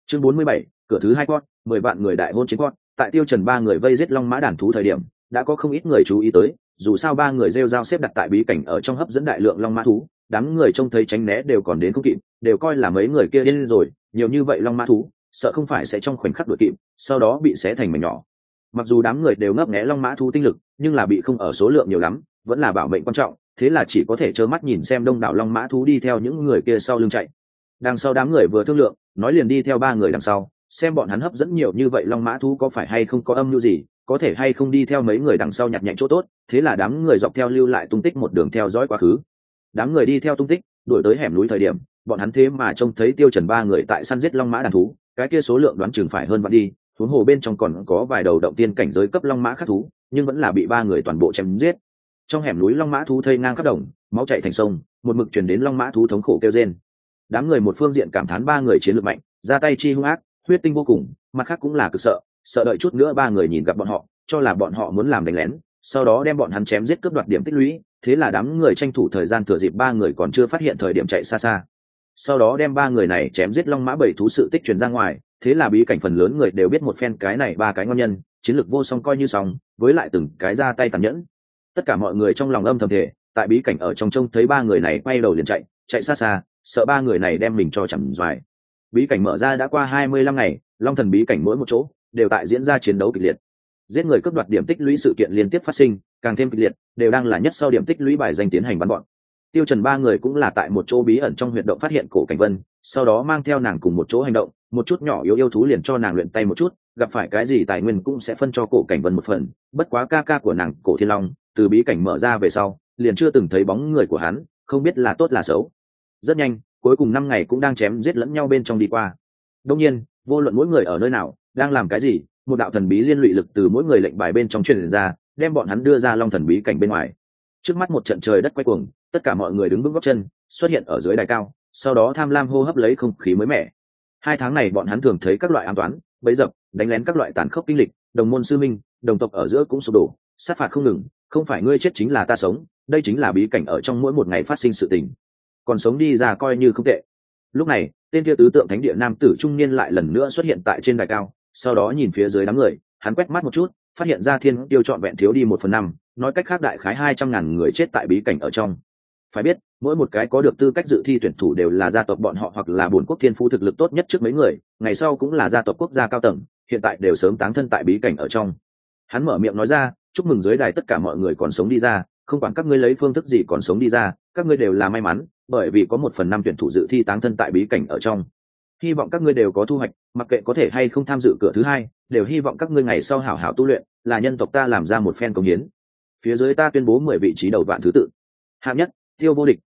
Chương 47, cửa thứ hai con, 10 vạn người đại hôn chiến con. Tại Tiêu Trần ba người vây giết long mã đàn thú thời điểm, đã có không ít người chú ý tới, dù sao ba người rêu rao xếp đặt tại bí cảnh ở trong hấp dẫn đại lượng long mã thú, đám người trông thấy tránh né đều còn đến không kịp, đều coi là mấy người kia điên rồi, nhiều như vậy long mã thú, sợ không phải sẽ trong khoảnh khắc đuổi kịp, sau đó bị xé thành mảnh nhỏ. Mặc dù đám người đều ngấp nghé long mã thú tinh lực, nhưng là bị không ở số lượng nhiều lắm, vẫn là bảo mệnh quan trọng, thế là chỉ có thể trơ mắt nhìn xem đông đảo long mã thú đi theo những người kia sau lưng chạy. Đằng sau đám người vừa thương lượng, nói liền đi theo ba người đằng sau, xem bọn hắn hấp dẫn nhiều như vậy long mã thú có phải hay không có âm mưu gì, có thể hay không đi theo mấy người đằng sau nhặt nhạnh chỗ tốt. Thế là đám người dọc theo lưu lại tung tích một đường theo dõi quá khứ. Đám người đi theo tung tích, đuổi tới hẻm núi thời điểm, bọn hắn thế mà trông thấy Tiêu Trần ba người tại săn giết long mã đàn thú, cái kia số lượng đoán chừng phải hơn vạn đi, huống hồ bên trong còn có vài đầu động tiên cảnh giới cấp long mã khác thú, nhưng vẫn là bị ba người toàn bộ chém giết. Trong hẻm núi long mã thú thây ngang khắp đồng, máu chảy thành sông, một mực truyền đến long mã thú thống khổ kêu rên. Đám người một phương diện cảm thán ba người chiến lược mạnh, ra tay chi hung ác, huyết tinh vô cùng, mặt khác cũng là cực sợ đợi chút nữa ba người nhìn gặp bọn họ, cho là bọn họ muốn làm đánh lén, sau đó đem bọn hắn chém giết cướp đoạt điểm tích lũy. Thế là đám người tranh thủ thời gian thừa dịp ba người còn chưa phát hiện thời điểm chạy xa xa, sau đó đem ba người này chém giết long mã bảy thú sự tích truyền ra ngoài. Thế là bí cảnh phần lớn người đều biết một phen cái này ba cái ngon nhân chiến lược vô song coi như xong, với lại từng cái ra tay tàn nhẫn. Tất cả mọi người trong lòng âm thầm thể, tại bí cảnh ở trong trông thấy ba người này quay đầu liền chạy xa xa, sợ ba người này đem mình cho chẳng doài. Bí cảnh mở ra đã qua 25 ngày, long thần bí cảnh mỗi một chỗ đều tại diễn ra chiến đấu kịch liệt, giết người cướp đoạt điểm tích lũy sự kiện liên tiếp phát sinh, càng thêm kịch liệt, đều đang là nhất sau điểm tích lũy bài danh tiến hành bắn bọn. Tiêu Trần ba người cũng là tại một chỗ bí ẩn trong huyệt động phát hiện cổ cảnh vân, sau đó mang theo nàng cùng một chỗ hành động, một chút nhỏ yếu yêu thú liền cho nàng luyện tay một chút, gặp phải cái gì tài nguyên cũng sẽ phân cho cổ cảnh vân một phần. Bất quá ca ca của nàng, cổ thiên long, từ bí cảnh mở ra về sau, liền chưa từng thấy bóng người của hắn, không biết là tốt là xấu. Rất nhanh, cuối cùng 5 ngày cũng đang chém giết lẫn nhau bên trong đi qua. Đương nhiên, vô luận mỗi người ở nơi nào, đang làm cái gì, một đạo thần bí liên lụy lực từ mỗi người lệnh bài bên trong truyền ra, đem bọn hắn đưa ra long thần bí cảnh bên ngoài. Trước mắt một trận trời đất quay cuồng, tất cả mọi người đứng vững gót chân, xuất hiện ở dưới đài cao, sau đó tham lam hô hấp lấy không khí mới mẻ. 2 tháng này bọn hắn thường thấy các loại ám toán, bẫy dập, đánh lén các loại tàn khốc kinh lịch, đồng môn sư minh, đồng tộc ở giữa cũng sụp đổ, sát phạt không ngừng, không phải ngươi chết chính là ta sống, đây chính là bí cảnh ở trong mỗi một ngày phát sinh sự tình. Còn sống đi ra coi như không tệ. Lúc này, tên kia tứ tượng thánh địa nam tử trung niên lại lần nữa xuất hiện tại trên đài cao, sau đó nhìn phía dưới đám người, hắn quét mắt một chút, phát hiện ra thiên tiêu trọn vẹn thiếu đi 1/5, nói cách khác đại khái 200.000 người chết tại bí cảnh ở trong. Phải biết, mỗi một cái có được tư cách dự thi tuyển thủ đều là gia tộc bọn họ hoặc là bổn quốc thiên phú thực lực tốt nhất trước mấy người, ngày sau cũng là gia tộc quốc gia cao tầng, hiện tại đều sớm táng thân tại bí cảnh ở trong. Hắn mở miệng nói ra, chúc mừng dưới đài tất cả mọi người còn sống đi ra, không quản các ngươi lấy phương thức gì còn sống đi ra, các ngươi đều là may mắn, bởi vì có 1/5 tuyển thủ dự thi táng thân tại bí cảnh ở trong. Hy vọng các ngươi đều có thu hoạch, mặc kệ có thể hay không tham dự cửa thứ hai, đều hy vọng các ngươi ngày sau hảo hảo tu luyện, là nhân tộc ta làm ra một phen công hiến. Phía dưới ta tuyên bố 10 vị trí đầu vạn thứ tự. Hạng nhất, Tiêu Vô Địch,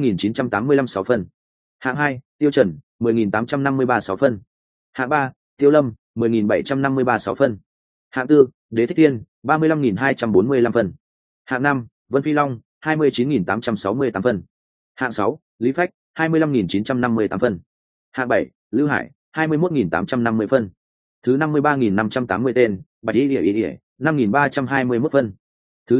12.985 6 phân. Hạng 2, Tiêu Trần, 10.853 6 phân. Hạng 3, Tiêu Lâm, 10.753 6 phân. Hạng 4, Đế Thích Thiên, 35.245 phân. Hạng 5, Vân Phi Long, 29.868 phân. Hạng 6, Lý Phách, 25.958 phân. Hạng 7, Lưu Hải, 21.850 phân. Thứ 53.580 tên, Bạch Y Điệp, 5.321 phân. Thứ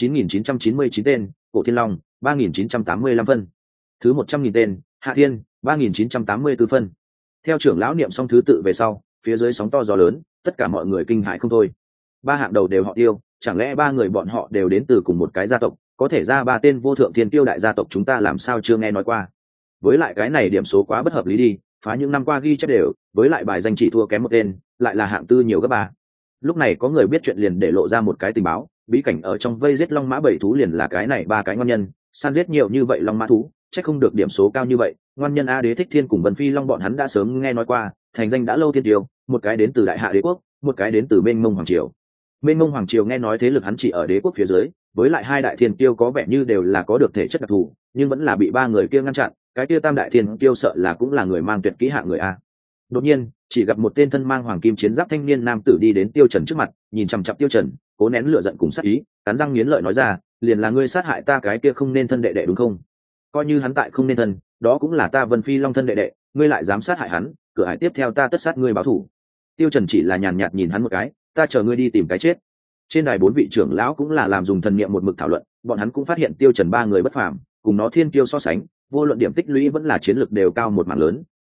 99.999 tên, Cổ Thiên Long, 3.985 phân. Thứ 100.000 tên, Hạ Thiên, 3.984 phân. Theo trưởng lão niệm xong thứ tự về sau, phía dưới sóng to gió lớn, tất cả mọi người kinh hãi không thôi. 3 hạng đầu đều họ Tiêu, chẳng lẽ 3 người bọn họ đều đến từ cùng một cái gia tộc, có thể ra 3 tên vô thượng thiên tiêu đại gia tộc chúng ta làm sao chưa nghe nói qua. Với lại cái này điểm số quá bất hợp lý đi, phá những năm qua ghi chép đều, với lại bài danh chỉ thua kém một tên, lại là hạng tư nhiều gấp 3. Lúc này có người biết chuyện liền để lộ ra một cái tình báo, bí cảnh ở trong vây giết long mã bảy thú liền là cái này 3 cái ngon nhân, săn giết nhiều như vậy long mã thú, chắc không được điểm số cao như vậy. Ngoan nhân A Đế Thích Thiên cùng Vân Phi Long bọn hắn đã sớm nghe nói qua, thành danh đã lâu thiên tiêu, một cái đến từ Đại Hạ đế quốc, một cái đến từ Mênh Mông hoàng triều. Mênh Mông hoàng triều nghe nói thế lực hắn chỉ ở đế quốc phía dưới, với lại 2 đại thiên tiêu có vẻ như đều là có được thể chất đặc thù, nhưng vẫn là bị 3 người kia ngăn chặn, cái kia tam đại thiên tiêu sợ là cũng là người mang tuyệt kỹ hạng người a. Đột nhiên, chỉ gặp một tên thân mang hoàng kim chiến giáp thanh niên nam tử đi đến Tiêu Trần trước mặt, nhìn chằm chằm Tiêu Trần, cố nén lửa giận cùng sát ý, cắn răng nghiến lợi nói ra, liền là ngươi sát hại ta cái kia không nên thân đệ đệ đúng không? Coi như hắn tại không nên thân, đó cũng là ta Vân Phi Long thân đệ đệ, ngươi lại dám sát hại hắn, cửa hải tiếp theo ta tất sát ngươi báo thù. Tiêu Trần chỉ là nhàn nhạt nhìn hắn một cái, ta chờ ngươi đi tìm cái chết. Trên đài 4 vị trưởng lão cũng là làm dùng thần niệm một mực thảo luận, bọn hắn cũng phát hiện Tiêu Trần 3 người bất phàm, cùng nó thiên kiêu so sánh, vô luận điểm tích lũy vẫn là chiến lực đều cao một mảng lớn,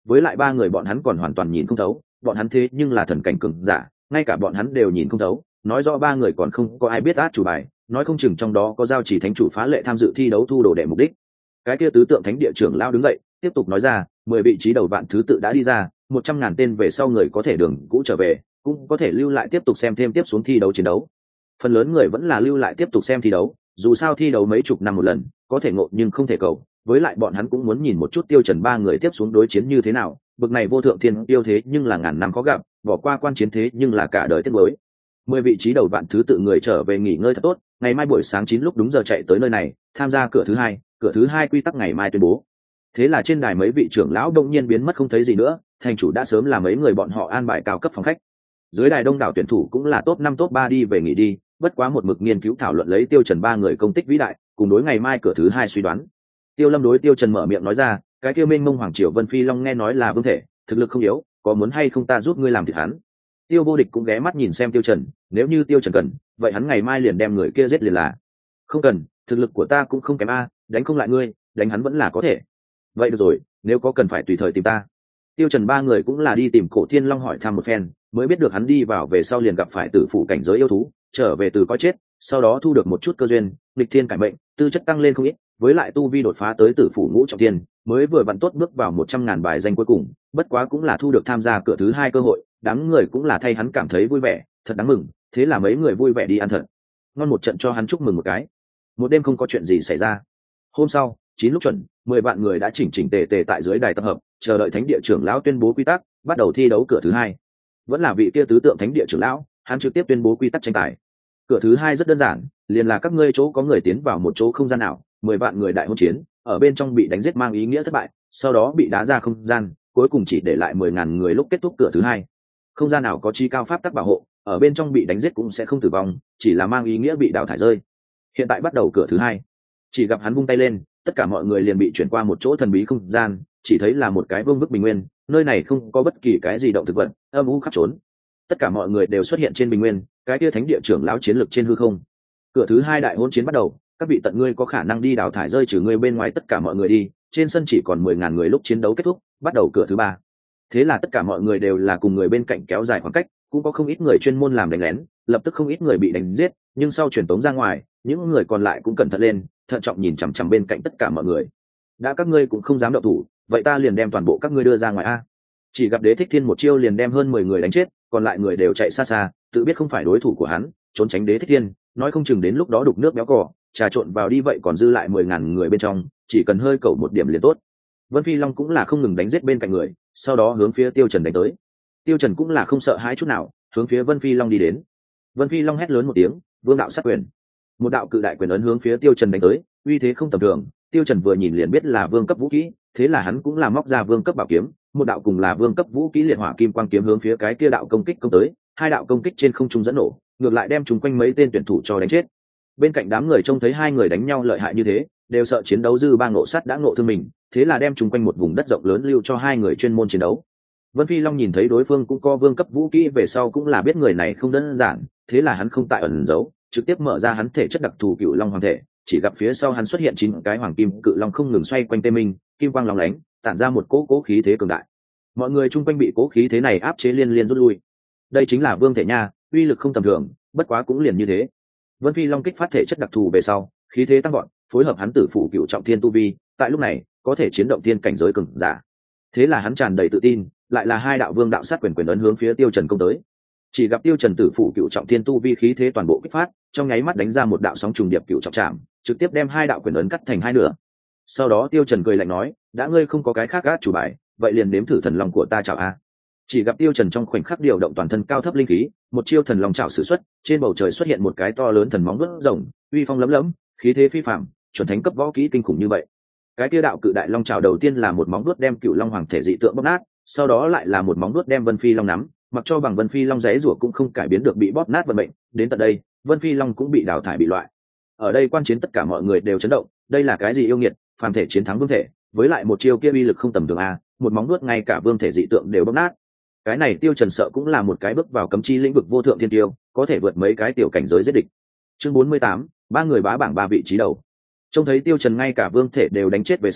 với lại ba người bọn hắn còn hoàn toàn nhìn không thấu, bọn hắn thế nhưng là thần cảnh cường giả, ngay cả bọn hắn đều nhìn không thấu, nói rõ ba người còn không có ai biết át chủ bài, nói không chừng trong đó có giao chỉ thánh chủ phá lệ tham dự thi đấu thu đồ đệ mục đích. Cái kia tứ tượng thánh địa trưởng lao đứng dậy tiếp tục nói ra, 10 vị trí đầu vạn thứ tự đã đi ra, 100.000 tên về sau người có thể đường cũ trở về, cũng có thể lưu lại tiếp tục xem thêm tiếp xuống thi đấu chiến đấu. Phần lớn người vẫn là lưu lại tiếp tục xem thi đấu, dù sao thi đấu mấy chục năm một lần, có thể ngộ nhưng không thể cầu, với lại bọn hắn cũng muốn nhìn một chút Tiêu Trần ba người tiếp xuống đối chiến như thế nào, bực này vô thượng thiên tiêu thế nhưng là ngàn năm khó gặp, bỏ qua quan chiến thế nhưng là cả đời tiếc nuối. 10 vị trí đầu vạn thứ tự người trở về nghỉ ngơi thật tốt, ngày mai buổi sáng 9 lúc đúng giờ chạy tới nơi này, tham gia cửa thứ hai quy tắc ngày mai tuyên bố. Thế là trên đài mấy vị trưởng lão đông nhiên biến mất không thấy gì nữa, thành chủ đã sớm làm mấy người bọn họ an bài cao cấp phòng khách. Dưới đài đông đảo tuyển thủ cũng là top 5 top 3 đi về nghỉ đi, bất quá một mực nghiên cứu thảo luận lấy Tiêu Trần ba người công tích vĩ đại, cùng đối ngày mai cửa thứ hai suy đoán. Tiêu Lâm đối Tiêu Trần mở miệng nói ra, cái kia Minh Mông Hoàng Triều Vân Phi Long nghe nói là vương thể, thực lực không yếu, có muốn hay không ta giúp ngươi làm thịt hắn. Tiêu Vô Địch cũng ghé mắt nhìn xem Tiêu Trần, nếu như Tiêu Trần cần, vậy hắn ngày mai liền đem người kia giết liền là. Không cần, thực lực của ta cũng không kém a, đánh không lại ngươi, đánh hắn vẫn là có thể. Vậy được rồi, nếu có cần phải tùy thời tìm ta. Tiêu Trần ba người cũng là đi tìm Cổ Thiên Long hỏi thăm một phen, mới biết được hắn đi vào về sau liền gặp phải tử phụ cảnh giới yêu thú, trở về từ có chết, sau đó thu được một chút cơ duyên, nghịch thiên cải mệnh, tư chất tăng lên không ít, với lại tu vi đột phá tới tử phụ ngũ trọng thiên, mới vừa vặn tốt bước vào 100.000 bài danh cuối cùng, bất quá cũng là thu được tham gia cửa thứ hai cơ hội, đám người cũng là thay hắn cảm thấy vui vẻ, thật đáng mừng, thế là mấy người vui vẻ đi ăn thật ngon một trận cho hắn chúc mừng một cái. Một đêm không có chuyện gì xảy ra. Hôm sau, 9 lúc chuẩn, 10 vạn người đã chỉnh chỉnh tề tề tại dưới đài tập hợp, chờ đợi thánh địa trưởng lão tuyên bố quy tắc, bắt đầu thi đấu cửa thứ hai. Vẫn là vị kia tứ tượng thánh địa trưởng lão, hắn trực tiếp tuyên bố quy tắc tranh tài. Cửa thứ hai rất đơn giản, liền là các ngươi chỗ có người tiến vào một chỗ không gian nào, 10 vạn người đại hôn chiến, ở bên trong bị đánh giết mang ý nghĩa thất bại, sau đó bị đá ra không gian, cuối cùng chỉ để lại 10.000 người lúc kết thúc cửa thứ hai. Không gian nào có chi cao pháp tắc bảo hộ, ở bên trong bị đánh giết cũng sẽ không tử vong, chỉ là mang ý nghĩa bị đào thải rơi. Hiện tại bắt đầu cửa thứ hai. Chỉ gặp hắn vung tay lên, tất cả mọi người liền bị chuyển qua một chỗ thần bí không gian, chỉ thấy là một cái vương vức bình nguyên, nơi này không có bất kỳ cái gì động thực vật, âm u khắp trốn. Tất cả mọi người đều xuất hiện trên bình nguyên, cái kia thánh địa trưởng lão chiến lực trên hư không. Cửa thứ hai đại hôn chiến bắt đầu, các vị tận ngươi có khả năng đi đào thải rơi trừ ngươi bên ngoài tất cả mọi người đi, trên sân chỉ còn 10.000 người lúc chiến đấu kết thúc, bắt đầu cửa thứ ba. Thế là tất cả mọi người đều là cùng người bên cạnh kéo dài khoảng cách, cũng có không ít người chuyên môn làm đánh lén, lập tức không ít người bị đánh giết, nhưng sau truyền tống ra ngoài, những người còn lại cũng cẩn thận lên, thận trọng nhìn chằm chằm bên cạnh tất cả mọi người. Đã các ngươi cũng không dám động thủ, vậy ta liền đem toàn bộ các ngươi đưa ra ngoài a. Chỉ gặp Đế Thích Thiên một chiêu liền đem hơn 10 người đánh chết, còn lại người đều chạy xa xa, tự biết không phải đối thủ của hắn, trốn tránh Đế Thích Thiên, nói không chừng đến lúc đó đục nước béo cò, trà trộn vào đi vậy còn dư lại 10.000 người bên trong, chỉ cần hơi cầu một điểm liền tốt. Vân Phi Long cũng là không ngừng đánh giết bên cạnh người, sau đó hướng phía Tiêu Trần đánh tới. Tiêu Trần cũng là không sợ hãi chút nào, hướng phía Vân Phi Long đi đến. Vân Phi Long hét lớn một tiếng, vương đạo sát quyền. Một đạo cự đại quyền ấn hướng phía Tiêu Trần đánh tới, uy thế không tầm thường. Tiêu Trần vừa nhìn liền biết là vương cấp vũ kỹ, thế là hắn cũng là móc ra vương cấp bảo kiếm, một đạo cùng là vương cấp vũ kỹ liệt hỏa kim quang kiếm hướng phía cái kia đạo công kích công tới. Hai đạo công kích trên không trung dẫn nổ, ngược lại đem chúng quanh mấy tên tuyển thủ cho đánh chết. Bên cạnh đám người trông thấy hai người đánh nhau lợi hại như thế, đều sợ chiến đấu dư ba ngộ sát đã ngộ thương mình, thế là đem chúng quanh một vùng đất rộng lớn lưu cho hai người chuyên môn chiến đấu. Vân Phi Long nhìn thấy đối phương cũng có vương cấp vũ kỹ về sau cũng là biết người này không đơn giản, thế là hắn không tại ẩn giấu, trực tiếp mở ra hắn thể chất đặc thù Cựu Long Hoàng thể, chỉ gặp phía sau hắn xuất hiện 9 cái hoàng kim cự long không ngừng xoay quanh tê minh, kim quang lóng lánh, tản ra một cố khí thế cường đại. Mọi người chung quanh bị cố khí thế này áp chế liên liên rút lui. Đây chính là vương thể nha, uy lực không tầm thường, bất quá cũng liền như thế. Vân Phi Long kích phát thể chất đặc thù về sau, khí thế tăng vọt, phối hợp hắn tử phụ cựu trọng thiên tu vi, tại lúc này có thể chiến động thiên cảnh giới cường giả. Thế là hắn tràn đầy tự tin, lại là hai đạo vương đạo sát quyền ấn hướng phía Tiêu Trần công tới. Chỉ gặp Tiêu Trần tử phụ cựu trọng thiên tu vi khí thế toàn bộ kích phát, trong nháy mắt đánh ra một đạo sóng trùng điệp cựu trọng trảm, trực tiếp đem hai đạo quyền ấn cắt thành hai nửa. Sau đó Tiêu Trần cười lạnh nói, đã ngươi không có cái khác gác chủ bài, vậy liền nếm thử thần long của ta chào a. Chỉ gặp Tiêu Trần trong khoảnh khắc điều động toàn thân cao thấp linh khí, một chiêu thần long chảo sử xuất, trên bầu trời xuất hiện một cái to lớn thần móng vuốt rồng, uy phong lẫm lẫm, khí thế phi phàm, chuẩn thánh cấp võ kỹ kinh khủng như vậy. Cái kia đạo cự đại long chảo đầu tiên là một móng vuốt đem Cựu Long Hoàng thể dị tượng bóp nát, sau đó lại là một móng vuốt đem Vân Phi Long nắm, mặc cho bằng Vân Phi Long giãy giụa cũng không cải biến được bị bóp nát vận mệnh, đến tận đây, Vân Phi Long cũng bị đào thải bị loại. Ở đây quan chiến tất cả mọi người đều chấn động, đây là cái gì yêu nghiệt, phàm thể chiến thắng vương thể, với lại một chiêu kia uy lực không tầm thường a, một móng vuốt ngay cả vương thể dị tượng đều bóp nát. Cái này Tiêu Trần sợ cũng là một cái bước vào cấm chi lĩnh vực vô thượng thiên tiêu, có thể vượt mấy cái tiểu cảnh giới giết địch. Chương 48, ba người bá bảng ba vị trí đầu. Trông thấy Tiêu Trần ngay cả vương thể đều đánh chết về sau,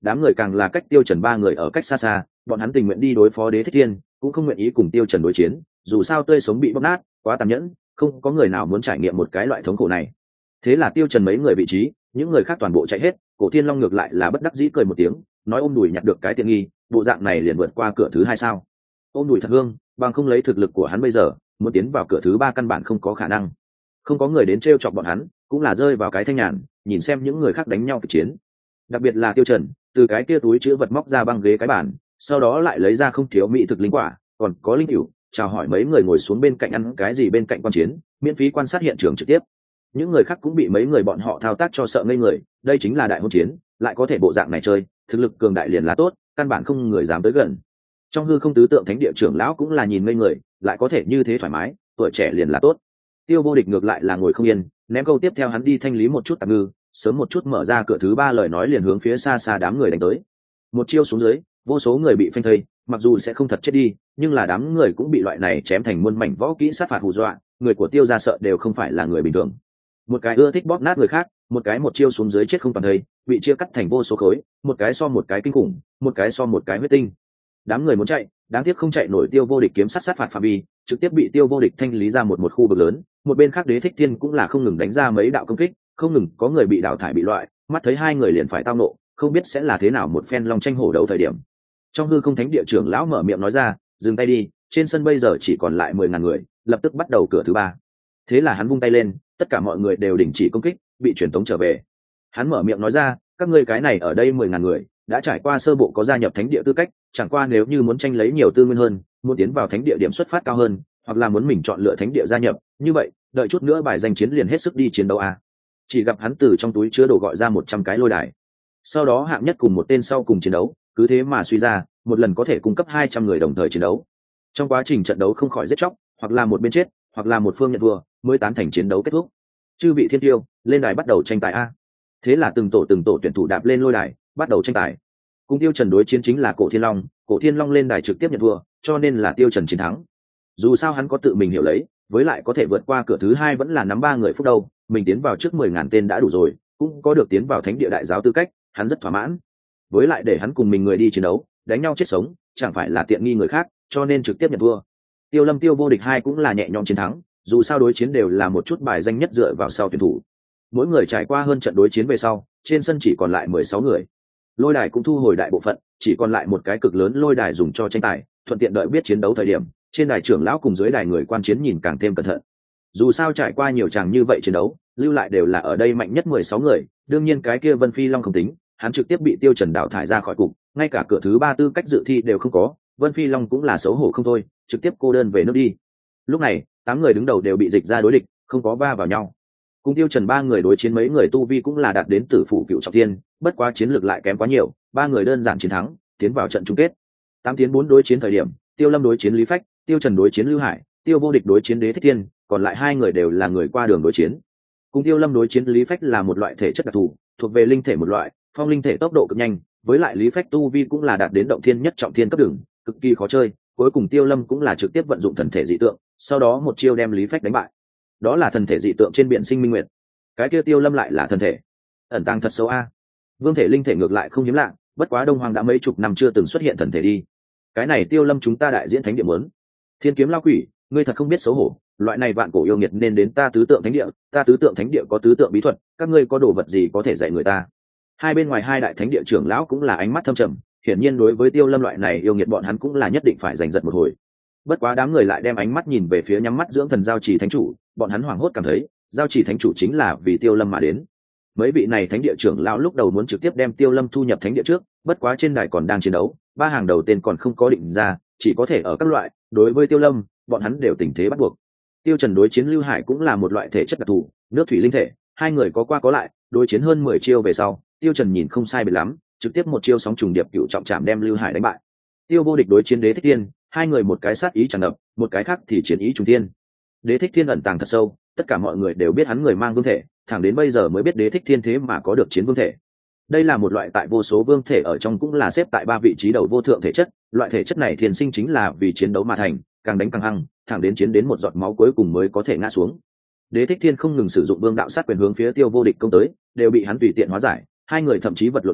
đám người càng là cách Tiêu Trần ba người ở cách xa xa, bọn hắn tình nguyện đi đối phó Đế Thích Thiên, cũng không nguyện ý cùng Tiêu Trần đối chiến, dù sao tươi sống bị bóp nát, quá tàn nhẫn, không có người nào muốn trải nghiệm một cái loại thống khổ này. Thế là Tiêu Trần mấy người vị trí, những người khác toàn bộ chạy hết, Cổ Thiên Long ngược lại là bất đắc dĩ cười một tiếng, nói ôm đùi nhặt được cái tiện nghi, bộ dạng này liền vượt qua cửa thứ hai sao? Ôm đùi thật hương, bằng không lấy thực lực của hắn bây giờ, muốn tiến vào cửa thứ ba căn bản không có khả năng. Không có người đến trêu chọc bọn hắn, cũng là rơi vào cái thanh nhàn, nhìn xem những người khác đánh nhau kịch chiến. Đặc biệt là Tiêu Trần, từ cái kia túi chứa vật móc ra băng ghế cái bàn, sau đó lại lấy ra không thiếu mỹ thực linh quả, còn có linh cửu, chào hỏi mấy người ngồi xuống bên cạnh ăn cái gì bên cạnh quan chiến, miễn phí quan sát hiện trường trực tiếp. Những người khác cũng bị mấy người bọn họ thao tác cho sợ ngây người, đây chính là đại hôn chiến, lại có thể bộ dạng này chơi, thực lực cường đại liền là tốt, căn bản không người dám tới gần. Trong hư không tứ tượng thánh địa trưởng lão cũng là nhìn ngây người, lại có thể như thế thoải mái, tuổi trẻ liền là tốt. Tiêu Vô Địch ngược lại là ngồi không yên, ném câu tiếp theo hắn đi thanh lý một chút tạp ngư, sớm một chút mở ra cửa thứ ba lời nói liền hướng phía xa xa đám người đánh tới. Một chiêu xuống dưới, vô số người bị phanh thây, mặc dù sẽ không thật chết đi, nhưng là đám người cũng bị loại này chém thành muôn mảnh võ kỹ sát phạt hù dọa, người của Tiêu gia sợ đều không phải là người bình thường. Một cái ưa thích bóp nát người khác, một cái một chiêu xuống dưới chết không toàn thây, bị chia cắt thành vô số khối, một cái so một cái kinh khủng, một cái so một cái huyết tinh. Đám người muốn chạy, đáng tiếc không chạy nổi. Tiêu Vô Địch kiếm sát phạt phạm vi, trực tiếp bị Tiêu Vô Địch thanh lý ra một khu vực lớn. Một bên khác Đế Thích Thiên cũng là không ngừng đánh ra mấy đạo công kích, không ngừng có người bị đào thải bị loại, mắt thấy hai người liền phải tao nộ, không biết sẽ là thế nào một phen long tranh hổ đấu thời điểm. Trong hư không thánh địa trưởng lão mở miệng nói ra, dừng tay đi, trên sân bây giờ chỉ còn lại 10.000 người, lập tức bắt đầu cửa thứ ba. Thế là hắn vung tay lên, tất cả mọi người đều đình chỉ công kích, bị truyền tống trở về. Hắn mở miệng nói ra, các ngươi cái này ở đây 10.000 người đã trải qua sơ bộ có gia nhập thánh địa tư cách, chẳng qua nếu như muốn tranh lấy nhiều tư nguyên hơn, muốn tiến vào thánh địa điểm xuất phát cao hơn, hoặc là muốn mình chọn lựa thánh địa gia nhập, như vậy đợi chút nữa bài danh chiến liền hết sức đi chiến đấu à. Chỉ gặp hắn từ trong túi chứa đồ gọi ra 100 cái lôi đài, sau đó hạng nhất cùng một tên sau cùng chiến đấu, cứ thế mà suy ra, một lần có thể cung cấp 200 người đồng thời chiến đấu. Trong quá trình trận đấu không khỏi giết chóc, hoặc là một bên chết, hoặc là một phương nhận thua, mới tán thành chiến đấu kết thúc. Chư vị thiên tiêu, lên đài bắt đầu tranh tài a. Thế là từng tổ tuyển thủ đạp lên lôi đài, bắt đầu tranh tài. Cùng Tiêu Trần đối chiến chính là Cổ Thiên Long lên đài trực tiếp nhận thua, cho nên là Tiêu Trần chiến thắng. Dù sao hắn có tự mình hiểu lấy, với lại có thể vượt qua cửa thứ hai vẫn là nắm 3 người phút đầu, mình tiến vào trước 10.000 tên đã đủ rồi, cũng có được tiến vào thánh địa đại giáo tư cách, hắn rất thỏa mãn. Với lại để hắn cùng mình người đi chiến đấu, đánh nhau chết sống, chẳng phải là tiện nghi người khác, cho nên trực tiếp nhận thua. Tiêu Lâm Tiêu Vô Địch hai cũng là nhẹ nhõm chiến thắng, dù sao đối chiến đều là một chút bài danh nhất dựa vào sau tuyển thủ. Mỗi người trải qua hơn trận đối chiến về sau, trên sân chỉ còn lại 16 người. Lôi đài cũng thu hồi đại bộ phận, chỉ còn lại một cái cực lớn lôi đài dùng cho tranh tài, thuận tiện đợi biết chiến đấu thời điểm, trên đài trưởng lão cùng dưới đài người quan chiến nhìn càng thêm cẩn thận. Dù sao trải qua nhiều tràng như vậy chiến đấu, lưu lại đều là ở đây mạnh nhất 16 người, đương nhiên cái kia Vân Phi Long không tính, hắn trực tiếp bị Tiêu Trần đào thải ra khỏi cục, ngay cả cửa thứ 3 tư cách dự thi đều không có, Vân Phi Long cũng là xấu hổ không thôi, trực tiếp cô đơn về nước đi. Lúc này, 8 người đứng đầu đều bị dịch ra đối địch, không có va vào nhau. Cùng Tiêu Trần 3 người đối chiến mấy người tu vi cũng là đạt đến tử phủ cựu trọng thiên, bất quá chiến lược lại kém quá nhiều, 3 người đơn giản chiến thắng, tiến vào trận chung kết. 8 tiến 4 đối chiến thời điểm, Tiêu Lâm đối chiến Lý Phách, Tiêu Trần đối chiến Lưu Hải, Tiêu Vô Địch đối chiến Đế Thích Thiên, còn lại 2 người đều là người qua đường đối chiến. Cùng Tiêu Lâm đối chiến Lý Phách là một loại thể chất đặc thù, thuộc về linh thể một loại, phong linh thể tốc độ cực nhanh, với lại Lý Phách tu vi cũng là đạt đến động thiên nhất trọng thiên cấp đường, cực kỳ khó chơi. Cuối cùng Tiêu Lâm cũng là trực tiếp vận dụng thần thể dị tượng, sau đó một chiêu đem Lý Phách đánh bại. Đó là thần thể dị tượng trên biển sinh minh nguyệt. Cái kia Tiêu Lâm lại là thần thể, ẩn tàng thật sâu a. Vương thể linh thể ngược lại không hiếm lạ, bất quá Đông Hoàng đã mấy chục năm chưa từng xuất hiện thần thể đi. Cái này Tiêu Lâm chúng ta đại diễn thánh địa muốn. Thiên kiếm lao quỷ, ngươi thật không biết xấu hổ, loại này vạn cổ yêu nghiệt nên đến ta tứ tượng thánh địa, ta tứ tượng thánh địa có tứ tượng bí thuật, các ngươi có đồ vật gì có thể dạy người ta? Hai bên ngoài hai đại thánh địa trưởng lão cũng là ánh mắt thâm trầm, hiển nhiên đối với Tiêu Lâm loại này yêu nghiệt bọn hắn cũng là nhất định phải giành giật một hồi. Bất quá đám người lại đem ánh mắt nhìn về phía nhắm mắt dưỡng thần giao trì thánh chủ, bọn hắn hoảng hốt cảm thấy giao trì thánh chủ chính là vì Tiêu Lâm mà đến. Mấy vị này thánh địa trưởng lão lúc đầu muốn trực tiếp đem Tiêu Lâm thu nhập thánh địa trước, bất quá trên đài còn đang chiến đấu, 3 hàng đầu tên còn không có định ra, chỉ có thể ở các loại. Đối với Tiêu Lâm, bọn hắn đều tình thế bắt buộc. Tiêu Trần đối chiến Lưu Hải cũng là một loại thể chất đặc thù, nước thủy linh thể, hai người có qua có lại, đối chiến hơn 10 chiêu về sau, Tiêu Trần nhìn không sai biệt lắm, trực tiếp một chiêu sóng trùng điệp cựu trọng trảm đem Lưu Hải đánh bại. Tiêu Vô Địch đối chiến Đế Thích Thiên, hai người một cái sát ý tràn ngập, một cái khác thì chiến ý trùng thiên. Đế Thích Thiên ẩn tàng thật sâu, tất cả mọi người đều biết hắn người mang vương thể, thẳng đến bây giờ mới biết Đế Thích Thiên thế mà có được chiến vương thể. Đây là một loại tại vô số vương thể ở trong cũng là xếp tại 3 vị trí đầu vô thượng thể chất, loại thể chất này thiên sinh chính là vì chiến đấu mà thành, càng đánh càng hăng, thẳng đến chiến đến một giọt máu cuối cùng mới có thể ngã xuống. Đế Thích Thiên không ngừng sử dụng vương đạo sát quyền hướng phía Tiêu Vô Địch công tới, đều bị hắn tùy tiện hóa giải, hai người thậm chí vật lộn đấu,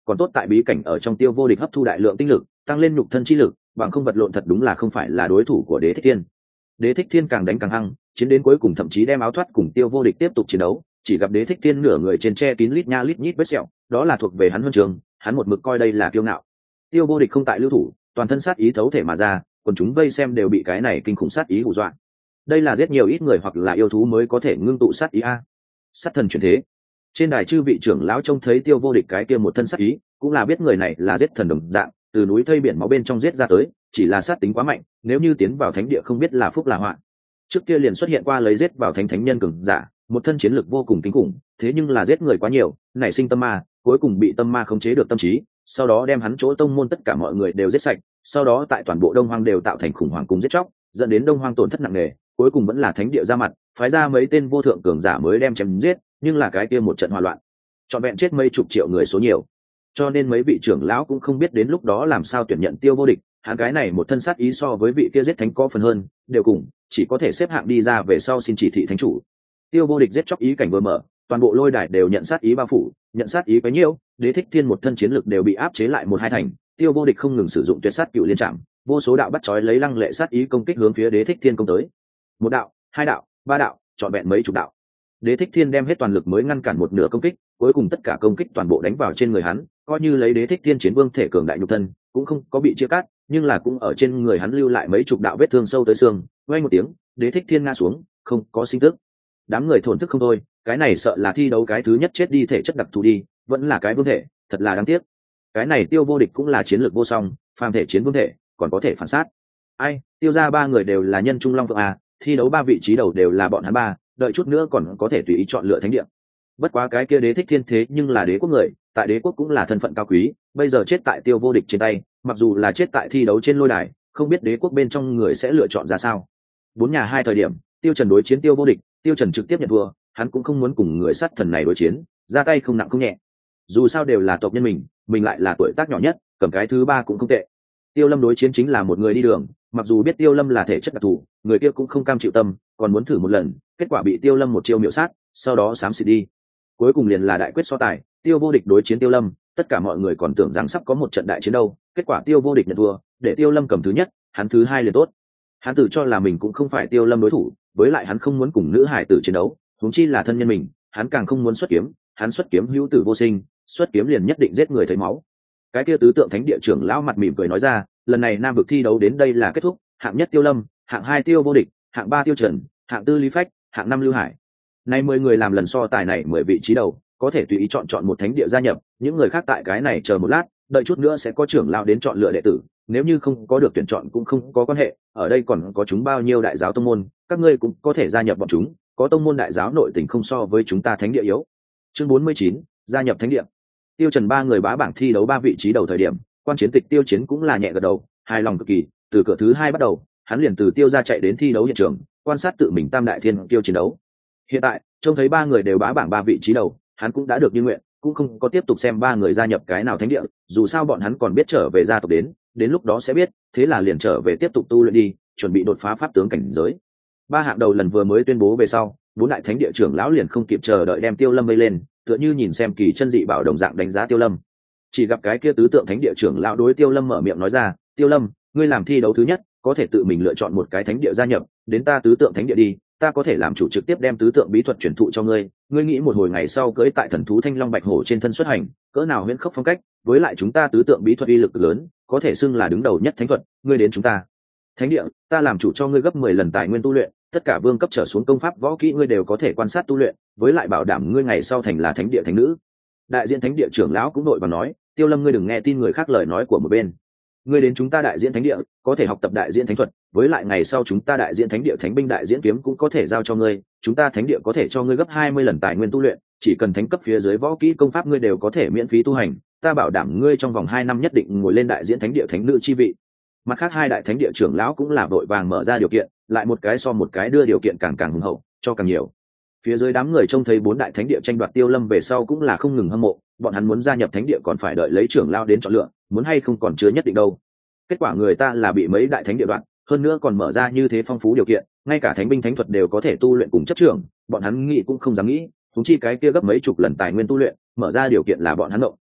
còn tốt tại bí cảnh ở trong Tiêu Vô Địch hấp thu đại lượng tinh lực, tăng lên nhục thân chi lực, bằng không vật lộn thật đúng là không phải là đối thủ của Đế Thích Thiên. Đế Thích Thiên càng đánh càng hăng, chiến đến cuối cùng thậm chí đem áo thoát cùng Tiêu Vô Địch tiếp tục chiến đấu, chỉ gặp Đế Thích Thiên nửa người trên che kín lít nha lít nhít vết sẹo, đó là thuộc về hắn huân trường, hắn một mực coi đây là kiêu ngạo. Tiêu Vô Địch không tại lưu thủ, toàn thân sát ý thấu thể mà ra, còn chúng vây xem đều bị cái này kinh khủng sát ý hù dọa. Đây là giết nhiều ít người hoặc là yêu thú mới có thể ngưng tụ sát ý a. Sát thần chuyển thế. Trên đài chư vị trưởng lão trông thấy Tiêu Vô Địch cái kia một thân sát ý, cũng là biết người này là giết thần đồng dạng, từ núi thây biển máu bên trong giết ra tới, chỉ là sát tính quá mạnh, nếu như tiến vào thánh địa không biết là phúc là họa. Trước kia liền xuất hiện qua lấy giết vào thánh nhân cường giả, một thân chiến lực vô cùng kinh khủng, thế nhưng là giết người quá nhiều, nảy sinh tâm ma, cuối cùng bị tâm ma khống chế được tâm trí, sau đó đem hắn chỗ tông môn tất cả mọi người đều giết sạch, sau đó tại toàn bộ Đông Hoang đều tạo thành khủng hoảng cùng giết chóc, dẫn đến Đông Hoang tổn thất nặng nề, cuối cùng vẫn là thánh địa ra mặt, phái ra mấy tên vô thượng cường giả mới đem chém giết, nhưng là cái kia một trận hòa loạn, trọn vẹn chết mấy chục triệu người số nhiều. Cho nên mấy vị trưởng lão cũng không biết đến lúc đó làm sao tuyển nhận Tiêu Vô Địch, hắn cái này một thân sát ý so với vị kia giết thánh có phần hơn, đều cùng, chỉ có thể xếp hạng đi ra về sau xin chỉ thị thánh chủ. Tiêu Vô Địch giết chóc ý cảnh vừa mở, toàn bộ lôi đài đều nhận sát ý bao phủ, nhận sát ý bấy nhiêu, Đế Thích Thiên một thân chiến lực đều bị áp chế lại một hai thành. Tiêu Vô Địch không ngừng sử dụng tuyệt sát cựu liên trảm, vô số đạo bắt chói lấy lăng lệ sát ý công kích hướng phía Đế Thích Thiên công tới. Một đạo, hai đạo, ba đạo, trọn vẹn mấy chục đạo. Đế Thích Thiên đem hết toàn lực mới ngăn cản một nửa công kích, cuối cùng tất cả công kích toàn bộ đánh vào trên người hắn, coi như lấy Đế Thích Thiên chiến vương thể cường đại nhục thân, cũng không có bị chia cắt, nhưng là cũng ở trên người hắn lưu lại mấy chục đạo vết thương sâu tới xương. Vang một tiếng, Đế Thích Thiên ngã xuống, không có sinh tức. Đám người thổn thức không thôi, cái này sợ là thi đấu cái thứ nhất chết đi thể chất đặc thù đi, vẫn là cái vương thể, thật là đáng tiếc. Cái này Tiêu Vô Địch cũng là chiến lược vô song, phàm thể chiến vương thể, còn có thể phản sát. Ai, Tiêu ra ba người đều là nhân trung long phượng à, thi đấu ba vị trí đầu đều là bọn hắn ba, đợi chút nữa còn có thể tùy ý chọn lựa thánh địa. Bất quá cái kia Đế Thích Thiên thế nhưng là đế quốc người, tại đế quốc cũng là thân phận cao quý, bây giờ chết tại Tiêu Vô Địch trên tay, mặc dù là chết tại thi đấu trên lôi đài, không biết đế quốc bên trong người sẽ lựa chọn ra sao. 4 nhà 2 thời điểm, Tiêu Trần đối chiến Tiêu Vô Địch, Tiêu Trần trực tiếp nhận thua, hắn cũng không muốn cùng người sát thần này đối chiến, ra tay không nặng không nhẹ. Dù sao đều là tộc nhân mình lại là tuổi tác nhỏ nhất, cầm cái thứ ba cũng không tệ. Tiêu Lâm đối chiến chính là một người đi đường, mặc dù biết Tiêu Lâm là thể chất đặc thù, người kia cũng không cam chịu tâm, còn muốn thử một lần, kết quả bị Tiêu Lâm một chiêu miểu sát, sau đó xám xịt đi. Cuối cùng liền là đại quyết so tài, Tiêu Vô Địch đối chiến Tiêu Lâm, tất cả mọi người còn tưởng rằng sắp có một trận đại chiến đâu, kết quả Tiêu Vô Địch nhận thua, để Tiêu Lâm cầm thứ nhất, hắn thứ hai liền tốt. Hắn tự cho là mình cũng không phải Tiêu Lâm đối thủ, với lại hắn không muốn cùng nữ hải tử chiến đấu, huống chi là thân nhân mình, hắn càng không muốn xuất kiếm, hắn xuất kiếm hữu tử vô sinh, xuất kiếm liền nhất định giết người thấy máu. Cái kia tứ tượng thánh địa trưởng lão mặt mỉm cười nói ra, lần này nam vực thi đấu đến đây là kết thúc, hạng nhất Tiêu Lâm, hạng hai Tiêu Vô Địch, hạng ba Tiêu Trần, hạng tư Lý Phách, hạng năm Lưu Hải. Nay 10 người làm lần so tài này 10 vị trí đầu, có thể tùy ý chọn một thánh địa gia nhập, những người khác tại cái này chờ một lát, đợi chút nữa sẽ có trưởng lão đến chọn lựa đệ tử, nếu như không có được tuyển chọn cũng không có quan hệ, ở đây còn có chúng bao nhiêu đại giáo tông môn, các ngươi cũng có thể gia nhập bọn chúng, có tông môn đại giáo nội tình không so với chúng ta thánh địa yếu. Chương 49, gia nhập thánh địa. Tiêu Trần ba người bá bảng thi đấu 3 vị trí đầu thời điểm, quan chiến tịch Tiêu Chiến cũng là nhẹ gật đầu, hài lòng cực kỳ, từ cửa thứ 2 bắt đầu, hắn liền từ Tiêu gia chạy đến thi đấu hiện trường, quan sát tự mình tam đại thiên kiêu chiến đấu. Hiện tại, trông thấy 3 người đều bá bảng 3 vị trí đầu, hắn cũng đã được như nguyện, cũng không có tiếp tục xem 3 người gia nhập cái nào thánh địa, dù sao bọn hắn còn biết trở về gia tộc đến lúc đó sẽ biết, thế là liền trở về tiếp tục tu luyện đi, chuẩn bị đột phá pháp tướng cảnh giới. 3 hạng đầu lần vừa mới tuyên bố về sau, 4 đại thánh địa trưởng lão liền không kịp chờ đợi đem Tiêu Lâm vây lên, tựa như nhìn xem kỳ chân dị bảo đồng dạng đánh giá Tiêu Lâm. Chỉ gặp cái kia tứ tượng thánh địa trưởng lão đối Tiêu Lâm mở miệng nói ra, "Tiêu Lâm, ngươi làm thi đấu thứ nhất, có thể tự mình lựa chọn một cái thánh địa gia nhập, đến ta tứ tượng thánh địa đi, ta có thể làm chủ trực tiếp đem tứ tượng bí thuật truyền thụ cho ngươi, ngươi nghĩ một hồi ngày sau cưỡi tại thần thú thanh long bạch hổ trên thân xuất hành, cỡ nào huyễn khốc phong cách, với lại chúng ta tứ tượng bí thuật uy lực lớn, có thể xưng là đứng đầu nhất thánh thuật, ngươi đến chúng ta thánh địa, ta làm chủ cho ngươi gấp 10 lần tài nguyên tu luyện, tất cả vương cấp trở xuống công pháp võ kỹ ngươi đều có thể quan sát tu luyện, với lại bảo đảm ngươi ngày sau thành là thánh địa thánh nữ." Đại diện thánh địa trưởng lão cũng đội và nói, "Tiêu Lâm, ngươi đừng nghe tin người khác lời nói của một bên, ngươi đến chúng ta đại diễn thánh địa có thể học tập đại diễn thánh thuật, với lại ngày sau chúng ta đại diễn thánh địa thánh binh đại diễn kiếm cũng có thể giao cho ngươi, chúng ta thánh địa có thể cho ngươi gấp 20 lần tài nguyên tu luyện, chỉ cần thánh cấp phía dưới võ kỹ công pháp ngươi đều có thể miễn phí tu hành, ta bảo đảm ngươi trong vòng 2 năm nhất định ngồi lên đại diễn thánh địa thánh nữ chi vị." Mặt khác 2 đại thánh địa trưởng lão cũng là vội vàng mở ra điều kiện, lại một cái so một cái đưa điều kiện càng hùng hậu, cho càng nhiều. Phía dưới đám người trông thấy 4 đại thánh địa tranh đoạt Tiêu Lâm về sau cũng là không ngừng hâm mộ, bọn hắn muốn gia nhập thánh địa còn phải đợi lấy trưởng lão đến chọn lựa, muốn hay không còn chưa nhất định đâu. Kết quả người ta là bị mấy đại thánh địa đoạn, hơn nữa còn mở ra như thế phong phú điều kiện, ngay cả thánh binh thánh thuật đều có thể tu luyện cùng chấp trưởng, bọn hắn nghĩ cũng không dám nghĩ, huống chi cái kia gấp mấy chục lần tài nguyên tu luyện, mở ra điều kiện là bọn hắn động.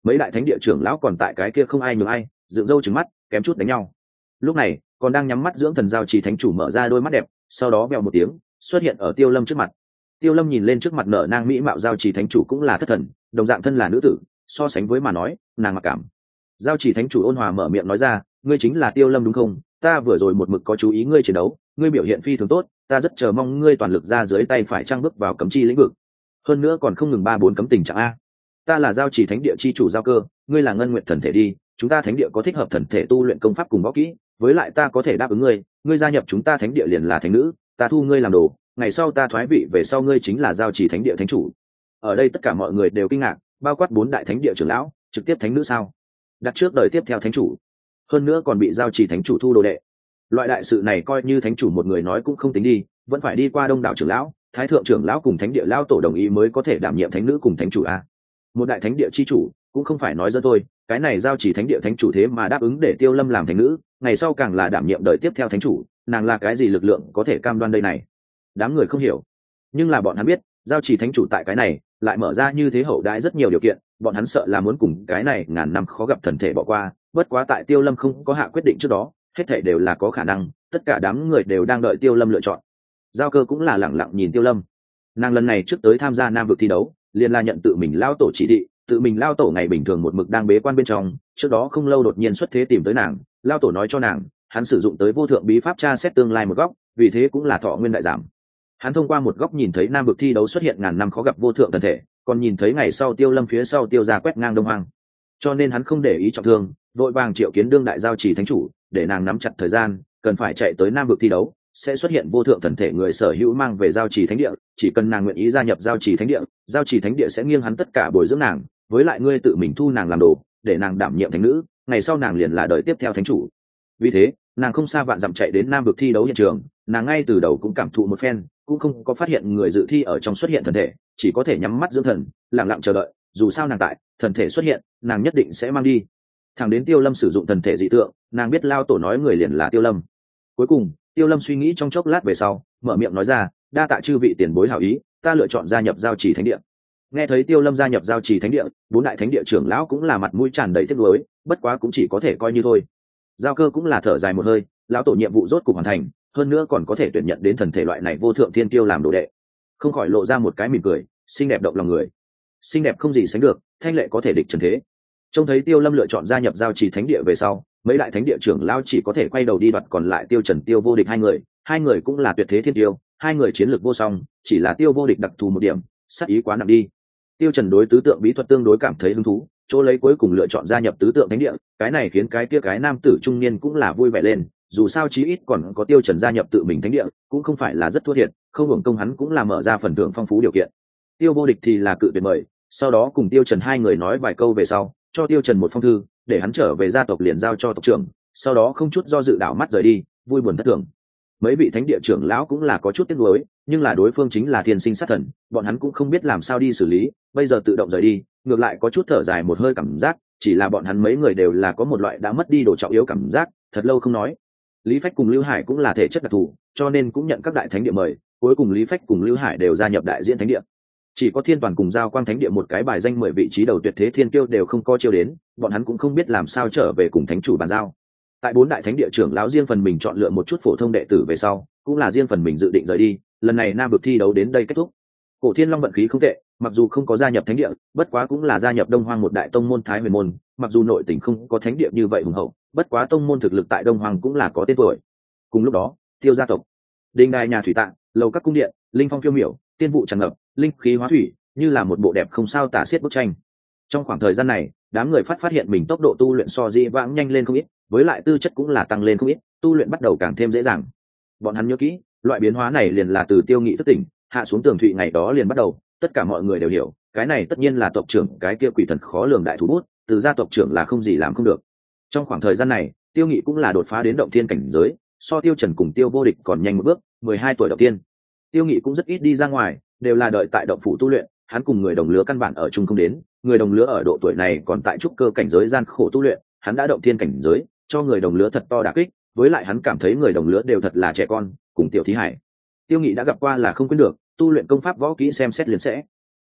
mấy đại thánh địa trưởng lão còn tại cái kia không ai nhường ai, dựng râu trừng mắt kém chút đánh nhau. Lúc này còn đang nhắm mắt dưỡng thần giao trì thánh chủ mở ra đôi mắt đẹp, sau đó vèo một tiếng xuất hiện ở Tiêu Lâm trước mặt. Tiêu Lâm nhìn lên trước mặt nở nang mỹ mạo giao trì thánh chủ cũng là thất thần, đồng dạng thân là nữ tử, so sánh với mà nói nàng mặc cảm. Giao trì thánh chủ ôn hòa mở miệng nói ra, ngươi chính là Tiêu Lâm đúng không? Ta vừa rồi một mực có chú ý ngươi chiến đấu, ngươi biểu hiện phi thường tốt, ta rất chờ mong ngươi toàn lực ra dưới tay phải trang bước vào cấm chi lĩnh vực, hơn nữa còn không ngừng 3-4 cấm tình trạng a. Ta là giao trì thánh địa chi chủ Giao Cơ, ngươi là ngân nguyện thần thể đi, chúng ta thánh địa có thích hợp thần thể tu luyện công pháp cùng võ kỹ, với lại ta có thể đáp ứng ngươi, ngươi gia nhập chúng ta thánh địa liền là thánh nữ, ta thu ngươi làm đồ, ngày sau ta thoái vị về sau ngươi chính là giao trì thánh địa thánh chủ. Ở đây tất cả mọi người đều kinh ngạc, bao quát 4 đại thánh địa trưởng lão, trực tiếp thánh nữ sao? Đặt trước đời tiếp theo thánh chủ, hơn nữa còn bị giao trì thánh chủ thu đồ đệ. Loại đại sự này coi như thánh chủ một người nói cũng không tính đi, vẫn phải đi qua đông đảo trưởng lão, thái thượng trưởng lão cùng thánh địa lão tổ đồng ý mới có thể đảm nhiệm thánh nữ cùng thánh chủ a. Một đại thánh địa chi chủ cũng không phải nói dơ thôi, cái này giao chỉ thánh địa thánh chủ thế mà đáp ứng để Tiêu Lâm làm thánh nữ, ngày sau càng là đảm nhiệm đời tiếp theo thánh chủ, nàng là cái gì lực lượng có thể cam đoan đây này? Đám người không hiểu, nhưng là bọn hắn biết giao chỉ thánh chủ tại cái này lại mở ra như thế hậu đãi rất nhiều điều kiện, bọn hắn sợ là muốn cùng cái này ngàn năm khó gặp thần thể bỏ qua. Bất quá tại Tiêu Lâm không có hạ quyết định trước đó, hết thảy đều là có khả năng, tất cả đám người đều đang đợi Tiêu Lâm lựa chọn. Giao Cơ cũng là lẳng lặng nhìn Tiêu Lâm, nàng lần này trước tới tham gia nam vực thi đấu liền là nhận tự mình lao tổ chỉ thị, tự mình lao tổ ngày bình thường một mực đang bế quan bên trong, trước đó không lâu đột nhiên xuất thế tìm tới nàng, lao tổ nói cho nàng hắn sử dụng tới vô thượng bí pháp tra xét tương lai một góc, vì thế cũng là thọ nguyên đại giảm. Hắn thông qua một góc nhìn thấy nam vực thi đấu xuất hiện ngàn năm khó gặp vô thượng thần thể, còn nhìn thấy ngày sau Tiêu Lâm phía sau Tiêu gia quét ngang Đông Hoang, cho nên hắn không để ý trọng thương, vội vàng triệu kiến đương đại giao chỉ thánh chủ để nàng nắm chặt thời gian, cần phải chạy tới nam vực thi đấu sẽ xuất hiện vô thượng thần thể người sở hữu mang về giao trì thánh địa, chỉ cần nàng nguyện ý gia nhập giao trì thánh địa, giao trì thánh địa sẽ nghiêng hắn tất cả bồi dưỡng nàng, với lại ngươi tự mình thu nàng làm đồ để nàng đảm nhiệm thánh nữ, ngày sau nàng liền là đời tiếp theo thánh chủ. Vì thế nàng không xa vạn dặm chạy đến nam vực thi đấu hiện trường, nàng ngay từ đầu cũng cảm thụ một phen, cũng không có phát hiện người dự thi ở trong xuất hiện thần thể, chỉ có thể nhắm mắt dưỡng thần lặng lặng chờ đợi, dù sao nàng tại thần thể xuất hiện nàng nhất định sẽ mang đi. Thẳng đến Tiêu Lâm sử dụng thần thể dị tượng, nàng biết lao tổ nói người liền là Tiêu Lâm. Cuối cùng Tiêu Lâm suy nghĩ trong chốc lát về sau mở miệng nói ra, đa tạ chư vị tiền bối hảo ý, ta lựa chọn gia nhập giao trì thánh địa. Nghe thấy Tiêu Lâm gia nhập giao trì thánh địa, 4 đại thánh địa trưởng lão cũng là mặt mũi tràn đầy tiếc nuối, bất quá cũng chỉ có thể coi như thôi. Giao Cơ cũng là thở dài một hơi, lão tổ nhiệm vụ rốt cục hoàn thành, hơn nữa còn có thể tuyển nhận đến thần thể loại này vô thượng thiên tiêu làm đồ đệ, không khỏi lộ ra một cái mỉm cười xinh đẹp động lòng người. Xinh đẹp không gì sánh được, thanh lệ có thể địch trần thế. Trông thấy Tiêu Lâm lựa chọn gia nhập giao trì thánh địa về sau, mấy đại thánh địa trưởng lão chỉ có thể quay đầu đi đoạt còn lại Tiêu Trần Tiêu Vô Địch hai người cũng là tuyệt thế thiên tiêu, hai người chiến lược vô song, chỉ là Tiêu Vô Địch đặc thù một điểm, sát ý quá nặng đi. Tiêu Trần đối tứ tượng bí thuật tương đối cảm thấy hứng thú, chỗ lấy cuối cùng lựa chọn gia nhập tứ tượng thánh địa, cái này khiến cái kia cái nam tử trung niên cũng là vui vẻ lên, dù sao chí ít còn có Tiêu Trần gia nhập tự mình thánh địa, cũng không phải là rất thua thiệt, không hưởng công hắn cũng là mở ra phần thưởng phong phú điều kiện. Tiêu Vô Địch thì là cự tuyệt mời, sau đó cùng Tiêu Trần hai người nói vài câu về sau, cho Tiêu Trần một phong thư, để hắn trở về gia tộc liền giao cho tộc trưởng, sau đó không chút do dự đảo mắt rời đi, vui buồn thất thường. Mấy vị thánh địa trưởng lão cũng là có chút tiếc nuối, nhưng là đối phương chính là thiên sinh sát thần, bọn hắn cũng không biết làm sao đi xử lý, bây giờ tự động rời đi, ngược lại có chút thở dài một hơi cảm giác, chỉ là bọn hắn mấy người đều là có một loại đã mất đi đồ trọng yếu cảm giác, thật lâu không nói. Lý Phách cùng Lưu Hải cũng là thể chất đặc thù, cho nên cũng nhận các đại thánh địa mời, cuối cùng Lý Phách cùng Lưu Hải đều gia nhập đại diễn thánh địa. Chỉ có Thiên Toàn cùng Giao Quang thánh địa một cái bài danh 10 vị trí đầu tuyệt thế thiên kiêu đều không có chiêu đến, bọn hắn cũng không biết làm sao trở về cùng thánh chủ bàn giao. Tại 4 đại thánh địa trưởng lão riêng phần mình chọn lựa một chút phổ thông đệ tử về sau, cũng là riêng phần mình dự định rời đi, lần này nam vực thi đấu đến đây kết thúc. Cổ Thiên Long vận khí không tệ, mặc dù không có gia nhập thánh địa, bất quá cũng là gia nhập Đông Hoang một đại tông môn Thái Huyền môn, mặc dù nội tình không có thánh địa như vậy hùng hậu, bất quá tông môn thực lực tại Đông Hoang cũng là có tên tuổi. Cùng lúc đó, Tiêu gia tộc, đình đài nhà thủy tạng, lầu các cung điện, linh phong phiêu miểu, tiên vụ tràn ngập, linh khí hóa thủy, như là một bộ đẹp không sao tả xiết bức tranh. Trong khoảng thời gian này, đám người phát hiện mình tốc độ tu luyện so dĩ vãng nhanh lên không ít, với lại tư chất cũng là tăng lên không ít, tu luyện bắt đầu càng thêm dễ dàng. Bọn hắn nhớ kỹ, loại biến hóa này liền là từ Tiêu Nghị thức tỉnh, hạ xuống tường thụy ngày đó liền bắt đầu, tất cả mọi người đều hiểu, cái này tất nhiên là tộc trưởng cái kia quỷ thần khó lường đại thủ bút, từ gia tộc trưởng là không gì làm không được. Trong khoảng thời gian này, Tiêu Nghị cũng là đột phá đến động thiên cảnh giới, so Tiêu Trần cùng Tiêu Vô Địch còn nhanh một bước, 12 tuổi động thiên. Tiêu Nghị cũng rất ít đi ra ngoài, đều là đợi tại động phủ tu luyện, hắn cùng người đồng lứa căn bản ở chung không đến, người đồng lứa ở độ tuổi này còn tại trúc cơ cảnh giới gian khổ tu luyện, hắn đã động thiên cảnh giới, cho người đồng lứa thật to đả kích, với lại hắn cảm thấy người đồng lứa đều thật là trẻ con, cùng tiểu thí hải. Tiêu Nghị đã gặp qua là không quên được, tu luyện công pháp võ kỹ xem xét liền sẽ.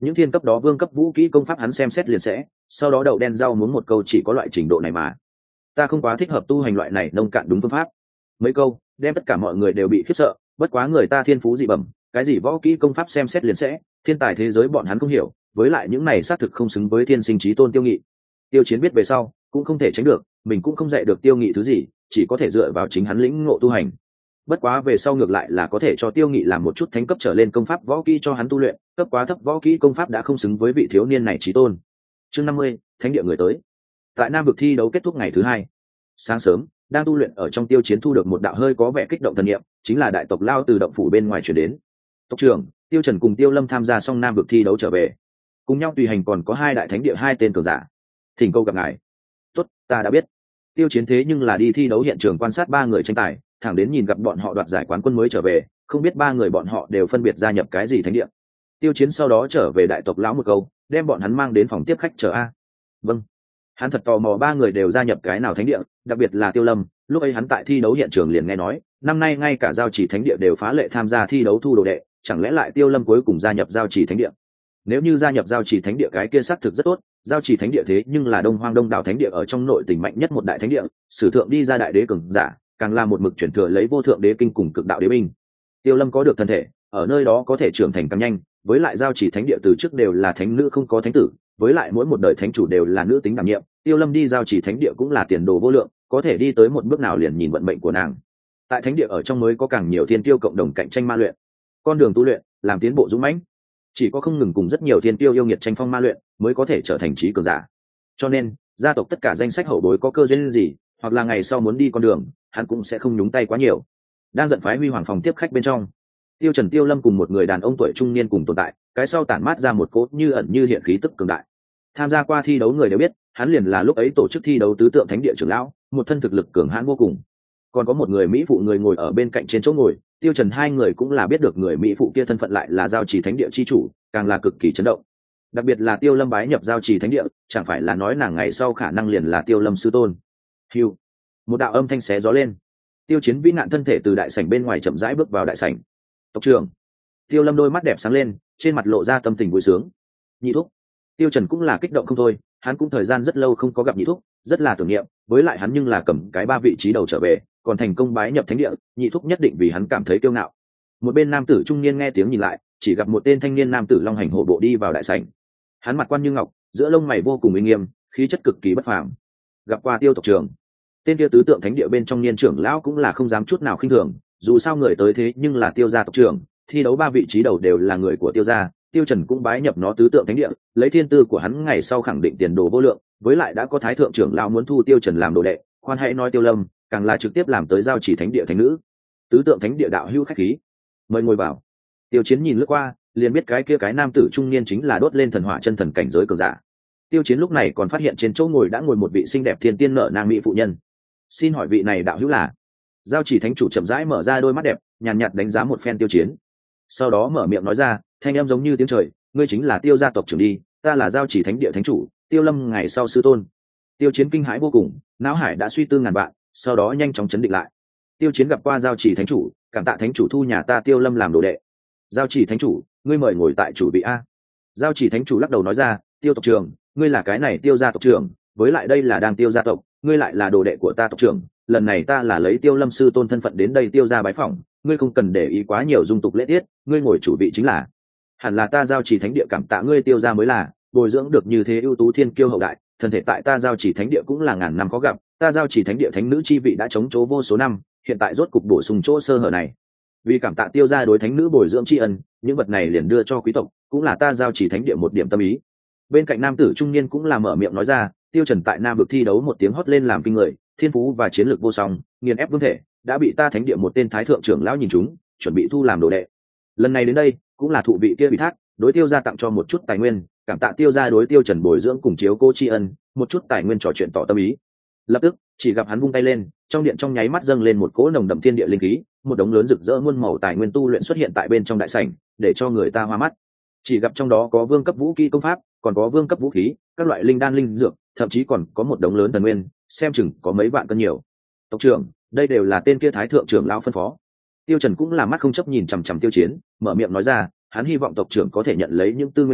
những thiên cấp đó vương cấp vũ kỹ công pháp hắn xem xét liền sẽ, sau đó đậu đen rau muốn một câu chỉ có loại trình độ này mà. Ta không quá thích hợp tu hành loại này nông cạn đúng phương pháp. Mấy câu đem tất cả mọi người đều bị khiếp sợ, bất quá người ta thiên phú dị bẩm, cái gì võ kỹ công pháp xem xét liền sẽ, thiên tài thế giới bọn hắn không hiểu, với lại những này xác thực không xứng với thiên sinh chí tôn Tiêu Nghị. Tiêu Chiến biết về sau cũng không thể tránh được, mình cũng không dạy được Tiêu Nghị thứ gì, chỉ có thể dựa vào chính hắn lĩnh ngộ tu hành. Bất quá về sau ngược lại là có thể cho Tiêu Nghị làm một chút thánh cấp trở lên công pháp võ kỹ cho hắn tu luyện, cấp quá thấp võ kỹ công pháp đã không xứng với vị thiếu niên này chí tôn. Chương 50, thánh địa người tới. Tại Nam vực thi đấu kết thúc ngày thứ hai, sáng sớm, đang tu luyện ở trong Tiêu Chiến thu được một đạo hơi có vẻ kích động thần niệm, chính là đại tộc Lao từ động phủ bên ngoài truyền đến. Tộc trưởng Tiêu Trần cùng Tiêu Lâm tham gia xong Nam vực thi đấu trở về, cùng nhau tùy hành còn có hai đại thánh địa hai tên cường giả. Thỉnh câu gặp ngài. Tốt, ta đã biết. Tiêu Chiến thế nhưng là đi thi đấu hiện trường quan sát ba người tranh tài, thẳng đến nhìn gặp bọn họ đoạt giải quán quân mới trở về, không biết ba người bọn họ đều phân biệt gia nhập cái gì thánh địa. Tiêu Chiến sau đó trở về đại tộc lão một câu, đem bọn hắn mang đến phòng tiếp khách chờ a. Vâng. Hắn thật tò mò ba người đều gia nhập cái nào thánh địa, đặc biệt là Tiêu Lâm, lúc ấy hắn tại thi đấu hiện trường liền nghe nói, năm nay ngay cả giao chỉ thánh địa đều phá lệ tham gia thi đấu thu đồ đệ, chẳng lẽ lại Tiêu Lâm cuối cùng gia nhập giao chỉ thánh địa? Nếu như gia nhập giao chỉ thánh địa cái kia xác thực rất tốt, giao chỉ thánh địa thế nhưng là Đông Hoang Đông đảo thánh địa ở trong nội tỉnh mạnh nhất một đại thánh địa, sử thượng đi ra đại đế cường giả, càng là một mực chuyển thừa lấy vô thượng đế kinh cùng cực đạo đế binh. Tiêu Lâm có được thân thể, ở nơi đó có thể trưởng thành càng nhanh, với lại giao chỉ thánh địa từ trước đều là thánh nữ không có thánh tử, với lại mỗi một đời thánh chủ đều là nữ tính đảm nhiệm, Tiêu Lâm đi giao chỉ thánh địa cũng là tiền đồ vô lượng, có thể đi tới một bước nào liền nhìn vận mệnh của nàng. Tại thánh địa ở trong mới có càng nhiều thiên tiêu cộng đồng cạnh tranh ma luyện, con đường tu luyện, làm tiến bộ dũng mãnh. Chỉ có không ngừng cùng rất nhiều thiên tiêu yêu nghiệt tranh phong ma luyện, mới có thể trở thành trí cường giả. Cho nên, gia tộc tất cả danh sách hậu bối có cơ duyên gì, hoặc là ngày sau muốn đi con đường, hắn cũng sẽ không nhúng tay quá nhiều. Đang giận phái huy hoàng phòng tiếp khách bên trong, Tiêu Trần Tiêu Lâm cùng một người đàn ông tuổi trung niên cùng tồn tại, cái sau tản mát ra một cỗ như ẩn như hiện khí tức cường đại. Tham gia qua thi đấu người đều biết, hắn liền là lúc ấy tổ chức thi đấu tứ tượng thánh địa trưởng lão, một thân thực lực cường hãn vô cùng. Còn có một người mỹ phụ người ngồi ở bên cạnh trên chỗ ngồi, Tiêu Trần hai người cũng là biết được người mỹ phụ kia thân phận lại là giao trì thánh địa chi chủ, càng là cực kỳ chấn động. Đặc biệt là Tiêu Lâm bái nhập giao trì thánh địa, chẳng phải là nói nàng ngày sau khả năng liền là Tiêu Lâm sư tôn. Hưu, một đạo âm thanh xé gió lên. Tiêu Chiến vĩ nạn thân thể từ đại sảnh bên ngoài chậm rãi bước vào đại sảnh. Tộc trưởng. Tiêu Lâm đôi mắt đẹp sáng lên, trên mặt lộ ra tâm tình vui sướng. Nhị thúc. Tiêu Trần cũng là kích động không thôi, hắn cũng thời gian rất lâu không có gặp nhị thúc, rất là tưởng niệm, với lại hắn nhưng là cầm cái ba vị trí đầu trở về, còn thành công bái nhập thánh địa, nhị thúc nhất định vì hắn cảm thấy kiêu ngạo. Một bên nam tử trung niên nghe tiếng nhìn lại, chỉ gặp một tên thanh niên nam tử long hành hổ bộ đi vào đại sảnh. Hắn mặt quan như ngọc, giữa lông mày vô cùng uy nghiêm, khí chất cực kỳ bất phàm. Gặp qua Tiêu tộc trưởng. Tên kia tứ tượng thánh địa bên trong niên trưởng lão cũng là không dám chút nào khinh thường, dù sao người tới thế nhưng là Tiêu gia tộc trưởng, thi đấu ba vị trí đầu đều là người của Tiêu gia, Tiêu Trần cũng bái nhập nó tứ tượng thánh địa, lấy thiên tư của hắn ngày sau khẳng định tiền đồ vô lượng, với lại đã có thái thượng trưởng lão muốn thu Tiêu Trần làm đồ đệ, khoan hãy nói Tiêu Lâm, càng là trực tiếp làm tới giao chỉ thánh địa thánh nữ. Tứ tượng thánh địa đạo hữu khách khí, mời ngồi vào. Tiêu Chiến nhìn lướt qua, liền biết cái kia cái nam tử trung niên chính là đốt lên thần hỏa chân thần cảnh giới cường giả. Tiêu Chiến lúc này còn phát hiện trên chỗ ngồi đã ngồi một vị xinh đẹp thiên tiên nở nang mỹ phụ nhân. Xin hỏi vị này đạo hữu là? Giao chỉ thánh chủ chậm rãi mở ra đôi mắt đẹp, nhàn nhạt đánh giá một phen Tiêu Chiến, sau đó mở miệng nói ra, thanh âm giống như tiếng trời, ngươi chính là Tiêu gia tộc trưởng đi, ta là giao chỉ thánh địa thánh chủ, Tiêu Lâm ngày sau sư tôn. Tiêu Chiến kinh hãi vô cùng, não hải đã suy tư ngàn vạn, sau đó nhanh chóng chấn định lại. Tiêu Chiến gặp qua giao chỉ thánh chủ, cảm tạ thánh chủ thu nhà ta Tiêu Lâm làm đồ đệ. Giao chỉ thánh chủ, ngươi mời ngồi tại chủ vị a. Giao chỉ thánh chủ lắc đầu nói ra, Tiêu tộc trưởng, ngươi là cái này Tiêu gia tộc trưởng, với lại đây là đang Tiêu gia tộc, ngươi lại là đồ đệ của ta tộc trưởng, lần này ta là lấy Tiêu Lâm sư tôn thân phận đến đây Tiêu gia bái phỏng, ngươi không cần để ý quá nhiều dung tục lễ tiết, ngươi ngồi chủ vị chính là. Hẳn là ta giao chỉ thánh địa cảm tạ ngươi Tiêu gia mới là, bồi dưỡng được như thế ưu tú thiên kiêu hậu đại, thân thể tại ta giao chỉ thánh địa cũng là ngàn năm có gặp, ta giao chỉ thánh địa thánh nữ chi vị đã chống chỗ vô số năm, hiện tại rốt cục bổ sung chỗ sơ hở này. Vì cảm tạ Tiêu gia đối thánh nữ bồi dưỡng tri ân, những vật này liền đưa cho quý tộc, cũng là ta giao chỉ thánh địa một điểm tâm ý. Bên cạnh nam tử trung niên cũng là mở miệng nói ra, Tiêu Trần tại Nam vực thi đấu một tiếng hót lên làm kinh người, thiên phú và chiến lược vô song, nghiền ép vương thể, đã bị ta thánh địa một tên thái thượng trưởng lão nhìn trúng, chuẩn bị thu làm đồ đệ. Lần này đến đây, cũng là thụ vị kia bị thác, đối Tiêu gia tặng cho một chút tài nguyên, cảm tạ Tiêu gia đối Tiêu Trần bồi dưỡng cùng chiếu cố tri ân, một chút tài nguyên trò chuyện tỏ tâm ý. Lập tức, chỉ gặp hắn vung tay lên, trong điện trong nháy mắt dâng lên một cỗ nồng đậm thiên địa linh khí, một đống lớn rực rỡ muôn màu tài nguyên tu luyện xuất hiện tại bên trong đại sảnh, để cho người ta hoa mắt. Chỉ gặp trong đó có vương cấp vũ khí công pháp, còn có vương cấp vũ khí, các loại linh đan linh dược, thậm chí còn có một đống lớn thần nguyên, xem chừng có mấy vạn cân nhiều. Tộc trưởng, đây đều là tên kia thái thượng trưởng lão phân phó. Tiêu Trần cũng là mắt không chấp nhìn chằm chằm Tiêu Chiến, mở miệng nói ra, hắn hy vọng tộc trưởng có thể nhận lấy những tư nguyên này,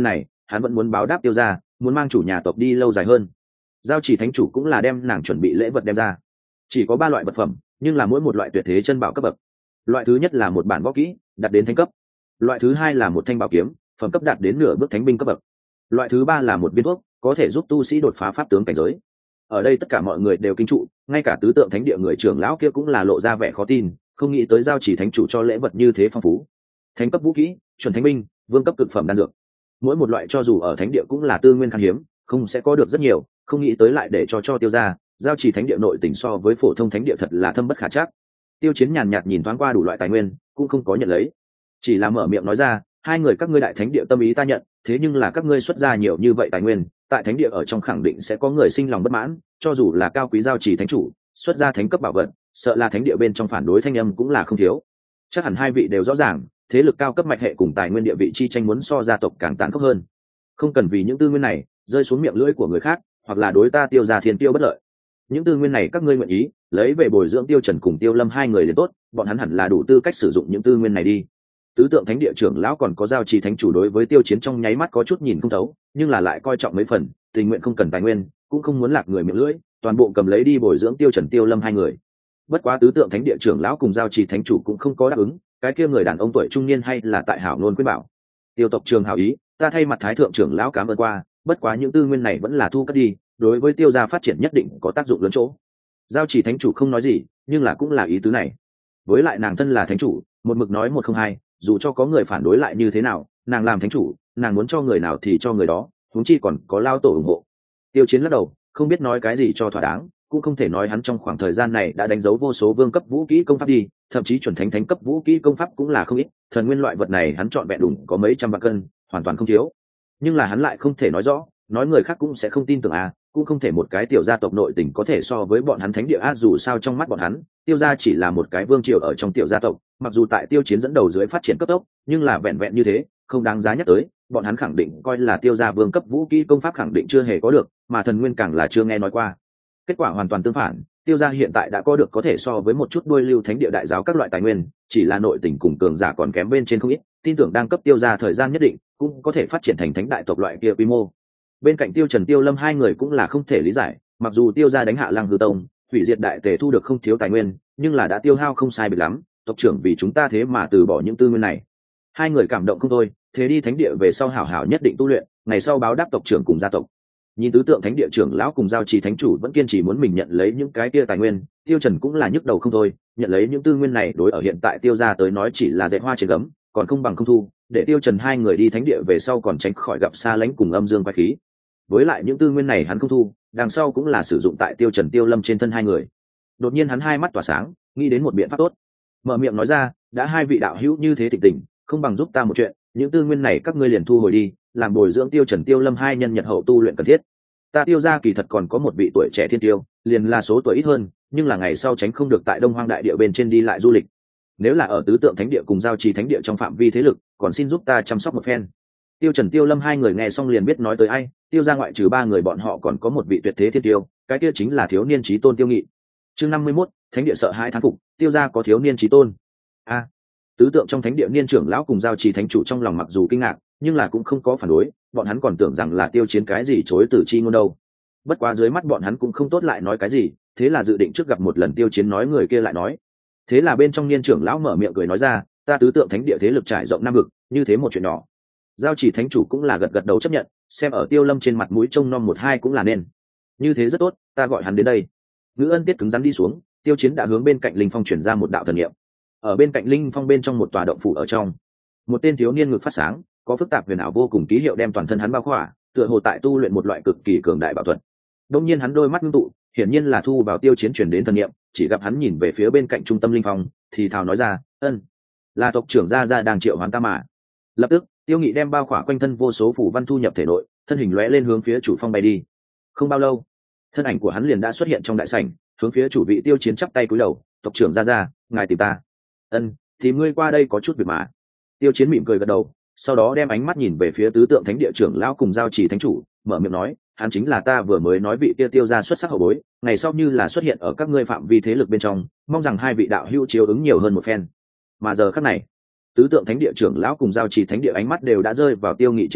hắn vẫn muốn báo đáp tiêu gia, muốn mang chủ nhà tộc đi lâu dài hơn. Giao chỉ thánh chủ cũng là đem nàng chuẩn bị lễ vật đem ra, chỉ có 3 loại vật phẩm, nhưng là mỗi một loại tuyệt thế chân bảo cấp bậc. Loại thứ nhất là một bản võ kỹ đạt đến thánh cấp, loại thứ hai là một thanh bảo kiếm phẩm cấp đạt đến nửa bước thánh binh cấp bậc, loại thứ ba là một viên thuốc có thể giúp tu sĩ đột phá pháp tướng cảnh giới. Ở đây tất cả mọi người đều kinh trụ, ngay cả tứ tượng thánh địa người trưởng lão kia cũng là lộ ra vẻ khó tin, không nghĩ tới giao chỉ thánh chủ cho lễ vật như thế phong phú. Thánh cấp vũ kỹ, chuẩn thánh binh, vương cấp cực phẩm đan dược, mỗi một loại cho dù ở thánh địa cũng là tư nguyên khan hiếm, không sẽ có được rất nhiều, không nghĩ tới lại để cho tiêu ra. Giao chỉ thánh địa nội tình so với phổ thông thánh địa thật là thâm bất khả trắc. Tiêu Chiến nhàn nhạt nhìn thoáng qua đủ loại tài nguyên, cũng không có nhận lấy, chỉ là mở miệng nói ra, hai người các ngươi đại thánh địa tâm ý ta nhận, thế nhưng là các ngươi xuất ra nhiều như vậy tài nguyên, tại thánh địa ở trong khẳng định sẽ có người sinh lòng bất mãn, cho dù là cao quý giao chỉ thánh chủ xuất ra thánh cấp bảo vật, sợ là thánh địa bên trong phản đối thanh âm cũng là không thiếu. Chắc hẳn hai vị đều rõ ràng, thế lực cao cấp mạch hệ cùng tài nguyên địa vị chi tranh muốn so gia tộc càng tàn khốc hơn, không cần vì những tư nguyên này rơi xuống miệng lưỡi của người khác, hoặc là đối ta Tiêu gia thiên tiêu bất lợi. Những tư nguyên này các ngươi nguyện ý lấy về bồi dưỡng Tiêu Trần cùng Tiêu Lâm hai người liền tốt, bọn hắn hẳn là đủ tư cách sử dụng những tư nguyên này đi. Tứ tượng thánh địa trưởng lão còn có giao trì thánh chủ đối với Tiêu Chiến trong nháy mắt có chút nhìn không thấu, nhưng là lại coi trọng mấy phần, tình nguyện không cần tài nguyên, cũng không muốn lạc người miệng lưỡi, toàn bộ cầm lấy đi bồi dưỡng Tiêu Trần Tiêu Lâm hai người. Bất quá tứ tượng thánh địa trưởng lão cùng giao trì thánh chủ cũng không có đáp ứng, cái kia người đàn ông tuổi trung niên hay là tại hảo nôn quyết bảo. Tiêu tộc trường hảo ý, ta thay mặt thái thượng trưởng lão cảm ơn qua, bất quá những tư nguyên này vẫn là thu cất đi, đối với Tiêu gia phát triển nhất định có tác dụng lớn chỗ. Giao chỉ thánh chủ không nói gì, nhưng là cũng là ý tứ này. Với lại nàng thân là thánh chủ, một mực nói một không hai, dù cho có người phản đối lại như thế nào, nàng làm thánh chủ, nàng muốn cho người nào thì cho người đó, huống chi còn có lao tổ ủng hộ. Tiêu Chiến lắc đầu, không biết nói cái gì cho thỏa đáng, cũng không thể nói hắn trong khoảng thời gian này đã đánh dấu vô số vương cấp vũ kỹ công pháp đi, thậm chí chuẩn thánh cấp vũ kỹ công pháp cũng là không ít, thần nguyên loại vật này hắn chọn vẹn đủ có mấy trăm vạn cân, hoàn toàn không thiếu. Nhưng là hắn lại không thể nói rõ, nói người khác cũng sẽ không tin tưởng à, cũng không thể một cái tiểu gia tộc nội tình có thể so với bọn hắn thánh địa a, dù sao trong mắt bọn hắn, Tiêu gia chỉ là một cái vương triều ở trong tiểu gia tộc, mặc dù tại Tiêu Chiến dẫn đầu dưới phát triển cấp tốc, nhưng là vẹn vẹn như thế, không đáng giá nhắc tới, bọn hắn khẳng định coi là Tiêu gia vương cấp vũ kỹ công pháp khẳng định chưa hề có được, mà thần nguyên càng là chưa nghe nói qua. Kết quả hoàn toàn tương phản, Tiêu gia hiện tại đã có được có thể so với một chút đuôi lưu thánh địa đại giáo các loại tài nguyên, chỉ là nội tình cùng cường giả còn kém bên trên không ít, tin tưởng đang cấp Tiêu gia thời gian nhất định, cũng có thể phát triển thành thánh đại tộc loại kia quy mô. Bên cạnh Tiêu Trần Tiêu Lâm hai người cũng là không thể lý giải, mặc dù Tiêu gia đánh hạ Lăng Hư Tông, hủy diệt đại tề thu được không thiếu tài nguyên, nhưng là đã tiêu hao không sai biệt lắm, tộc trưởng vì chúng ta thế mà từ bỏ những tư nguyên này. Hai người cảm động không thôi, thế đi thánh địa về sau hảo hảo nhất định tu luyện, ngày sau báo đáp tộc trưởng cùng gia tộc. Nhìn tứ tượng thánh địa trưởng lão cùng giao trì thánh chủ vẫn kiên trì muốn mình nhận lấy những cái kia tài nguyên, Tiêu Trần cũng là nhức đầu không thôi, nhận lấy những tư nguyên này đối ở hiện tại Tiêu gia tới nói chỉ là dệt hoa trên gấm, còn không bằng không thu, để Tiêu Trần hai người đi thánh địa về sau còn tránh khỏi gặp xa lánh cùng âm dương quái khí. Với lại những tư nguyên này hắn không thu, đằng sau cũng là sử dụng tại Tiêu Trần Tiêu Lâm trên thân hai người. Đột nhiên hắn hai mắt tỏa sáng, nghĩ đến một biện pháp tốt, mở miệng nói ra, đã hai vị đạo hữu như thế thịnh tình, không bằng giúp ta một chuyện, những tư nguyên này các ngươi liền thu hồi đi, làm bồi dưỡng Tiêu Trần Tiêu Lâm hai nhân nhật hậu tu luyện cần thiết. Ta Tiêu gia kỳ thật còn có một vị tuổi trẻ thiên tiêu, liền là số tuổi ít hơn, nhưng là ngày sau tránh không được tại Đông Hoang đại địa bên trên đi lại du lịch. Nếu là ở tứ tượng thánh địa cùng giao trì thánh địa trong phạm vi thế lực, còn xin giúp ta chăm sóc một phen. Tiêu Trần Tiêu Lâm hai người nghe xong liền biết nói tới ai, Tiêu gia ngoại trừ ba người bọn họ còn có một vị tuyệt thế thiên tiêu, cái kia chính là thiếu niên chí tôn Tiêu Nghị. Chương 51, thánh địa sợ hãi thán phục, Tiêu gia có thiếu niên chí tôn. A, tứ tượng trong thánh địa niên trưởng lão cùng giao trì thánh chủ trong lòng mặc dù kinh ngạc, nhưng là cũng không có phản đối, bọn hắn còn tưởng rằng là Tiêu Chiến cái gì chối từ chi ngôn đâu. Bất quá dưới mắt bọn hắn cũng không tốt lại nói cái gì, thế là dự định trước gặp một lần Tiêu Chiến nói người kia lại nói. Thế là bên trong niên trưởng lão mở miệng cười nói ra, ta tứ tượng thánh địa thế lực trải rộng nam vực, như thế một chuyện nhỏ. Giao chỉ thánh chủ cũng là gật gật đầu chấp nhận, xem ở Tiêu Lâm trên mặt mũi trông nom một hai cũng là nên. Như thế rất tốt, ta gọi hắn đến đây. Ngữ Ân Tiết cứng rắn đi xuống, Tiêu Chiến đã hướng bên cạnh linh phong chuyển ra một đạo thần niệm. Ở bên cạnh linh phong bên trong một tòa động phủ ở trong, một tên thiếu niên ngực phát sáng, có phức tạp huyền ảo vô cùng ký hiệu đem toàn thân hắn bao khỏa, tựa hồ tại tu luyện một loại cực kỳ cường đại bảo thuật. Đông nhiên hắn đôi mắt ngưng tụ, hiển nhiên là thu vào Tiêu Chiến chuyển đến thần niệm, chỉ gặp hắn nhìn về phía bên cạnh trung tâm linh phong, thì thào nói ra, ân, là tộc trưởng gia gia đang triệu hoán ta mà. Lập tức Tiêu Nghị đem bao khỏa quanh thân vô số phủ văn thu nhập thể nội, thân hình lóe lên hướng phía chủ phong bay đi. Không bao lâu, thân ảnh của hắn liền đã xuất hiện trong đại sảnh, hướng phía chủ vị Tiêu Chiến chắp tay cúi đầu, tộc trưởng gia gia, ngài tìm ta. Ân, thì ngươi qua đây có chút việc mà. Tiêu Chiến mỉm cười gật đầu, sau đó đem ánh mắt nhìn về phía tứ tượng thánh địa trưởng lão cùng giao trì thánh chủ, mở miệng nói, hắn chính là ta vừa mới nói vị kia Tiêu gia xuất sắc hậu bối, ngày sau như là xuất hiện ở các ngươi phạm vi thế lực bên trong, mong rằng hai vị đạo hữu chiếu ứng nhiều hơn một phen. Mà giờ khắc này, tứ tượng thánh địa trưởng lão cùng giao trì thánh địa ánh mắt đều đã rơi vào Tiêu Nghị trên thân,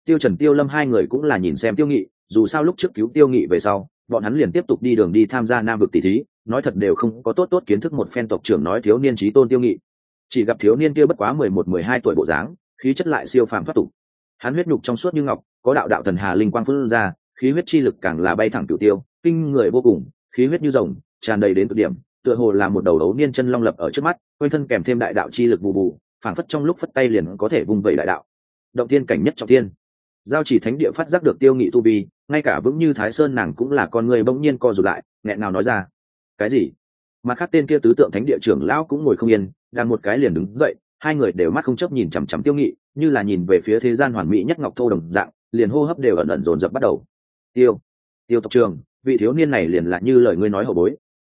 Tiêu Trần Tiêu Lâm hai người cũng là nhìn xem Tiêu Nghị, dù sao lúc trước cứu Tiêu Nghị về sau, bọn hắn liền tiếp tục đi đường đi tham gia Nam vực tỷ thí, nói thật đều không có tốt kiến thức một phen tộc trưởng nói thiếu niên chí tôn Tiêu Nghị. Chỉ gặp thiếu niên kia bất quá 11-12 tuổi bộ dáng, khí chất lại siêu phàm thoát tục. Hắn huyết nhục trong suốt như ngọc, có đạo đạo thần hà linh quang phun ra, khí huyết chi lực càng là bay thẳng cửu tiêu, kinh người vô cùng, khí huyết như rồng, tràn đầy đến cực điểm, tựa hồ là một đầu đấu niên chân long lập ở trước mắt, quanh thân kèm thêm đại đạo chi lực bù bù, phảng phất trong lúc phất tay liền có thể vung vẩy đại đạo. Động thiên cảnh nhất trọng thiên. Giao Chỉ Thánh địa phát giác được Tiêu Nghị tu vi, ngay cả vững như Thái Sơn nàng cũng là con người bỗng nhiên co rụt lại, nghẹn ngào nói ra: "Cái gì?" Mà khác tên kia tứ tượng thánh địa trưởng lão cũng ngồi không yên, đang một cái liền đứng dậy, hai người đều mắt không chấp nhìn chằm chằm Tiêu Nghị, như là nhìn về phía thế gian hoàn mỹ nhất ngọc thô đồng dạng, liền hô hấp đều ẩn ẩn dồn dập bắt đầu. Tiêu tộc trưởng, vị thiếu niên này liền là như lời ngươi nói hậu bối.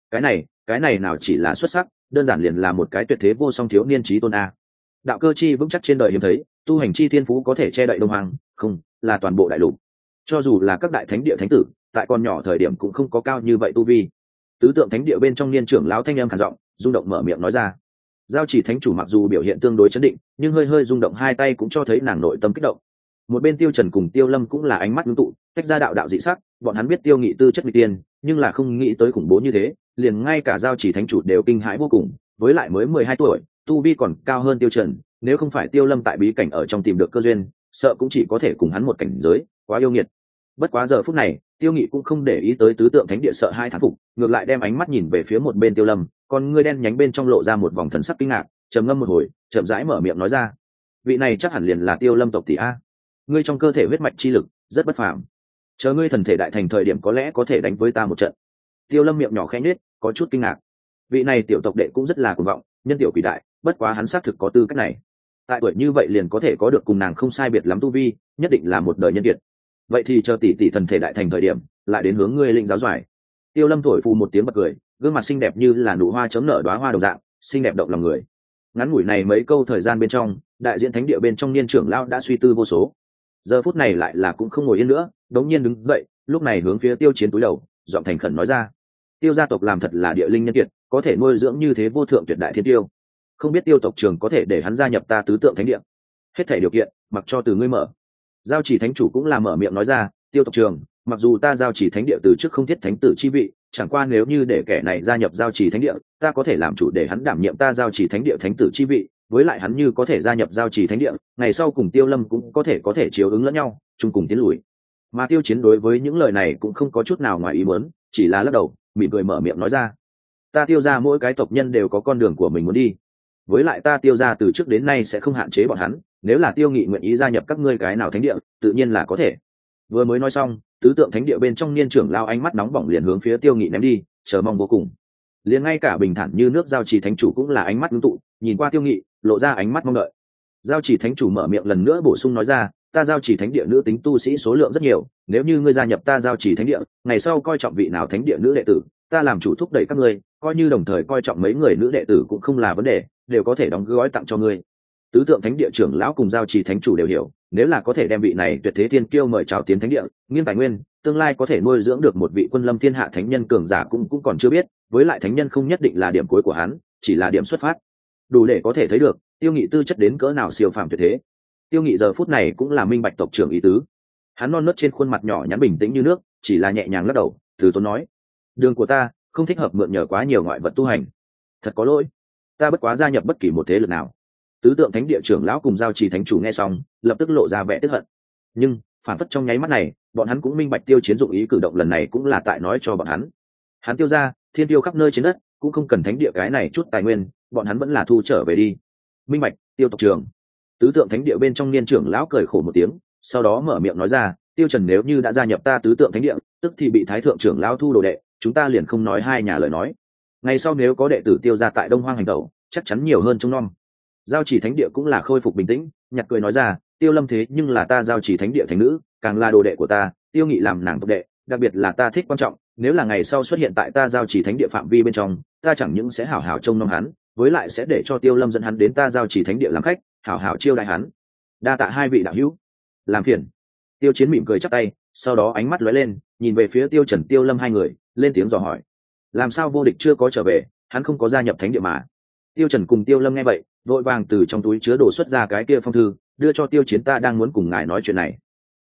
Cái này nào chỉ là xuất sắc, đơn giản liền là một cái tuyệt thế vô song thiếu niên chí tôn a. Đạo cơ chi vững chắc trên đời hiếm thấy, tu hành chi thiên phú có thể che đậy đông hoàng, không, là toàn bộ đại lục. Cho dù là các đại thánh địa thánh tử, tại còn nhỏ thời điểm cũng không có cao như vậy tu vi. Tứ tượng thánh địa bên trong niên trưởng lão thanh âm khàn giọng, rung động mở miệng nói ra. Giao Chỉ thánh chủ mặc dù biểu hiện tương đối chấn định, nhưng hơi hơi rung động hai tay cũng cho thấy nàng nội tâm kích động. Một bên Tiêu Trần cùng Tiêu Lâm cũng là ánh mắt ngưng tụ, tách ra đạo đạo dị sắc, bọn hắn biết Tiêu Nghị tư chất nghịch tiên, nhưng là không nghĩ tới khủng bố như thế, liền ngay cả Giao Chỉ thánh chủ đều kinh hãi vô cùng, với lại mới 12 tuổi, tu vi còn cao hơn Tiêu Trần, nếu không phải Tiêu Lâm tại bí cảnh ở trong tìm được cơ duyên, sợ cũng chỉ có thể cùng hắn một cảnh giới, quá yêu nghiệt. Bất quá giờ phút này, Tiêu Nghị cũng không để ý tới tứ tượng thánh địa sợ hai thán phục, ngược lại đem ánh mắt nhìn về phía một bên Tiêu Lâm, còn người đen nhánh bên trong lộ ra một vòng thần sắc kinh ngạc, trầm ngâm một hồi, chậm rãi mở miệng nói ra: "Vị này chắc hẳn liền là Tiêu Lâm tộc tỷ a. Ngươi trong cơ thể huyết mạch chi lực rất bất phàm, chờ ngươi thần thể đại thành thời điểm có lẽ có thể đánh với ta một trận." Tiêu Lâm miệng nhỏ khẽ nhếch, có chút kinh ngạc. Vị này tiểu tộc đệ cũng rất là cuồng vọng, nhân tiểu quỷ đại, bất quá hắn xác thực có tư cách này. Tại tuổi như vậy liền có thể có được cùng nàng không sai biệt lắm tu vi, nhất định là một đời nhân kiệt. Vậy thì chờ tỷ tỷ thần thể đại thành thời điểm, lại đến hướng ngươi linh giáo doài. Tiêu Lâm thổi phù một tiếng bật cười, gương mặt xinh đẹp như là nụ hoa chớm nở đóa hoa đồng dạng, xinh đẹp động lòng người. Ngắn ngủi này mấy câu thời gian bên trong, đại diện thánh địa bên trong niên trưởng lão đã suy tư vô số. Giờ phút này lại là cũng không ngồi yên nữa, đống nhiên đứng dậy, lúc này hướng phía Tiêu Chiến túi đầu, giọng thành khẩn nói ra: "Tiêu gia tộc làm thật là địa linh nhân kiệt, có thể nuôi dưỡng như thế vô thượng tuyệt đại thiên tiêu. Không biết Tiêu tộc trưởng có thể để hắn gia nhập ta tứ tượng thánh địa. Hết thảy điều kiện, mặc cho từ ngươi mở." Giao Chỉ thánh chủ cũng là mở miệng nói ra: "Tiêu tộc trưởng, mặc dù ta Giao Chỉ thánh địa từ trước không thiết thánh tử chi vị, chẳng qua nếu như để kẻ này gia nhập Giao Chỉ thánh địa, ta có thể làm chủ để hắn đảm nhiệm ta Giao Chỉ thánh địa thánh tử chi vị, với lại hắn như có thể gia nhập Giao Chỉ thánh địa, ngày sau cùng Tiêu Lâm cũng có thể chiếu ứng lẫn nhau, chung cùng tiến lùi." Mà Tiêu Chiến đối với những lời này cũng không có chút nào ngoài ý muốn, chỉ là lắc đầu, mỉm cười mở miệng nói ra: "Ta Tiêu gia mỗi cái tộc nhân đều có con đường của mình muốn đi, với lại ta Tiêu gia từ trước đến nay sẽ không hạn chế bọn hắn, nếu là Tiêu Nghị nguyện ý gia nhập các ngươi cái nào thánh địa, tự nhiên là có thể." Vừa mới nói xong, tứ tượng thánh địa bên trong niên trưởng lao ánh mắt nóng bỏng liền hướng phía Tiêu Nghị ném đi, chờ mong vô cùng. Liền ngay cả bình thản như nước Giao Chỉ thánh chủ cũng là ánh mắt ngưng tụ, nhìn qua Tiêu Nghị, lộ ra ánh mắt mong đợi. Giao Chỉ thánh chủ mở miệng lần nữa bổ sung nói ra: "Ta Giao Chỉ thánh địa nữ tính tu sĩ số lượng rất nhiều, nếu như ngươi gia nhập ta Giao Chỉ thánh địa, ngày sau coi trọng vị nào thánh địa nữ đệ tử, ta làm chủ thúc đẩy các ngươi, coi như đồng thời coi trọng mấy người nữ đệ tử cũng không là vấn đề, đều có thể đóng gói tặng cho ngươi." Tứ tượng thánh địa trưởng lão cùng Giao Chỉ thánh chủ đều hiểu, nếu là có thể đem vị này tuyệt thế thiên kiêu mời chào tiến thánh địa, nghiêng tài nguyên, tương lai có thể nuôi dưỡng được một vị quân lâm thiên hạ thánh nhân cường giả cũng còn chưa biết, với lại thánh nhân không nhất định là điểm cuối của hắn, chỉ là điểm xuất phát. Đủ để có thể thấy được, Tiêu Nghị tư chất đến cỡ nào siêu phàm tuyệt thế. Tiêu Nghị giờ phút này cũng là minh bạch tộc trưởng ý tứ. Hắn non nớt trên khuôn mặt nhỏ nhắn bình tĩnh như nước, chỉ là nhẹ nhàng lắc đầu, từ tốn nói: "Đường của ta không thích hợp mượn nhờ quá nhiều ngoại vật tu hành. Thật có lỗi, ta bất quá gia nhập bất kỳ một thế lực nào." Tứ tượng thánh địa trưởng lão cùng Giao Chỉ thánh chủ nghe xong, lập tức lộ ra vẻ tức hận. Nhưng phản phất trong nháy mắt này, bọn hắn cũng minh bạch Tiêu Chiến dụng ý cử động lần này cũng là tại nói cho bọn hắn Tiêu gia thiên tiêu khắp nơi trên đất, cũng không cần thánh địa cái này chút tài nguyên, bọn hắn vẫn là thu trở về đi. Minh bạch, Tiêu tộc trưởng. Tứ tượng thánh địa bên trong niên trưởng lão cười khổ một tiếng, sau đó mở miệng nói ra: "Tiêu Trần nếu như đã gia nhập ta tứ tượng thánh địa, tức thì bị thái thượng trưởng lão thu đồ đệ, chúng ta liền không nói hai nhà lời nói. Ngày sau nếu có đệ tử Tiêu gia tại Đông Hoang hành tẩu, chắc chắn nhiều hơn trông nom." Giao Chỉ thánh địa cũng là khôi phục bình tĩnh, nhặt cười nói ra: "Tiêu Lâm thế nhưng là ta Giao Chỉ thánh địa thánh nữ, càng là đồ đệ của ta, Tiêu Nghị làm nàng tộc đệ, đặc biệt là ta thích quan trọng, nếu là ngày sau xuất hiện tại ta Giao Chỉ thánh địa phạm vi bên trong, ta chẳng những sẽ hảo hảo trông nom hắn, với lại sẽ để cho Tiêu Lâm dẫn hắn đến ta Giao Chỉ thánh địa làm khách, hảo hảo chiêu đãi hắn." Đa tạ hai vị đạo hữu. Làm phiền. Tiêu Chiến mỉm cười chắp tay, sau đó ánh mắt lóe lên, nhìn về phía Tiêu Trần Tiêu Lâm hai người, lên tiếng dò hỏi: "Làm sao vô địch chưa có trở về, hắn không có gia nhập thánh địa mà?" Tiêu Trần cùng Tiêu Lâm nghe vậy, vội vàng từ trong túi chứa đồ xuất ra cái kia phong thư, đưa cho Tiêu Chiến: "Ta đang muốn cùng ngài nói chuyện này."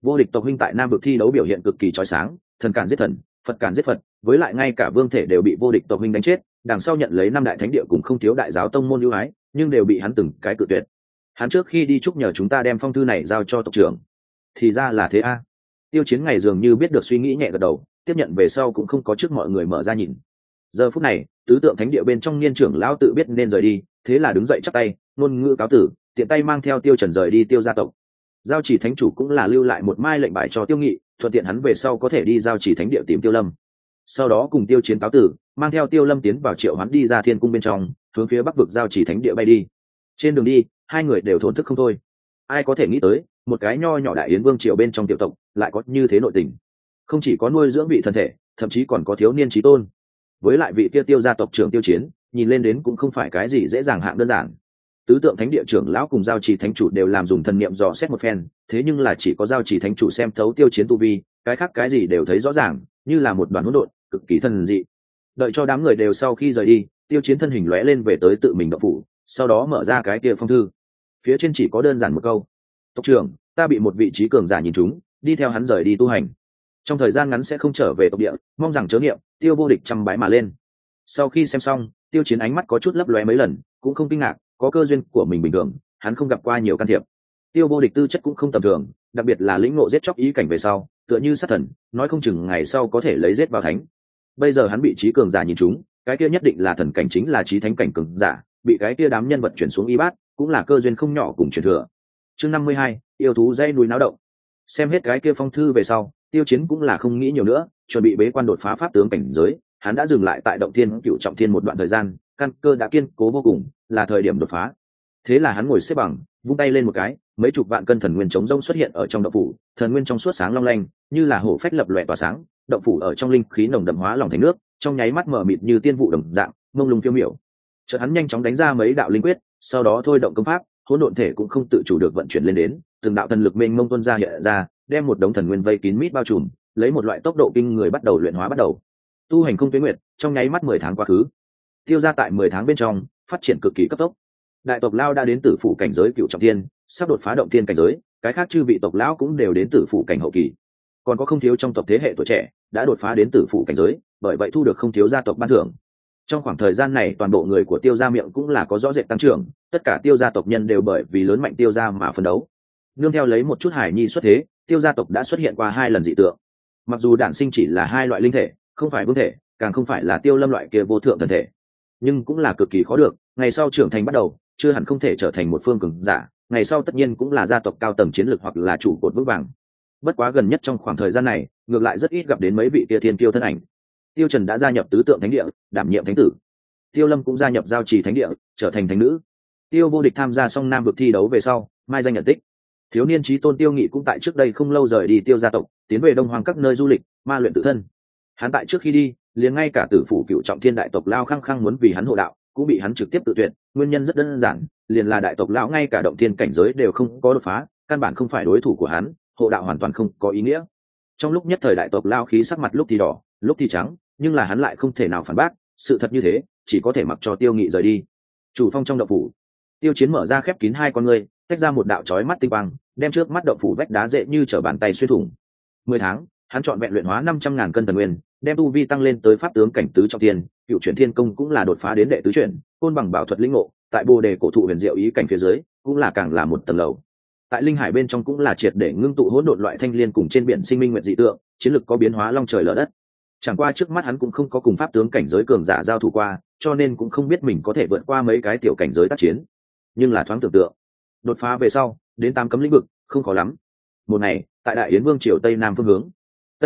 vô địch tộc huynh tại nam vực thi đấu biểu hiện cực kỳ chói sáng, thần cản giết thần, phật cản giết phật, với lại ngay cả vương thể đều bị vô địch tộc huynh đánh chết, đằng sau nhận lấy năm đại thánh địa cùng không thiếu đại giáo tông môn ưu ái, nhưng đều bị hắn từng cái cự tuyệt. Hắn trước khi đi chúc nhờ chúng ta đem phong thư này giao cho tộc trưởng. Thì ra là thế a. Tiêu Chiến ngày dường như biết được suy nghĩ, nhẹ gật đầu, tiếp nhận về sau cũng không có trước mọi người mở ra nhìn. Giờ phút này, tứ tượng thánh địa bên trong niên trưởng lão tự biết nên rời đi, thế là đứng dậy chắp tay, ngôn ngữ cáo tử, tiện tay mang theo Tiêu Trần rời đi Tiêu gia tộc. Giao chỉ thánh chủ cũng là lưu lại một mai lệnh bài cho Tiêu Nghị, thuận tiện hắn về sau có thể đi giao chỉ thánh địa tìm Tiêu Lâm. Sau đó cùng Tiêu Chiến cáo tử, mang theo Tiêu Lâm tiến vào triệu hoán đi ra thiên cung bên trong, hướng phía bắc vực giao chỉ thánh địa bay đi. Trên đường đi, hai người đều thốn thức không thôi. Ai có thể nghĩ tới, một cái nho nhỏ đại yến vương triều bên trong tiểu tộc lại có như thế nội tình, không chỉ có nuôi dưỡng vị thân thể, thậm chí còn có thiếu niên chí tôn. Với lại vị kia Tiêu gia tộc trưởng Tiêu Chiến, nhìn lên đến cũng không phải cái gì dễ dàng hạng đơn giản. Tứ tượng thánh địa trưởng lão cùng giao trì thánh chủ đều làm dùng thần niệm dò xét một phen, thế nhưng là chỉ có giao trì thánh chủ xem thấu Tiêu Chiến tu vi, cái khác cái gì đều thấy rõ ràng, như là một đoàn hỗn độn, cực kỳ thần dị. Đợi cho đám người đều sau khi rời đi, Tiêu Chiến thân hình lóe lên về tới tự mình động phủ, sau đó mở ra cái kia phong thư. Phía trên chỉ có đơn giản một câu: tộc trưởng, ta bị một vị trí cường giả nhìn trúng, đi theo hắn rời đi tu hành, trong thời gian ngắn sẽ không trở về tộc địa, mong rằng chớ niệm. Tiêu vô địch chăm bái mà lên. Sau khi xem xong, Tiêu Chiến ánh mắt có chút lấp lóe mấy lần, cũng không kinh ngạc, có cơ duyên của mình bình thường, hắn không gặp qua nhiều can thiệp. Tiêu vô địch tư chất cũng không tầm thường, đặc biệt là lĩnh ngộ giết chóc ý cảnh về sau, tựa như sát thần, nói không chừng ngày sau có thể lấy giết vào thánh. Bây giờ hắn bị trí cường giả nhìn trúng, cái kia nhất định là thần cảnh, chính là trí thánh cảnh cường giả, bị cái kia đám nhân vật chuyển xuống y bát, cũng là cơ duyên không nhỏ cùng truyền thừa. Chương 52, yêu thú dây núi náo động. Xem hết cái kia phong thư về sau, Tiêu Chiến cũng là không nghĩ nhiều nữa, chuẩn bị bế quan đột phá pháp tướng cảnh giới. Hắn đã dừng lại tại động thiên cửu trọng thiên một đoạn thời gian, căn cơ đã kiên cố vô cùng, là thời điểm đột phá. Thế là hắn ngồi xếp bằng, vung tay lên một cái, mấy chục vạn cân thần nguyên chống rông xuất hiện ở trong động phủ, thần nguyên trong suốt sáng long lanh, như là hổ phách lập lòe tỏa sáng, động phủ ở trong linh khí nồng đậm hóa lòng thành nước, trong nháy mắt mở mịt như tiên vụ đồng dạng, mông lung phiêu miểu. Chợt hắn nhanh chóng đánh ra mấy đạo linh quyết, sau đó thôi động công pháp, hỗn độn thể cũng không tự chủ được vận chuyển lên đến, từng đạo thần lực mênh mông tuôn ra hiện ra, đem một đống thần nguyên vây kín mít bao trùm, lấy một loại tốc độ kinh người bắt đầu luyện hóa bắt đầu. Tu hành không tuyến nguyệt, trong nháy mắt 10 tháng quá khứ. Tiêu gia tại 10 tháng bên trong, phát triển cực kỳ cấp tốc. Đại tộc lão đã đến tử phụ cảnh giới cựu trọng thiên, sắp đột phá động thiên cảnh giới, cái khác chư vị tộc lão cũng đều đến tử phụ cảnh hậu kỳ. Còn có không thiếu trong tộc thế hệ tuổi trẻ đã đột phá đến tử phụ cảnh giới, bởi vậy thu được không thiếu gia tộc ban thưởng. Trong khoảng thời gian này, toàn bộ người của Tiêu gia miệng cũng là có rõ rệt tăng trưởng, tất cả Tiêu gia tộc nhân đều bởi vì lớn mạnh Tiêu gia mà phấn đấu. Nương theo lấy một chút hải nhi xuất thế, Tiêu gia tộc đã xuất hiện qua 2 lần dị tượng. Mặc dù đản sinh chỉ là 2 loại linh thể, không phải vương thể, càng không phải là Tiêu Lâm loại kia vô thượng thần thể, nhưng cũng là cực kỳ khó được. Ngày sau trưởng thành bắt đầu, chưa hẳn không thể trở thành một phương cường giả, ngày sau tất nhiên cũng là gia tộc cao tầng chiến lược hoặc là trụ cột vững vàng. Bất quá gần nhất trong khoảng thời gian này, ngược lại rất ít gặp đến mấy vị kia thiên kiêu thân ảnh. Tiêu Trần đã gia nhập tứ tượng thánh địa, đảm nhiệm thánh tử. Tiêu Lâm cũng gia nhập giao trì thánh địa, trở thành thánh nữ. Tiêu vô địch tham gia xong nam vực thi đấu về sau, mai danh nhận tích. Thiếu niên chí tôn Tiêu Nghị cũng tại trước đây không lâu rời đi Tiêu gia tộc, tiến về đông hoàng các nơi du lịch, ma luyện tự thân. Hắn tại trước khi đi, liền ngay cả tử phủ cựu trọng thiên đại tộc lao khăng khăng muốn vì hắn hộ đạo, cũng bị hắn trực tiếp tự tuyệt. Nguyên nhân rất đơn giản, liền là đại tộc lão ngay cả động thiên cảnh giới đều không có đột phá, căn bản không phải đối thủ của hắn, hộ đạo hoàn toàn không có ý nghĩa. Trong lúc nhất thời đại tộc lao khí sắc mặt lúc thì đỏ, lúc thì trắng, nhưng là hắn lại không thể nào phản bác, sự thật như thế, chỉ có thể mặc cho Tiêu Nghị rời đi. Chủ phong trong động phủ, Tiêu Chiến mở ra khép kín 2 con ngươi, tách ra một đạo chói mắt tinh quang, đem trước mắt động phủ vách đá dễ như trở bàn tay xuyên thủng. 10 tháng, hắn chọn vẹn luyện hóa 500.000 cân thần nguyên, đem tu vi tăng lên tới pháp tướng cảnh tứ trọng thiên, cựu chuyển thiên công cũng là đột phá đến đệ tứ chuyển, côn bằng bảo thuật linh ngộ, tại Bồ đề cổ thụ huyền diệu ý cảnh phía dưới, cũng là càng là một tầng lầu. Tại linh hải bên trong cũng là triệt để ngưng tụ hỗn độn loại thanh liên cùng trên biển sinh minh nguyện dị tượng, chiến lực có biến hóa long trời lở đất. Chẳng qua trước mắt hắn cũng không có cùng pháp tướng cảnh giới cường giả giao thủ qua, cho nên cũng không biết mình có thể vượt qua mấy cái tiểu cảnh giới tác chiến. Nhưng là thoáng tưởng tượng, đột phá về sau, đến 8 cấm lĩnh vực, không khó lắm. Một ngày, tại Đại Yến Vương triều tây nam phương hướng,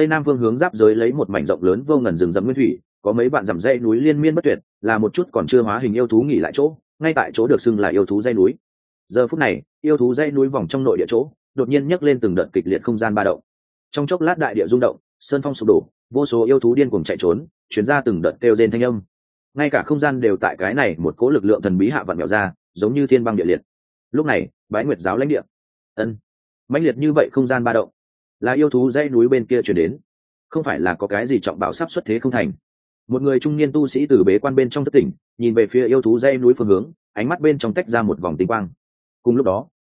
giáp giới lấy một mảnh rộng lớn vô ngần rừng rậm nguyên thủy, có mấy vạn dặm dãy núi liên miên bất tuyệt, là một chút còn chưa hóa hình yêu thú nghỉ lại chỗ, ngay tại chỗ được xưng là yêu thú dãy núi. Giờ phút này, yêu thú dãy núi vòng trong nội địa chỗ, đột nhiên nhấc lên từng đợt kịch liệt không gian ba động. Trong chốc lát đại địa rung động, sơn phong sụp đổ, vô số yêu thú điên cuồng chạy trốn, truyền ra từng đợt kêu rên thanh âm. Ngay cả không gian đều tại cái này một cỗ lực lượng thần bí hạ vặn vẹo ra, giống như thiên băng địa liệt. Lúc này, Bái Nguyệt giáo lãnh địa, mãnh liệt như vậy không gian ba động, là yêu thú dãy núi bên kia truyền đến, không phải là có cái gì trọng bảo sắp xuất thế không thành. Một người trung niên tu sĩ từ bế quan bên trong thất tỉnh, nhìn về phía yêu thú dãy núi phương hướng, ánh mắt bên trong tách ra một vòng tinh quang. Cùng lúc đó,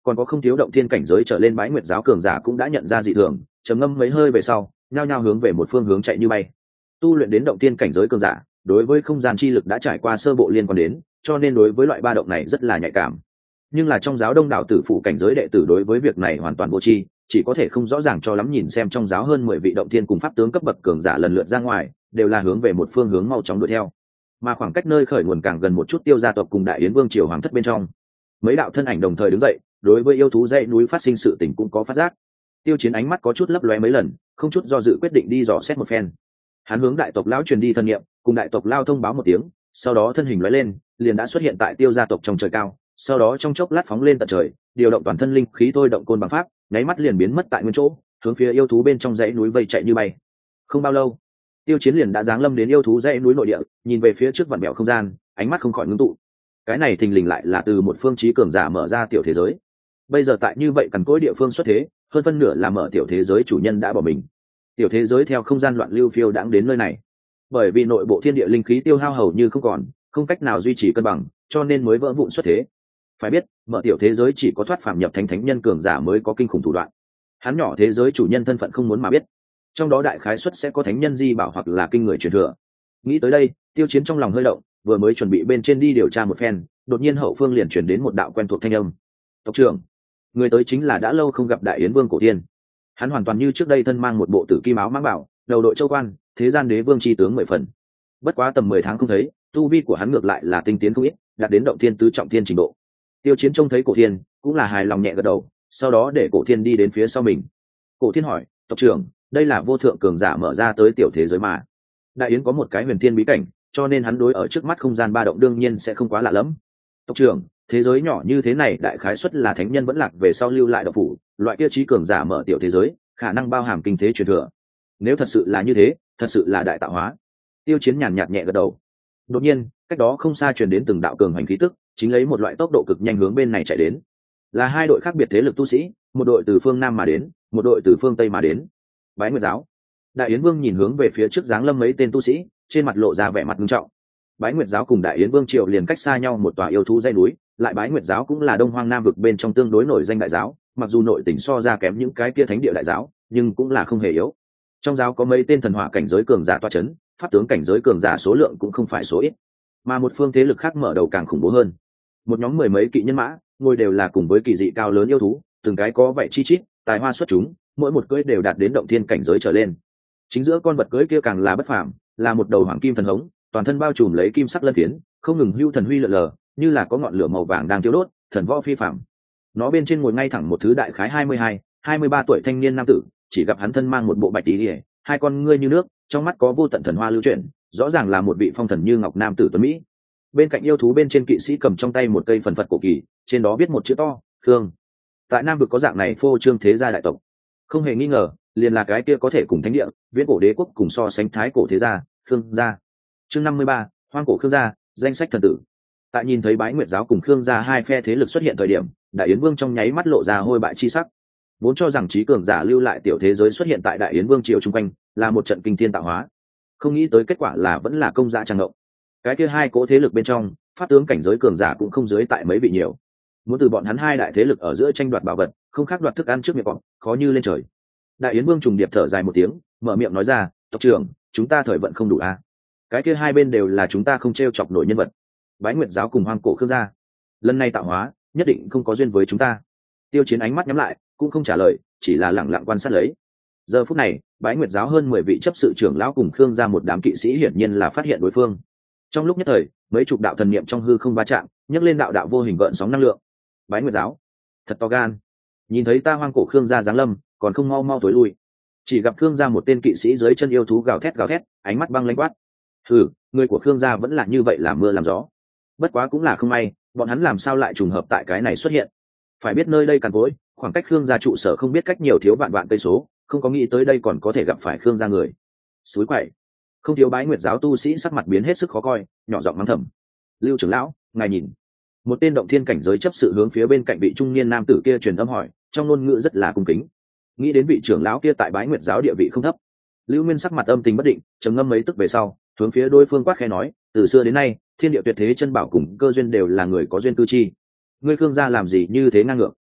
còn có không thiếu động thiên cảnh giới trở lên bái nguyệt giáo cường giả cũng đã nhận ra dị thường, trầm ngâm mấy hơi về sau nhao nhao hướng về một phương hướng chạy như bay. Tu luyện đến động thiên cảnh giới cường giả đối với không gian chi lực đã trải qua sơ bộ liên quan đến, cho nên đối với loại ba động này rất là nhạy cảm. Nhưng là trong giáo đông đảo tử phụ cảnh giới đệ tử đối với việc này hoàn toàn vô tri, chỉ có thể không rõ ràng cho lắm nhìn xem trong giáo hơn 10 vị động thiên cùng pháp tướng cấp bậc cường giả lần lượt ra ngoài, đều là hướng về một phương hướng mau chóng đuổi theo. Mà khoảng cách nơi khởi nguồn càng gần một chút, Tiêu gia tộc cùng Đại Yến Vương triều hoàng thất bên trong, mấy đạo thân ảnh đồng thời đứng dậy, đối với yêu thú dãy núi phát sinh sự tình cũng có phát giác. Tiêu Chiến ánh mắt có chút lấp lóe mấy lần, không chút do dự quyết định đi dò xét một phen. Hắn hướng đại tộc lão truyền đi thân nhiệm, cùng đại tộc lao thông báo một tiếng, sau đó thân hình lóe lên, liền đã xuất hiện tại Tiêu gia tộc trong trời cao, sau đó trong chốc lát phóng lên tận trời, điều động toàn thân linh khí thôi động côn bằng pháp, nháy mắt liền biến mất tại nguyên chỗ, hướng phía yêu thú bên trong dãy núi vây chạy như bay. Không bao lâu, Tiêu Chiến liền đã giáng lâm đến yêu thú dãy núi nội địa, nhìn về phía trước vạn mèo không gian, ánh mắt không khỏi ngưng tụ. Cái này thình lình lại là từ một phương chí cường giả mở ra tiểu thế giới. Bây giờ tại như vậy cằn cỗi địa phương xuất thế, hơn phân nửa là mở tiểu thế giới chủ nhân đã bỏ mình. Tiểu thế giới theo không gian loạn lưu phiêu đãng đến nơi này, bởi vì nội bộ thiên địa linh khí tiêu hao hầu như không còn, không cách nào duy trì cân bằng, cho nên mới vỡ vụn xuất thế. Phải biết, mở tiểu thế giới chỉ có thoát phàm nhập thánh nhân cường giả mới có kinh khủng thủ đoạn. Hắn nhỏ thế giới chủ nhân thân phận không muốn mà biết, trong đó đại khái suất sẽ có thánh nhân di bảo hoặc là kinh người truyền thừa. Nghĩ tới đây, Tiêu Chiến trong lòng hơi động, vừa mới chuẩn bị bên trên đi điều tra một phen, đột nhiên hậu phương liền truyền đến một đạo quen thuộc thanh âm. Tộc trưởng, người tới chính là đã lâu không gặp Đại Yến Vương Cổ Thiên. Hắn hoàn toàn như trước đây thân mang một bộ tử kim áo mãng bảo, đầu đội châu quan, thế gian đế vương chi tướng 10 phần. Bất quá tầm 10 tháng không thấy, tu vi của hắn ngược lại là tinh tiến không ít, đạt đến động thiên tứ trọng thiên trình độ. Tiêu Chiến trông thấy Cổ Thiên, cũng là hài lòng nhẹ gật đầu, sau đó để Cổ Thiên đi đến phía sau mình. Cổ Thiên hỏi, tộc trưởng, đây là vô thượng cường giả mở ra tới tiểu thế giới mà. Đại Yến có một cái huyền thiên bí cảnh, cho nên hắn đối ở trước mắt không gian ba động đương nhiên sẽ không quá lạ lẫm. Tộc trưởng, thế giới nhỏ như thế này đại khái suất là thánh nhân vẫn lạc về sau lưu lại độc phủ, loại kia trí cường giả mở tiểu thế giới, khả năng bao hàm kinh thế truyền thừa. Nếu thật sự là như thế, thật sự là đại tạo hóa. Tiêu Chiến nhàn nhạt nhẹ gật đầu. Đột nhiên, cách đó không xa truyền đến từng đạo cường hành khí tức, chính lấy một loại tốc độ cực nhanh hướng bên này chạy đến. Là hai đội khác biệt thế lực tu sĩ, một đội từ phương nam mà đến, một đội từ phương tây mà đến. Bái Nguyệt giáo. Đại Yến Vương nhìn hướng về phía trước giáng lâm mấy tên tu sĩ, trên mặt lộ ra vẻ mặt nghiêm trọng. Bái Nguyệt giáo cùng Đại Yến Vương triều liền cách xa nhau một tòa yêu thú dãy núi, lại Bái Nguyệt giáo cũng là Đông Hoang Nam vực bên trong tương đối nổi danh đại giáo, mặc dù nội tình so ra kém những cái kia thánh địa đại giáo, nhưng cũng là không hề yếu. Trong giáo có mấy tên thần hỏa cảnh giới cường giả toa chấn, pháp tướng cảnh giới cường giả số lượng cũng không phải số ít. Mà một phương thế lực khác mở đầu càng khủng bố hơn. Một nhóm mười mấy kỵ nhân mã, ngồi đều là cùng với kỳ dị cao lớn yêu thú, từng cái có vậy chi chít, tài hoa xuất chúng, mỗi một cưỡi đều đạt đến động thiên cảnh giới trở lên. Chính giữa con vật cưỡi kia càng là bất phàm, là một đầu hoàng kim thần hống, toàn thân bao trùm lấy kim sắc lân phiến, không ngừng hưu thần huy lượn lờ, như là có ngọn lửa màu vàng đang thiêu đốt, thần võ phi phàm. Nó bên trên ngồi ngay thẳng một thứ đại khái 22, 23 tuổi thanh niên nam tử, chỉ gặp hắn thân mang một bộ bạch tí, hai con ngươi như nước, trong mắt có vô tận thần hoa lưu chuyển, rõ ràng là một vị phong thần như ngọc nam tử tuấn mỹ. Bên cạnh yêu thú bên trên kỵ sĩ cầm trong tay một cây phần phật cổ kỳ, trên đó viết một chữ to, Khương. Tại Nam vực có dạng này phô trương thế gia đại tộc, không hề nghi ngờ, liền là cái kia có thể cùng thánh địa, viễn cổ đế quốc cùng so sánh thái cổ thế gia, Khương gia. Chương 53, hoang cổ Khương gia, danh sách thần tử. Tại nhìn thấy Bái Nguyệt giáo cùng Khương gia hai phe thế lực xuất hiện thời điểm, Đại Yến Vương trong nháy mắt lộ ra hôi bại chi sắc. Vốn cho rằng trí cường giả lưu lại tiểu thế giới xuất hiện tại Đại Yến Vương triều trung quanh, là một trận kinh thiên tạo hóa. Không nghĩ tới kết quả là vẫn là công dã tràng ngộng. Cái kia hai cỗ thế lực bên trong, pháp tướng cảnh giới cường giả cũng không dưới tại mấy vị nhiều. Muốn từ bọn hắn hai đại thế lực ở giữa tranh đoạt bảo vật, không khác đoạt thức ăn trước miệng cọp, khó như lên trời. Đại Yến Vương trùng điệp thở dài một tiếng, mở miệng nói ra, tộc trưởng, chúng ta thời vận không đủ a. Cái kia hai bên đều là chúng ta không trêu chọc nổi nhân vật. Bái Nguyệt giáo cùng hoang cổ Khương gia, lần này tạo hóa nhất định không có duyên với chúng ta. Tiêu Chiến ánh mắt nhắm lại, cũng không trả lời, chỉ là lẳng lặng quan sát lấy. Giờ phút này, Bái Nguyệt giáo hơn 10 vị chấp sự trưởng lão cùng Khương gia một đám kỵ sĩ hiển nhiên là phát hiện đối phương. Trong lúc nhất thời, mấy chục đạo thần niệm trong hư không va chạm, nhấc lên đạo đạo vô hình gợn sóng năng lượng. Bái Nguyệt giáo, thật to gan, nhìn thấy ta hoang cổ Khương gia giáng lâm, còn không mau mau tối lui. Chỉ gặp Khương gia một tên kỵ sĩ dưới chân yêu thú gào thét, ánh mắt băng lãnh quát. Hừ, người của Khương gia vẫn là như vậy làm mưa làm gió. Bất quá cũng là không may, bọn hắn làm sao lại trùng hợp tại cái này xuất hiện. Phải biết nơi đây cằn cỗi, khoảng cách Khương gia trụ sở không biết cách nhiều thiếu vạn vạn cây số, không có nghĩ tới đây còn có thể gặp phải Khương gia người. Suối quậy, không thiếu Bái Nguyệt giáo tu sĩ sắc mặt biến hết sức khó coi, nhỏ giọng mắng thầm. Lưu trưởng lão, ngài nhìn. Một tên động thiên cảnh giới chấp sự hướng phía bên cạnh vị trung niên nam tử kia truyền âm hỏi, trong ngôn ngữ rất là cung kính. Nghĩ đến vị trưởng lão kia tại Bái Nguyệt giáo địa vị không thấp, Lưu Nguyên sắc mặt âm tình bất định, trầm ngâm mấy tức về sau, hướng phía đối phương quát khẽ nói, từ xưa đến nay, thiên địa tuyệt thế chân bảo cùng cơ duyên đều là người có duyên cư chi. Ngươi Khương gia làm gì như thế ngang ngược?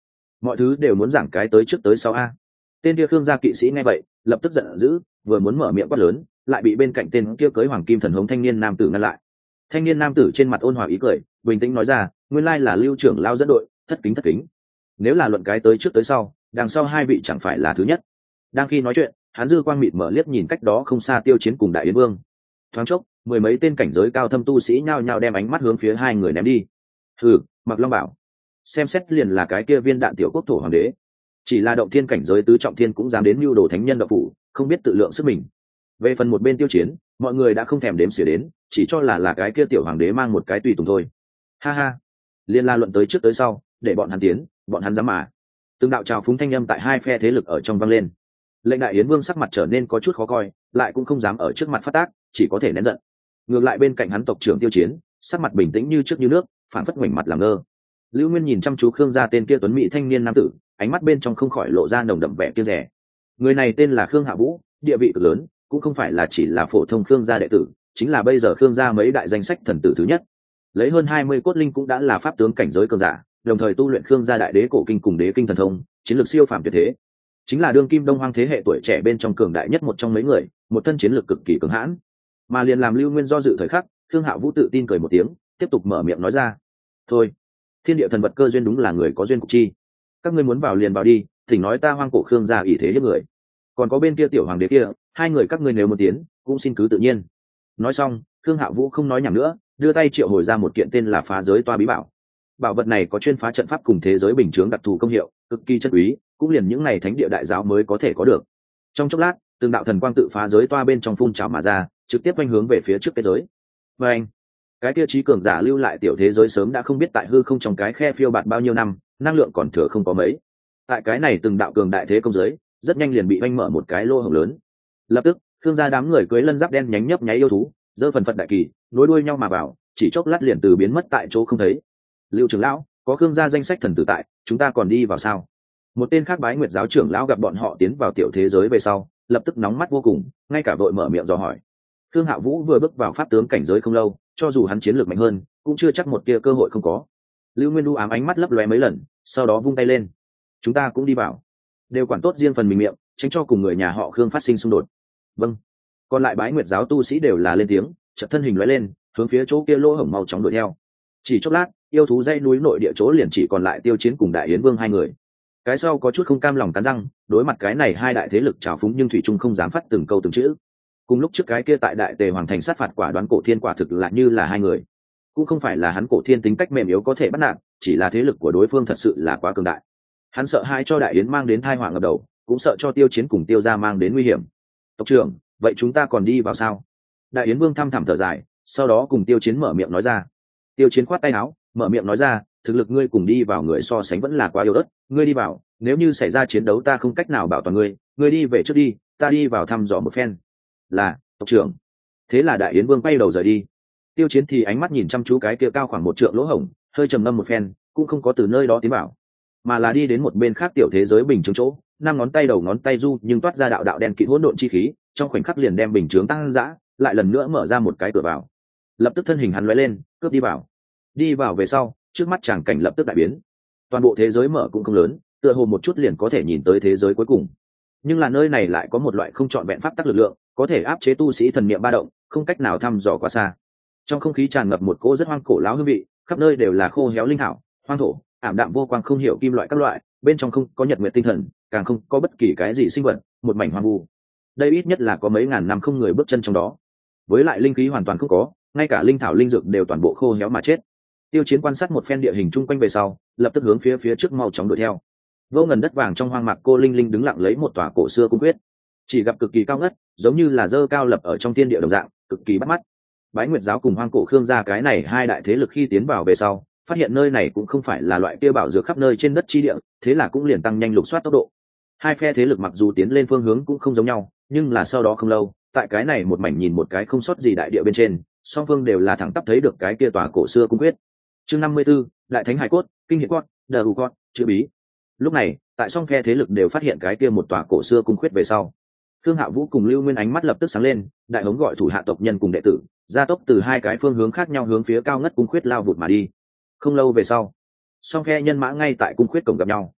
mọi thứ đều muốn giảng cái tới trước tới sau a. Tên kia Khương gia kỵ sĩ nghe vậy lập tức giận dữ, vừa muốn mở miệng quát lớn, lại bị bên cạnh tên kia cưới hoàng kim thần hống thanh niên nam tử ngăn lại. Thanh niên nam tử trên mặt ôn hòa ý cười, bình tĩnh nói ra, nguyên lai là Lưu trưởng lao dẫn đội, thất kính. Nếu là luận cái tới trước tới sau, đằng sau hai vị chẳng phải là thứ nhất. Đang khi nói chuyện, hắn dư quang mịt mở liếc nhìn cách đó không xa Tiêu Chiến cùng Đại Yến Vương. Thoáng chốc, mười mấy tên cảnh giới cao thâm tu sĩ nhao nhao đem ánh mắt hướng phía hai người ném đi. Mặc Long bảo, xem xét liền là cái kia viên đạn tiểu quốc thổ hoàng đế, chỉ là động thiên cảnh giới tứ trọng thiên cũng dám đến mưu đồ thánh nhân đạo phủ, không biết tự lượng sức mình. Về phần một bên Tiêu Chiến, mọi người đã không thèm đếm xỉa đến, chỉ cho là cái kia tiểu hoàng đế mang một cái tùy tùng thôi. Ha ha, liên la luận tới trước tới sau, để bọn hắn tiến, bọn hắn dám mà. Từng đạo trào phúng thanh âm tại hai phe thế lực ở trong vang lên. Lệnh Đại Yến Vương sắc mặt trở nên có chút khó coi, lại cũng không dám ở trước mặt phát tác, chỉ có thể nén giận. Ngược lại bên cạnh hắn tộc trưởng Tiêu Chiến, sắc mặt bình tĩnh như trước như nước, phản phất ngoảnh mặt làm ngơ. Lưu Nguyên nhìn chăm chú Khương gia tên kia tuấn mỹ thanh niên nam tử, ánh mắt bên trong không khỏi lộ ra nồng đậm vẻ kiêng dè. Người này tên là Khương Hạ Vũ, địa vị cực lớn, cũng không phải là chỉ là phổ thông Khương gia đệ tử, chính là bây giờ Khương gia mấy đại danh sách thần tử thứ nhất. Lấy hơn 20 cốt linh cũng đã là pháp tướng cảnh giới cường giả, đồng thời tu luyện Khương gia đại đế cổ kinh cùng đế kinh thần thông, chiến lược siêu phàm tuyệt thế. Chính là đương kim Đông Hoang thế hệ tuổi trẻ bên trong cường đại nhất một trong mấy người, một thân chiến lược cực kỳ cường hãn. Mà liền làm Lưu Nguyên do dự thời khắc, Khương Hạ Vũ tự tin cười một tiếng, tiếp tục mở miệng nói ra: "Thôi, thiên địa thần vật cơ duyên đúng là người có duyên cục chi. Các ngươi muốn vào liền vào đi, thỉnh nói ta Hoang cổ Khương gia ỷ thế hiếp người. Còn có bên kia tiểu hoàng đế kia, hai người các ngươi nếu muốn tiến, cũng xin cứ tự nhiên." Nói xong, Khương Hạ Vũ không nói nhảm nữa, đưa tay triệu hồi ra một kiện tên là Phá Giới Toa bí bảo. Bảo vật này có chuyên phá trận pháp cùng thế giới bình chướng đặc thù công hiệu, cực kỳ chân quý, cũng liền những này thánh địa đại giáo mới có thể có được. Trong chốc lát, từng đạo thần quang tự phá giới toa bên trong phun trào mà ra, trực tiếp quanh hướng về phía trước kết giới. Và anh, cái kia trí cường giả lưu lại tiểu thế giới sớm đã không biết tại hư không trong cái khe phiêu bạt bao nhiêu năm, năng lượng còn thừa không có mấy. Tại cái này từng đạo cường đại thế công giới, rất nhanh liền bị oanh mở một cái lô hổng lớn. Lập tức, Khương gia đám người cưới lân giáp đen nhánh nhấp nháy yêu thú, giơ phần phật đại kỳ, nối đuôi nhau mà vào, chỉ chốc lát liền từ biến mất tại chỗ không thấy. Lưu trưởng lão, có Khương gia danh sách thần tử tại, chúng ta còn đi vào sao? Một tên khác Bái Nguyệt giáo trưởng lão gặp bọn họ tiến vào tiểu thế giới về sau, lập tức nóng mắt vô cùng, ngay cả vội mở miệng dò hỏi. Khương Hạ Vũ vừa bước vào pháp tướng cảnh giới không lâu, cho dù hắn chiến lược mạnh hơn, cũng chưa chắc một tia cơ hội không có. Lưu Nguyên u ám ánh mắt lấp lóe mấy lần, sau đó vung tay lên: "Chúng ta cũng đi vào, đều quản tốt riêng phần mình miệng, tránh cho cùng người nhà họ Khương phát sinh xung đột." Vâng. Còn lại Bái Nguyệt giáo tu sĩ đều là lên tiếng, chợt thân hình lóe lên, hướng phía chỗ kia lỗ hổng mau chóng đuổi theo. Chỉ chốc lát, yêu thú dãy núi nội địa chỗ liền chỉ còn lại Tiêu Chiến cùng Đại Yến Vương hai người. Cái sau có chút không cam lòng cắn răng, đối mặt cái này hai đại thế lực trào phúng nhưng thủy trung không dám phát từng câu từng chữ. Cùng lúc trước cái kia tại Đại Tề Hoàng thành sát phạt quả đoán Cổ Thiên quả thực là như là hai người. Cũng không phải là hắn Cổ Thiên tính cách mềm yếu có thể bắt nạt, chỉ là thế lực của đối phương thật sự là quá cường đại. Hắn sợ hai cho Đại Yến mang đến tai họa ngập đầu, cũng sợ cho Tiêu Chiến cùng Tiêu gia mang đến nguy hiểm. "Tộc trưởng, vậy chúng ta còn đi vào sao?" Đại Yến Vương thăm thẳm thở dài, sau đó cùng Tiêu Chiến mở miệng nói ra. Tiêu Chiến khoát tay áo, mở miệng nói ra: "Thực lực ngươi cùng đi vào người so sánh vẫn là quá yếu ớt, ngươi đi vào, nếu như xảy ra chiến đấu ta không cách nào bảo toàn ngươi, ngươi đi về trước đi, ta đi vào thăm dò một phen." "Là, tộc trưởng." Thế là Đại Yến Vương quay đầu rời đi. Tiêu Chiến thì ánh mắt nhìn chăm chú cái kia cao khoảng 1 trượng lỗ hổng, hơi trầm ngâm một phen, cũng không có từ nơi đó tiến vào, mà là đi đến một bên khác tiểu thế giới bình chướng chỗ, năm ngón tay đầu ngón tay du nhưng toát ra đạo đạo đen kịt hỗn độn chi khí, trong khoảnh khắc liền đem bình chướng tăng dã, lại lần nữa mở ra một cái cửa vào. Lập tức thân hình hắn lóe lên, cướp đi vào. Đi vào về sau, trước mắt chàng cảnh lập tức đại biến. Toàn bộ thế giới mở cũng không lớn, tựa hồ một chút liền có thể nhìn tới thế giới cuối cùng. Nhưng là nơi này lại có một loại không trọn vẹn pháp tắc lực lượng, có thể áp chế tu sĩ thần niệm ba động, không cách nào thăm dò quá xa. Trong không khí tràn ngập một cỗ rất hoang cổ láo hương vị, khắp nơi đều là khô héo linh thảo, hoang thổ, ảm đạm vô quang không hiểu kim loại các loại, bên trong không có nhật nguyệt tinh thần, càng không có bất kỳ cái gì sinh vật, một mảnh hoang vu. Đây ít nhất là có mấy ngàn năm không người bước chân trong đó. Với lại linh khí hoàn toàn không có, ngay cả linh thảo linh dược đều toàn bộ khô héo mà chết. Tiêu Chiến quan sát một phen địa hình chung quanh về sau, lập tức hướng phía trước mau chóng đuổi theo. Vô ngần đất vàng trong hoang mạc cô linh linh đứng lặng lấy một tòa cổ xưa cung quyết, chỉ gặp cực kỳ cao ngất, giống như là dơ cao lập ở trong thiên địa đồng dạng, cực kỳ bắt mắt. Bái Nguyệt giáo cùng Hoang cổ Khương gia cái này hai đại thế lực khi tiến vào về sau, phát hiện nơi này cũng không phải là loại kia bảo dược khắp nơi trên đất chi địa, thế là cũng liền tăng nhanh lục soát tốc độ. Hai phe thế lực mặc dù tiến lên phương hướng cũng không giống nhau, nhưng là sau đó không lâu, tại cái này một mảnh nhìn một cái không sót gì đại địa bên trên, song phương đều là thẳng tắp thấy được cái kia tòa cổ xưa cung quyết. Chương 54, Đại Thánh Hải Cốt, Kinh Hiện Cốt, Đờ Hù Cốt, chữ bí. Lúc này, tại song phe thế lực đều phát hiện cái kia một tòa cổ xưa cung quyết về sau, Khương Hạ Vũ cùng Lưu Nguyên ánh mắt lập tức sáng lên, đại hống gọi thủ hạ tộc nhân cùng đệ tử, gia tốc từ hai cái phương hướng khác nhau hướng phía cao ngất cung quyết lao vụt mà đi. Không lâu về sau, song phe nhân mã ngay tại cung quyết cổng gặp nhau.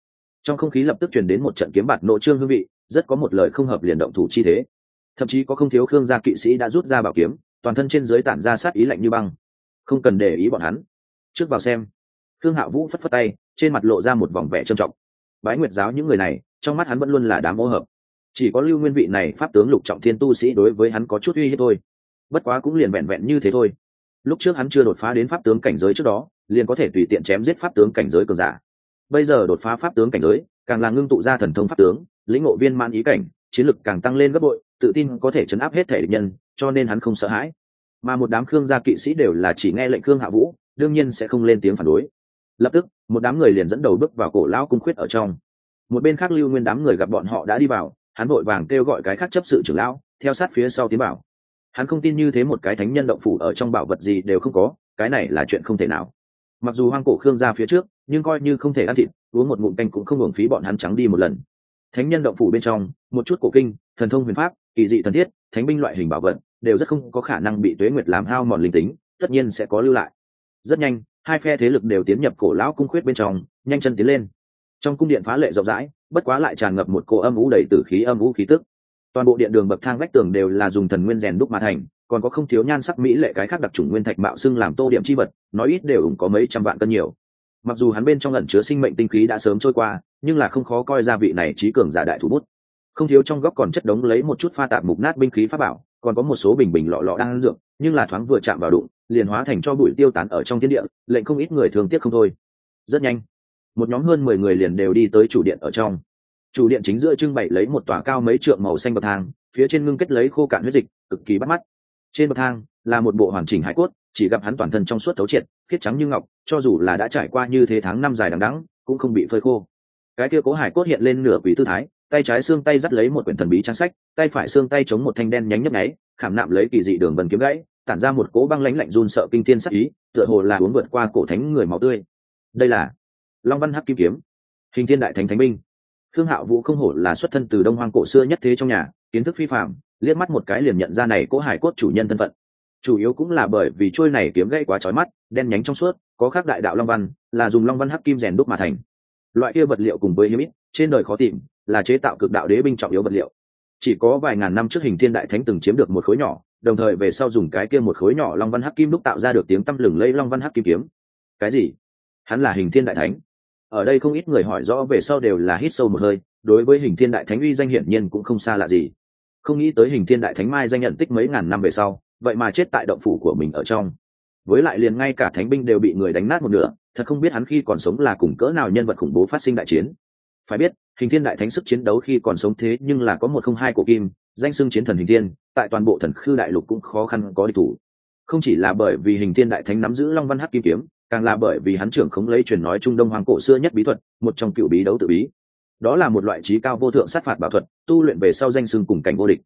Trong không khí lập tức truyền đến một trận kiếm bạt nộ trương hương vị, rất có một lời không hợp liền động thủ chi thế. Thậm chí có không thiếu khương gia kỵ sĩ đã rút ra bảo kiếm, toàn thân trên dưới tản ra sát ý lạnh như băng. Không cần để ý bọn hắn, trước vào xem. Khương Hạo Vũ phất phất tay, trên mặt lộ ra một vòng vẻ trầm trọng. Bái Nguyệt giáo những người này, trong mắt hắn vẫn luôn là đám ô hợp. Chỉ có Lưu Nguyên vị này pháp tướng lục trọng thiên tu sĩ đối với hắn có chút uy hiếp thôi. Bất quá cũng liền vẹn vẹn như thế thôi. Lúc trước hắn chưa đột phá đến pháp tướng cảnh giới trước đó, liền có thể tùy tiện chém giết pháp tướng cảnh giới cường giả. Bây giờ đột phá pháp tướng cảnh giới, càng là ngưng tụ ra thần thông pháp tướng, lĩnh ngộ viên mãn ý cảnh, chiến lực càng tăng lên gấp bội, tự tin có thể chấn áp hết thể địch nhân, cho nên hắn không sợ hãi. Mà một đám Khương gia kỵ sĩ đều là chỉ nghe lệnh Khương Hạ Vũ, đương nhiên sẽ không lên tiếng phản đối. Lập tức, một đám người liền dẫn đầu bước vào cổ lão cung khuyết ở trong. Một bên khác Lưu Nguyên đám người gặp bọn họ đã đi vào, hắn vội vàng kêu gọi cái khác chấp sự trưởng lão, theo sát phía sau tiến bảo. Hắn không tin như thế một cái thánh nhân động phủ ở trong bảo vật gì đều không có, cái này là chuyện không thể nào. Mặc dù hoang cổ Khương gia phía trước, nhưng coi như không thể ăn thịt, uống một ngụm canh cũng không hưởng phí bọn hắn trắng đi một lần. Thánh nhân động phủ bên trong, một chút cổ kinh, thần thông huyền pháp, kỳ dị thần thiết, thánh binh loại hình bảo vật, đều rất không có khả năng bị tuế nguyệt làm hao mòn linh tính, tất nhiên sẽ có lưu lại. Rất nhanh, hai phe thế lực đều tiến nhập cổ lão cung khuyết bên trong, nhanh chân tiến lên. Trong cung điện phá lệ rộng rãi, bất quá lại tràn ngập một cỗ âm u đầy tử khí âm u khí tức. Toàn bộ điện đường bậc thang vách tường đều là dùng thần nguyên rèn đúc mà thành, còn có không thiếu nhan sắc mỹ lệ cái khác đặc chủng nguyên thạch mạo xưng làm tô điểm chi vật, nói ít đều có mấy trăm vạn cân nhiều. Mặc dù hắn bên trong ẩn chứa sinh mệnh tinh khí đã sớm trôi qua, nhưng là không khó coi ra vị này trí cường giả đại thủ bút. Không thiếu trong góc còn chất đống lấy một chút pha tạp mục nát binh khí pháp bảo, còn có một số bình bình lọ lọ đang dược, nhưng là thoáng vừa chạm vào đụng, liền hóa thành cho bụi tiêu tán ở trong thiên địa, lệnh không ít người thương tiếc không thôi. Rất nhanh, một nhóm hơn 10 người liền đều đi tới chủ điện ở trong. Chủ điện chính giữa trưng bày lấy một tòa cao mấy trượng màu xanh bậc thang, phía trên ngưng kết lấy khô cạn huyết dịch, cực kỳ bắt mắt. Trên bậc thang là một bộ hoàn chỉnh hải cốt, chỉ gặp hắn toàn thân trong suốt thấu triệt, khiết trắng như ngọc, cho dù là đã trải qua như thế tháng năm dài đằng đẵng, cũng không bị phơi khô. Cái kia cố hải cốt hiện lên nửa quỷ tư thái, tay trái xương tay dắt lấy một quyển thần bí trang sách, tay phải xương tay chống một thanh đen nhánh nhấp nháy, khảm nạm lấy kỳ dị đường vân kiếm gãy, tản ra một cỗ băng lãnh lạnh run sợ kinh thiên sắc ý, tựa hồ là uống vượt qua cổ thánh người máu tươi. Đây là Long Văn Hắc Kim Kiếm, Hình Thiên Đại Thánh Thánh binh. Khương Hạo Vũ không hổ là xuất thân từ Đông Hoang cổ xưa nhất thế trong nhà, kiến thức phi phàm, liếc mắt một cái liền nhận ra này cố hải cốt chủ nhân thân phận. Chủ yếu cũng là bởi vì chuôi này kiếm gãy quá chói mắt, đen nhánh trong suốt, có khắc đại đạo long văn, là dùng long văn hắc kim rèn đúc mà thành. Loại kia vật liệu cùng với hiếm ít, trên đời khó tìm, là chế tạo cực đạo đế binh trọng yếu vật liệu. Chỉ có vài ngàn năm trước Hình Thiên Đại Thánh từng chiếm được một khối nhỏ, đồng thời về sau dùng cái kia một khối nhỏ long văn hắc kim đúc tạo ra được tiếng tăm lừng lẫy long văn hắc kim kiếm. Cái gì? Hắn là Hình Thiên Đại Thánh? Ở đây không ít người hỏi rõ về sau đều là hít sâu một hơi, đối với Hình Thiên Đại Thánh uy danh hiển nhiên cũng không xa lạ gì. Không nghĩ tới Hình Thiên Đại Thánh mai danh nhận tích mấy ngàn năm về sau, vậy mà chết tại động phủ của mình ở trong. Với lại liền ngay cả thánh binh đều bị người đánh nát một nửa, thật không biết hắn khi còn sống là cùng cỡ nào nhân vật khủng bố phát sinh đại chiến. Phải biết, Hình Thiên Đại Thánh sức chiến đấu khi còn sống thế nhưng là có 102 cổ kim, danh xưng chiến thần Hình Thiên, tại toàn bộ Thần Khư đại lục cũng khó khăn có địch thủ. Không chỉ là bởi vì Hình Thiên Đại Thánh nắm giữ Long Văn Hắc Kim kiếm, càng là bởi vì hắn trưởng khống lấy truyền nói Trung Đông Hoang cổ xưa nhất bí thuật, một trong cựu bí đấu tự bí. Đó là một loại trí cao vô thượng sát phạt bảo thuật, tu luyện về sau danh xưng cùng cảnh vô địch.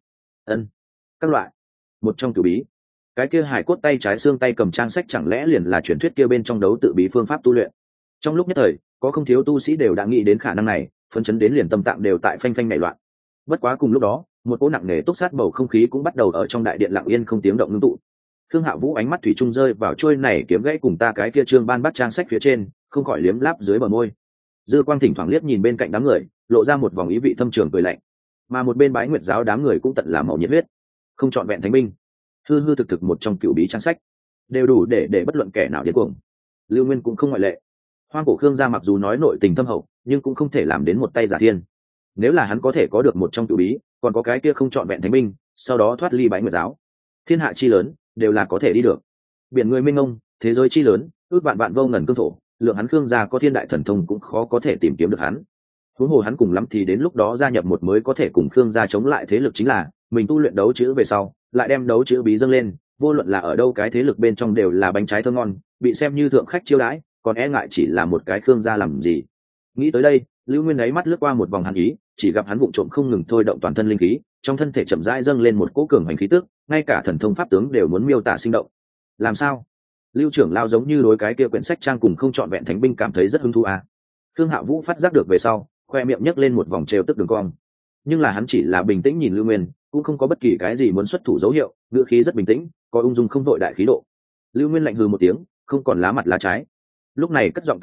Các loại, một trong cựu bí. Cái kia hải cốt tay trái xương tay cầm trang sách chẳng lẽ liền là truyền thuyết kia bên trong đấu tự bí phương pháp tu luyện. Trong lúc nhất thời, có không thiếu tu sĩ đều đã nghĩ đến khả năng này, phấn chấn đến liền tâm tạng đều tại phanh phanh nảy loạn. Bất quá cùng lúc đó, một cỗ nặng nề túc sát bầu không khí cũng bắt đầu ở trong đại điện lặng yên không tiếng động ngưng tụ. Khương Hạo Vũ ánh mắt thủy chung rơi vào trôi này kiếm gãy cùng ta cái kia trương ban bắt trang sách phía trên, không khỏi liếm láp dưới bờ môi. Dư Quang thỉnh thoảng liếc nhìn bên cạnh đám người, lộ ra một vòng ý vị thâm trường cười lạnh. Mà một bên Bái Nguyệt giáo đám người cũng tận là màu nhiệt huyết, không chọn vẹn thánh binh, hư hư thực thực một trong cựu bí trang sách, đều đủ để bất luận kẻ nào điên cuồng. Lưu Nguyên cũng không ngoại lệ. Hoang cổ Khương gia mặc dù nói nội tình thâm hậu, nhưng cũng không thể làm đến một tay giả thiên. Nếu là hắn có thể có được một trong cựu bí, còn có cái kia không chọn vẹn thánh binh, sau đó thoát ly Bái Nguyệt giáo, thiên hạ chi lớn đều là có thể đi được. Biển người mênh mông, thế giới chi lớn, ước vạn vạn vô ngần cương thổ, lượng hắn Khương gia có thiên đại thần thông cũng khó có thể tìm kiếm được hắn. Huống hồ hắn cùng lắm thì đến lúc đó gia nhập một mới có thể cùng Khương gia chống lại thế lực, chính là mình tu luyện đấu chữ về sau, lại đem đấu chữ bí dâng lên, vô luận là ở đâu cái thế lực bên trong đều là bánh trái thơm ngon, bị xem như thượng khách chiêu đãi, còn e ngại chỉ là một cái Khương gia làm gì. Nghĩ tới đây, Lưu Nguyên ấy mắt lướt qua một vòng hàn ý, chỉ gặp hắn vụng trộm không ngừng thôi động toàn thân linh khí, trong thân thể chậm rãi dâng lên một cỗ cường hành khí tức, ngay cả thần thông pháp tướng đều muốn miêu tả sinh động. Làm sao? Lưu trưởng lao giống như đối cái kia quyển sách trang cùng không chọn vẹn thánh binh cảm thấy rất hứng thú à? Khương Hạo Vũ phát giác được về sau, khoe miệng nhấc lên một vòng trêu tức đường cong. Nhưng là hắn chỉ là bình tĩnh nhìn Lưu Nguyên, cũng không có bất kỳ cái gì muốn xuất thủ dấu hiệu, ngữ khí rất bình tĩnh, có ung dung không vội đại khí độ. Lưu Nguyên lạnh hừ một tiếng, không còn lá mặt lá trái. Lúc này cất giọng cao quát,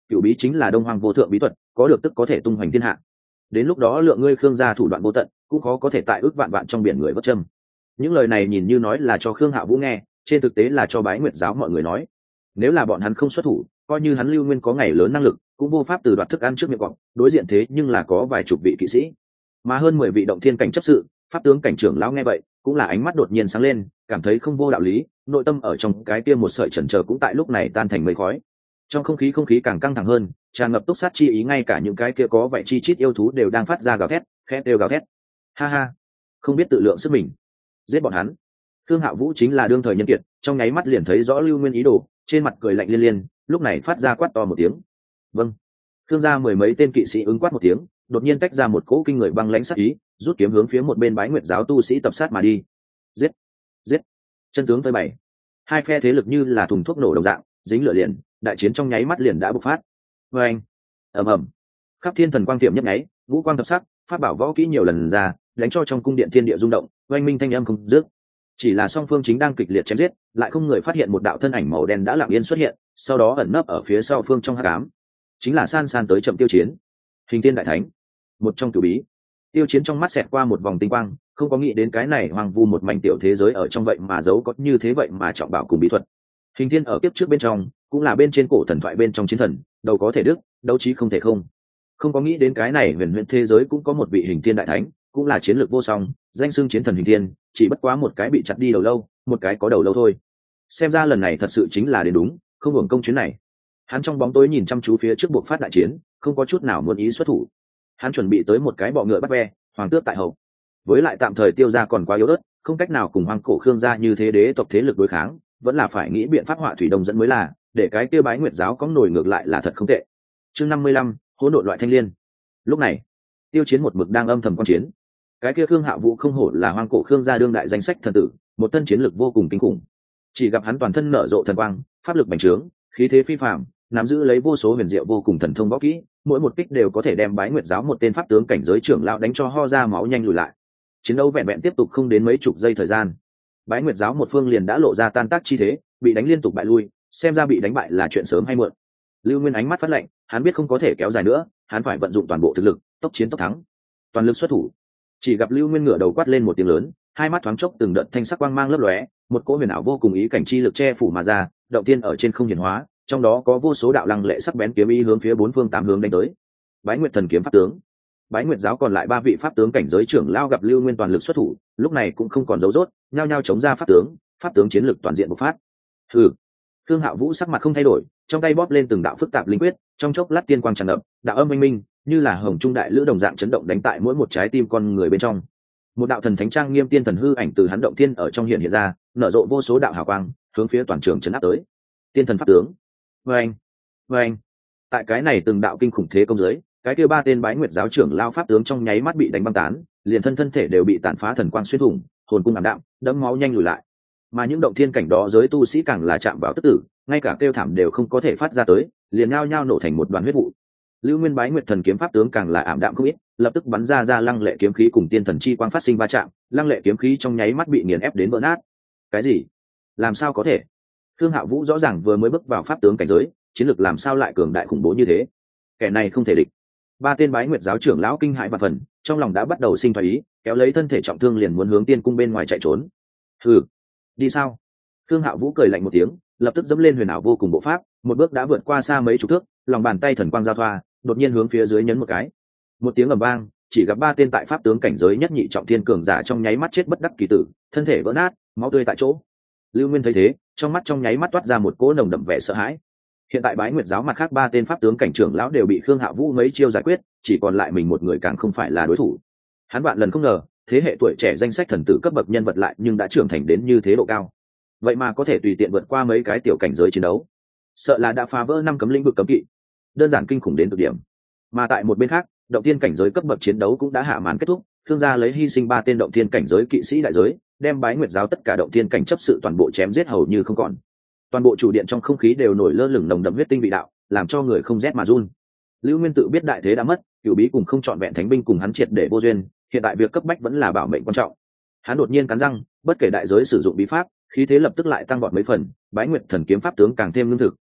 cửu bí chính là đông hoang vô thượng bí thuật, có được tức có thể tung hoành thiên hạ. Đến lúc đó lượng ngươi Khương gia thủ đoạn vô tận, cũng khó có thể tại ước vạn vạn trong biển người vất châm. Những lời này nhìn như nói là cho Khương Hạ Vũ nghe, trên thực tế là cho Bái Nguyệt giáo mọi người nói. Nếu là bọn hắn không xuất thủ, coi như hắn Lưu Nguyên có ngày lớn năng lực, cũng vô pháp từ đoạt thức ăn trước miệng cọp, đối diện thế nhưng là có vài chục vị kỵ sĩ, mà hơn 10 vị động thiên cảnh chấp sự, pháp tướng cảnh trưởng lão nghe vậy, cũng là ánh mắt đột nhiên sáng lên, cảm thấy không vô đạo lý, nội tâm ở trong cái kia một sợi chần chờ cũng tại lúc này tan thành mây khói. Trong không khí càng căng thẳng hơn, tràn ngập túc sát chi ý, ngay cả những cái kia có vẻ chi chít yêu thú đều đang phát ra gào thét, khẽ đều gào thét. Ha ha, không biết tự lượng sức mình, giết bọn hắn. Khương Hạo Vũ chính là đương thời nhân kiệt, trong nháy mắt liền thấy rõ Lưu Nguyên ý đồ, trên mặt cười lạnh liên liên, lúc này phát ra quát to một tiếng. Vâng. Khương gia mười mấy tên kỵ sĩ ứng quát một tiếng, đột nhiên tách ra một cỗ kinh người băng lãnh sát ý, rút kiếm hướng phía một bên Bái Nguyệt giáo tu sĩ tập sát mà đi. Giết, giết. Chân tướng phơi bày. Hai phe thế lực như là thùng thuốc nổ đồng dạng, dính lửa liền, đại chiến trong nháy mắt liền đã bộc phát. Oeng, ầm ầm. Khắp thiên thần quang tiệm nhấp nháy, vũ quang thập sắc, pháp bảo võ kỹ nhiều lần ra, đánh cho trong cung điện thiên địa rung động, oanh minh thanh âm không dứt. Chỉ là song phương chính đang kịch liệt chém giết, lại không người phát hiện một đạo thân ảnh màu đen đã lặng yên xuất hiện, sau đó ẩn nấp ở phía sau phương trong hắc ám. Chính là san san tới chậm Tiêu Chiến, Hình Thiên đại thánh, một trong cửu bí. Tiêu Chiến trong mắt xẹt qua một vòng tinh quang, không có nghĩ đến cái này hoang vu một mảnh tiểu thế giới ở trong vậy mà giấu có như thế vậy mà trọng bảo cùng bí thuật. Hình Thiên ở kiếp trước bên trong, cũng là bên trên cổ thần thoại bên trong chiến thần, đầu có thể đức, đấu trí không thể không. Không có nghĩ đến cái này huyền huyền thế giới cũng có một vị Hình Thiên đại thánh, cũng là chiến lược vô song, danh xưng chiến thần Hình Thiên, chỉ bất quá một cái bị chặt đi đầu lâu, một cái có đầu lâu thôi. Xem ra lần này thật sự chính là đến đúng, không hưởng công chuyến này. Hắn trong bóng tối nhìn chăm chú phía trước buộc phát đại chiến, không có chút nào muốn ý xuất thủ. Hắn chuẩn bị tới một cái bọ ngựa bắt ve, hoàng tước tại hậu. Với lại tạm thời Tiêu gia còn quá yếu ớt, không cách nào cùng hoang cổ Khương gia như thế đế tộc thế lực đối kháng, vẫn là phải nghĩ biện pháp họa thủy đông dẫn mới là, để cái Tiêu Bái Nguyệt giáo có nổi ngược lại là thật không tệ. Chương 55, hỗn độn loại thanh liên. Lúc này, Tiêu Chiến một mực đang âm thầm quan chiến. Cái kia Khương Hạ Vũ không hổ là hoang cổ Khương gia đương đại danh sách thần tử, một thân chiến lực vô cùng kinh khủng. Chỉ gặp hắn toàn thân nở rộ thần quang, pháp lực bành trướng, khí thế phi phàm, nắm giữ lấy vô số huyền diệu vô cùng thần thông võ kỹ, mỗi một kích đều có thể đem Bái Nguyệt giáo một tên pháp tướng cảnh giới trưởng lão đánh cho ho ra máu nhanh lùi lại. Chiến đấu vẹn vẹn tiếp tục không đến mấy chục giây thời gian, Bái Nguyệt giáo một phương liền đã lộ ra tan tác chi thế, bị đánh liên tục bại lui, xem ra bị đánh bại là chuyện sớm hay muộn. Lưu Nguyên ánh mắt phát lạnh, hắn biết không có thể kéo dài nữa, hắn phải vận dụng toàn bộ thực lực, tốc chiến tốc thắng, toàn lực xuất thủ. Chỉ gặp Lưu Nguyên ngửa đầu quát lên một tiếng lớn, hai mắt thoáng chốc từng đợt thanh sắc quang mang lấp lóe, một cỗ huyền ảo vô cùng ý cảnh chi lực che phủ mà ra, động tiên ở trên không hiển hóa, trong đó có vô số đạo lăng lệ sắc bén kiếm ý hướng phía bốn phương tám hướng đánh tới. Bái Nguyệt thần kiếm pháp tướng. Bái Nguyệt giáo còn lại ba vị pháp tướng cảnh giới trưởng lao gặp Lưu Nguyên toàn lực xuất thủ, lúc này cũng không còn giấu rốt, nhao nhao chống ra pháp tướng chiến lực toàn diện bộc phát. Hừ. Khương Hạo Vũ sắc mặt không thay đổi, trong tay bóp lên từng đạo phức tạp linh quyết, trong chốc lát tiên quang tràn ngập, đạo âm minh minh, như là hồng trung đại lữ đồng dạng chấn động đánh tại mỗi một trái tim con người bên trong. Một đạo thần thánh trang nghiêm tiên thần hư ảnh từ hắn động thiên ở trong hiện ra, nở rộ vô số đạo hào quang, hướng phía toàn trường chấn áp tới. Tiên thần pháp tướng. Vâng, vâng. Tại cái này từng đạo kinh khủng thế công giới, cái kia ba tên Bái Nguyệt giáo trưởng lao pháp tướng trong nháy mắt bị đánh băng tán, liền thân thể đều bị tàn phá thần quang xuyên thủng, hồn cung ảm đạm, đẫm máu nhanh lùi lại. Mà những động thiên cảnh đó giới tu sĩ càng là chạm vào tức tử, ngay cả kêu thảm đều không có thể phát ra tới, liền nhao nhao nổ thành một đoàn huyết vụ. Lưu Nguyên Bái Nguyệt thần kiếm pháp tướng càng là ảm đạm không ít, lập tức bắn ra lăng lệ kiếm khí cùng tiên thần chi quang phát sinh va chạm, lăng lệ kiếm khí trong nháy mắt bị nghiền ép đến vỡ nát. Cái gì? Làm sao có thể? Khương Hạo Vũ rõ ràng vừa mới bước vào pháp tướng cảnh giới, chiến lực làm sao lại cường đại khủng bố như thế? Kẻ này không thể địch. Ba tên Bái Nguyệt giáo trưởng lão kinh hãi và phần, trong lòng đã bắt đầu sinh thoái ý, kéo lấy thân thể trọng thương liền muốn hướng tiên cung bên ngoài chạy trốn. Hừ, đi sao? Khương Hạo Vũ cười lạnh một tiếng, lập tức dẫm lên huyền ảo vô cùng bộ pháp, một bước đã vượt qua xa mấy chục thước, lòng bàn tay thần quang giao thoa, đột nhiên hướng phía dưới nhấn một cái. Một tiếng ầm vang, chỉ gặp ba tên tại pháp tướng cảnh giới nhất nhị trọng thiên cường giả trong nháy mắt chết bất đắc kỳ tử, thân thể vỡ nát, máu tươi tại chỗ. Lưu Nguyên thấy thế, trong mắt trong nháy mắt toát ra một cỗ nồng đậm vẻ sợ hãi. Hiện tại Bái Nguyệt giáo mặt khác ba tên pháp tướng cảnh trưởng lão đều bị Khương Hạo Vũ mấy chiêu giải quyết, chỉ còn lại mình một người càng không phải là đối thủ. Hắn vạn lần không ngờ, thế hệ tuổi trẻ danh sách thần tử cấp bậc nhân vật lại nhưng đã trưởng thành đến như thế độ cao. Vậy mà có thể tùy tiện vượt qua mấy cái tiểu cảnh giới chiến đấu, sợ là đã phá vỡ 5 cấm lĩnh vực cấm kỵ, đơn giản kinh khủng đến cực điểm. Mà tại một bên khác, động thiên cảnh giới cấp bậc chiến đấu cũng đã hạ màn kết thúc, Khương gia lấy hy sinh 3 tên động thiên cảnh giới kỵ sĩ đại giới, đem Bái Nguyệt giáo tất cả động thiên cảnh chấp sự toàn bộ chém giết hầu như không còn. Toàn bộ chủ điện trong không khí đều nổi lơ lửng nồng đậm huyết tinh vị đạo, làm cho người không rét mà run. Lưu Nguyên tự biết đại thế đã mất, cửu bí cùng không chọn vẹn thánh binh cùng hắn triệt để vô duyên, hiện tại việc cấp bách vẫn là bảo mệnh quan trọng. Hắn đột nhiên cắn răng, bất kể đại giới sử dụng bí pháp, khí thế lập tức lại tăng vọt mấy phần, Bái Nguyệt thần kiếm pháp tướng càng thêm lương thực,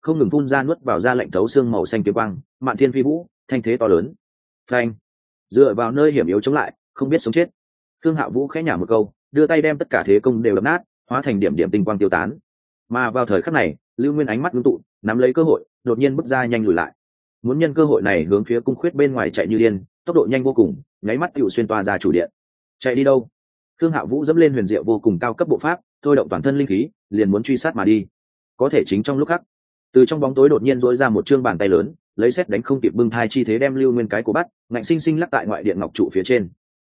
không ngừng phun ra nuốt vào da lạnh thấu xương màu xanh kiếm quang, mạn thiên phi vũ, thanh thế to lớn. Phanh! Dựa vào nơi hiểm yếu chống lại, không biết sống chết. Khương Hạo Vũ khẽ nhả một câu, đưa tay đem tất cả thế công đều đập nát, hóa thành điểm điểm tinh quang tiêu tán. Mà vào thời khắc này, Lưu Nguyên ánh mắt ngưng tụ, nắm lấy cơ hội, đột nhiên bước ra nhanh lùi lại. Muốn nhân cơ hội này hướng phía cung khuyết bên ngoài chạy như điên, tốc độ nhanh vô cùng, nháy mắt tựu xuyên toa ra chủ điện. Chạy đi đâu? Khương Hạo Vũ dẫm lên huyền diệu vô cùng cao cấp bộ pháp, thôi động toàn thân linh khí, liền muốn truy sát mà đi. Có thể chính trong lúc khắc, từ trong bóng tối đột nhiên rỗi ra một trương bàn tay lớn, lấy xét đánh không kịp bưng thai chi thế đem Lưu Nguyên cái cổ bắt, ngạnh sinh sinh lắc tại ngoại điện ngọc trụ phía trên.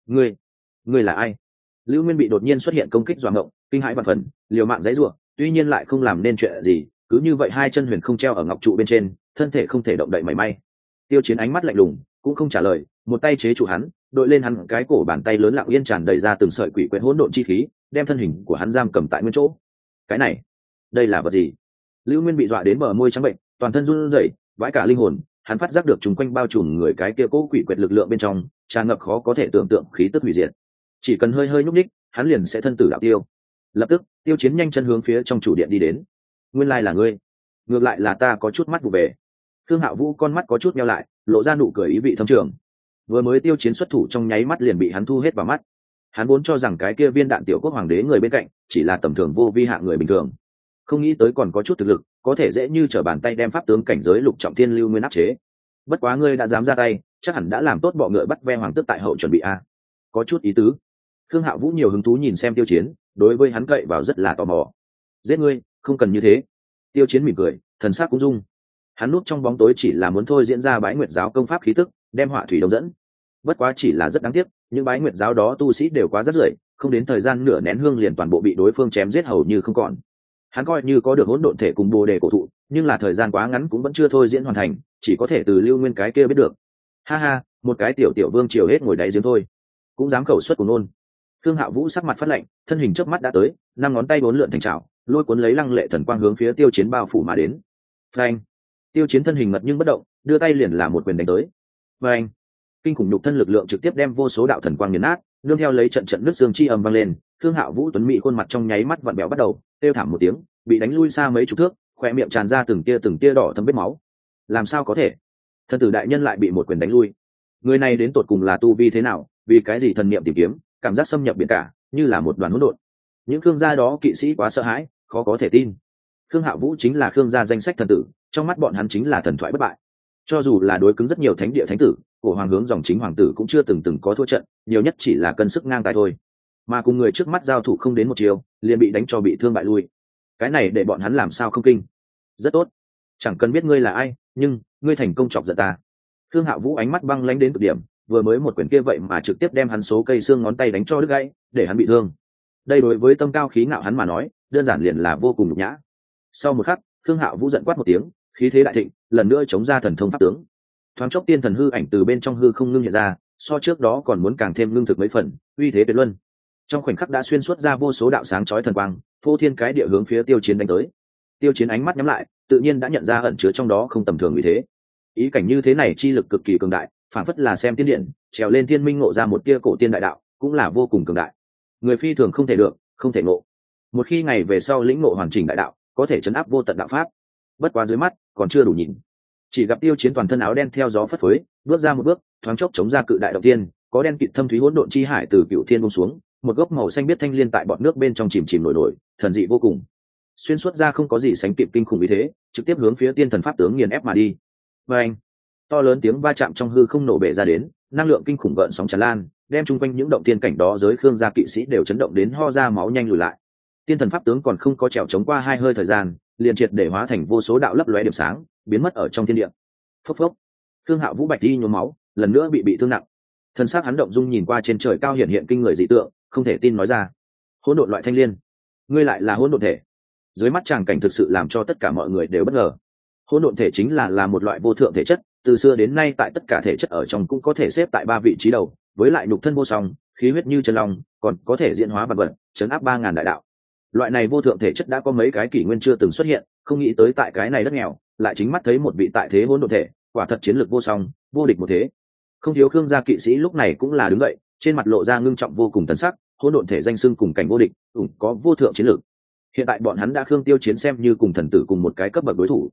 Ngươi là ai? Lưu Nguyên bị đột nhiên xuất hiện công kích doạng ngộng, kinh hãi vạn phần, liều mạng giãy giụa, tuy nhiên lại không làm nên chuyện gì, cứ như vậy hai chân huyền không treo ở ngọc trụ bên trên, thân thể không thể động đậy mảy may. Tiêu Chiến ánh mắt lạnh lùng, cũng không trả lời, một tay chế trụ hắn, đội lên hắn cái cổ, bàn tay lớn lặng yên tràn đầy ra từng sợi quỷ quyệt hỗn độn chi khí, đem thân hình của hắn giam cầm tại nguyên chỗ. Cái này, đây là vật gì? Lưu Nguyên bị dọa đến bờ môi trắng bệnh, toàn thân run rẩy, vãi cả linh hồn, hắn phát giác được chúng quanh bao trùm người cái kia cố quỷ quyệt lực lượng bên trong, tràn ngập khó có thể tưởng tượng khí tức hủy diệt. Chỉ cần hơi nhúc nhích, hắn liền sẽ thân tử đạo tiêu. Lập tức, Tiêu Chiến nhanh chân hướng phía trong chủ điện đi đến. Nguyên lai là ngươi, ngược lại là ta có chút mắt vụ về. Khương Hạo Vũ con mắt có chút nheo lại, lộ ra nụ cười ý vị thâm trường. Vừa mới Tiêu Chiến xuất thủ trong nháy mắt liền bị hắn thu hết vào mắt. Hắn vốn cho rằng cái kia viên đạn tiểu quốc hoàng đế người bên cạnh chỉ là tầm thường vô vi hạng người bình thường, không nghĩ tới còn có chút thực lực, có thể dễ như trở bàn tay đem pháp tướng cảnh giới lục trọng thiên Lưu Nguyên áp chế. Bất quá ngươi đã dám ra tay, chắc hẳn đã làm tốt bọ ngựa bắt ve hoàng tước tại hậu chuẩn bị a. Có chút ý tứ. Khương Hạo Vũ nhiều hứng thú nhìn xem Tiêu Chiến, đối với hắn cậy vào rất là tò mò. Giết ngươi, không cần như thế. Tiêu Chiến mỉm cười, thần sắc cũng dung. Hắn núp trong bóng tối chỉ là muốn thôi diễn ra Bái Nguyệt giáo công pháp khí tức, đem họa thủy đông dẫn. Bất quá chỉ là rất đáng tiếc, những Bái Nguyệt giáo đó tu sĩ đều quá rất rưởi, không đến thời gian nửa nén hương liền toàn bộ bị đối phương chém giết hầu như không còn. Hắn coi như có được hỗn độn thể cùng bồ đề cổ thụ, nhưng là thời gian quá ngắn cũng vẫn chưa thôi diễn hoàn thành, chỉ có thể từ Lưu Nguyên cái kia biết được. Ha ha, một cái tiểu vương triều hết ngồi đáy giếng thôi, cũng dám khẩu xuất của nôn. Khương Hạo Vũ sắc mặt phát lạnh, thân hình chớp mắt đã tới, năm ngón tay bốn lượn thành trảo, lôi cuốn lấy lăng lệ thần quang hướng phía Tiêu Chiến bao phủ mà đến. Phanh! Tiêu Chiến thân hình ngật nhưng bất động, đưa tay liền là một quyền đánh tới. Phanh! Kinh khủng nhục thân lực lượng trực tiếp đem vô số đạo thần quang nghiền nát, nương theo lấy trận trận nước xương chi âm vang lên, Khương Hạo Vũ tuấn mỹ khuôn mặt trong nháy mắt vặn bèo bắt đầu, kêu thảm một tiếng, bị đánh lui xa mấy chục thước, khóe miệng tràn ra từng tia đỏ thấm vết máu. Làm sao có thể? Thần tử đại nhân lại bị một quyền đánh lui. Người này đến tột cùng là tu vi thế nào, vì cái gì thần niệm tìm kiếm, cảm giác xâm nhập biển cả, như là một đoàn hỗn độn. Những Khương gia đó kỵ sĩ quá sợ hãi, khó có thể tin. Khương Hạo Vũ chính là Khương gia danh sách thần tử, trong mắt bọn hắn chính là thần thoại bất bại. Cho dù là đối cứng rất nhiều thánh địa thánh tử, của hoàng hướng dòng chính hoàng tử cũng chưa từng có thua trận, nhiều nhất chỉ là cân sức ngang tài thôi. Mà cùng người trước mắt giao thủ không đến một chiều, liền bị đánh cho bị thương bại lui. Cái này để bọn hắn làm sao không kinh. Rất tốt, chẳng cần biết ngươi là ai, nhưng ngươi thành công chọc giận ta. Khương Hạo Vũ ánh mắt băng lãnh đến cực điểm, vừa mới một quyền kia vậy mà trực tiếp đem hắn số cây xương ngón tay đánh cho đứt gãy, để hắn bị thương. Đây đối với tâm cao khí ngạo hắn mà nói, đơn giản liền là vô cùng nhục nhã. Sau một khắc, Khương Hạo Vũ giận quát một tiếng, khí thế đại thịnh, lần nữa chống ra thần thông pháp tướng. Thoáng chốc tiên thần hư ảnh từ bên trong hư không ngưng hiện ra, so trước đó còn muốn càng thêm ngưng thực mấy phần, uy thế tuyệt luân. Trong khoảnh khắc đã xuyên suốt ra vô số đạo sáng chói thần quang, phô thiên cái địa hướng phía Tiêu Chiến đánh tới. Tiêu Chiến ánh mắt nhắm lại, tự nhiên đã nhận ra ẩn chứa trong đó không tầm thường uy thế. Ý cảnh như thế này chi lực cực kỳ cường đại, phản phất là xem tiên điện, trèo lên thiên minh ngộ ra một tia cổ tiên đại đạo, cũng là vô cùng cường đại. Người phi thường không thể được, không thể ngộ. Một khi ngày về sau lĩnh ngộ hoàn chỉnh đại đạo, có thể chấn áp vô tận đạo pháp. Bất quá dưới mắt, còn chưa đủ nhìn. Chỉ gặp Tiêu Chiến toàn thân áo đen theo gió phất phới, bước ra một bước, thoáng chốc chống ra cự đại động tiên, có đen kịt thâm thúy hỗn độn chi hải từ cựu thiên buông xuống, một gốc màu xanh biết thanh liên tại bọt nước bên trong chìm nổi, thần dị vô cùng. Xuyên suốt ra không có gì sánh kịp kinh khủng như thế, trực tiếp hướng phía tiên thần pháp tướng nghiền ép mà đi. Và anh, to lớn tiếng va chạm trong hư không nổ bể ra đến, năng lượng kinh khủng gợn sóng tràn lan, đem chung quanh những động tiên cảnh đó giới Khương gia kỵ sĩ đều chấn động đến ho ra máu nhanh lùi lại. Tiên thần pháp tướng còn không có trèo chống qua hai hơi thời gian, liền triệt để hóa thành vô số đạo lấp lóe điểm sáng, biến mất ở trong thiên địa. Phốc phốc, Khương Hạo Vũ bạch đi nhuốm máu, lần nữa bị thương nặng. Thân xác hắn động dung nhìn qua trên trời cao hiện kinh người dị tượng, không thể tin nói ra: hỗn độn loại thanh liên, ngươi lại là hỗn độn thể? Dưới mắt tràng cảnh thực sự làm cho tất cả mọi người đều bất ngờ. Hỗn độn thể chính là một loại vô thượng thể chất, từ xưa đến nay tại tất cả thể chất ở trong cũng có thể xếp tại 3 vị trí đầu, với lại nhục thân vô song, khí huyết như chân long, còn có thể diễn hóa vạn vật, chấn áp 3000 đại đạo. Loại này vô thượng thể chất đã có mấy cái kỷ nguyên chưa từng xuất hiện, không nghĩ tới tại cái này đất nghèo, lại chính mắt thấy một vị tại thế hỗn độn thể, quả thật chiến lược vô song, vô địch một thế. Không thiếu Khương gia kỵ sĩ lúc này cũng là đứng dậy, trên mặt lộ ra ngưng trọng vô cùng tần sắc, hỗn độn thể danh xưng cùng cảnh vô địch, có vô thượng chiến lược. Hiện tại bọn hắn đã Khương Tiêu Chiến xem như cùng thần tử cùng một cái cấp bậc đối thủ.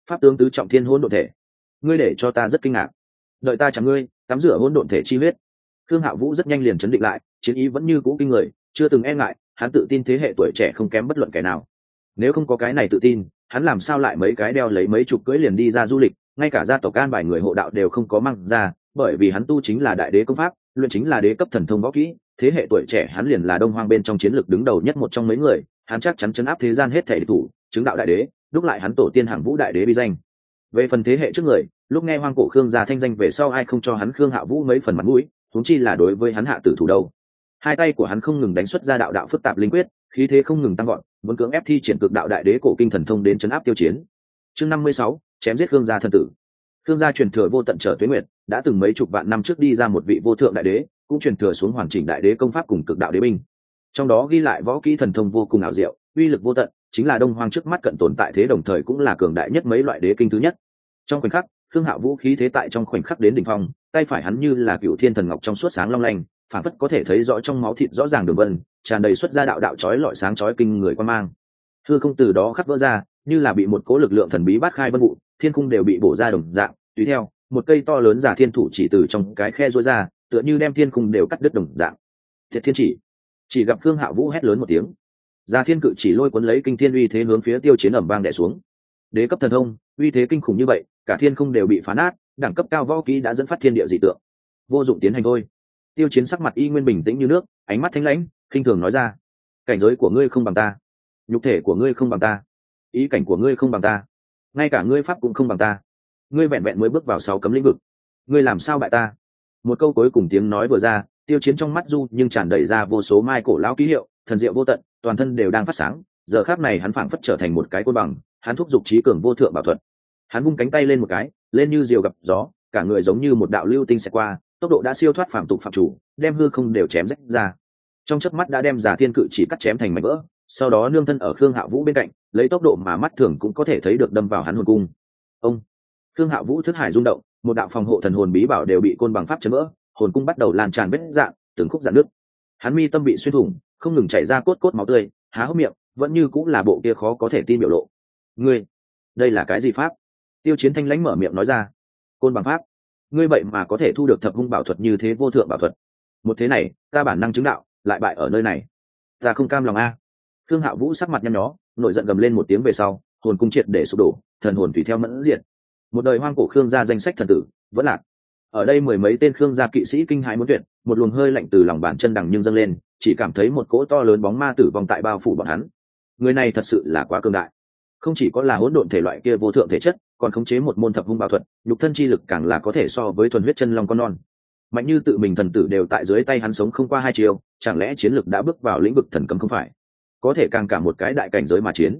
Pháp tướng tứ trọng thiên hỗn độn thể, ngươi để cho ta rất kinh ngạc. Đợi ta chẳng ngươi tắm rửa hỗn độn thể chi huyết. Khương Hạo Vũ rất nhanh liền chấn định lại, chiến ý vẫn như cũ kinh người, chưa từng e ngại, hắn tự tin thế hệ tuổi trẻ không kém bất luận kẻ nào. Nếu không có cái này tự tin, hắn làm sao lại mấy cái đeo lấy mấy chục cưỡi liền đi ra du lịch, ngay cả gia tộc an bài người hộ đạo đều không có mang ra, bởi vì hắn tu chính là đại đế công pháp, luyện chính là đế cấp thần thông võ kỹ, thế hệ tuổi trẻ hắn liền là Đông Hoang bên trong chiến lược đứng đầu nhất một trong mấy người, hắn chắc chắn chấn áp thế gian hết thể địch thủ, chứng đạo đại đế, đúc lại hắn tổ tiên hàng vũ đại đế bi danh. Về phần thế hệ trước người, lúc nghe hoang cổ Khương gia thanh danh về sau ai không cho hắn Khương Hạo Vũ mấy phần mặt mũi, huống chi là đối với hắn hạ tử thủ đâu. Hai tay của hắn không ngừng đánh xuất ra đạo đạo phức tạp linh quyết, khí thế không ngừng tăng gọn, muốn cưỡng ép thi triển cực đạo đại đế cổ kinh thần thông đến chấn áp tiêu chiến. Chương 56, chém giết Khương gia thân tử. Khương gia truyền thừa vô tận trở tuế nguyệt, đã từng mấy chục vạn năm trước đi ra một vị vô thượng đại đế, cũng truyền thừa xuống hoàn chỉnh đại đế công pháp cùng cực đạo đế binh. Trong đó ghi lại võ kỹ thần thông vô cùng ảo diệu, uy lực vô tận, chính là Đông Hoang trước mắt cận tồn tại thế đồng thời cũng là cường đại nhất mấy loại đế kinh thứ nhất. Trong khoảnh khắc, Khương Hạo Vũ khí thế tại trong khoảnh khắc đến đỉnh phong, tay phải hắn như là cựu thiên thần ngọc trong suốt sáng long lanh, phản phất có thể thấy rõ trong máu thịt rõ ràng đường vân, tràn đầy xuất ra đạo đạo chói lọi sáng chói kinh người quan mang. Hư không từ đó khắc vỡ ra, như là bị một cỗ lực lượng thần bí bát khai vân vụ, thiên cung đều bị bổ ra đồng dạng, tùy theo, một cây to lớn giả thiên thủ chỉ từ trong cái khe rũa ra, tựa như đem thiên cung đều cắt đứt đồng dạng. Thiệt thiên chỉ gặp Khương Hạo Vũ hét lớn một tiếng, giả thiên cự chỉ lôi cuốn lấy kinh thiên uy thế hướng phía tiêu chiến ầm vang đè xuống. Đế cấp thần thông, uy thế kinh khủng như vậy, cả thiên cung đều bị phá nát, đẳng cấp cao võ kỹ đã dẫn phát thiên địa dị tượng. Vô dụng tiến hành thôi. Tiêu chiến sắc mặt y nguyên bình tĩnh như nước, ánh mắt thanh lãnh, khinh thường nói ra, cảnh giới của ngươi không bằng ta, nhục thể của ngươi không bằng ta, ý cảnh của ngươi không bằng ta, ngay cả ngươi pháp cũng không bằng ta, ngươi vẹn vẹn mới bước vào 6 cấm lĩnh vực, ngươi làm sao bại ta? Một câu cuối cùng tiếng nói vừa ra, tiêu chiến trong mắt du nhưng tràn đầy ra vô số mai cổ lão ký hiệu, thần diệu vô tận, toàn thân đều đang phát sáng. Giờ khắc này hắn phảng phất trở thành một cái côn bằng, hắn thúc giục trí cường vô thượng bảo thuật. Hắn vung cánh tay lên một cái, lên như diều gặp gió, cả người giống như một đạo lưu tinh xẹt qua, tốc độ đã siêu thoát phạm tục phạm chủ, đem hư không đều chém rách ra. Trong chớp mắt đã đem giả thiên cự chỉ cắt chém thành mảnh vỡ, sau đó nương thân ở Khương Hạo Vũ bên cạnh, lấy tốc độ mà mắt thường cũng có thể thấy được đâm vào hắn hồn cung. Ông Khương Hạo Vũ thức hải rung động, một đạo phòng hộ thần hồn bí bảo đều bị côn bằng pháp chấn vỡ, hồn cung bắt đầu lan tràn vết dạn, từng khúc dạn nước. Hắn mi tâm bị xuyên thủng, không ngừng chảy ra cốt cốt máu tươi, há hốc miệng, vẫn như cũng là bộ kia khó có thể tin biểu lộ. Ngươi, đây là cái gì pháp? Tiêu Chiến thanh lãnh mở miệng nói ra. Côn bằng pháp? Ngươi vậy mà có thể thu được thập hung bảo thuật như thế vô thượng bảo thuật? Một thế này, ta bản năng chứng đạo, lại bại ở nơi này. Ta không cam lòng a. Khương Hạo Vũ sắc mặt nhăn nhó, nổi giận gầm lên một tiếng về sau, hồn cung triệt để sụp đổ, thần hồn tùy theo mẫn diệt. Một đời hoang cổ Khương gia danh sách thần tử, vẫn lạc. Ở đây mười mấy tên Khương gia kỵ sĩ kinh hãi muốn tuyệt, một luồng hơi lạnh từ lòng bàn chân đằng nhưng dâng lên, chỉ cảm thấy một cỗ to lớn bóng ma tử vong tại bao phủ bọn hắn. Người này thật sự là quá cường đại, không chỉ có là hỗn độn thể loại kia vô thượng thể chất, còn khống chế một môn thập hung bảo thuật, nhục thân chi lực càng là có thể so với thuần huyết chân long con non. Mạnh như tự mình thần tử đều tại dưới tay hắn sống không qua 2 chiều, chẳng lẽ chiến lực đã bước vào lĩnh vực thần cấm không phải? Có thể càng cả một cái đại cảnh giới mà chiến.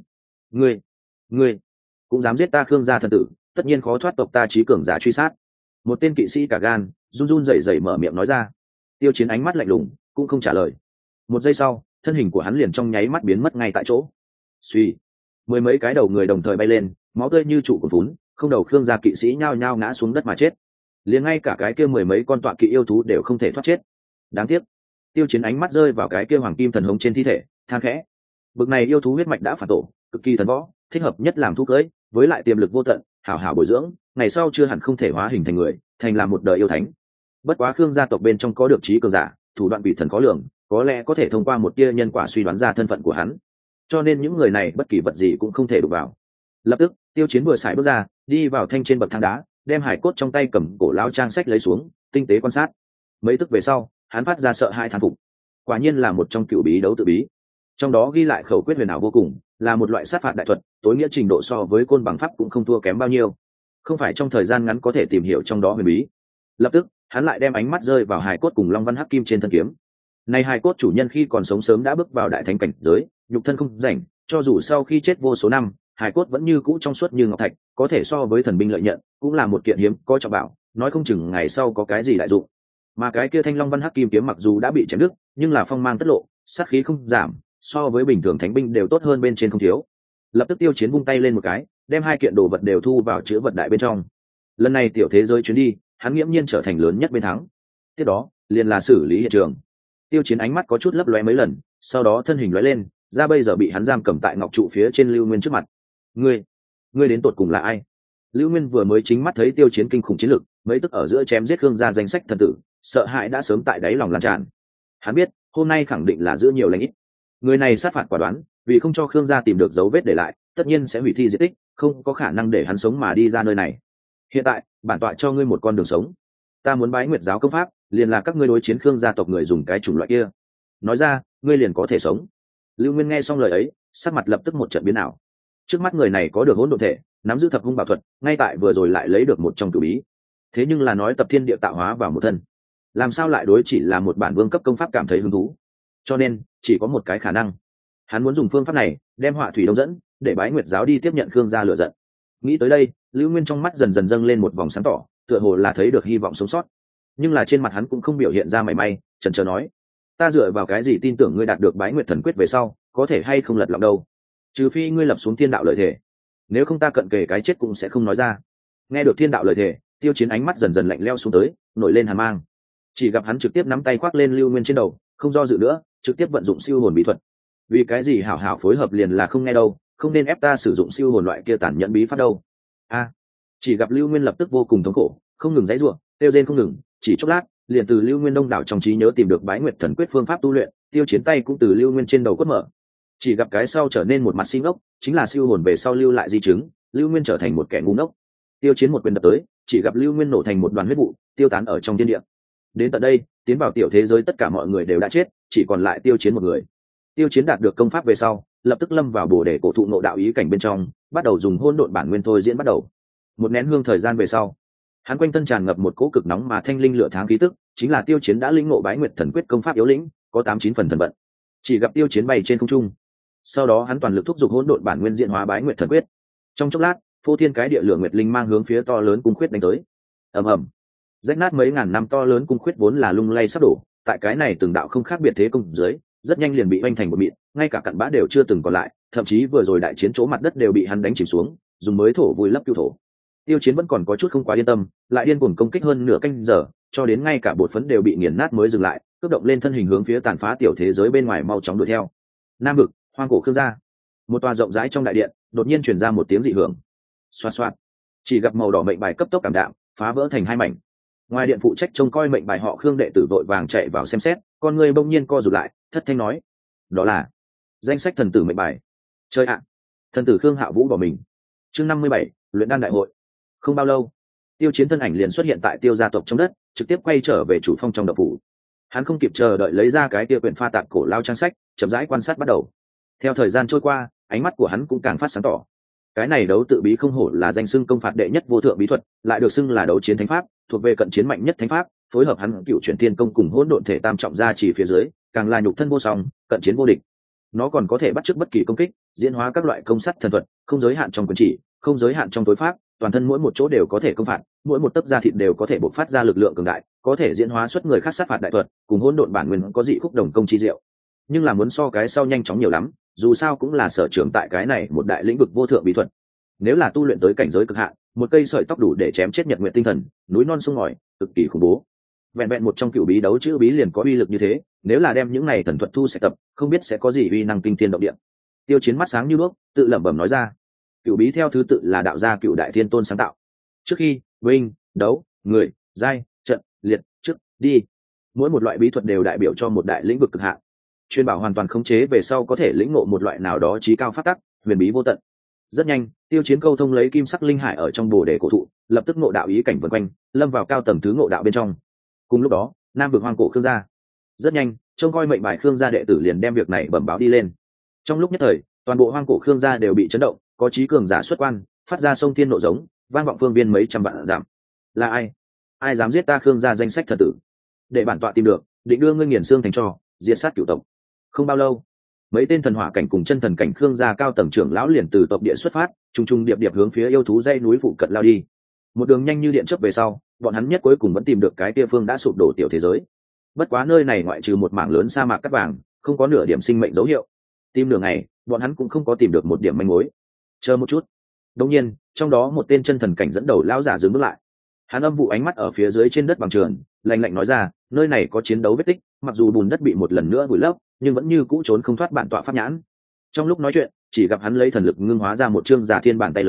Ngươi cũng dám giết ta Khương gia thần tử, tất nhiên khó thoát tộc ta chí cường giả truy sát. Một tên kỵ sĩ cả gan, run run rẩy rẩy mở miệng nói ra. Tiêu Chiến ánh mắt lạnh lùng, cũng không trả lời. Một giây sau, thân hình của hắn liền trong nháy mắt biến mất ngay tại chỗ. Suy, mười mấy cái đầu người đồng thời bay lên, máu tươi như trụ của vún, không đầu Khương gia kỵ sĩ nhao nhao ngã xuống đất mà chết. Liền ngay cả cái kia mười mấy con tọa kỵ yêu thú đều không thể thoát chết. Đáng tiếc. Tiêu Chiến ánh mắt rơi vào cái kia hoàng kim thần hống trên thi thể, than khẽ. Bực này yêu thú huyết mạch đã phản tổ, cực kỳ thần võ, thích hợp nhất làm thú cưới, với lại tiềm lực vô tận, hảo hảo bồi dưỡng, ngày sau chưa hẳn không thể hóa hình thành người, thành làm một đời yêu thánh. Bất quá Khương gia tộc bên trong có được trí cường giả, thủ đoạn bị thần khó lường, có lẽ có thể thông qua một tia nhân quả suy đoán ra thân phận của hắn. Cho nên những người này bất kỳ vật gì cũng không thể đụng vào. Lập tức, Tiêu Chiến vừa xài bước ra, đi vào thanh trên bậc thang đá, đem hải cốt trong tay cầm cổ lao trang sách lấy xuống, tinh tế quan sát. Mấy tức về sau, hắn phát ra sợ hai thán phục. Quả nhiên là một trong cựu bí đấu tự bí. Trong đó ghi lại khẩu quyết huyền ảo vô cùng, là một loại sát phạt đại thuật, tối nghĩa trình độ so với côn bằng pháp cũng không thua kém bao nhiêu. Không phải trong thời gian ngắn có thể tìm hiểu trong đó huyền bí. Lập tức, hắn lại đem ánh mắt rơi vào hài cốt cùng long văn hắc kim trên thân kiếm. Này hài cốt chủ nhân khi còn sống sớm đã bước vào đại thánh cảnh giới, nhục thân không rảnh, cho dù sau khi chết vô số năm, hài cốt vẫn như cũ trong suốt như ngọc thạch, có thể so với thần binh lợi nhận, cũng là một kiện hiếm có trọng bảo, nói không chừng ngày sau có cái gì đại dụng. Mà cái kia thanh long văn hắc kim kiếm mặc dù đã bị chém đứt, nhưng là phong mang tất lộ, sát khí không giảm, so với bình thường thánh binh đều tốt hơn bên trên không thiếu. Lập tức Tiêu Chiến vung tay lên một cái, đem 2 kiện đồ vật đều thu vào chứa vật đại bên trong. Lần này tiểu thế giới chuyến đi, hắn nghiễm nhiên trở thành lớn nhất bên thắng. Tiếp đó, liền là xử lý hiện trường. Tiêu Chiến ánh mắt có chút lấp lóe mấy lần, sau đó thân hình lóe lên, ra bây giờ bị hắn giam cầm tại ngọc trụ phía trên Lưu Nguyên trước mặt. Ngươi đến tột cùng là ai? Lưu Nguyên vừa mới chính mắt thấy Tiêu Chiến kinh khủng chiến lực, mấy tức ở giữa chém giết Khương gia danh sách thần tử, sợ hãi đã sớm tại đáy lòng lan tràn. Hắn biết hôm nay khẳng định là giữ nhiều lành ít, người này sát phạt quả đoán, vì không cho Khương gia tìm được dấu vết để lại, tất nhiên sẽ hủy thi diệt tích, không có khả năng để hắn sống mà đi ra nơi này. Hiện tại bản tọa cho ngươi một con đường sống, ta muốn bái Nguyệt giáo công pháp, liền là các ngươi đối chiến Khương gia tộc người dùng cái chủng loại kia, nói ra ngươi liền có thể sống. Lưu Nguyên nghe xong lời ấy, sắc mặt lập tức một trận biến ảo. Trước mắt người này có được hỗn độn thể, nắm giữ thập hung bảo thuật, ngay tại vừa rồi lại lấy được một trong cửu bí, thế nhưng là nói tập thiên địa tạo hóa vào một thân, làm sao lại đối chỉ là một bản vương cấp công pháp cảm thấy hứng thú? Cho nên chỉ có một cái khả năng, hắn muốn dùng phương pháp này đem họa thủy đông dẫn, để bái Nguyệt giáo đi tiếp nhận Khương gia lựa giận. Nghĩ tới đây, Lưu Nguyên trong mắt dần dần dâng lên một vòng sáng tỏ, tựa hồ là thấy được hy vọng sống sót, nhưng là trên mặt hắn cũng không biểu hiện ra mảy may, chần chờ nói: ta dựa vào cái gì tin tưởng ngươi đạt được bái Nguyệt thần quyết về sau có thể hay không lật lọng đâu? Trừ phi ngươi lập xuống thiên đạo lợi thể, nếu không ta cận kề cái chết cũng sẽ không nói ra. Nghe được thiên đạo lợi thể, Tiêu Chiến ánh mắt dần dần lạnh lẽo xuống tới, nổi lên hàn mang. Chỉ gặp hắn trực tiếp nắm tay khoác lên Lưu Nguyên trên đầu, không do dự nữa, trực tiếp vận dụng siêu hồn bí thuật. Vì cái gì hảo hảo phối hợp liền là không nghe đâu, không nên ép ta sử dụng siêu hồn loại kia tàn nhẫn bí pháp đâu. Chỉ gặp Lưu Nguyên lập tức vô cùng thống khổ, không ngừng giãy giụa, kêu rên không ngừng, chỉ chốc lát, liền từ Lưu Nguyên đông đảo trong trí nhớ tìm được bái Nguyệt thần quyết phương pháp tu luyện, Tiêu Chiến tay cũng từ Lưu Nguyên trên đầu quất mở. Chỉ gặp cái sau trở nên một mặt sinh ốc, chính là siêu hồn về sau lưu lại di chứng, Lưu Nguyên trở thành một kẻ ngu ngốc. Tiêu Chiến một quyền đập tới, chỉ gặp Lưu Nguyên nổ thành một đoàn huyết vụ, tiêu tán ở trong thiên địa. Đến tận đây, tiến vào tiểu thế giới tất cả mọi người đều đã chết, chỉ còn lại Tiêu Chiến một người. Tiêu Chiến đạt được công pháp về sau, lập tức lâm vào bồ đề cổ thụ ngộ đạo ý cảnh bên trong, bắt đầu dùng hỗn độn bản nguyên thôi diễn bắt đầu. Một nén hương thời gian về sau, hắn quanh thân tràn ngập một cỗ cực nóng mà thanh linh lửa tháng khí tức, chính là Tiêu Chiến đã lĩnh ngộ bái Nguyệt thần quyết công pháp yếu lĩnh, có 89 phần thần vận. Chỉ gặp Tiêu Chiến bay trên không trung, sau đó hắn toàn lực thúc giục hỗn độn bản nguyên diễn hóa bái Nguyệt thần quyết. Trong chốc lát, phô thiên cái địa lửa nguyệt linh mang hướng phía to lớn cung khuyết đánh tới. Ầm ầm, rách nát mấy ngàn năm to lớn cung khuyết vốn là lung lay sắp đổ, tại cái này từng đạo không khác biệt thế công dưới, rất nhanh liền bị oanh thành một mịn, ngay cả cặn bã đều chưa từng còn lại, thậm chí vừa rồi đại chiến chỗ mặt đất đều bị hắn đánh chìm xuống, dùng mới thổ vùi lấp cưu thổ. Tiêu Chiến vẫn còn có chút không quá yên tâm, lại điên cuồng công kích hơn nửa canh giờ, cho đến ngay cả bột phấn đều bị nghiền nát mới dừng lại, cướp động lên thân hình hướng phía tàn phá tiểu thế giới bên ngoài mau chóng đuổi theo. Nam vực, hoang cổ Khương gia. Một tòa rộng rãi trong đại điện, đột nhiên truyền ra một tiếng dị hưởng. Xoạt xoạt, chỉ gặp màu đỏ mệnh bài cấp tốc cảm đạm, phá vỡ thành hai mảnh. Ngoài điện phụ trách trông coi mệnh bài họ Khương đệ tử vội vàng chạy vào xem xét, con người bỗng nhiên co rụt lại, thất thanh nói: đó là danh sách thần tử mệnh bài. Chơi ạ, thần tử Khương Hạ Vũ bỏ mình. Chương 57, luyện đan đại hội. Không bao lâu, Tiêu Chiến thân ảnh liền xuất hiện tại Tiêu gia tộc trong đất, trực tiếp quay trở về chủ phong trong đậu phủ. Hắn không kịp chờ đợi lấy ra cái kia quyển pha tạp cổ lao trang sách, chậm rãi quan sát bắt đầu. Theo thời gian trôi qua, ánh mắt của hắn cũng càng phát sáng tỏ. Cái này đấu tự bí không hổ là danh xưng công phạt đệ nhất vô thượng bí thuật, lại được xưng là đấu chiến thánh pháp, thuộc về cận chiến mạnh nhất thánh pháp, phối hợp hắn cựu chuyển thiên công cùng hỗn độn thể tam trọng gia chỉ phía dưới, càng là nhục thân vô song, cận chiến vô địch. Nó còn có thể bắt chước bất kỳ công kích, diễn hóa các loại công sắt thần thuật, không giới hạn trong quyền chỉ, không giới hạn trong tối pháp, toàn thân mỗi một chỗ đều có thể công phạt, mỗi một tấc da thịt đều có thể bộc phát ra lực lượng cường đại, có thể diễn hóa xuất người khác sát phạt đại thuật, cùng hỗn độn bản nguyên có dị khúc đồng công chi diệu. Nhưng là muốn so cái sau nhanh chóng nhiều lắm, dù sao cũng là sở trường tại cái này một đại lĩnh vực vô thượng bí thuật. Nếu là tu luyện tới cảnh giới cực hạn, một cây sợi tóc đủ để chém chết nhật nguyện tinh thần, núi non sông ngòi, cực kỳ khủng bố. Vẹn vẹn một trong cựu bí đấu chữ bí liền có uy lực như thế, nếu là đem những này thần thuật thu sẽ tập, không biết sẽ có gì uy năng kinh thiên động địa. Tiêu Chiến mắt sáng như đuốc, tự lẩm bẩm nói ra. Cựu bí theo thứ tự là đạo gia cựu đại thiên tôn sáng tạo. Trước khi, binh, đấu, người, giai, trận, liệt, trước, đi. Mỗi một loại bí thuật đều đại biểu cho một đại lĩnh vực cực hạn. Chuyên bảo hoàn toàn khống chế về sau có thể lĩnh ngộ một loại nào đó chí cao pháp tắc, huyền bí vô tận. Rất nhanh, Tiêu Chiến câu thông lấy kim sắc linh hải ở trong bồ đề cổ thụ, lập tức ngộ đạo ý cảnh vần quanh, lâm vào cao tầng thứ ngộ đạo bên trong. Cùng lúc đó, Nam vực hoang cổ Khương gia. Rất nhanh, trông coi mệnh bài Khương gia đệ tử liền đem việc này bẩm báo đi lên. Trong lúc nhất thời, toàn bộ hoang cổ Khương gia đều bị chấn động, có chí cường giả xuất quan, phát ra sông thiên nộ giống, vang vọng phương viên mấy trăm vạn dặm. Là ai? Ai dám giết ta Khương gia danh sách thật tử? Để bản tọa tìm được, định đưa ngươi nghiền xương thành tro, diệt sát cửu tộc. Không bao lâu, mấy tên thần hỏa cảnh cùng chân thần cảnh Khương gia cao tầng trưởng lão liền từ tộc địa xuất phát, trùng trùng điệp điệp hướng phía yêu thú dãy núi phụ cận lao đi. Một đường nhanh như điện chớp về sau, bọn hắn nhất cuối cùng vẫn tìm được cái kia phương đã sụp đổ tiểu thế giới. Bất quá nơi này ngoại trừ một mảng lớn sa mạc cát vàng, không có nửa điểm sinh mệnh dấu hiệu. Tìm nửa ngày, bọn hắn cũng không có tìm được một điểm manh mối. Chờ một chút. Đột nhiên, trong đó một tên chân thần cảnh dẫn đầu lão giả dừng bước lại. Hắn âm vụ ánh mắt ở phía dưới trên đất bằng trường, lạnh lạnh nói ra, nơi này có chiến đấu vết tích, mặc dù bùn đất bị một lần nữa vùi lấp, nhưng vẫn như cũ trốn không thoát bản tọa pháp nhãn. Trong lúc nói chuyện, chỉ gặp hắn lấy thần lực ngưng hóa ra một chương giả thiên bàn tay lớn,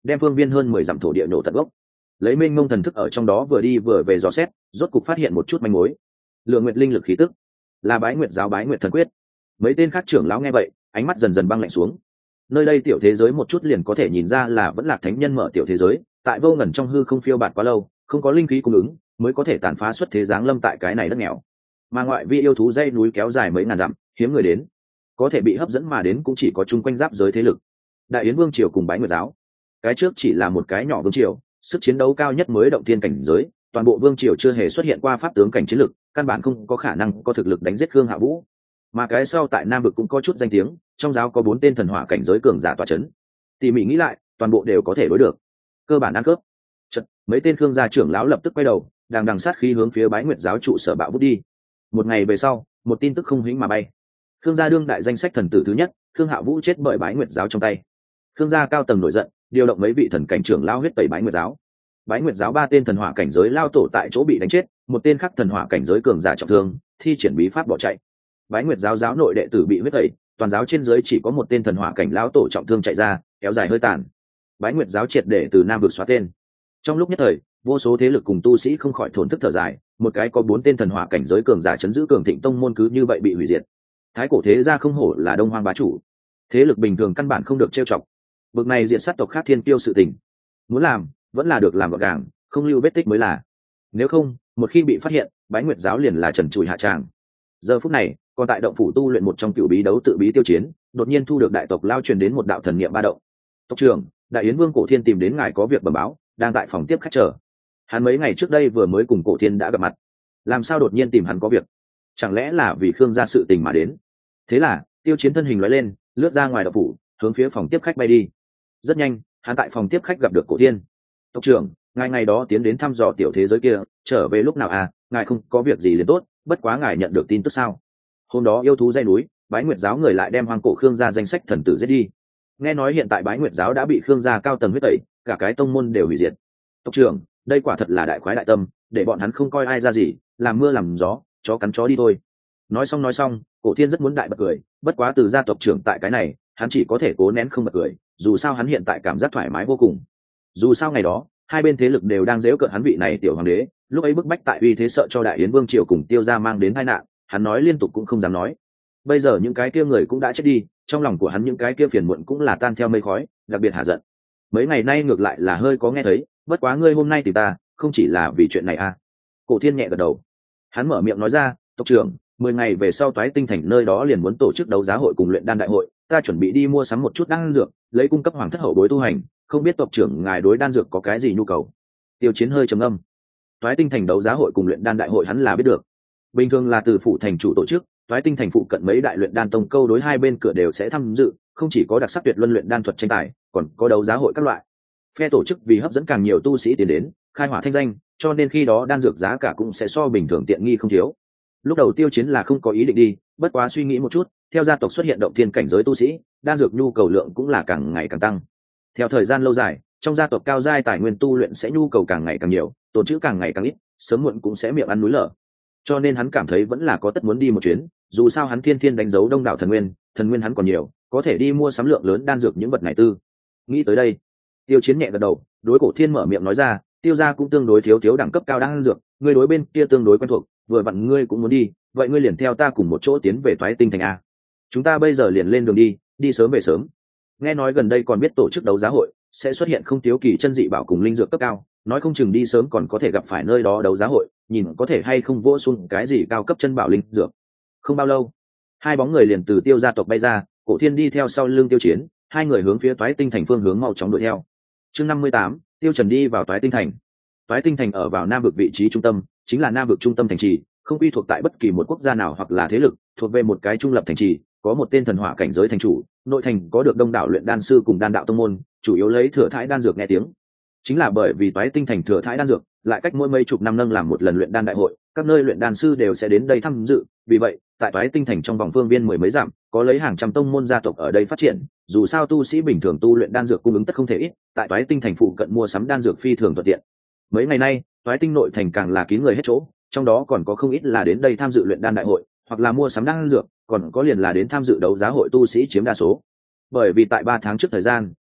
đem phương viên hơn 10 dặm thổ địa nổ tận gốc. Lấy mênh mông thần thức ở trong đó vừa đi vừa về dò xét, rốt cục phát hiện một chút manh mối. Lượng nguyệt linh lực khí tức, là Bái Nguyệt giáo Bái Nguyệt thần quyết. Mấy tên khác trưởng lão nghe vậy, ánh mắt dần dần băng lạnh xuống. Nơi đây tiểu thế giới một chút liền có thể nhìn ra là vẫn Lạc Thánh Nhân mở tiểu thế giới, tại vô ngần trong hư không phiêu bạt quá lâu, không có linh khí cung ứng, mới có thể tàn phá xuất thế giáng lâm tại cái này đất nghèo. Mà ngoại vi yêu thú dãy núi kéo dài mấy ngàn dặm, hiếm người đến, có thể bị hấp dẫn mà đến cũng chỉ có chung quanh giáp giới thế lực. Đại Yến Vương triều cùng Bái Nguyệt giáo, cái trước chỉ là một cái nhỏ vương triều, sức chiến đấu cao nhất mới động thiên cảnh giới, toàn bộ vương triều chưa hề xuất hiện qua pháp tướng cảnh chiến lực, căn bản không có khả năng có thực lực đánh giết Khương Hạ Vũ. Mà cái sau tại Nam vực cũng có chút danh tiếng, trong giáo có 4 tên thần hỏa cảnh giới cường giả tọa chấn. Tỉ mỉ nghĩ lại, toàn bộ đều có thể đối được. Cơ bản ăn cướp. Chợt, mấy tên Khương gia trưởng lão lập tức quay đầu, đằng sát khí hướng phía Bái Nguyệt giáo trụ sở bạo vút đi. Một ngày về sau, một tin tức không hĩnh mà bay. Khương gia đương đại danh sách thần tử thứ nhất, Khương Hạ Vũ chết bởi Bái Nguyệt giáo trong tay. Khương gia cao tầng nổi giận, điều động mấy vị thần cảnh trưởng lao huyết tẩy Bái Nguyệt giáo. Bái Nguyệt giáo 3 tên thần hỏa cảnh giới lao tổ tại chỗ bị đánh chết, một tên khác thần hỏa cảnh giới cường giả trọng thương, thi triển bí pháp bỏ chạy. Bái Nguyệt giáo giáo nội đệ tử bị huyết tẩy, toàn giáo trên dưới chỉ có một tên thần hỏa cảnh lão tổ trọng thương chạy ra, kéo dài hơi tàn. Bái Nguyệt giáo triệt để từ Nam vực xóa tên. Trong lúc nhất thời, vô số thế lực cùng tu sĩ không khỏi thổn thức thở dài, một cái có 4 tên thần hỏa cảnh giới cường giả chấn giữ cường thịnh tông môn cứ như vậy bị hủy diệt. Thái cổ thế gia không hổ là Đông Hoang bá chủ, thế lực bình thường căn bản không được trêu chọc. Bực này diện sát tộc khác thiên kiêu sự tình, muốn làm vẫn là được làm gọn gàng, không lưu vết tích mới là. Nếu không, một khi bị phát hiện, Bái Nguyệt giáo liền là trần trụi hạ tràng. Giờ phút này, còn tại động phủ tu luyện một trong cựu bí đấu tự bí tiêu chiến, đột nhiên thu được đại tộc lao truyền đến một đạo thần niệm ba động. Tộc trưởng, Đại Yến Vương Cổ Thiên tìm đến ngài có việc bẩm báo, đang tại phòng tiếp khách chờ. Hắn mấy ngày trước đây vừa mới cùng Cổ Thiên đã gặp mặt, làm sao đột nhiên tìm hắn có việc? Chẳng lẽ là vì Khương gia sự tình mà đến? Thế là, tiêu chiến thân hình lóe lên, lướt ra ngoài động phủ, hướng phía phòng tiếp khách bay đi. Rất nhanh, hắn tại phòng tiếp khách gặp được Cổ Thiên. Tộc trưởng, ngài ngày đó tiến đến thăm dò tiểu thế giới kia, trở về lúc nào à? Ngài không có việc gì liền tốt, bất quá ngài nhận được tin tức sao? Hôm đó yêu thú dây núi, Bái Nguyệt giáo người lại đem hoang cổ Khương gia danh sách thần tử giết đi. Nghe nói hiện tại Bái Nguyệt giáo đã bị Khương gia cao tầng huyết tẩy, cả cái tông môn đều hủy diệt. Tộc trưởng, đây quả thật là đại khoái đại tâm, để bọn hắn không coi ai ra gì, làm mưa làm gió, chó cắn chó đi thôi. Nói xong, Cổ Thiên rất muốn đại bật cười, bất quá từ gia tộc trưởng tại cái này, hắn chỉ có thể cố nén không bật cười, dù sao hắn hiện tại cảm giác thoải mái vô cùng. Dù sao ngày đó, hai bên thế lực đều đang giễu cợt hắn vị này tiểu hoàng đế, lúc ấy bức bách tại uy thế sợ cho Đại Yến Vương triều cùng Tiêu gia mang đến tai nạn, hắn nói liên tục cũng không dám nói. Bây giờ những cái kia người cũng đã chết đi, trong lòng của hắn những cái kia phiền muộn cũng là tan theo mây khói, đặc biệt hạ giận. Mấy ngày nay ngược lại là hơi có nghe thấy, bất quá ngươi hôm nay tìm ta, không chỉ là vì chuyện này à? Cổ Thiên nhẹ gật đầu, hắn mở miệng nói ra, tộc trưởng, 10 ngày về sau Toái Tinh thành nơi đó liền muốn tổ chức đấu giá hội cùng luyện đan đại hội, ta chuẩn bị đi mua sắm một chút đan dược, lấy cung cấp hoàng thất hậu bối tu hành, không biết tộc trưởng ngài đối đan dược có cái gì nhu cầu? Tiêu Chiến hơi trầm ngâm. Toái Tinh thành đấu giá hội cùng luyện đan đại hội hắn là biết được, bình thường là từ phủ thành chủ tổ chức, Toái Tinh thành phụ cận mấy đại luyện đan tông câu đối hai bên cửa đều sẽ tham dự, không chỉ có đặc sắc tuyệt luân luyện đan thuật tranh tài, còn có đấu giá hội các loại. Phe tổ chức vì hấp dẫn càng nhiều tu sĩ tiến đến, khai hỏa thanh danh, cho nên khi đó đan dược giá cả cũng sẽ so bình thường tiện nghi không thiếu. Lúc đầu Tiêu Chiến là không có ý định đi, bất quá suy nghĩ một chút, theo gia tộc xuất hiện động thiên cảnh giới tu sĩ, đan dược nhu cầu lượng cũng là càng ngày càng tăng. Theo thời gian lâu dài, trong gia tộc cao giai tài nguyên tu luyện sẽ nhu cầu càng ngày càng nhiều, tồn trữ càng ngày càng ít, sớm muộn cũng sẽ miệng ăn núi lở. Cho nên hắn cảm thấy vẫn là có tất muốn đi một chuyến, dù sao hắn thiên thiên đánh dấu đông đảo thần nguyên hắn còn nhiều, có thể đi mua sắm lượng lớn đan dược những vật này tư. Nghĩ tới đây, Tiêu Chiến nhẹ gật đầu, đối Cổ Thiên mở miệng nói ra, Tiêu gia cũng tương đối thiếu đẳng cấp cao đan dược, ngươi đối bên kia tương đối quen thuộc, vừa vặn ngươi cũng muốn đi, vậy ngươi liền theo ta cùng một chỗ tiến về Toái Tinh thành a. Chúng ta bây giờ liền lên đường đi sớm về sớm. Nghe nói gần đây còn biết tổ chức đấu giá hội, sẽ xuất hiện không thiếu kỳ chân dị bảo cùng linh dược cấp cao, nói không chừng đi sớm còn có thể gặp phải nơi đó đấu giá hội, nhìn có thể hay không vỗ xuống cái gì cao cấp chân bảo linh dược. Không bao lâu, hai bóng người liền từ Tiêu gia tộc bay ra, Cổ Thiên đi theo sau lưng Tiêu Chiến, hai người hướng phía Toái Tinh thành phương hướng mau chóng đuổi theo. Chương 58, Tiêu Trần đi vào Toái Tinh thành. Toái Tinh thành ở vào Nam vực vị trí trung tâm, chính là Nam vực trung tâm thành trì, không quy thuộc tại bất kỳ một quốc gia nào hoặc là thế lực, thuộc về một cái trung lập thành trì, có một tên thần hỏa cảnh giới thành chủ, nội thành có được đông đảo luyện đan sư cùng đan đạo tông môn, chủ yếu lấy thừa thãi đan dược nghe tiếng. Chính là bởi vì Toái Tinh thành thừa thãi đan dược, lại cách mỗi mấy chục năm nâng làm một lần luyện đan đại hội, các nơi luyện đan sư đều sẽ đến đây tham dự, vì vậy, tại Toái Tinh thành trong vòng phương viên mười mấy dặm, có lấy hàng trăm tông môn gia tộc ở đây phát triển, dù sao tu sĩ bình thường tu luyện đan dược cung ứng tất không thể ít, tại Toái Tinh thành phụ cận mua sắm đan dược phi thường thuận tiện. Mấy ngày nay, Toái Tinh nội thành càng là kín người hết chỗ, trong đó còn có không ít là đến đây tham dự luyện đan đại hội, hoặc là mua sắm đan dược, còn có liền là đến tham dự đấu giá hội tu sĩ chiếm đa số. Bởi vì tại 3 tháng trước thời gian,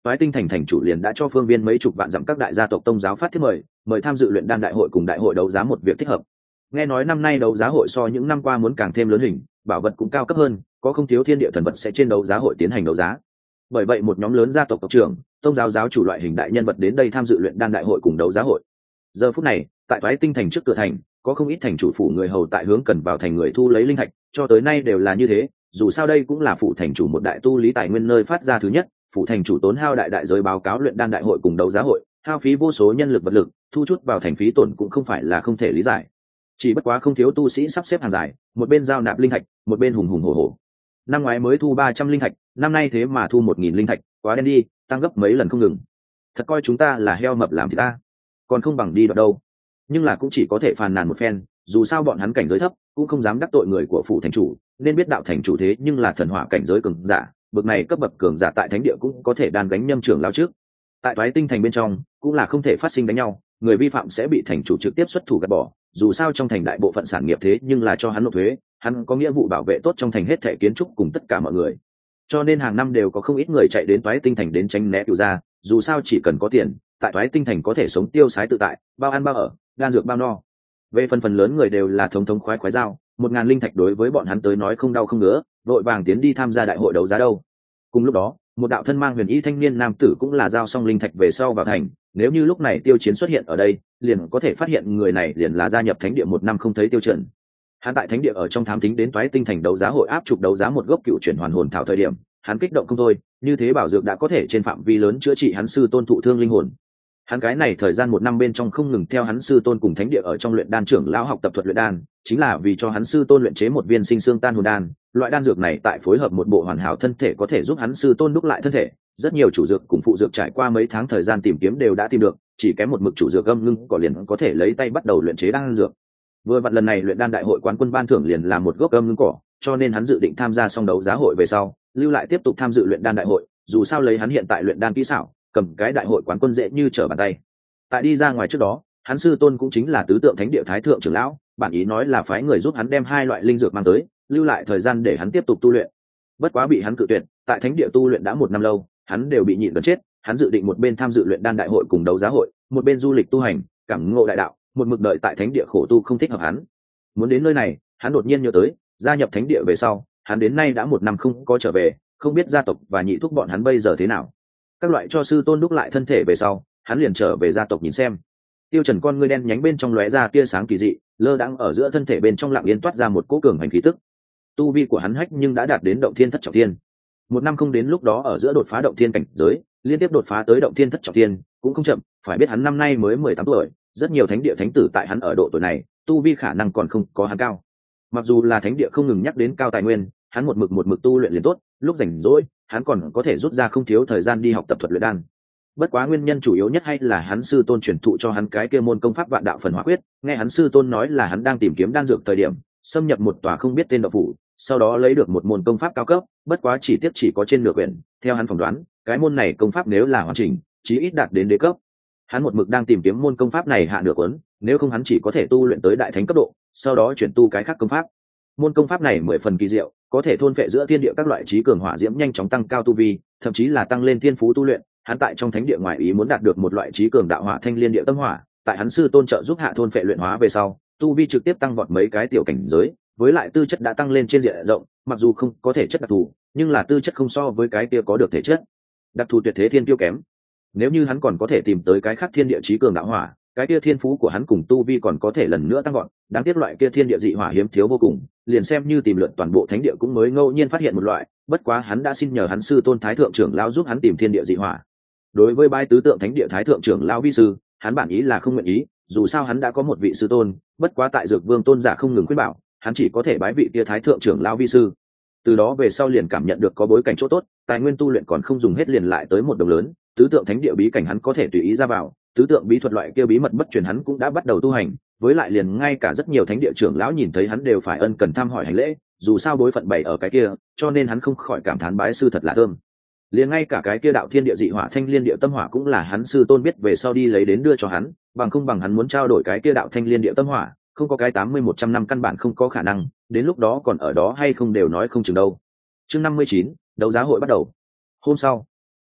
Toái Tinh thành thành chủ liền đã cho phương viên mấy chục vạn dặm các đại gia tộc tông giáo phát thiết mời tham dự luyện đan đại hội cùng đại hội đấu giá một việc thích hợp. Nghe nói năm nay đấu giá hội so những năm qua muốn càng thêm lớn hình, bảo vật cũng cao cấp hơn, có không thiếu thiên địa thần vật sẽ trên đấu giá hội tiến hành đấu giá. Bởi vậy một nhóm lớn gia tộc tộc trưởng, tông giáo giáo chủ loại hình đại nhân vật đến đây tham dự luyện đan đại hội cùng đấu giá hội. Giờ phút này, tại Toái Tinh thành trước cửa thành, có không ít thành chủ phủ người hầu tại hướng cần vào thành người thu lấy linh thạch, cho tới nay đều là như thế, dù sao đây cũng là phủ thành chủ một đại tu lý tài nguyên nơi phát ra thứ nhất, phủ thành chủ tốn hao đại giới báo cáo luyện đan đại hội cùng đấu giá hội, hao phí vô số nhân lực vật lực, thu chút vào thành phí tổn cũng không phải là không thể lý giải. Chỉ bất quá không thiếu tu sĩ sắp xếp hàng dài, một bên giao nạp linh thạch, một bên hùng hùng hổ hổ. Năm ngoái mới thu 300 linh thạch, năm nay thế mà thu 1000 linh thạch, quá đen đi, tăng gấp mấy lần không ngừng. Thật coi chúng ta là heo mập làm thì ta, còn không bằng đi đoạt đâu. Nhưng là cũng chỉ có thể phàn nàn một phen, dù sao bọn hắn cảnh giới thấp, cũng không dám đắc tội người của phủ thành chủ, nên biết đạo thành chủ thế nhưng là thần hỏa cảnh giới cường giả, bậc này cấp bậc cường giả tại thánh địa cũng có thể đàn gánh nhâm trưởng lão trước. Tại Toái Tinh thành bên trong, cũng là không thể phát sinh đánh nhau, người vi phạm sẽ bị thành chủ trực tiếp xuất thủ gạt bỏ, dù sao trong thành đại bộ phận sản nghiệp thế nhưng là cho hắn nộp thuế, hắn có nghĩa vụ bảo vệ tốt trong thành hết thảy kiến trúc cùng tất cả mọi người. Cho nên hàng năm đều có không ít người chạy đến Toái Tinh thành đến tránh né cửu gia, dù sao chỉ cần có tiền, tại Toái Tinh thành có thể sống tiêu sái tự tại, bao ăn bao ở, đan dược bao no. Về phần lớn người đều là thống khoái giao, 1000 linh thạch đối với bọn hắn tới nói không đau không ngứa, vội vàng tiến đi tham gia đại hội đấu giá đâu. Cùng lúc đó, một đạo thân mang huyền y thanh niên nam tử cũng là giao xong linh thạch về sau vào thành, nếu như lúc này Tiêu Chiến xuất hiện ở đây, liền có thể phát hiện người này liền là gia nhập thánh địa 1 năm không thấy Tiêu Trần. Hắn tại thánh địa ở trong thám tính đến Toái Tinh thành đấu giá hội áp trục đấu giá một gốc cựu chuyển hoàn hồn thảo thời điểm, hắn kích động không thôi, như thế bảo dược đã có thể trên phạm vi lớn chữa trị hắn sư tôn thụ thương linh hồn. Hắn cái này thời gian 1 năm bên trong không ngừng theo hắn sư tôn cùng thánh địa ở trong luyện đan trưởng lão học tập thuật luyện đan, chính là vì cho hắn sư tôn luyện chế một viên sinh xương tan hồn đan. Loại đan dược này tại phối hợp một bộ hoàn hảo thân thể có thể giúp hắn sư tôn đúc lại thân thể. Rất nhiều chủ dược cùng phụ dược trải qua mấy tháng thời gian tìm kiếm đều đã tìm được, chỉ kém một mực chủ dược âm ngưng cỏ liền có thể lấy tay bắt đầu luyện chế đan dược. Vừa vặn lần này luyện đan đại hội quán quân ban thưởng liền là một gốc âm ngưng cỏ, cho nên hắn dự định tham gia xong đấu giá hội về sau, lưu lại tiếp tục tham dự luyện đan đại hội, dù sao lấy hắn hiện tại luyện đan kỹ xảo, cầm cái đại hội quán quân dễ như trở bàn tay. Tại đi ra ngoài trước đó, hắn sư tôn cũng chính là tứ tượng thánh địa thái thượng trưởng lão, bản ý nói là phái người giúp hắn đem 2 loại linh dược mang tới, lưu lại thời gian để hắn tiếp tục tu luyện. Bất quá bị hắn cự tuyệt, tại thánh địa tu luyện đã 1 năm lâu, hắn đều bị nhịn gần chết, hắn dự định một bên tham dự luyện đan đại hội cùng đấu giá hội, một bên du lịch tu hành, cảm ngộ đại đạo, một mực đợi tại thánh địa khổ tu không thích hợp hắn. Muốn đến nơi này, hắn đột nhiên nhớ tới, gia nhập thánh địa về sau, hắn đến nay đã 1 năm không có trở về, không biết gia tộc và nhị thúc bọn hắn bây giờ thế nào. Các loại cho sư tôn đúc lại thân thể về sau, hắn liền trở về gia tộc nhìn xem. Tiêu Trần con ngươi đen nhánh bên trong lóe ra tia sáng kỳ dị, lơ đãng ở giữa thân thể bên trong lặng yên toát ra một cỗ cường hành khí tức. Tu vi của hắn hách nhưng đã đạt đến động thiên thất trọng thiên. 1 năm không đến lúc đó ở giữa đột phá động thiên cảnh giới, liên tiếp đột phá tới động thiên thất trọng thiên, cũng không chậm, phải biết hắn năm nay mới 18 tuổi, rất nhiều thánh địa thánh tử tại hắn ở độ tuổi này, tu vi khả năng còn không có hắn cao. Mặc dù là thánh địa không ngừng nhắc đến cao tài nguyên, hắn một mực tu luyện liền tốt, lúc rảnh rỗi, hắn còn có thể rút ra không thiếu thời gian đi học tập thuật luyện đan. Bất quá nguyên nhân chủ yếu nhất hay là hắn sư tôn truyền thụ cho hắn cái kia môn công pháp vạn đạo phần hỏa quyết, nghe hắn sư tôn nói là hắn đang tìm kiếm đan dược thời điểm, xâm nhập một tòa không biết tên động phủ, sau đó lấy được một môn công pháp cao cấp, bất quá chỉ tiếc chỉ có trên nửa quyển, theo hắn phỏng đoán, cái môn này công pháp nếu là hoàn chỉnh, chí ít đạt đến đế cấp. Hắn một mực đang tìm kiếm môn công pháp này hạ nửa cuốn, nếu không hắn chỉ có thể tu luyện tới đại thánh cấp độ, sau đó chuyển tu cái khác công pháp. Môn công pháp này 10 phần kỳ diệu, có thể thôn phệ giữa thiên địa các loại trí cường hỏa diễm nhanh chóng tăng cao tu vi, thậm chí là tăng lên thiên phú tu luyện. Hắn tại trong thánh địa ngoại ý muốn đạt được một loại trí cường đạo hỏa thanh liên địa tâm hỏa, tại hắn sư tôn trợ giúp hạ thôn phệ luyện hóa về sau, tu vi trực tiếp tăng vọt mấy cái tiểu cảnh giới, với lại tư chất đã tăng lên trên diện rộng, mặc dù không có thể chất đặc thù, nhưng là tư chất không so với cái kia có được thể chất đặc thù tuyệt thế thiên kiêu kém. Nếu như hắn còn có thể tìm tới cái khác thiên địa trí cường đạo hỏa, cái kia thiên phú của hắn cùng tu vi còn có thể lần nữa tăng vọt. Đáng tiếc loại kia thiên địa dị hỏa hiếm thiếu vô cùng, liền xem như tìm lượn toàn bộ thánh địa cũng mới ngẫu nhiên phát hiện một loại. Bất quá hắn đã xin nhờ hắn sư tôn thái thượng trưởng lão giúp hắn tìm thiên địa dị hỏa. Đối với bái tứ tượng thánh địa thái thượng trưởng lão vi sư, hắn bản ý là không nguyện ý, dù sao hắn đã có một vị sư tôn. Bất quá tại dược vương tôn giả không ngừng khuyên bảo, hắn chỉ có thể bái vị kia thái thượng trưởng lão vi sư. Từ đó về sau liền cảm nhận được có bối cảnh chỗ tốt, tài nguyên tu luyện còn không dùng hết liền lại tới một đồng lớn. Tứ tượng thánh địa bí cảnh hắn có thể tùy ý ra vào, tứ tượng bí thuật loại kia bí mật bất truyền hắn cũng đã bắt đầu tu hành, với lại liền ngay cả rất nhiều thánh địa trưởng lão nhìn thấy hắn đều phải ân cần thăm hỏi hành lễ, dù sao bối phận bày ở cái kia, cho nên hắn không khỏi cảm thán bái sư thật là thơm. Liền ngay cả cái kia đạo thiên địa dị hỏa thanh liên địa tâm hỏa cũng là hắn sư tôn biết về sau đi lấy đến đưa cho hắn, bằng không bằng hắn muốn trao đổi cái kia đạo thanh liên địa tâm hỏa, không có cái 80-100 năm căn bản không có khả năng, đến lúc đó còn ở đó hay không đều nói không chừng đâu. Chương 59, đấu giá hội bắt đầu. Hôm sau,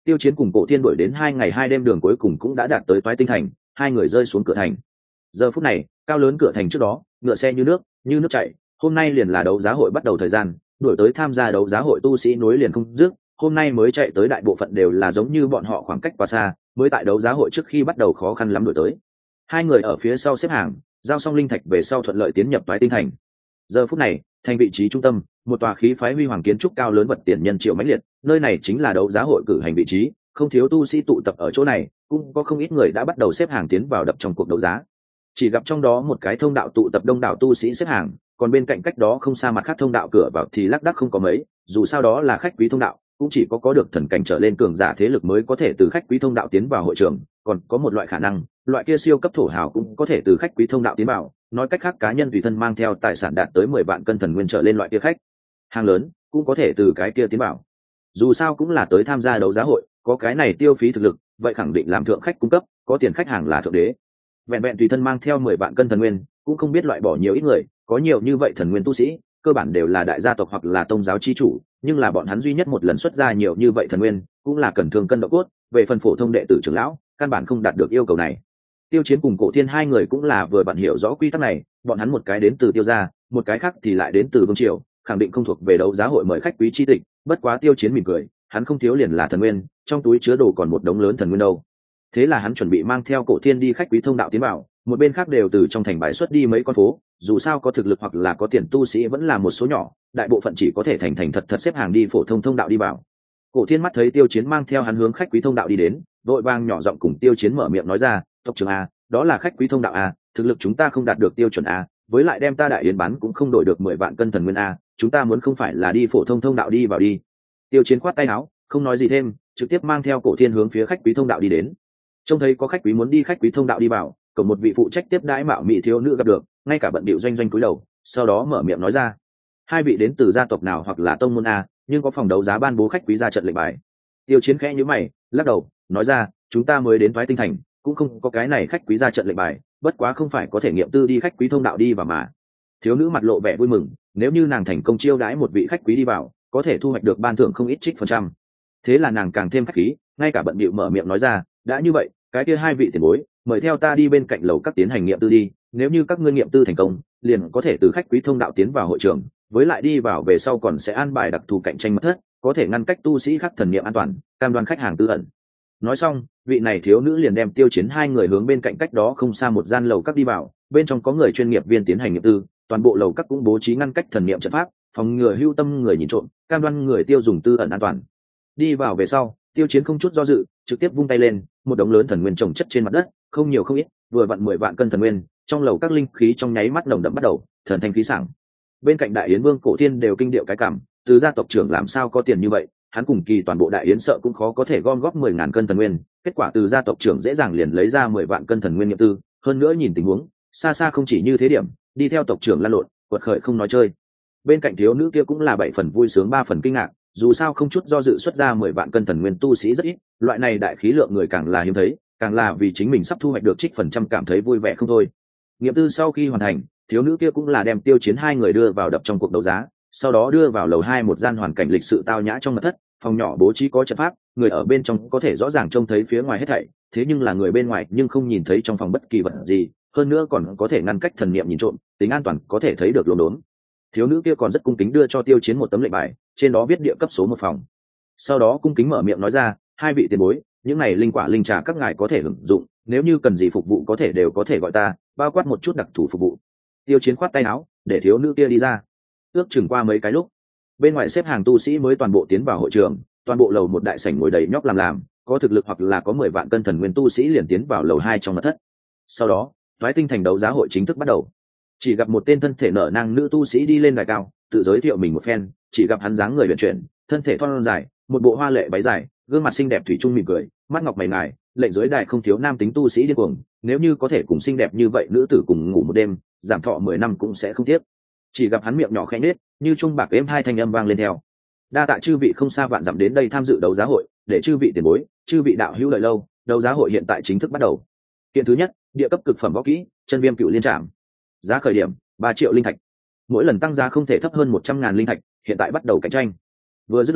Tiêu Chiến cùng Cổ Thiên đuổi đến 2 ngày 2 đêm đường cuối cùng cũng đã đạt tới Toái Tinh thành, hai người rơi xuống cửa thành. Giờ phút này, cao lớn cửa thành trước đó, ngựa xe như nước chảy, hôm nay liền là đấu giá hội bắt đầu thời gian, đuổi tới tham gia đấu giá hội tu sĩ nối liền không dứt, hôm nay mới chạy tới đại bộ phận đều là giống như bọn họ khoảng cách quá xa, mới tại đấu giá hội trước khi bắt đầu khó khăn lắm đuổi tới. Hai người ở phía sau xếp hàng, giao xong linh thạch về sau thuận lợi tiến nhập Toái Tinh thành. Giờ phút này, thành vị trí trung tâm, một tòa khí phái huy hoàng kiến trúc cao lớn vật tiền nhân triệu mãnh liệt, nơi này chính là đấu giá hội cử hành vị trí, không thiếu tu sĩ tụ tập ở chỗ này, cũng có không ít người đã bắt đầu xếp hàng tiến vào đập trong cuộc đấu giá. Chỉ gặp trong đó một cái thông đạo tụ tập đông đảo tu sĩ xếp hàng, còn bên cạnh cách đó không xa mặt khác thông đạo cửa vào thì lác đác không có mấy, dù sao đó là khách quý thông đạo, cũng chỉ có được thần cảnh trở lên cường giả thế lực mới có thể từ khách quý thông đạo tiến vào hội trường, còn có một loại khả năng, loại kia siêu cấp thổ hào cũng có thể từ khách quý thông đạo tiến vào, nói cách khác cá nhân tùy thân mang theo tài sản đạt tới 10 vạn cân thần nguyên trở lên loại kia khách hàng lớn, cũng có thể từ cái kia tiến vào. Dù sao cũng là tới tham gia đấu giá hội, có cái này tiêu phí thực lực, vậy khẳng định làm thượng khách cung cấp, có tiền khách hàng là thượng đế. Vẹn vẹn tùy thân mang theo 10 vạn cân thần nguyên, cũng không biết loại bỏ nhiều ít người, có nhiều như vậy thần nguyên tu sĩ, cơ bản đều là đại gia tộc hoặc là tông giáo chi chủ, nhưng là bọn hắn duy nhất một lần xuất ra nhiều như vậy thần nguyên, cũng là cần thương cân độ cốt, về phần phổ thông đệ tử trưởng lão, căn bản không đạt được yêu cầu này. Tiêu Chiến cùng Cổ Thiên hai người cũng là vừa bạn hiểu rõ quy tắc này, bọn hắn một cái đến từ Tiêu gia, một cái khác thì lại đến từ Vương triều, khẳng định không thuộc về đấu giá hội mời khách quý chi tịch, bất quá Tiêu Chiến mỉm cười, hắn không thiếu liền là thần nguyên, trong túi chứa đồ còn một đống lớn thần nguyên đâu. Thế là hắn chuẩn bị mang theo Cổ Thiên đi khách quý thông đạo tiến vào, một bên khác đều từ trong thành bài xuất đi mấy con phố, dù sao có thực lực hoặc là có tiền tu sĩ vẫn là một số nhỏ, đại bộ phận chỉ có thể thành thật xếp hàng đi phổ thông thông đạo đi vào. Cổ Thiên mắt thấy Tiêu Chiến mang theo hắn hướng khách quý thông đạo đi đến, vội vàng nhỏ giọng cùng Tiêu Chiến mở miệng nói ra, tộc trưởng a, đó là khách quý thông đạo a, thực lực chúng ta không đạt được tiêu chuẩn a, với lại đem ta đại yến bán cũng không đổi được 10 vạn cân thần nguyên a, chúng ta muốn không phải là đi phổ thông thông đạo đi vào đi. Tiêu Chiến khoát tay áo, không nói gì thêm, trực tiếp mang theo Cổ Thiên hướng phía khách quý thông đạo đi đến. Trông thấy có khách quý muốn đi khách quý thông đạo đi vào, cổng một vị phụ trách tiếp đãi mạo mỹ thiếu nữ gặp được, ngay cả bận bịu doanh doanh cúi đầu, sau đó mở miệng nói ra, hai vị đến từ gia tộc nào hoặc là tông môn a, nhưng có phòng đấu giá ban bố khách quý ra trận lệnh bài. Tiêu Chiến khẽ nhíu mày, lắc đầu, nói ra, chúng ta mới đến Toái Tinh thành, cũng không có cái này khách quý ra trận lệnh bài, bất quá không phải có thể nghiệm tư đi khách quý thông đạo đi vào mà. Thiếu nữ mặt lộ vẻ vui mừng, nếu như nàng thành công chiêu đãi một vị khách quý đi vào, có thể thu hoạch được ban thưởng không ít trích phần trăm. Thế là nàng càng thêm khách khí, ngay cả bận bịu mở miệng nói ra, đã như vậy, cái kia hai vị tiền bối, mời theo ta đi bên cạnh lầu các tiến hành nghiệm tư đi, nếu như các ngươi nghiệm tư thành công, liền có thể từ khách quý thông đạo tiến vào hội trường, với lại đi vào về sau còn sẽ an bài đặc thù cạnh tranh mật thất, có thể ngăn cách tu sĩ khác thần niệm an toàn, cam đoan khách hàng tư ẩn. Nói xong, vị này thiếu nữ liền đem Tiêu Chiến hai người hướng bên cạnh cách đó không xa một gian lầu các đi vào, bên trong có người chuyên nghiệp viên tiến hành nghiệm tư, toàn bộ lầu các cũng bố trí ngăn cách thần niệm trận pháp, phòng ngừa hưu tâm người nhìn trộm, cam đoan người tiêu dùng tư ẩn an toàn. Đi vào về sau, Tiêu Chiến không chút do dự, trực tiếp vung tay lên, một đống lớn thần nguyên trồng chất trên mặt đất, không nhiều không ít, vừa vặn 10 vạn cân thần nguyên, trong lầu các linh khí trong nháy mắt nồng đậm bắt đầu, thần thanh khí sảng. Bên cạnh Đại Yến Vương Cổ Thiên đều kinh điệu cái cảm, từ gia tộc trưởng làm sao có tiền như vậy, hắn cùng kỳ toàn bộ Đại Yến sợ cũng khó có thể gom góp 10.000 cân thần nguyên, kết quả từ gia tộc trưởng dễ dàng liền lấy ra 10 vạn cân thần nguyên nghiệm tư, hơn nữa nhìn tình huống, xa xa không chỉ như thế điểm, đi theo tộc trưởng lan lộn, quật khởi không nói chơi. Bên cạnh thiếu nữ kia cũng là 7 phần vui sướng 3 phần kinh ngạc, dù sao không chút do dự xuất ra 10 vạn cân thần nguyên tu sĩ rất ít, loại này đại khí lượng người càng là hiếm thấy, càng là vì chính mình sắp thu hoạch được trích phần trăm cảm thấy vui vẻ không thôi. Nghiệm tư sau khi hoàn thành, thiếu nữ kia cũng là đem Tiêu Chiến hai người đưa vào đập trong cuộc đấu giá, sau đó đưa vào lầu 2 một gian hoàn cảnh lịch sự tao nhã trong mật thất, phòng nhỏ bố trí có trận pháp, người ở bên trong có thể rõ ràng trông thấy phía ngoài hết thảy, thế nhưng là người bên ngoài nhưng không nhìn thấy trong phòng bất kỳ vật gì, hơn nữa còn có thể ngăn cách thần niệm nhìn trộm, tính an toàn có thể thấy được lốm đốm. Thiếu nữ kia còn rất cung kính đưa cho Tiêu Chiến một tấm lệnh bài, trên đó viết địa cấp số 1 phòng. Sau đó cung kính mở miệng nói ra, hai vị tiền bối, những này linh quả linh trà các ngài có thể hưởng dụng, nếu như cần gì phục vụ có thể đều có thể gọi ta, bao quát một chút đặc thù phục vụ. Tiêu Chiến khoát tay áo, để thiếu nữ kia đi ra. Ước chừng qua mấy cái lúc, bên ngoài xếp hàng tu sĩ mới toàn bộ tiến vào hội trường, toàn bộ lầu một đại sảnh ngồi đầy nhóc làm, có thực lực hoặc là có 10 vạn cân thần nguyên tu sĩ liền tiến vào lầu 2 trong mật thất. Sau đó, Toái Tinh thành đấu giá hội chính thức bắt đầu. Chỉ gặp một tên thân thể nở nang nữ tu sĩ đi lên đài cao, tự giới thiệu mình một phen, chỉ gặp hắn dáng người uyển chuyển, thân thể thon dài, một bộ hoa lệ váy dài, gương mặt xinh đẹp thủy chung mỉm cười, mắt ngọc mày ngài, lệnh dưới đài không thiếu nam tính tu sĩ điên cuồng, nếu như có thể cùng xinh đẹp như vậy nữ tử cùng ngủ một đêm, giảm thọ 10 năm cũng sẽ không tiếc. Chỉ gặp hắn miệng nhỏ khẽ nết, như trung bạc êm hai thanh âm vang lên theo. Đa tạ chư vị không xa vạn dặm đến đây tham dự đấu giá hội, để chư vị tiền bối, chư vị đạo hữu lợi lâu, đấu giá hội hiện tại chính thức bắt đầu. Kiện thứ nhất, địa cấp cực phẩm võ kỹ, chân viêm cựu liên trảm. Giá khởi điểm 3 triệu linh thạch. Mỗi lần tăng giá không thể thấp hơn 100.000 linh thạch, hiện tại bắt đầu cạnh tranh. Vừa dứt lời,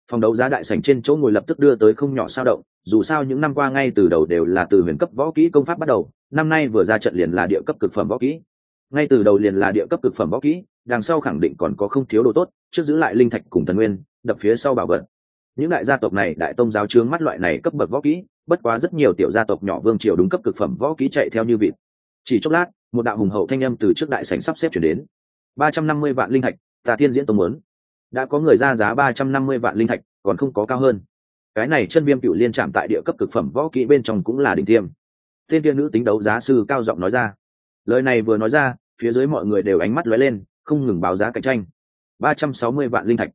Phòng đấu giá đại sảnh trên chỗ ngồi lập tức đưa tới không nhỏ sao động, dù sao những năm qua ngay từ đầu đều là từ huyền cấp võ kỹ công pháp bắt đầu, năm nay vừa ra trận liền là địa cấp cực phẩm võ kỹ. Ngay từ đầu liền là địa cấp cực phẩm võ kỹ, đằng sau khẳng định còn có không thiếu đồ tốt, trước giữ lại linh thạch cùng thần nguyên, đập phía sau bảo vật. Những đại gia tộc này đại tông giáo trướng mắt loại này cấp bậc võ kỹ, bất quá rất nhiều tiểu gia tộc nhỏ vương triều đúng cấp cực phẩm võ kỹ chạy theo như vịt. Chỉ chốc lát, một đạo hùng hậu thanh âm từ trước đại sảnh sắp xếp chuyển đến. 350 vạn linh thạch, ta Thiên Diễn Tông muốn. Đã có người ra giá 350 vạn linh thạch, còn không có cao hơn. Cái này chân viêm cựu liên chạm tại địa cấp cực phẩm võ kỹ bên trong cũng là đỉnh tiêm. Tên kia nữ tính đấu giá sư cao giọng nói ra. Lời này vừa nói ra, phía dưới mọi người đều ánh mắt lóe lên, không ngừng báo giá cạnh tranh. 360 vạn linh thạch,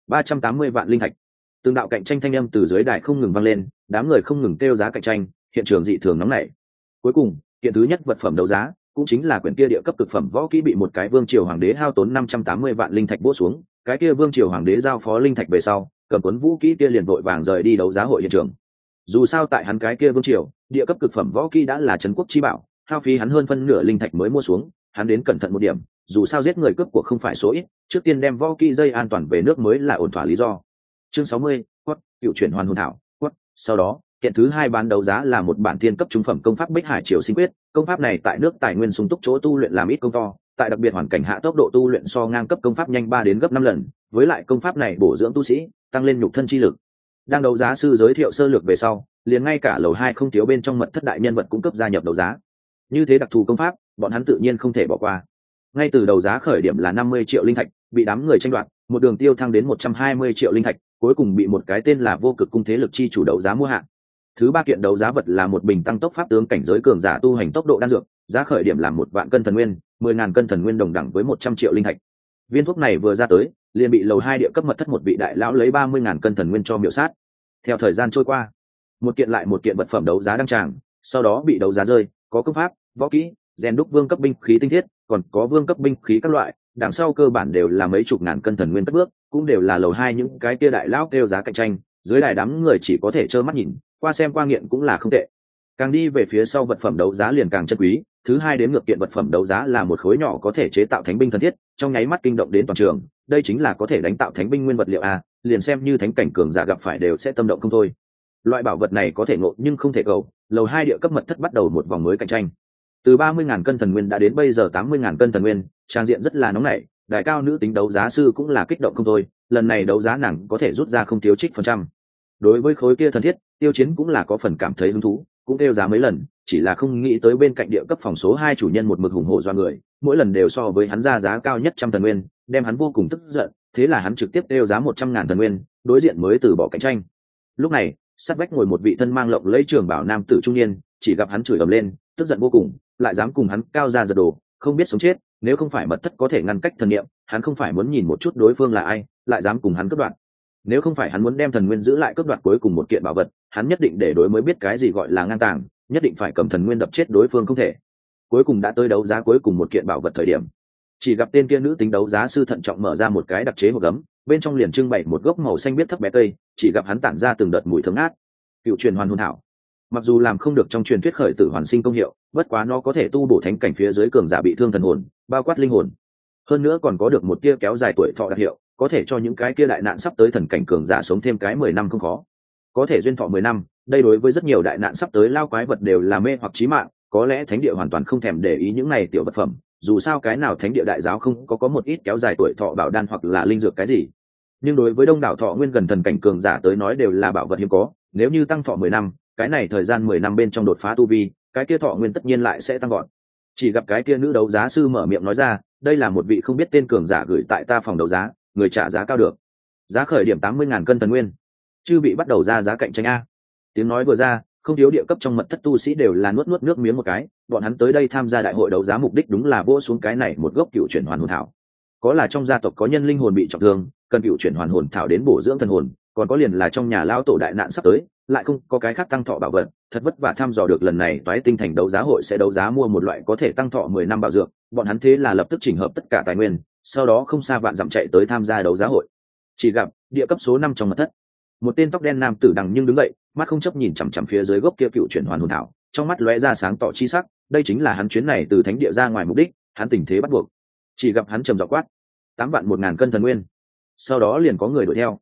380 vạn linh thạch. Từng đạo cạnh tranh thanh âm từ dưới đài không ngừng vang lên, đám người không ngừng kêu giá cạnh tranh, hiện trường dị thường nóng nảy. Cuối cùng, kiện thứ nhất vật phẩm đấu giá, cũng chính là quyển kia địa cấp cực phẩm võ kỹ bị một cái vương triều hoàng đế hao tốn 580 vạn linh thạch vỗ xuống, cái kia vương triều hoàng đế giao phó linh thạch về sau, cầm cuốn vũ kỹ kia liền vội vàng rời đi đấu giá hội hiện trường. Dù sao tại hắn cái kia vương triều, địa cấp cực phẩm võ kỹ đã là trấn quốc chi bảo, hao phí hắn hơn phân nửa linh thạch mới mua xuống, hắn đến cẩn thận một điểm, dù sao giết người cướp của không phải số ít, trước tiên đem võ kỹ dây an toàn về nước mới là ổn thỏa lý do. Chương 60, quất, cựu chuyển hoàn hồn thảo, quất. Sau đó, kiện thứ hai bán đấu giá là một bản thiên cấp trung phẩm công pháp Bích Hải Triều Sinh Quyết, công pháp này tại nước tài nguyên sung túc chỗ tu luyện làm ít công to, tại đặc biệt hoàn cảnh hạ tốc độ tu luyện so ngang cấp công pháp nhanh 3 đến gấp 5 lần, với lại công pháp này bổ dưỡng tu sĩ, tăng lên nhục thân chi lực. Đang đấu giá sư giới thiệu sơ lược về sau, liền ngay cả lầu 2 không thiếu bên trong mật thất đại nhân vật cũng cấp gia nhập đấu giá. Như thế đặc thù công pháp, bọn hắn tự nhiên không thể bỏ qua. Ngay từ đầu giá khởi điểm là 50 triệu linh thạch, bị đám người tranh đoạt, một đường tiêu thăng đến 120 triệu linh thạch, cuối cùng bị một cái tên là Vô Cực Cung thế lực chi chủ đấu giá mua hạ. Thứ ba kiện đấu giá vật là một bình tăng tốc pháp tướng cảnh giới cường giả tu hành tốc độ đan dược, giá khởi điểm là 1 vạn cân thần nguyên, 10.000 cân thần nguyên đồng đẳng với 100 triệu linh thạch. Viên thuốc này vừa ra tới, liền bị lầu 2 địa cấp mật thất một vị đại lão lấy 30.000 cân thần nguyên cho miểu sát. Theo thời gian trôi qua, một kiện lại một kiện vật phẩm đấu giá đăng tràng, sau đó bị đấu giá rơi, có công pháp, võ kỹ, rèn đúc vương cấp binh khí tinh thiết, còn có vương cấp binh khí các loại, đằng sau cơ bản đều là mấy chục ngàn cân thần nguyên cất bước, cũng đều là lầu 2 những cái kia đại lão kêu giá cạnh tranh, dưới đài đám người chỉ có thể trơ mắt nhìn, qua xem qua nghiện cũng là không tệ. Càng đi về phía sau vật phẩm đấu giá liền càng chân quý, thứ hai đến ngược kiện vật phẩm đấu giá là một khối nhỏ có thể chế tạo thánh binh thần thiết, trong nháy mắt kinh động đến toàn trường, đây chính là có thể đánh tạo thánh binh nguyên vật liệu a, liền xem như thánh cảnh cường giả gặp phải đều sẽ tâm động không thôi. Loại bảo vật này có thể ngộ nhưng không thể cầu, lầu 2 địa cấp mật thất bắt đầu một vòng mới cạnh tranh. Từ 30.000 cân thần nguyên đã đến bây giờ 80.000 cân thần nguyên, trang diện rất là nóng nảy, đại cao nữ tính đấu giá sư cũng là kích động không thôi, lần này đấu giá nàng có thể rút ra không thiếu trích phần trăm. Đối với khối kia thần thiết, Tiêu Chiến cũng là có phần cảm thấy hứng thú, cũng kêu giá mấy lần, chỉ là không nghĩ tới bên cạnh địa cấp phòng số 2 chủ nhân một mực hùng hổ do người, mỗi lần đều so với hắn ra giá cao nhất trăm thần nguyên, đem hắn vô cùng tức giận, thế là hắn trực tiếp kêu giá 100.000 thần nguyên, đối diện mới từ bỏ cạnh tranh. Lúc này, sát vách ngồi một vị thân mang lộng lẫy trường bảo nam tử trung niên, chỉ gặp hắn chửi ầm lên, tức giận vô cùng, lại dám cùng hắn cao ra giật đồ, không biết sống chết, nếu không phải mật thất có thể ngăn cách thần niệm, hắn không phải muốn nhìn một chút đối phương là ai, lại dám cùng hắn cướp đoạt. Nếu không phải hắn muốn đem thần nguyên giữ lại cướp đoạt cuối cùng một kiện bảo vật, hắn nhất định để đối mới biết cái gì gọi là ngang tàng, nhất định phải cầm thần nguyên đập chết đối phương không thể. Cuối cùng đã tới đấu giá cuối cùng một kiện bảo vật thời điểm, chỉ gặp tên kia nữ tính đấu giá sư thận trọng mở ra một cái đặc chế hộp gấm, bên trong liền trưng bày một gốc màu xanh biếc thấp bé cây, chỉ gặp hắn tản ra từng đợt mùi thơm ngát. Cựu truyền hoàn hồn thảo, mặc dù làm không được trong truyền thuyết khởi tử hoàn sinh công hiệu, bất quá nó có thể tu bổ thánh cảnh phía dưới cường giả bị thương thần hồn, bao quát linh hồn. Hơn nữa còn có được một tia kéo dài tuổi thọ đặc hiệu, có thể cho những cái kia đại nạn sắp tới thần cảnh cường giả sống thêm cái 10 năm không khó. Có thể duyên thọ 10 năm, đây đối với rất nhiều đại nạn sắp tới lao quái vật đều là mê hoặc chí mạng, có lẽ thánh địa hoàn toàn không thèm để ý những này tiểu vật phẩm, dù sao cái nào thánh địa đại giáo không có một ít kéo dài tuổi thọ bảo đan hoặc là linh dược cái gì. Nhưng đối với đông đảo thọ nguyên gần thần cảnh cường giả tới nói đều là bảo vật hiếm có, nếu như tăng thọ 10 năm, cái này thời gian 10 năm bên trong đột phá tu vi, cái kia thọ nguyên tất nhiên lại sẽ tăng gọn. Chỉ gặp cái kia nữ đấu giá sư mở miệng nói ra, đây là một vị không biết tên cường giả gửi tại ta phòng đấu giá, người trả giá cao được. Giá khởi điểm 80.000 cân thần nguyên. Chư bị bắt đầu ra giá cạnh tranh a. Tiếng nói vừa ra, không thiếu địa cấp trong mật thất tu sĩ đều là nuốt nước miếng một cái, bọn hắn tới đây tham gia đại hội đấu giá mục đích đúng là vỗ xuống cái này một gốc cựu chuyển hoàn hồn thảo. Có là trong gia tộc có nhân linh hồn bị trọng thương, cần cựu chuyển hoàn hồn thảo đến bổ dưỡng thần hồn, còn có liền là trong nhà lão tổ đại nạn sắp tới, lại không có cái khác tăng thọ bảo vật, thật vất vả thăm dò được lần này toái tinh thành đấu giá hội sẽ đấu giá mua một loại có thể tăng thọ 10 năm bảo dược, bọn hắn thế là lập tức chỉnh hợp tất cả tài nguyên, sau đó không xa vạn dặm chạy tới tham gia đấu giá hội. Chỉ gặp địa cấp số 5 trong mật thất, một tên tóc đen nam tử đằng nhưng đứng dậy, mắt không chấp nhìn chằm chằm phía dưới gốc kia cựu chuyển hoàn hồn thảo, trong mắt lóe ra sáng tỏ chi sắc, đây chính là hắn chuyến này từ thánh địa ra ngoài mục đích, hắn tình thế bắt buộc. Chỉ gặp hắn trầm giọng quát, 8 vạn 1.000 cân thần nguyên. Sau đó liền có người đuổi theo.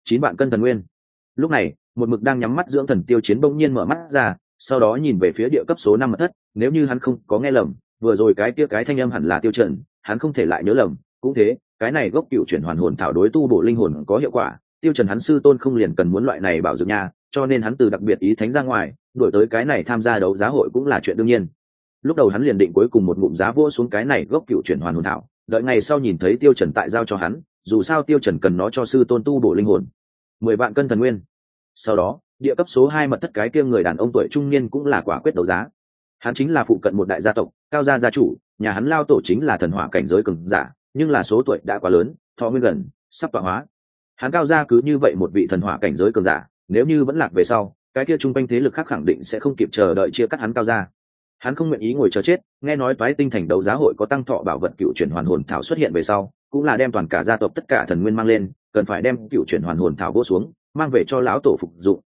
9 vạn cân thần nguyên. Lúc này một mực đang nhắm mắt dưỡng thần Tiêu Chiến bỗng nhiên mở mắt ra, sau đó nhìn về phía địa cấp số 5 mật thất. Nếu như hắn không có nghe lầm, vừa rồi cái kia cái thanh âm hẳn là Tiêu Trần, hắn không thể lại nhớ lầm. Cũng thế, cái này gốc cựu chuyển hoàn hồn thảo đối tu bổ linh hồn có hiệu quả, Tiêu Trần hắn sư tôn không liền cần muốn loại này bảo dưỡng nha, cho nên hắn từ đặc biệt ý thánh ra ngoài, đuổi tới cái này tham gia đấu giá hội cũng là chuyện đương nhiên. Lúc đầu hắn liền định cuối cùng một ngụm giá vỗ xuống cái này gốc cựu chuyển hoàn hồn thảo, đợi ngày sau nhìn thấy Tiêu Trần tại giao cho hắn, dù sao Tiêu Trần cần nó cho sư tôn tu bổ linh hồn. 10 vạn cân thần nguyên. Sau đó, địa cấp số 2 mật thất cái kia người đàn ông tuổi trung niên cũng là quả quyết đấu giá. Hắn chính là phụ cận một đại gia tộc, Cao gia gia chủ, nhà hắn lao tổ chính là thần hỏa cảnh giới cường giả, nhưng là số tuổi đã quá lớn, thọ nguyên gần, sắp tọa hóa. Hắn Cao gia cứ như vậy một vị thần hỏa cảnh giới cường giả, nếu như vẫn lạc về sau, cái kia trung quanh thế lực khác khẳng định sẽ không kịp chờ đợi chia cắt hắn Cao gia. Hắn không nguyện ý ngồi chờ chết, nghe nói toái tinh thành đấu giá hội có tăng thọ bảo vật cựu chuyển hoàn hồn thảo xuất hiện về sau, cũng là đem toàn cả gia tộc tất cả thần nguyên mang lên, cần phải đem cựu chuyển hoàn hồn thảo vô xuống, mang về cho lão tổ phục dụng.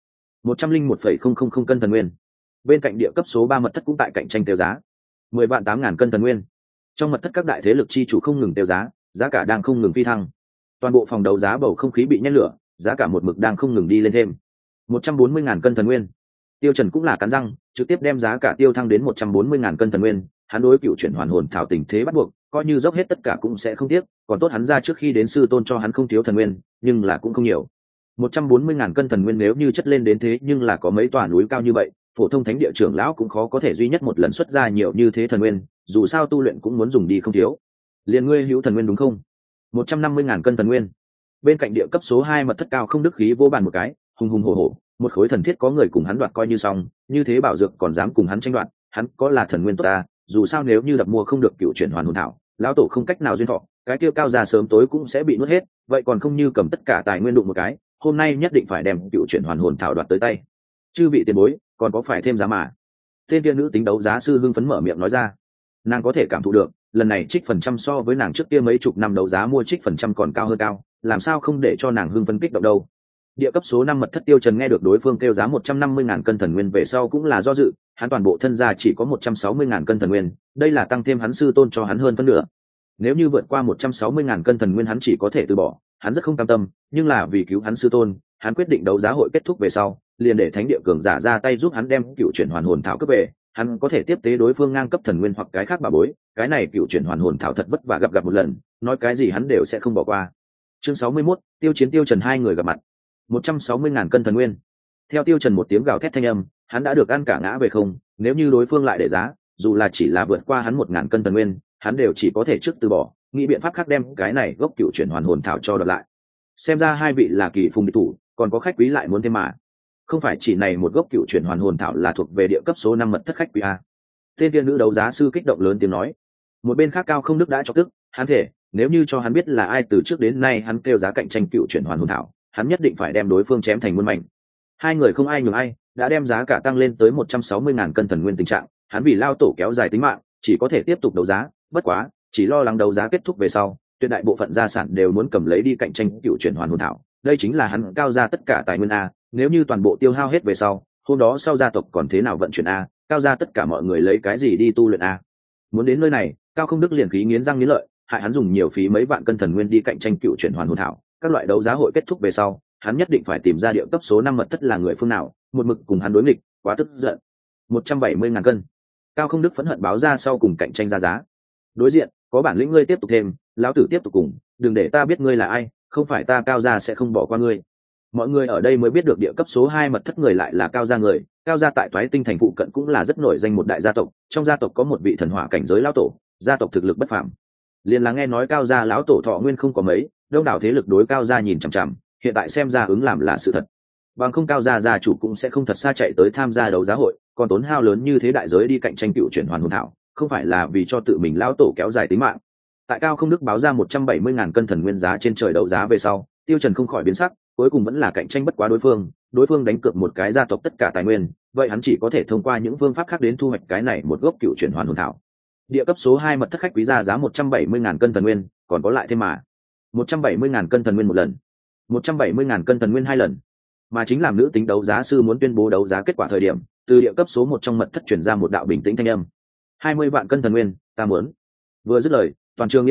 101,000 cân thần nguyên. Bên cạnh địa cấp số 3 mật thất cũng tại cạnh tranh tiêu giá. 10 vạn 8.000 cân thần nguyên. Trong mật thất các đại thế lực chi chủ không ngừng tiêu giá, giá cả đang không ngừng phi thăng. Toàn bộ phòng đấu giá bầu không khí bị nhét lửa, giá cả một mực đang không ngừng đi lên thêm. 140.000 cân thần nguyên. Tiêu Trần cũng là cắn răng, trực tiếp đem giá cả tiêu thăng đến 140.000 cân thần nguyên. Hắn đối cựu chuyển hoàn hồn thảo tình thế bắt buộc, coi như dốc hết tất cả cũng sẽ không tiếc. Còn tốt hắn ra trước khi đến sư tôn cho hắn không thiếu thần nguyên, nhưng là cũng không nhiều. 140.000 cân thần nguyên nếu như chất lên đến thế, nhưng là có mấy tòa núi cao như vậy, phổ thông thánh địa trưởng lão cũng khó có thể duy nhất một lần xuất ra nhiều như thế thần nguyên, dù sao tu luyện cũng muốn dùng đi không thiếu. Liên ngươi hữu thần nguyên đúng không? 150.000 cân thần nguyên. Bên cạnh địa cấp số 2 mật thất Cao Không Đức khí vỗ bàn một cái, hùng hùng hổ hổ, một khối thần thiết có người cùng hắn đoạt coi như xong, như thế bảo dược còn dám cùng hắn tranh đoạt, hắn có là thần nguyên tốt ta, dù sao nếu như đập mua không được cựu chuyển hoàn hồn thảo, lão tổ không cách nào duyên thọ, cái kia Cao gia sớm tối cũng sẽ bị nuốt hết, vậy còn không như cầm tất cả tài nguyên đụng một cái, hôm nay nhất định phải đem cựu chuyển hoàn hồn thảo đoạt tới tay. Chư vị tiền bối, còn có phải thêm giá mà? Tên kia nữ tính đấu giá sư hưng phấn mở miệng nói ra. Nàng có thể cảm thụ được, lần này trích phần trăm so với nàng trước kia mấy chục năm đấu giá mua trích phần trăm còn cao hơn cao, làm sao không để cho nàng hưng phấn kích động đâu. Địa cấp số 5 mật thất Tiêu Trần nghe được đối phương kêu giá 150.000 cân thần nguyên về sau cũng là do dự, hắn toàn bộ thân gia chỉ có 160.000 cân thần nguyên, đây là tăng thêm hắn sư tôn cho hắn hơn phân nửa. Nếu như vượt qua 160.000 cân thần nguyên hắn chỉ có thể từ bỏ, hắn rất không cam tâm, nhưng là vì cứu hắn sư tôn, hắn quyết định đấu giá hội kết thúc về sau, liền để thánh địa cường giả ra tay giúp hắn đem cựu chuyển hoàn hồn thảo cướp về, hắn có thể tiếp tế đối phương ngang cấp thần nguyên hoặc cái khác bà bối, cái này cựu chuyển hoàn hồn thảo thật vất vả gặp một lần, nói cái gì hắn đều sẽ không bỏ qua. Chương 61, Tiêu Chiến Tiêu Trần hai người gặp mặt. 160.000 cân thần nguyên. Theo Tiêu Trần một tiếng gào thét thanh âm, hắn đã được ăn cả ngã về không, nếu như đối phương lại để giá, dù là chỉ là vượt qua hắn 1.000 cân thần nguyên, hắn đều chỉ có thể trước từ bỏ, nghĩ biện pháp khác đem cái này gốc cựu chuyển hoàn hồn thảo cho đoạt lại. Xem ra hai vị là kỳ phùng địch thủ, còn có khách quý lại muốn thêm mà. Không phải chỉ này một gốc cựu chuyển hoàn hồn thảo là thuộc về địa cấp số 5 mật thất khách quý a. Tên tiên nữ đấu giá sư kích động lớn tiếng nói. Một bên khác Cao Không Đức đã chọc tức, hắn thể, nếu như cho hắn biết là ai từ trước đến nay hắn kêu giá cạnh tranh cựu chuyển hoàn hồn thảo, hắn nhất định phải đem đối phương chém thành muôn mảnh. Hai người không ai nhường ai, đã đem giá cả tăng lên tới 160.000 cân thần nguyên tình trạng, hắn vì lao tổ kéo dài tính mạng, chỉ có thể tiếp tục đấu giá, bất quá, chỉ lo lắng đấu giá kết thúc về sau, tuyệt đại bộ phận gia sản đều muốn cầm lấy đi cạnh tranh cựu chuyển hoàn hồn thảo, đây chính là hắn Cao gia tất cả tài nguyên a, nếu như toàn bộ tiêu hao hết về sau, hôm đó sau gia tộc còn thế nào vận chuyển a, Cao gia tất cả mọi người lấy cái gì đi tu luyện a. Muốn đến nơi này, Cao Không Đức liền khí nghiến răng nghiến lợi, hại hắn dùng nhiều phí mấy vạn cân thần nguyên đi cạnh tranh cựu chuyển hoàn hồn thảo, các loại đấu giá hội kết thúc về sau, hắn nhất định phải tìm ra địa cấp số 5 mật thất là người phương nào, một mực cùng hắn đối nghịch, quá tức giận. 170.000 cân. Cao Không Đức phẫn hận báo ra sau cùng cạnh tranh ra giá. Đối diện, có bản lĩnh ngươi tiếp tục thêm, lão tử tiếp tục cùng, đừng để ta biết ngươi là ai, không phải ta Cao gia sẽ không bỏ qua ngươi. Mọi người ở đây mới biết được địa cấp số 2 mật thất người lại là Cao gia người, Cao gia tại Toái Tinh thành phụ cận cũng là rất nổi danh một đại gia tộc, trong gia tộc có một vị thần hỏa cảnh giới lão tổ, gia tộc thực lực bất phàm. Liền là nghe nói Cao gia lão tổ thọ nguyên không có mấy, đông đảo thế lực đối Cao gia nhìn chằm chằm, hiện tại xem ra ứng làm là sự thật. Bằng không Cao gia gia chủ cũng sẽ không thật xa chạy tới tham gia đấu giá hội, còn tốn hao lớn như thế đại giới đi cạnh tranh cựu chuyển hoàn hồn thảo, không phải là vì cho tự mình lão tổ kéo dài tính mạng. Tại Cao Không Đức báo ra 170.000 cân thần nguyên giá trên trời đấu giá về sau, Tiêu Trần không khỏi biến sắc, cuối cùng vẫn là cạnh tranh bất quá đối phương đánh cược một cái gia tộc tất cả tài nguyên, vậy hắn chỉ có thể thông qua những phương pháp khác đến thu hoạch cái này một gốc cựu chuyển hoàn hồn thảo. Địa cấp số 2 mật thất khách quý ra giá 170.000 cân thần nguyên, còn có lại thêm mà. 170.000 cân thần nguyên một lần, 170.000 cân thần nguyên hai lần. Mà chính làm nữ tính đấu giá sư muốn tuyên bố đấu giá kết quả thời điểm, từ địa cấp số 1 trong mật thất truyền ra một đạo bình tĩnh thanh âm. 20 vạn cân thần nguyên, ta muốn. Vừa dứt lời, toàn trường yên tĩnh,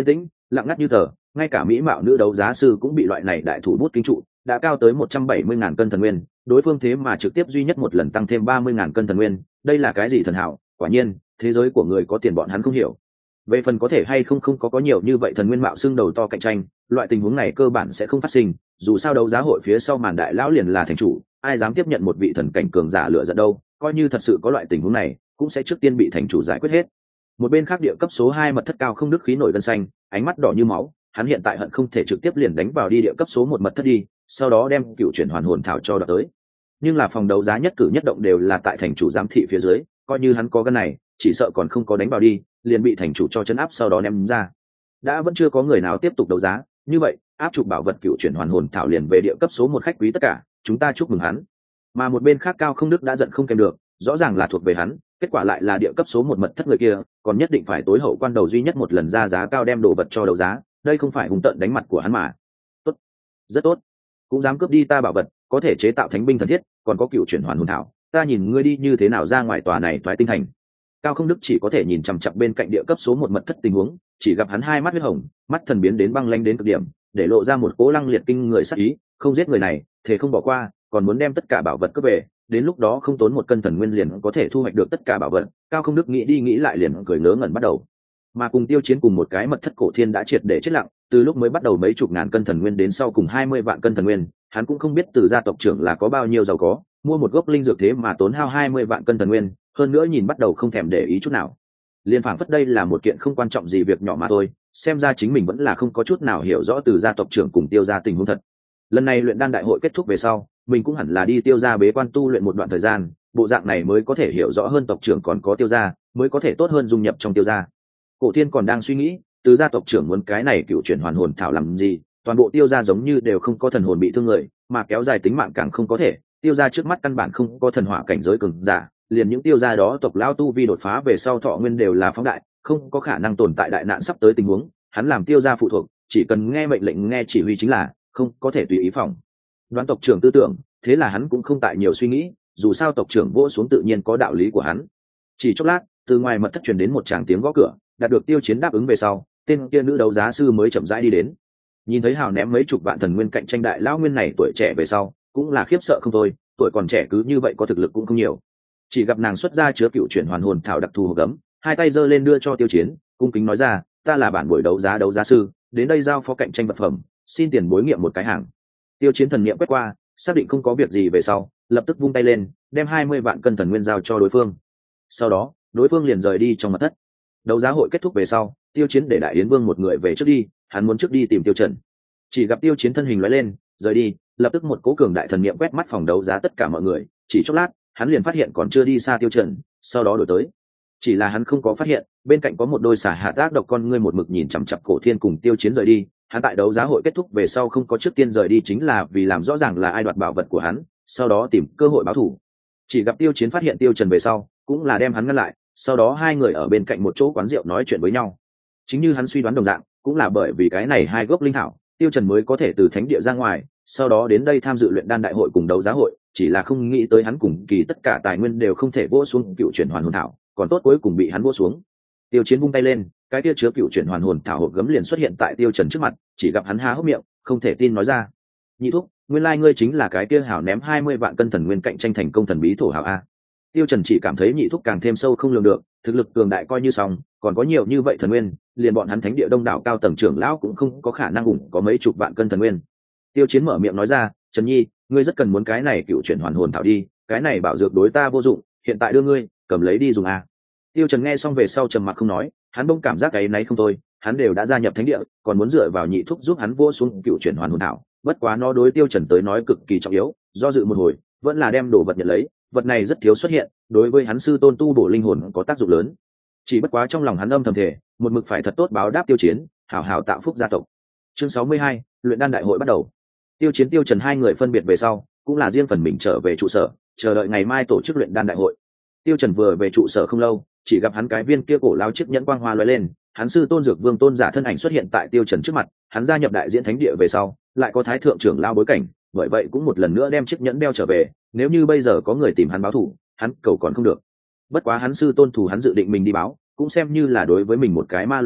lặng ngắt như tờ, ngay cả mỹ mạo nữ đấu giá sư cũng bị loại này đại thủ bút kinh trụ, đã cao tới 170.000 cân thần nguyên, đối phương thế mà trực tiếp duy nhất một lần tăng thêm 30.000 cân thần nguyên, đây là cái gì thần hảo? Quả nhiên thế giới của người có tiền bọn hắn không hiểu. Về phần có thể hay không có nhiều như vậy thần nguyên mạo xương đầu to cạnh tranh, loại tình huống này cơ bản sẽ không phát sinh, dù sao đấu giá hội phía sau màn đại lão liền là thành chủ, ai dám tiếp nhận một vị thần cảnh cường giả lựa giận đâu, coi như thật sự có loại tình huống này cũng sẽ trước tiên bị thành chủ giải quyết hết. Một bên khác địa cấp số 2 mật thất Cao Không Đức khí nổi gân xanh, ánh mắt đỏ như máu, hắn hiện tại hận không thể trực tiếp liền đánh vào đi địa cấp số 1 mật thất đi, sau đó đem cựu chuyển hoàn hồn thảo cho đoạt tới. Nhưng là phòng đấu giá nhất cử nhất động đều là tại thành chủ giám thị phía dưới, coi như hắn có gân này, chỉ sợ còn không có đánh vào đi, liền bị thành chủ cho chấn áp sau đó ném ra. Đã vẫn chưa có người nào tiếp tục đấu giá, như vậy, áp trục bảo vật cựu chuyển hoàn hồn thảo liền về địa cấp số 1 khách quý tất cả, chúng ta chúc mừng hắn. Mà một bên khác Cao Không Đức đã giận không kèm được, rõ ràng là thuộc về hắn, kết quả lại là địa cấp số 1 mật thất người kia, còn nhất định phải tối hậu quan đầu duy nhất một lần ra giá cao đem đồ vật cho đấu giá, đây không phải hung tợn đánh mặt của hắn mà. Tốt, rất tốt, cũng dám cướp đi ta bảo vật, có thể chế tạo thánh binh thần thiết, còn có cựu chuyển hoàn hồn thảo, ta nhìn ngươi đi như thế nào ra ngoài tòa này toái tinh thành. Cao Không Đức chỉ có thể nhìn chằm chằm bên cạnh địa cấp số 1 mật thất tình huống, chỉ gặp hắn hai mắt huyết hồng, mắt thần biến đến băng lãnh đến cực điểm, để lộ ra một cố lăng liệt kinh người sát ý, không giết người này, thể không bỏ qua, còn muốn đem tất cả bảo vật cướp về, đến lúc đó không tốn một cân thần nguyên liền có thể thu hoạch được tất cả bảo vật. Cao Không Đức nghĩ đi nghĩ lại liền cười ngớ ngẩn bắt đầu. Mà cùng Tiêu Chiến cùng một cái mật thất cổ thiên đã triệt để chết lặng, từ lúc mới bắt đầu mấy chục ngàn cân thần nguyên đến sau cùng 20 vạn cân thần nguyên, hắn cũng không biết từ gia tộc trưởng là có bao nhiêu giàu có, mua một gốc linh dược thế mà tốn hao 20 vạn cân thần nguyên, hơn nữa nhìn bắt đầu không thèm để ý chút nào. Liên phảng phất đây là một kiện không quan trọng gì việc nhỏ mà thôi, xem ra chính mình vẫn là không có chút nào hiểu rõ từ gia tộc trưởng cùng Tiêu gia tình huống thật. Lần này luyện đan đại hội kết thúc về sau, mình cũng hẳn là đi Tiêu gia bế quan tu luyện một đoạn thời gian, bộ dạng này mới có thể hiểu rõ hơn tộc trưởng còn có Tiêu gia, mới có thể tốt hơn dung nhập trong Tiêu gia. Cổ Thiên còn đang suy nghĩ, từ gia tộc trưởng muốn cái này cựu chuyển hoàn hồn thảo làm gì, toàn bộ Tiêu gia giống như đều không có thần hồn bị thương người, mà kéo dài tính mạng càng không có thể, Tiêu gia trước mắt căn bản không có thần hỏa cảnh giới cường giả, liền những Tiêu gia đó tộc lão tu vi đột phá về sau thọ nguyên đều là phóng đại, không có khả năng tồn tại đại nạn sắp tới tình huống, hắn làm Tiêu gia phụ thuộc, chỉ cần nghe mệnh lệnh nghe chỉ huy chính là, không có thể tùy ý phỏng đoán tộc trưởng tư tưởng, thế là hắn cũng không tại nhiều suy nghĩ, dù sao tộc trưởng vỗ xuống tự nhiên có đạo lý của hắn. Chỉ chốc lát, từ ngoài mật thất truyền đến một tràng tiếng gõ cửa, đạt được Tiêu Chiến đáp ứng về sau, tên kia nữ đấu giá sư mới chậm rãi đi đến. Nhìn thấy hào ném mấy chục vạn thần nguyên cạnh tranh đại lão nguyên này tuổi trẻ về sau, cũng là khiếp sợ không thôi, tuổi còn trẻ cứ như vậy có thực lực cũng không nhiều. Chỉ gặp nàng xuất ra chứa cựu chuyển hoàn hồn thảo đặc thù hộp gấm, hai tay giơ lên đưa cho Tiêu Chiến, cung kính nói ra, ta là bản buổi đấu giá sư, đến đây giao phó cạnh tranh vật phẩm, xin tiền bối nghiệm một cái hàng. Tiêu Chiến thần niệm quét qua, xác định không có việc gì về sau, lập tức vung tay lên, đem 20 vạn cân thần nguyên giao cho đối phương. Sau đó, đối phương liền rời đi trong mật thất. Đấu giá hội kết thúc về sau, Tiêu Chiến để Đại Yến Vương một người về trước đi, hắn muốn trước đi tìm Tiêu Trần. Chỉ gặp Tiêu Chiến thân hình lóe lên, rời đi, lập tức một cố cường đại thần niệm quét mắt phòng đấu giá tất cả mọi người, chỉ chốc lát, hắn liền phát hiện còn chưa đi xa Tiêu Trần, sau đó đổi tới. Chỉ là hắn không có phát hiện, bên cạnh có một đôi xà hạ ác độc con ngươi một mực nhìn chằm chằm Cổ Thiên cùng Tiêu Chiến rời đi. Hắn tại đấu giá hội kết thúc về sau không có trước tiên rời đi chính là vì làm rõ ràng là ai đoạt bảo vật của hắn, sau đó tìm cơ hội báo thù. Chỉ gặp Tiêu Chiến phát hiện Tiêu Trần về sau, cũng là đem hắn ngăn lại, sau đó hai người ở bên cạnh một chỗ quán rượu nói chuyện với nhau. Chính như hắn suy đoán đồng dạng, cũng là bởi vì cái này hai gốc linh thảo, Tiêu Trần mới có thể từ thánh địa ra ngoài, sau đó đến đây tham dự luyện đan đại hội cùng đấu giá hội, chỉ là không nghĩ tới hắn cùng kỳ tất cả tài nguyên đều không thể vỗ xuống cựu chuyển hoàn hồn thảo, còn tốt cuối cùng bị hắn vỗ xuống. Tiêu Chiến vung tay lên, cái kia chứa cựu chuyển hoàn hồn thảo hộp gấm liền xuất hiện tại Tiêu Trần trước mặt, chỉ gặp hắn há hốc miệng, không thể tin nói ra: "Nhị thúc, nguyên lai ngươi chính là cái kia hảo ném 20 vạn cân thần nguyên cạnh tranh thành công thần bí thổ hảo a." Tiêu Trần chỉ cảm thấy nhị thúc càng thêm sâu không lường được, thực lực cường đại coi như xong, còn có nhiều như vậy thần nguyên, liền bọn hắn thánh địa đông đảo cao tầng trưởng lão cũng không có khả năng ủng có mấy chục vạn cân thần nguyên. Tiêu Chiến mở miệng nói ra: "Trần Nhi, ngươi rất cần muốn cái này cựu chuyển hoàn hồn thảo đi, cái này bảo dược đối ta vô dụng, hiện tại đưa ngươi, cầm lấy đi dùng a." Tiêu Trần nghe xong về sau trầm mặc không nói, hắn bỗng cảm giác cái nấy không thôi, hắn đều đã gia nhập thánh địa, còn muốn dựa vào nhị thúc giúp hắn vô xuống cựu chuyển hoàn hồn thảo, bất quá nó đối Tiêu Trần tới nói cực kỳ trọng yếu, do dự một hồi, vẫn là đem đồ vật nhận lấy, vật này rất thiếu xuất hiện, đối với hắn sư tôn tu bổ linh hồn có tác dụng lớn. Chỉ bất quá trong lòng hắn âm thầm thề, một mực phải thật tốt báo đáp Tiêu Chiến, hảo hảo tạo phúc gia tộc. Chương 62, luyện đan đại hội bắt đầu. Tiêu Chiến Tiêu Trần hai người phân biệt về sau, cũng là riêng phần mình trở về trụ sở, chờ đợi ngày mai tổ chức luyện đan đại hội. Tiêu Trần vừa về trụ sở không lâu, chỉ gặp hắn cái viên kia cổ lao chiếc nhẫn quang hoa lóe lên, hắn sư tôn Dược Vương tôn giả thân ảnh xuất hiện tại Tiêu Trần trước mặt, hắn gia nhập đại diễn thánh địa về sau, lại có thái thượng trưởng lao bối cảnh, bởi vậy cũng một lần nữa đem chiếc nhẫn đeo trở về, nếu như bây giờ có người tìm hắn báo thù, hắn cầu còn không được. Bất quá hắn sư tôn thủ hắn dự định mình đi báo, cũng xem như là đối với mình một cái ma luyện đi,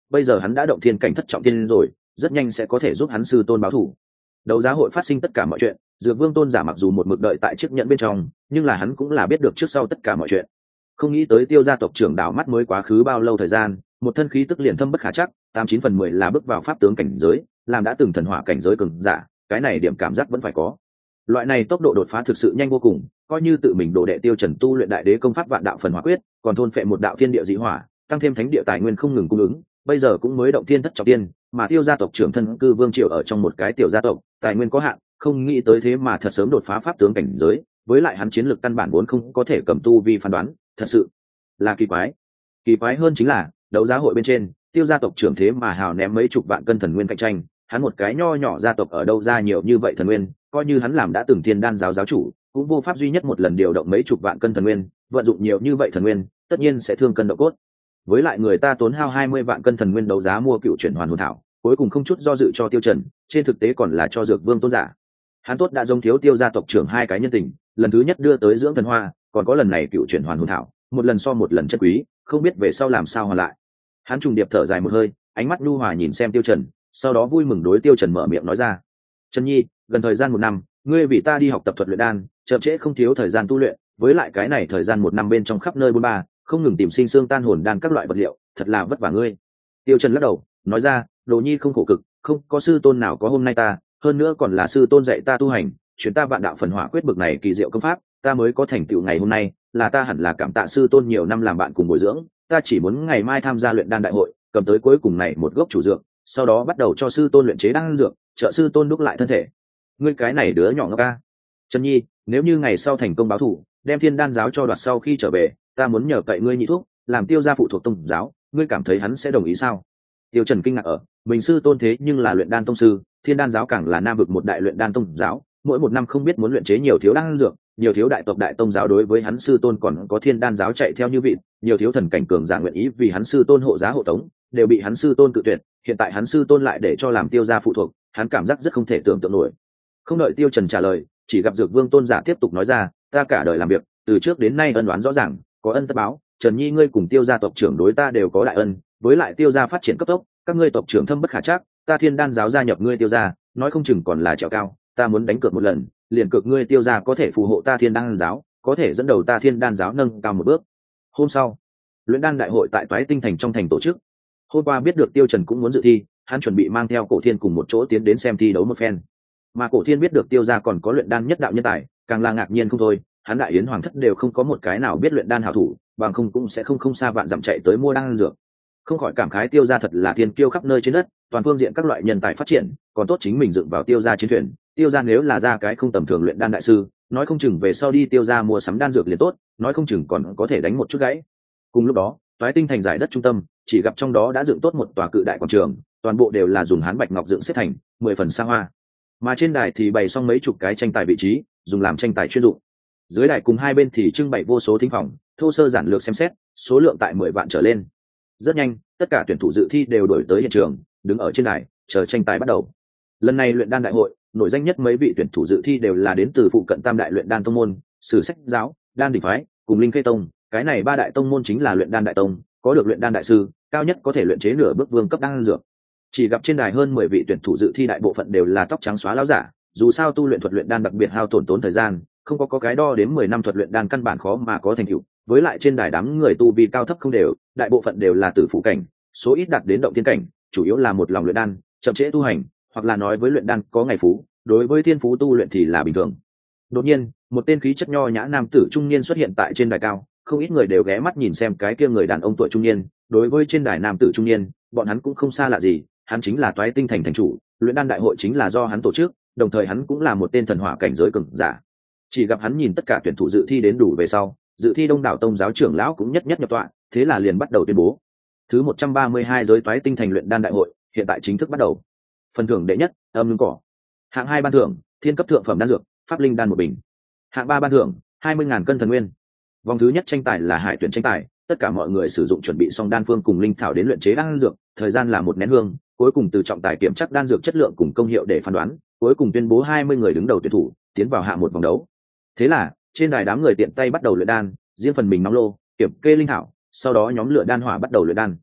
bây giờ hắn đã động thiên cảnh thất trọng thiên rồi, rất nhanh sẽ có thể giúp hắn sư tôn báo thù. Đấu giá hội phát sinh tất cả mọi chuyện, Dược Vương tôn giả mặc dù một mực đợi tại chiếc nhẫn bên trong, nhưng là hắn cũng là biết được trước sau tất cả mọi chuyện. Không nghĩ tới Tiêu gia tộc trưởng đảo mắt mới quá khứ bao lâu thời gian, một thân khí tức liền thâm bất khả chắc, 89/10 là bước vào pháp tướng cảnh giới, làm đã từng thần hỏa cảnh giới cường giả, cái này điểm cảm giác vẫn phải có. Loại này tốc độ đột phá thực sự nhanh vô cùng, coi như tự mình đồ đệ Tiêu Trần tu luyện đại đế công pháp vạn đạo phần hỏa quyết, còn thôn phệ một đạo thiên địa dị hỏa, tăng thêm thánh địa tài nguyên không ngừng cung ứng, bây giờ cũng mới động thiên thất trọng tiên, mà Tiêu gia tộc trưởng thân cư vương triều ở trong một cái tiểu gia tộc, tài nguyên có hạn, không nghĩ tới thế mà thật sớm đột phá pháp tướng cảnh giới, với lại hắn chiến lược căn bản vốn không có thể cầm tu vi phán đoán, thật sự là kỳ quái. Kỳ quái hơn chính là đấu giá hội bên trên, Tiêu gia tộc trưởng thế mà hào ném mấy chục vạn cân thần nguyên cạnh tranh, hắn một cái nho nhỏ gia tộc ở đâu ra nhiều như vậy thần nguyên, coi như hắn làm đã từng thiên đan giáo giáo chủ, cũng vô pháp duy nhất một lần điều động mấy chục vạn cân thần nguyên, vận dụng nhiều như vậy thần nguyên, tất nhiên sẽ thương cân độ cốt. Với lại người ta tốn hao 20 vạn cân thần nguyên đấu giá mua cựu chuyển hoàn hồn thảo, cuối cùng không chút do dự cho Tiêu Trần, trên thực tế còn là cho Dược Vương tôn giả. Hắn tốt đã giống thiếu Tiêu gia tộc trưởng hai cái nhân tình, lần thứ nhất đưa tới dưỡng thần hoa, còn có lần này cựu chuyển hoàn hồn thảo, một lần so một lần chất quý, không biết về sau làm sao hoàn lại. Hắn trùng điệp thở dài một hơi, ánh mắt nhu hòa nhìn xem Tiêu Trần, sau đó vui mừng đối Tiêu Trần mở miệng nói ra: "Trần Nhi, gần thời gian 1 năm, ngươi vì ta đi học tập thuật luyện đan, chậm trễ không thiếu thời gian tu luyện, với lại cái này thời gian 1 năm bên trong khắp nơi bôn ba, không ngừng tìm sinh xương tan hồn đan các loại vật liệu, thật là vất vả ngươi." Tiêu Trần lắc đầu, nói ra: "Đồ Nhi không khổ cực, không có sư tôn nào có hôm nay ta, hơn nữa còn là sư tôn dạy ta tu hành, chuyển ta vạn đạo phần hỏa quyết bực này kỳ diệu công pháp, ta mới có thành tựu ngày hôm nay, là ta hẳn là cảm tạ sư tôn nhiều năm làm bạn cùng bồi dưỡng, ta chỉ muốn ngày mai tham gia luyện đan đại hội, cầm tới cuối cùng này một gốc chủ dược, sau đó bắt đầu cho sư tôn luyện chế đan dược, trợ sư tôn đúc lại thân thể." Ngươi cái này đứa nhỏ ngốc ca. Trần Nhi, nếu như ngày sau thành công báo thù, đem thiên đan giáo cho đoạt sau khi trở về, ta muốn nhờ cậy ngươi nhị thúc, làm Tiêu gia phụ thuộc tông giáo, ngươi cảm thấy hắn sẽ đồng ý sao? Tiêu Trần kinh ngạc ở, mình sư tôn thế nhưng là luyện đan tông sư, thiên đan giáo càng là nam vực một đại luyện đan tông giáo, mỗi 1 năm không biết muốn luyện chế nhiều thiếu đan dược, nhiều thiếu đại tộc đại tông giáo đối với hắn sư tôn còn có thiên đan giáo chạy theo như vịt, nhiều thiếu thần cảnh cường giả nguyện ý vì hắn sư tôn hộ giá hộ tống, đều bị hắn sư tôn cự tuyệt, hiện tại hắn sư tôn lại để cho làm Tiêu gia phụ thuộc, hắn cảm giác rất không thể tưởng tượng nổi. Không đợi Tiêu Trần trả lời, chỉ gặp Dược Vương tôn giả tiếp tục nói ra: "Ta cả đời làm việc, từ trước đến nay ân oán rõ ràng, có ân tất báo, Trần Nhi ngươi cùng Tiêu gia tộc trưởng đối ta đều có đại ân, với lại Tiêu gia phát triển cấp tốc, các ngươi tộc trưởng thâm bất khả trắc, ta thiên đan giáo gia nhập ngươi Tiêu gia, nói không chừng còn là trèo cao, ta muốn đánh cược một lần, liền cược ngươi Tiêu gia có thể phù hộ ta thiên đan giáo, có thể dẫn đầu ta thiên đan giáo nâng cao một bước." Hôm sau, luyện đan đại hội tại Toái Tinh thành trong thành tổ chức. Hôm qua biết được Tiêu Trần cũng muốn dự thi, hắn chuẩn bị mang theo Cổ Thiên cùng một chỗ tiến đến xem thi đấu một phen. Mà Cổ Thiên biết được Tiêu gia còn có luyện đan nhất đạo nhân tài, càng là ngạc nhiên không thôi, hắn đại yến hoàng thất đều không có một cái nào biết luyện đan hảo thủ, bằng không cũng sẽ không xa vạn dặm chạy tới mua đan dược. Không khỏi cảm khái Tiêu gia thật là thiên kiêu khắp nơi trên đất, toàn phương diện các loại nhân tài phát triển, còn tốt chính mình dựng vào Tiêu gia chiến thuyền, Tiêu gia nếu là ra cái không tầm thường luyện đan đại sư, nói không chừng về sau đi Tiêu gia mua sắm đan dược liền tốt, nói không chừng còn có thể đánh một chút gãy. Cùng lúc đó, Toái Tinh thành giải đất trung tâm, chỉ gặp trong đó đã dựng tốt một tòa cự đại quảng trường, toàn bộ đều là dùng hán bạch ngọc dựng xếp thành, 10 phần xa hoa. Mà trên đài thì bày xong mấy chục cái tranh tài vị trí, dùng làm tranh tài chuyên dụng. Dưới đài cùng hai bên thì trưng bày vô số thính phòng, thô sơ giản lược xem xét, số lượng tại 10 vạn trở lên. Rất nhanh, tất cả tuyển thủ dự thi đều đổi tới hiện trường, đứng ở trên đài, chờ tranh tài bắt đầu. Lần này luyện đan đại hội, nổi danh nhất mấy vị tuyển thủ dự thi đều là đến từ phụ cận tam đại luyện đan tông môn, Sử Sách giáo, Đan Đỉnh phái, cùng Linh Khê tông, cái này ba đại tông môn chính là luyện đan đại tông, có được luyện đan đại sư, cao nhất có thể luyện chế nửa bước vương cấp đan dược. Chỉ gặp trên đài hơn 10 vị tuyển thủ dự thi đại bộ phận đều là tóc trắng xóa lão giả, dù sao tu luyện thuật luyện đan đặc biệt hao tổn thời gian, không có cái đo đếm 10 năm thuật luyện đan căn bản khó mà có thành tựu, với lại trên đài đám người tu vi cao thấp không đều, đại bộ phận đều là tử phụ cảnh, số ít đạt đến động thiên cảnh, chủ yếu là một lòng luyện đan, chậm trễ tu hành, hoặc là nói với luyện đan có ngày phú, đối với thiên phú tu luyện thì là bình thường. Đột nhiên, một tên khí chất nho nhã nam tử trung niên xuất hiện tại trên đài cao, không ít người đều ghé mắt nhìn xem cái kia người đàn ông tuổi trung niên, đối với trên đài nam tử trung niên, bọn hắn cũng không xa lạ gì, hắn chính là Toái Tinh thành thành chủ, luyện đan đại hội chính là do hắn tổ chức, đồng thời hắn cũng là một tên thần hỏa cảnh giới cường giả. Chỉ gặp hắn nhìn tất cả tuyển thủ dự thi đến đủ về sau, dự thi đông đảo tông giáo trưởng lão cũng nhất nhất nhập tọa, thế là liền bắt đầu tuyên bố. Thứ 132 giới Toái Tinh thành luyện đan đại hội, hiện tại chính thức bắt đầu. Phần thưởng đệ nhất, âm ngưng cỏ. Hạng 2 ban thưởng, thiên cấp thượng phẩm đan dược, pháp linh đan một bình. Hạng 3 ban thưởng, 20.000 cân thần nguyên. Vòng thứ nhất tranh tài là hải tuyển tranh tài, tất cả mọi người sử dụng chuẩn bị xong đan phương cùng linh thảo đến luyện chế đan dược, thời gian là 1 nén hương, cuối cùng từ trọng tài kiểm chắc đan dược chất lượng cùng công hiệu để phán đoán, cuối cùng tuyên bố 20 người đứng đầu tuyển thủ tiến vào hạng 1 vòng đấu. Thế là, trên đài đám người tiện tay bắt đầu luyện đan, riêng phần mình nóng lô, kiểm kê linh thảo, sau đó nhóm lửa đan hỏa bắt đầu luyện đan.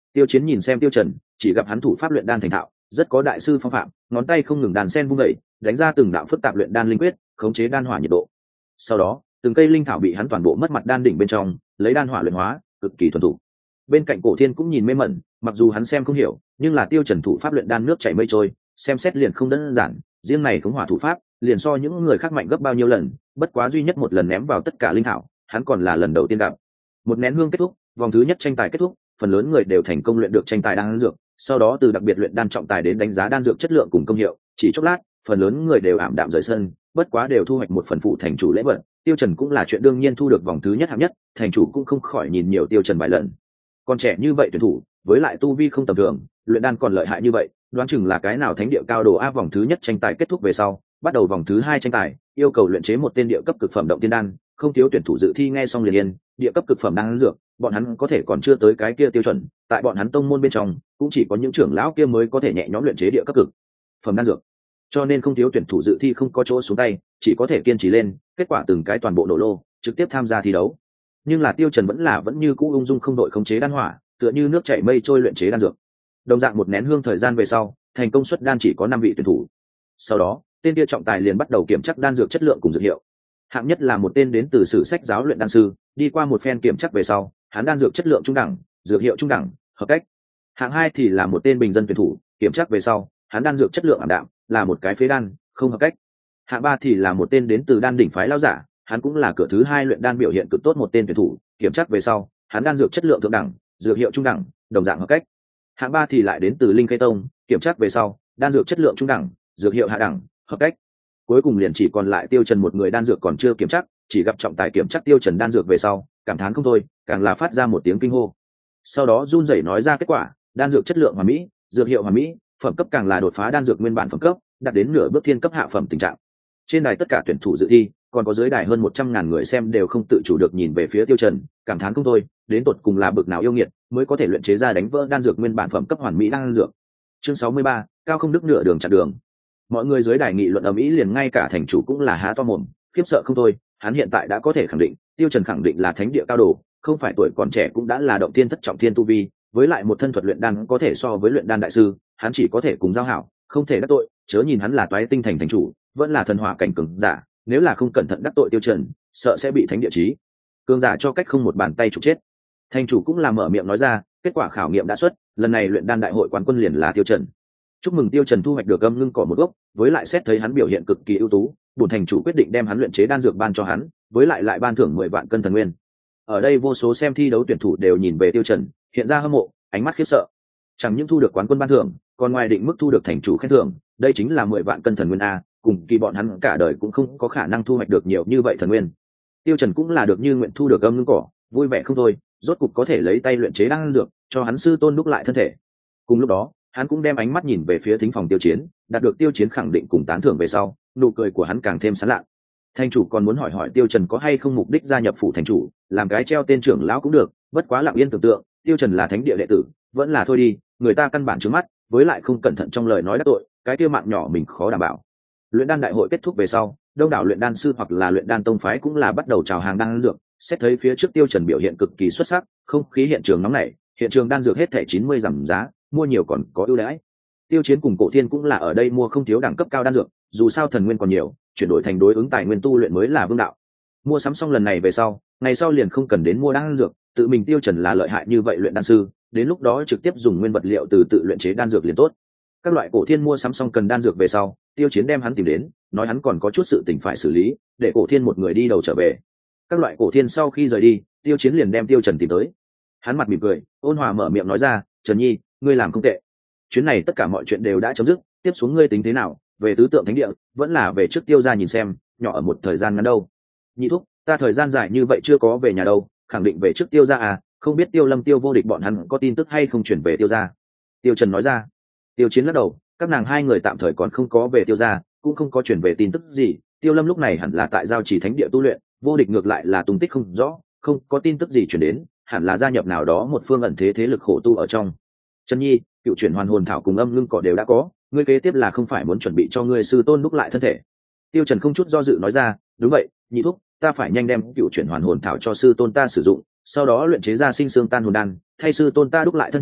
Tiêu Chiến nhìn xem Tiêu Trần, chỉ gặp hắn thủ pháp luyện đan thành thạo, rất có đại sư phong phạm, ngón tay không ngừng đàn sen vung dậy, đánh ra từng đạo phức tạp luyện đan linh quyết, khống chế đan hỏa nhiệt độ. Sau đó, từng cây linh thảo bị hắn toàn bộ mất mặt đan đỉnh bên trong, lấy đan hỏa luyện hóa, cực kỳ thuần thục. Bên cạnh Cổ Thiên cũng nhìn mê mẩn, mặc dù hắn xem không hiểu, nhưng là Tiêu Trần thủ pháp luyện đan nước chảy mây trôi, xem xét liền không đơn giản, riêng này khống hỏa thủ pháp, liền so những người khác mạnh gấp bao nhiêu lần, bất quá duy nhất một lần ném vào tất cả linh thảo, hắn còn là lần đầu tiên gặp. Một nén hương kết thúc, vòng thứ nhất tranh tài kết thúc, phần lớn người đều thành công luyện được tranh tài đan dược, sau đó từ đặc biệt luyện đan trọng tài đến đánh giá đan dược chất lượng cùng công hiệu, chỉ chốc lát, phần lớn người đều ảm đạm rời sân, bất quá đều thu hoạch một phần phụ thành chủ lễ vật. Tiêu Trần cũng là chuyện đương nhiên thu được vòng thứ nhất hạng nhất, thành chủ cũng không khỏi nhìn nhiều Tiêu Trần vài lần. Còn trẻ như vậy tuyển thủ, với lại tu vi không tầm thường, luyện đan còn lợi hại như vậy, đoán chừng là cái nào thánh địa cao đồ a. Vòng thứ nhất tranh tài kết thúc về sau, bắt đầu vòng thứ hai tranh tài, yêu cầu luyện chế một tên địa cấp cực phẩm động tiên đan, không thiếu tuyển thủ dự thi nghe xong liền yên, địa cấp cực phẩm đan dược, bọn hắn có thể còn chưa tới cái kia tiêu chuẩn, tại bọn hắn tông môn bên trong, cũng chỉ có những trưởng lão kia mới có thể nhẹ nhõm luyện chế địa cấp cực phẩm đan dược. Cho nên không thiếu tuyển thủ dự thi không có chỗ xuống tay, chỉ có thể kiên trì lên, kết quả từng cái toàn bộ nổ lô, trực tiếp tham gia thi đấu. Nhưng là Tiêu Trần vẫn như cũ ung dung không đội khống chế đan hỏa, tựa như nước chảy mây trôi luyện chế đan dược. Đồng dạng một nén hương thời gian về sau, thành công xuất đan chỉ có 5 vị tuyển thủ. Sau đó, tên kia trọng tài liền bắt đầu kiểm tra đan dược chất lượng cùng dược hiệu. Hạng nhất là một tên đến từ sử sách giáo luyện đan sư, đi qua một phen kiểm tra về sau, hắn đan dược chất lượng trung đẳng, dược hiệu trung đẳng, hợp cách. Hạng hai thì là một tên bình dân tuyển thủ, kiểm tra về sau, hắn đan dược chất lượng ảm đạm, là một cái phế đan, không hợp cách. Hạng ba thì là một tên đến từ đan đỉnh phái lão giả, hắn cũng là cửa thứ hai luyện đan biểu hiện cực tốt một tên tuyển thủ, kiểm tra về sau, hắn đan dược chất lượng thượng đẳng, dược hiệu trung đẳng, đồng dạng hợp cách. Hạng ba thì lại đến từ linh khê tông, kiểm tra về sau, đan dược chất lượng trung đẳng, dược hiệu hạ đẳng, hợp cách. Cuối cùng liền chỉ còn lại Tiêu Trần một người đan dược còn chưa kiểm tra, chỉ gặp trọng tài kiểm tra Tiêu Trần đan dược về sau, cảm thán không thôi, càng là phát ra một tiếng kinh hô. Sau đó run rẩy nói ra kết quả, đan dược chất lượng hoàn mỹ, dược hiệu hoàn mỹ, phẩm cấp càng là đột phá đan dược nguyên bản phẩm cấp, đạt đến nửa bước thiên cấp hạ phẩm tình trạng. Trên đài tất cả tuyển thủ dự thi, còn có dưới đài hơn 100.000 người xem đều không tự chủ được nhìn về phía Tiêu Trần, cảm thán không thôi, đến tột cùng là bực nào yêu nghiệt, mới có thể luyện chế ra đánh vỡ đan dược nguyên bản phẩm cấp hoàn mỹ đan dược. Chương 63, cao không đức nửa đường chặn đường. Mọi người dưới đài nghị luận ầm ĩ, liền ngay cả thành chủ cũng là há to mồm, khiếp sợ không thôi, hắn hiện tại đã có thể khẳng định, Tiêu Trần khẳng định là thánh địa cao đồ, không phải tuổi còn trẻ cũng đã là động thiên thất trọng thiên tu vi, với lại một thân thuật luyện đan có thể so với luyện đan đại sư, hắn chỉ có thể cùng giao hảo, không thể đắc tội, chớ nhìn hắn là toái tinh thành thành chủ, vẫn là thần hỏa cảnh cường giả, nếu là không cẩn thận đắc tội Tiêu Trần, sợ sẽ bị thánh địa chí cường giả cho cách không một bàn tay trục chết. Thành chủ cũng là mở miệng nói ra, kết quả khảo nghiệm đã xuất, lần này luyện đan đại hội quán quân liền là Tiêu Trần. Chúc mừng Tiêu Trần thu hoạch được âm ngưng cỏ một gốc, với lại xét thấy hắn biểu hiện cực kỳ ưu tú, bổn thành chủ quyết định đem hắn luyện chế đan dược ban cho hắn, với lại ban thưởng 10 vạn cân thần nguyên. Ở đây vô số xem thi đấu tuyển thủ đều nhìn về Tiêu Trần, hiện ra hâm mộ, ánh mắt khiếp sợ. Chẳng những thu được quán quân ban thưởng, còn ngoài định mức thu được thành chủ khen thưởng, đây chính là 10 vạn cân thần nguyên a, cùng kỳ bọn hắn cả đời cũng không có khả năng thu hoạch được nhiều như vậy thần nguyên. Tiêu Trần cũng là được như nguyện thu được âm ngưng cỏ, vui vẻ không thôi, rốt cục có thể lấy tay luyện chế đan dược, cho hắn sư tôn đúc lại thân thể. Cùng lúc đó, hắn cũng đem ánh mắt nhìn về phía thính phòng Tiêu Chiến, đạt được Tiêu Chiến khẳng định cùng tán thưởng về sau, nụ cười của hắn càng thêm sán lạ. Thành chủ còn muốn hỏi Tiêu Trần có hay không mục đích gia nhập phủ thành chủ, làm cái treo tên trưởng lão cũng được, bất quá lặng yên tưởng tượng, Tiêu Trần là thánh địa đệ tử, vẫn là thôi đi, người ta căn bản trướng mắt, với lại không cẩn thận trong lời nói đắc tội, cái kia mạng nhỏ mình khó đảm bảo. Luyện đan đại hội kết thúc về sau, đông đảo luyện đan sư hoặc là luyện đan tông phái cũng là bắt đầu chào hàng đan dược, xét thấy phía trước Tiêu Trần biểu hiện cực kỳ xuất sắc, không khí hiện trường nóng nảy, hiện trường đan dược hết thảy 90 giảm giá, mua nhiều còn có ưu đãi. Tiêu Chiến cùng Cổ Thiên cũng là ở đây mua không thiếu đẳng cấp cao đan dược, dù sao thần nguyên còn nhiều, chuyển đổi thành đối ứng tài nguyên tu luyện mới là vương đạo. Mua sắm xong lần này về sau, ngày sau liền không cần đến mua đan dược, tự mình Tiêu Trần là lợi hại như vậy luyện đan sư, đến lúc đó trực tiếp dùng nguyên vật liệu từ tự luyện chế đan dược liền tốt. Các loại Cổ Thiên mua sắm xong cần đan dược về sau, Tiêu Chiến đem hắn tìm đến, nói hắn còn có chút sự tình phải xử lý, để Cổ Thiên một người đi đầu trở về. Các loại Cổ Thiên sau khi rời đi, Tiêu Chiến liền đem Tiêu Trần tìm tới. Hắn mặt mỉm cười, ôn hòa mở miệng nói ra, "Trần Nhi, ngươi làm không tệ. Chuyến này tất cả mọi chuyện đều đã chấm dứt, tiếp xuống ngươi tính thế nào, về tứ tượng thánh địa, vẫn là về trước Tiêu gia nhìn xem, nhỏ ở một thời gian ngắn đâu." "Nhị thúc, ta thời gian dài như vậy chưa có về nhà đâu, khẳng định về trước Tiêu gia à, không biết Tiêu Lâm Tiêu Vô Địch bọn hắn có tin tức hay không chuyển về Tiêu gia." Tiêu Trần nói ra. Tiêu Chiến lắc đầu, các nàng hai người tạm thời còn không có về Tiêu gia, cũng không có chuyển về tin tức gì. Tiêu Lâm lúc này hẳn là tại giao chỉ thánh địa tu luyện, Vô Địch ngược lại là tung tích không rõ, không có tin tức gì chuyển đến, hẳn là gia nhập nào đó một phương ẩn thế thế lực khổ tu ở trong. Trần Nhi, cựu chuyển hoàn hồn thảo cùng âm ngưng cỏ đều đã có, ngươi kế tiếp là không phải muốn chuẩn bị cho ngươi sư tôn đúc lại thân thể? Tiêu Trần không chút do dự nói ra, đúng vậy, nhị thúc, ta phải nhanh đem cựu chuyển hoàn hồn thảo cho sư tôn ta sử dụng, sau đó luyện chế ra sinh xương tan hồn đan, thay sư tôn ta đúc lại thân thể,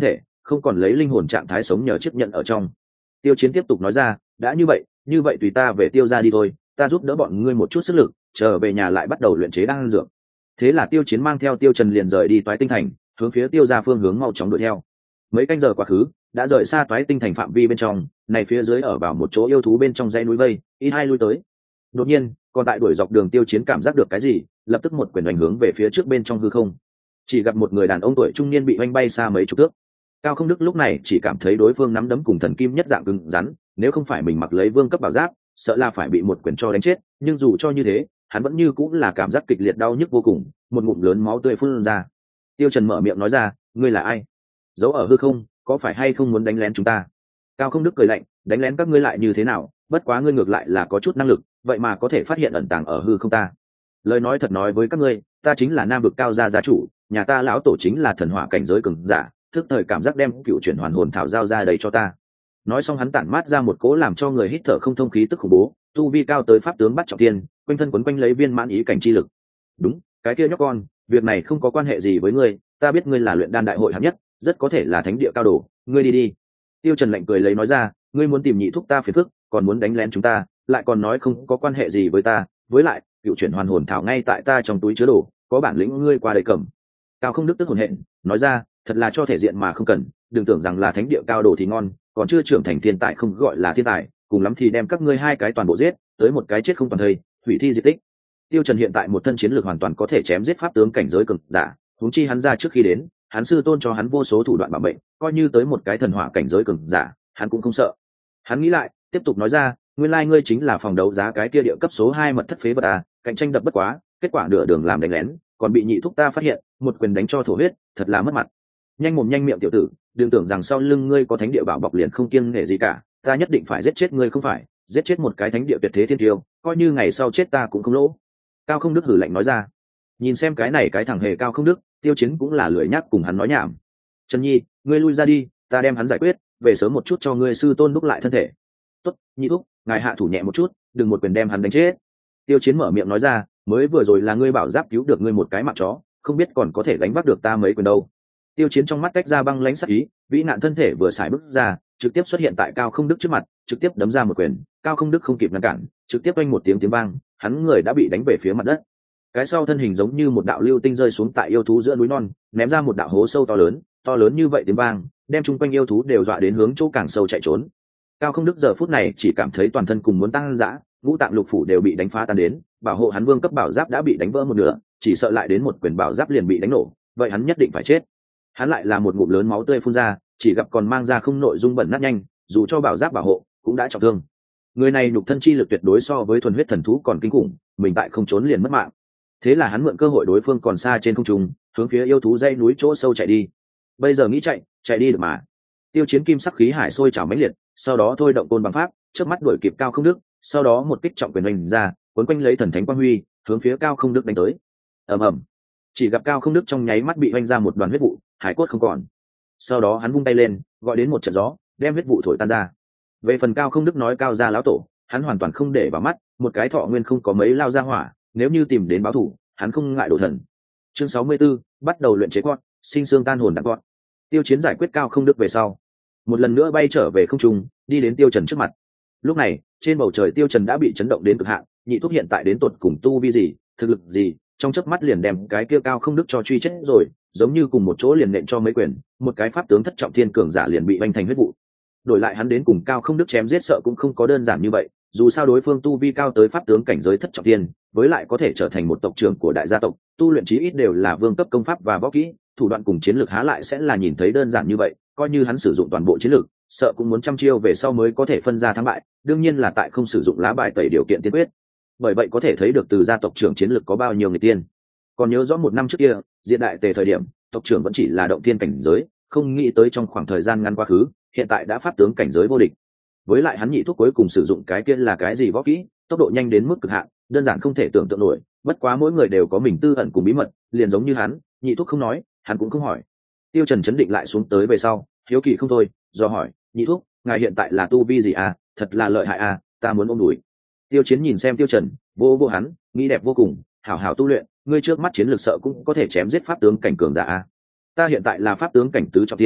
không còn lấy linh hồn trạng thái sống nhờ chiếc nhận ở trong. Tiêu Chiến tiếp tục nói ra, đã như vậy tùy ta về Tiêu gia đi thôi, ta giúp đỡ bọn ngươi một chút sức lực, trở về nhà lại bắt đầu luyện chế đan dược. Thế là Tiêu Chiến mang theo Tiêu Trần liền rời đi Toái Tinh Thành, hướng phía Tiêu gia phương hướng mau chóng đuổi theo. Mấy canh giờ quá khứ, đã rời xa Toái Tinh Thành phạm vi bên trong, này phía dưới ở vào một chỗ yêu thú bên trong dãy núi vây, ít hai lui tới. Đột nhiên, còn tại đuổi dọc đường Tiêu Chiến cảm giác được cái gì, lập tức một quyền đánh hướng về phía trước bên trong hư không. Chỉ gặp một người đàn ông tuổi trung niên bị oanh bay xa mấy chục thước. Cao Không Đức lúc này chỉ cảm thấy đối phương nắm đấm cùng thần kim nhất dạng cứng rắn, nếu không phải mình mặc lấy vương cấp bảo giáp, sợ là phải bị một quyền cho đánh chết, nhưng dù cho như thế, hắn vẫn như cũng là cảm giác kịch liệt đau nhức vô cùng, một ngụm lớn máu tươi phun ra. Tiêu Trần mở miệng nói ra, ngươi là ai? Giấu ở hư không, có phải hay không muốn đánh lén chúng ta? Cao Không Đức cười lạnh, đánh lén các ngươi lại như thế nào, bất quá ngươi ngược lại là có chút năng lực, vậy mà có thể phát hiện ẩn tàng ở hư không ta. Lời nói thật nói với các ngươi, ta chính là Nam vực Cao gia gia chủ, nhà ta lão tổ chính là thần hỏa cảnh giới cường giả, thức thời cảm giác đem cựu chuyển hoàn hồn thảo giao ra đây cho ta. Nói xong hắn tản mát ra một cỗ làm cho người hít thở không thông khí tức khủng bố, tu vi cao tới pháp tướng bắt trọng thiên, quanh thân quấn quanh lấy viên mãn ý cảnh chi lực. Đúng, cái kia nhóc con, việc này không có quan hệ gì với ngươi, ta biết ngươi là luyện đan đại hội hạng nhất, rất có thể là thánh địa cao đồ, ngươi đi đi. Tiêu Trần lạnh cười lấy nói ra, ngươi muốn tìm nhị thúc ta phiền phức, còn muốn đánh lén chúng ta, lại còn nói không có quan hệ gì với ta, với lại, cựu chuyển hoàn hồn thảo ngay tại ta trong túi chứa đồ, có bản lĩnh ngươi qua đây cầm. Cao Không Đức tức hồn hện, nói ra, thật là cho thể diện mà không cần, đừng tưởng rằng là thánh địa cao đồ thì ngon, còn chưa trưởng thành thiên tài không gọi là thiên tài, cùng lắm thì đem các ngươi hai cái toàn bộ giết, tới một cái chết không toàn thây, hủy thi diệt tích. Tiêu Trần hiện tại một thân chiến lược hoàn toàn có thể chém giết pháp tướng cảnh giới cường giả, huống chi hắn ra trước khi đến, hắn sư tôn cho hắn vô số thủ đoạn bảo mệnh, coi như tới một cái thần hỏa cảnh giới cường giả, hắn cũng không sợ. Hắn nghĩ lại, tiếp tục nói ra, nguyên lai ngươi chính là phòng đấu giá cái kia địa cấp số 2 mật thất phế vật à, cạnh tranh đập bất quá, kết quả nửa đường làm đánh lén, còn bị nhị thúc ta phát hiện, một quyền đánh cho thổ huyết, thật là mất mặt. Nhanh mồm nhanh miệng tiểu tử, đừng tưởng rằng sau lưng ngươi có thánh địa bảo bọc liền không kiêng nể gì cả, ta nhất định phải giết chết ngươi không phải, giết chết một cái thánh địa tuyệt thế thiên tiêu, coi như ngày sau chết ta cũng không lỗ. Cao Không Đức hử lạnh nói ra. Nhìn xem cái này cái thằng hề Cao Không Đức, Tiêu Chiến cũng là lười nhắc cùng hắn nói nhảm. Trần Nhi, ngươi lui ra đi, ta đem hắn giải quyết, về sớm một chút cho ngươi sư tôn đúc lại thân thể. Tốt, nhị thúc, ngài hạ thủ nhẹ một chút, đừng một quyền đem hắn đánh chết. Tiêu Chiến mở miệng nói ra, mới vừa rồi là ngươi bảo giáp cứu được ngươi một cái mạng chó, không biết còn có thể gánh vác được ta mấy quyền đâu. Tiêu Chiến trong mắt tách ra băng lãnh sắc ý, vĩ nạn thân thể vừa xài bước ra, trực tiếp xuất hiện tại Cao Không Đức trước mặt, trực tiếp đấm ra một quyền. Cao Không Đức không kịp ngăn cản, trực tiếp oanh một tiếng vang, hắn người đã bị đánh về phía mặt đất. Cái sau thân hình giống như một đạo lưu tinh rơi xuống tại yêu thú giữa núi non, ném ra một đạo hố sâu to lớn như vậy tiếng vang, đem chung quanh yêu thú đều dọa đến hướng chỗ càng sâu chạy trốn. Cao Không Đức giờ phút này chỉ cảm thấy toàn thân cùng muốn tăng dã, ngũ tạng lục phủ đều bị đánh phá tan đến, bảo hộ hắn vương cấp bảo giáp đã bị đánh vỡ một nửa, chỉ sợ lại đến một quyền bảo giáp liền bị đánh nổ, vậy hắn nhất định phải chết. Hắn lại là một ngụm lớn máu tươi phun ra, chỉ gặp còn mang ra không nội dung bẩn nát nhanh, dù cho bảo giáp bảo hộ cũng đã trọng thương. Người này nhục thân chi lực tuyệt đối so với thuần huyết thần thú còn kinh khủng, mình tại không trốn liền mất mạng. Thế là hắn mượn cơ hội đối phương còn xa trên không trung, hướng phía yêu thú dãy núi chỗ sâu chạy đi. Bây giờ nghĩ chạy đi được mà. Tiêu Chiến kim sắc khí hải sôi trào mãnh liệt, sau đó thôi động côn bằng pháp, trước mắt đuổi kịp Cao Không Đức, sau đó một kích trọng quyền oanh ra, cuốn quanh lấy thần thánh quang huy, hướng phía Cao Không Đức đánh tới. Ầm ầm. Chỉ gặp Cao Không Đức trong nháy mắt bị oanh ra một đoàn huyết vụ, hải cốt không còn. Sau đó hắn vung tay lên, gọi đến một trận gió, đem huyết vụ thổi tan ra. Về phần Cao Không Đức nói Cao gia lão tổ, hắn hoàn toàn không để vào mắt, một cái thọ nguyên không có mấy lao ra hỏa, nếu như tìm đến báo thủ, hắn không ngại đổ thần. Chương 64, bắt đầu luyện chế con, sinh xương tan hồn đặng con. Tiêu Chiến giải quyết Cao Không Đức về sau, một lần nữa bay trở về không trung, đi đến Tiêu Trần trước mặt. Lúc này, trên bầu trời Tiêu Trần đã bị chấn động đến cực hạn, nhị thúc hiện tại đến tột cùng tu vi gì, thực lực gì, trong chớp mắt liền đem cái kia Cao Không Đức cho truy chết rồi, giống như cùng một chỗ liền nện cho mấy quyền, một cái pháp tướng thất trọng thiên cường giả liền bị vành thành huyết vụ. Đổi lại hắn đến cùng Cao Không Đức chém giết sợ cũng không có đơn giản như vậy, dù sao đối phương tu vi cao tới pháp tướng cảnh giới thất trọng thiên, với lại có thể trở thành một tộc trưởng của đại gia tộc, tu luyện chí ít đều là vương cấp công pháp và võ kỹ, thủ đoạn cùng chiến lược há lại sẽ là nhìn thấy đơn giản như vậy, coi như hắn sử dụng toàn bộ chiến lược, sợ cũng muốn trăm chiêu về sau mới có thể phân ra thắng bại, đương nhiên là tại không sử dụng lá bài tẩy điều kiện tiên quyết. Bởi vậy có thể thấy được từ gia tộc trưởng chiến lược có bao nhiêu người tiên. Còn nhớ rõ một năm trước kia, Diệt Đại Tề thời điểm, tộc trưởng vẫn chỉ là động thiên cảnh giới, không nghĩ tới trong khoảng thời gian ngắn quá khứ, hiện tại đã pháp tướng cảnh giới vô địch. Với lại hắn nhị thuốc cuối cùng sử dụng cái kia là cái gì võ kỹ, tốc độ nhanh đến mức cực hạn, đơn giản không thể tưởng tượng nổi, bất quá mỗi người đều có mình tư ẩn cùng bí mật, liền giống như hắn, nhị thuốc không nói, hắn cũng không hỏi. Tiêu Trần chấn định lại xuống tới về sau, hiếu kỳ không thôi, do hỏi, nhị thuốc, ngài hiện tại là tu vi gì à, thật là lợi hại à, ta muốn ôm đùi. Tiêu Chiến nhìn xem Tiêu Trần, vô hắn, nghĩ đẹp vô cùng, hảo hảo tu luyện, ngươi trước mắt chiến lược sợ cũng có thể chém giết pháp tướng cảnh cường giả à. Ta hiện tại là pháp tướng cảnh tứ trọng thiên,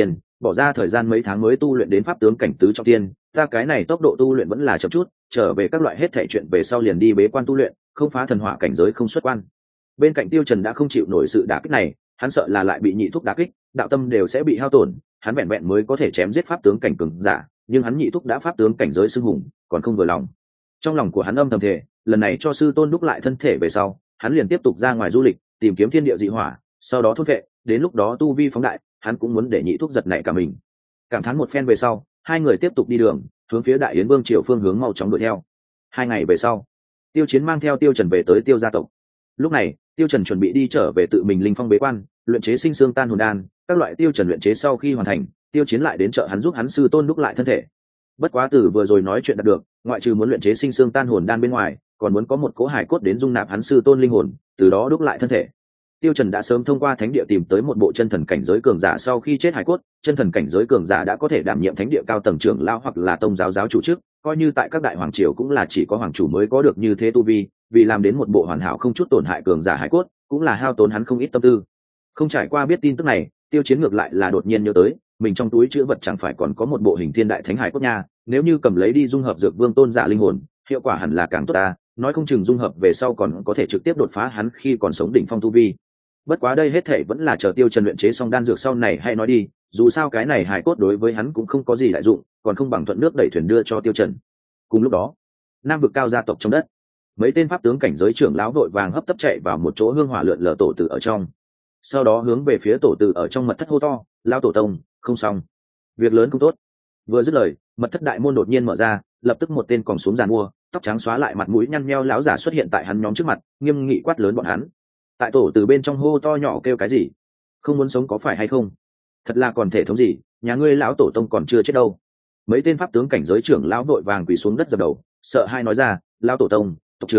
bỏ ra thời gian mấy tháng mới tu luyện đến pháp tướng cảnh tứ trọng tiên, ta cái này tốc độ tu luyện vẫn là chậm chút, trở về các loại hết thể chuyện về sau liền đi bế quan tu luyện, không phá thần hỏa cảnh giới không xuất quan. Bên cạnh Tiêu Trần đã không chịu nổi sự đả kích này, hắn sợ là lại bị nhị thúc đả kích, đạo tâm đều sẽ bị hao tổn, hắn vẹn vẹn mới có thể chém giết pháp tướng cảnh cường giả, nhưng hắn nhị thúc đã pháp tướng cảnh giới xưng hùng, còn không vừa lòng. Trong lòng của hắn âm thầm thề, lần này cho sư tôn đúc lại thân thể về sau, hắn liền tiếp tục ra ngoài du lịch, tìm kiếm thiên địa dị hỏa, sau đó thôn vệ, đến lúc đó tu vi phóng đại, hắn cũng muốn để nhị thúc giật nảy cả mình. Cảm thán một phen về sau, hai người tiếp tục đi đường, hướng phía Đại Yến Vương triều phương hướng mau chóng đuổi theo. 2 ngày về sau, Tiêu Chiến mang theo Tiêu Trần về tới Tiêu gia tộc. Lúc này, Tiêu Trần chuẩn bị đi trở về tự mình linh phong bế quan, luyện chế sinh xương tan hồn đan, các loại Tiêu Trần luyện chế sau khi hoàn thành, Tiêu Chiến lại đến chợ hắn giúp hắn sư tôn đúc lại thân thể. Bất quá từ vừa rồi nói chuyện đạt được, ngoại trừ muốn luyện chế sinh xương tan hồn đan bên ngoài, còn muốn có một cỗ hải cốt đến dung nạp hắn sư tôn linh hồn, từ đó đúc lại thân thể. Tiêu Trần đã sớm thông qua thánh địa tìm tới một bộ chân thần cảnh giới cường giả sau khi chết hải cốt, chân thần cảnh giới cường giả đã có thể đảm nhiệm thánh địa cao tầng trưởng lão hoặc là tông giáo giáo chủ chức, coi như tại các đại hoàng triều cũng là chỉ có hoàng chủ mới có được như thế tu vi, vì làm đến một bộ hoàn hảo không chút tổn hại cường giả hải cốt, cũng là hao tốn hắn không ít tâm tư. Không trải qua biết tin tức này, Tiêu Chiến ngược lại là đột nhiên nhớ tới, mình trong túi trữ vật chẳng phải còn có một bộ hình thiên đại thánh hải cốt nha, nếu như cầm lấy đi dung hợp dược vương tôn giả linh hồn, hiệu quả hẳn là càng tốt ta, nói không chừng dung hợp về sau còn có thể trực tiếp đột phá hắn khi còn sống đỉnh phong tu vi. Bất quá đây hết thể vẫn là chờ Tiêu Trần luyện chế xong đan dược sau này hay nói đi, dù sao cái này hài cốt đối với hắn cũng không có gì đại dụng, còn không bằng thuận nước đẩy thuyền đưa cho Tiêu Trần. Cùng lúc đó, Nam vực cao gia tộc trong đất, mấy tên pháp tướng cảnh giới trưởng lão vội vàng hấp tấp chạy vào một chỗ hương hỏa lượn lờ tổ tử ở trong, sau đó hướng về phía tổ tử ở trong mật thất hô to, lão tổ tông, không xong, việc lớn không tốt. Vừa dứt lời, mật thất đại môn đột nhiên mở ra, lập tức một tên còng xuống giàn mua, tóc trắng xóa lại mặt mũi nhăn nheo lão giả xuất hiện tại hắn nhóm trước mặt, nghiêm nghị quát lớn bọn hắn. Tại tổ từ bên trong hô to nhỏ kêu cái gì? Không muốn sống có phải hay không? Thật là còn thể thống gì, nhà ngươi lão tổ tông còn chưa chết đâu. Mấy tên pháp tướng cảnh giới trưởng lão vội vàng quỳ xuống đất dập đầu, sợ hai nói ra, lão tổ tông,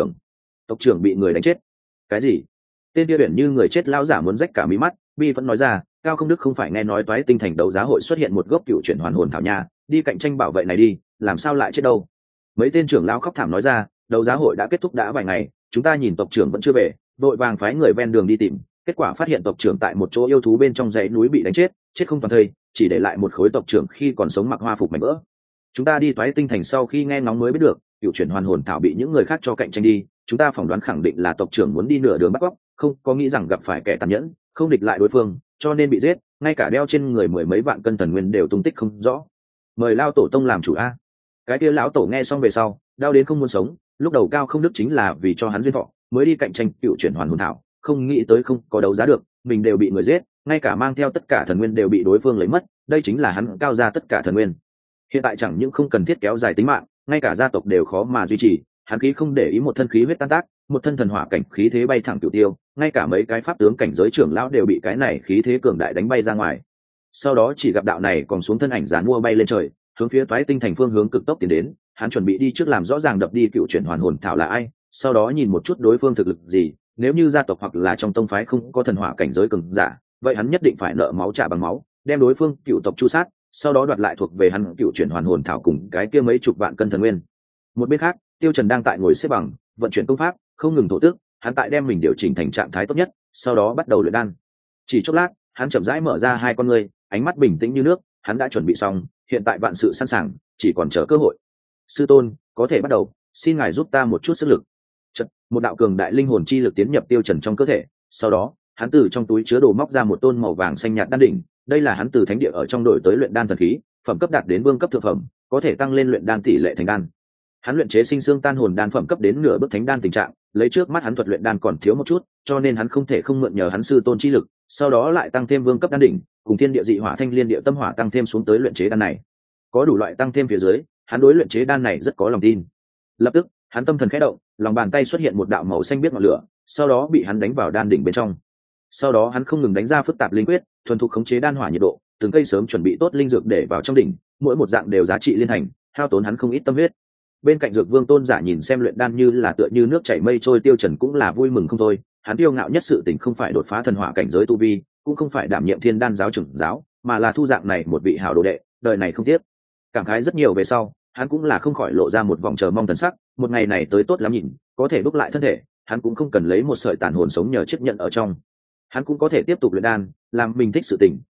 tộc trưởng bị người đánh chết. Cái gì? Tên kia biển như người chết lão giả muốn rách cả mí mắt, bi vẫn nói ra, Cao Không Đức không phải nghe nói toái tinh thành đấu giá hội xuất hiện một gốc cựu chuyển hoàn hồn thảo nha, đi cạnh tranh bảo vệ này đi, làm sao lại chết đâu? Mấy tên trưởng lão khóc thảm nói ra, đấu giá hội đã kết thúc đã vài ngày, chúng ta nhìn tộc trưởng vẫn chưa về, vội vàng phái người ven đường đi tìm, kết quả phát hiện tộc trưởng tại một chỗ yêu thú bên trong dãy núi bị đánh chết, chết không toàn thây, chỉ để lại một khối tộc trưởng khi còn sống mặc hoa phục mảnh vỡ. Chúng ta đi toái tinh thành sau khi nghe ngóng mới biết được, cựu chuyển hoàn hồn thảo bị những người khác cho cạnh tranh đi, chúng ta phỏng đoán khẳng định là tộc trưởng muốn đi nửa đường bắt cóc, không có nghĩ rằng gặp phải kẻ tàn nhẫn, không địch lại đối phương, cho nên bị giết, ngay cả đeo trên người 10 mấy vạn cân thần nguyên đều tung tích không rõ. Mời lao tổ tông làm chủ a. Cái kia lão tổ nghe xong về sau, đau đến không muốn sống, lúc đầu Cao Không Đức chính là vì cho hắn duyên thọ mới đi cạnh tranh cựu chuyển hoàn hồn thảo, không nghĩ tới không có đấu giá được, mình đều bị người giết, ngay cả mang theo tất cả thần nguyên đều bị đối phương lấy mất, đây chính là hắn Cao ra tất cả thần nguyên. Hiện tại chẳng những không cần thiết kéo dài tính mạng, ngay cả gia tộc đều khó mà duy trì, hắn khí không để ý một thân khí huyết tan tác, một thân thần hỏa cảnh khí thế bay thẳng cửu tiêu, ngay cả mấy cái pháp tướng cảnh giới trưởng lão đều bị cái này khí thế cường đại đánh bay ra ngoài. Sau đó chỉ gặp đạo này còn xuống thân ảnh giàn mua bay lên trời, hướng phía toái tinh thành phương hướng cực tốc tiến đến, hắn chuẩn bị đi trước làm rõ ràng đập đi cựu chuyển hoàn hồn thảo là ai, sau đó nhìn một chút đối phương thực lực gì, nếu như gia tộc hoặc là trong tông phái không có thần hỏa cảnh giới cường giả, vậy hắn nhất định phải nợ máu trả bằng máu, đem đối phương cựu tộc chu sát, sau đó đoạt lại thuộc về hắn cựu chuyển hoàn hồn thảo cùng cái kia mấy chục vạn cân thần nguyên. Một bên khác, Tiêu Trần đang tại ngồi xếp bằng, vận chuyển công pháp, không ngừng thổ tức, hắn tại đem mình điều chỉnh thành trạng thái tốt nhất, sau đó bắt đầu luyện đan. Chỉ chốc lát, hắn chậm rãi mở ra hai con ngươi, ánh mắt bình tĩnh như nước, hắn đã chuẩn bị xong, hiện tại vạn sự sẵn sàng, chỉ còn chờ cơ hội. Sư tôn, có thể bắt đầu, xin ngài giúp ta một chút sức lực. Chợt, một đạo cường đại linh hồn chi lực tiến nhập Tiêu Trần trong cơ thể, sau đó, hắn từ trong túi chứa đồ móc ra một tôn màu vàng xanh nhạt đan đỉnh, đây là hắn từ thánh địa ở trong đổi tới luyện đan thần khí, phẩm cấp đạt đến vương cấp thượng phẩm, có thể tăng lên luyện đan tỷ lệ thành đan. Hắn luyện chế sinh xương tan hồn đan phẩm cấp đến nửa bước thánh đan tình trạng, lấy trước mắt hắn thuật luyện đan còn thiếu một chút, cho nên hắn không thể không mượn nhờ hắn sư tôn chi lực, sau đó lại tăng thêm vương cấp đan đỉnh, cùng thiên địa dị hỏa thanh liên địa tâm hỏa tăng thêm xuống tới luyện chế đan này. Có đủ loại tăng thêm phía dưới, hắn đối luyện chế đan này rất có lòng tin. Lập tức, hắn tâm thần khẽ động, lòng bàn tay xuất hiện một đạo màu xanh biếc ngọn lửa, sau đó bị hắn đánh vào đan đỉnh bên trong. Sau đó hắn không ngừng đánh ra phức tạp linh quyết, thuần thục khống chế đan hỏa nhiệt độ, từng cây sớm chuẩn bị tốt linh dược để vào trong đỉnh, mỗi một dạng đều giá trị liên thành, hao tốn hắn không ít tâm huyết. Bên cạnh Dược Vương tôn giả nhìn xem luyện đan như là tựa như nước chảy mây trôi, Tiêu Trần cũng là vui mừng không thôi. Hắn kiêu ngạo nhất sự tình không phải đột phá thần hỏa cảnh giới tu vi, cũng không phải đảm nhiệm thiên đan giáo trưởng giáo, mà là thu dạng này một vị hảo đồ đệ, đời này không tiếc. Cảm khái rất nhiều về sau, hắn cũng là không khỏi lộ ra một vòng chờ mong thần sắc, một ngày này tới tốt lắm nhìn, có thể đúc lại thân thể, hắn cũng không cần lấy một sợi tàn hồn sống nhờ chấp nhận ở trong. Hắn cũng có thể tiếp tục luyện đan, làm mình thích sự tình,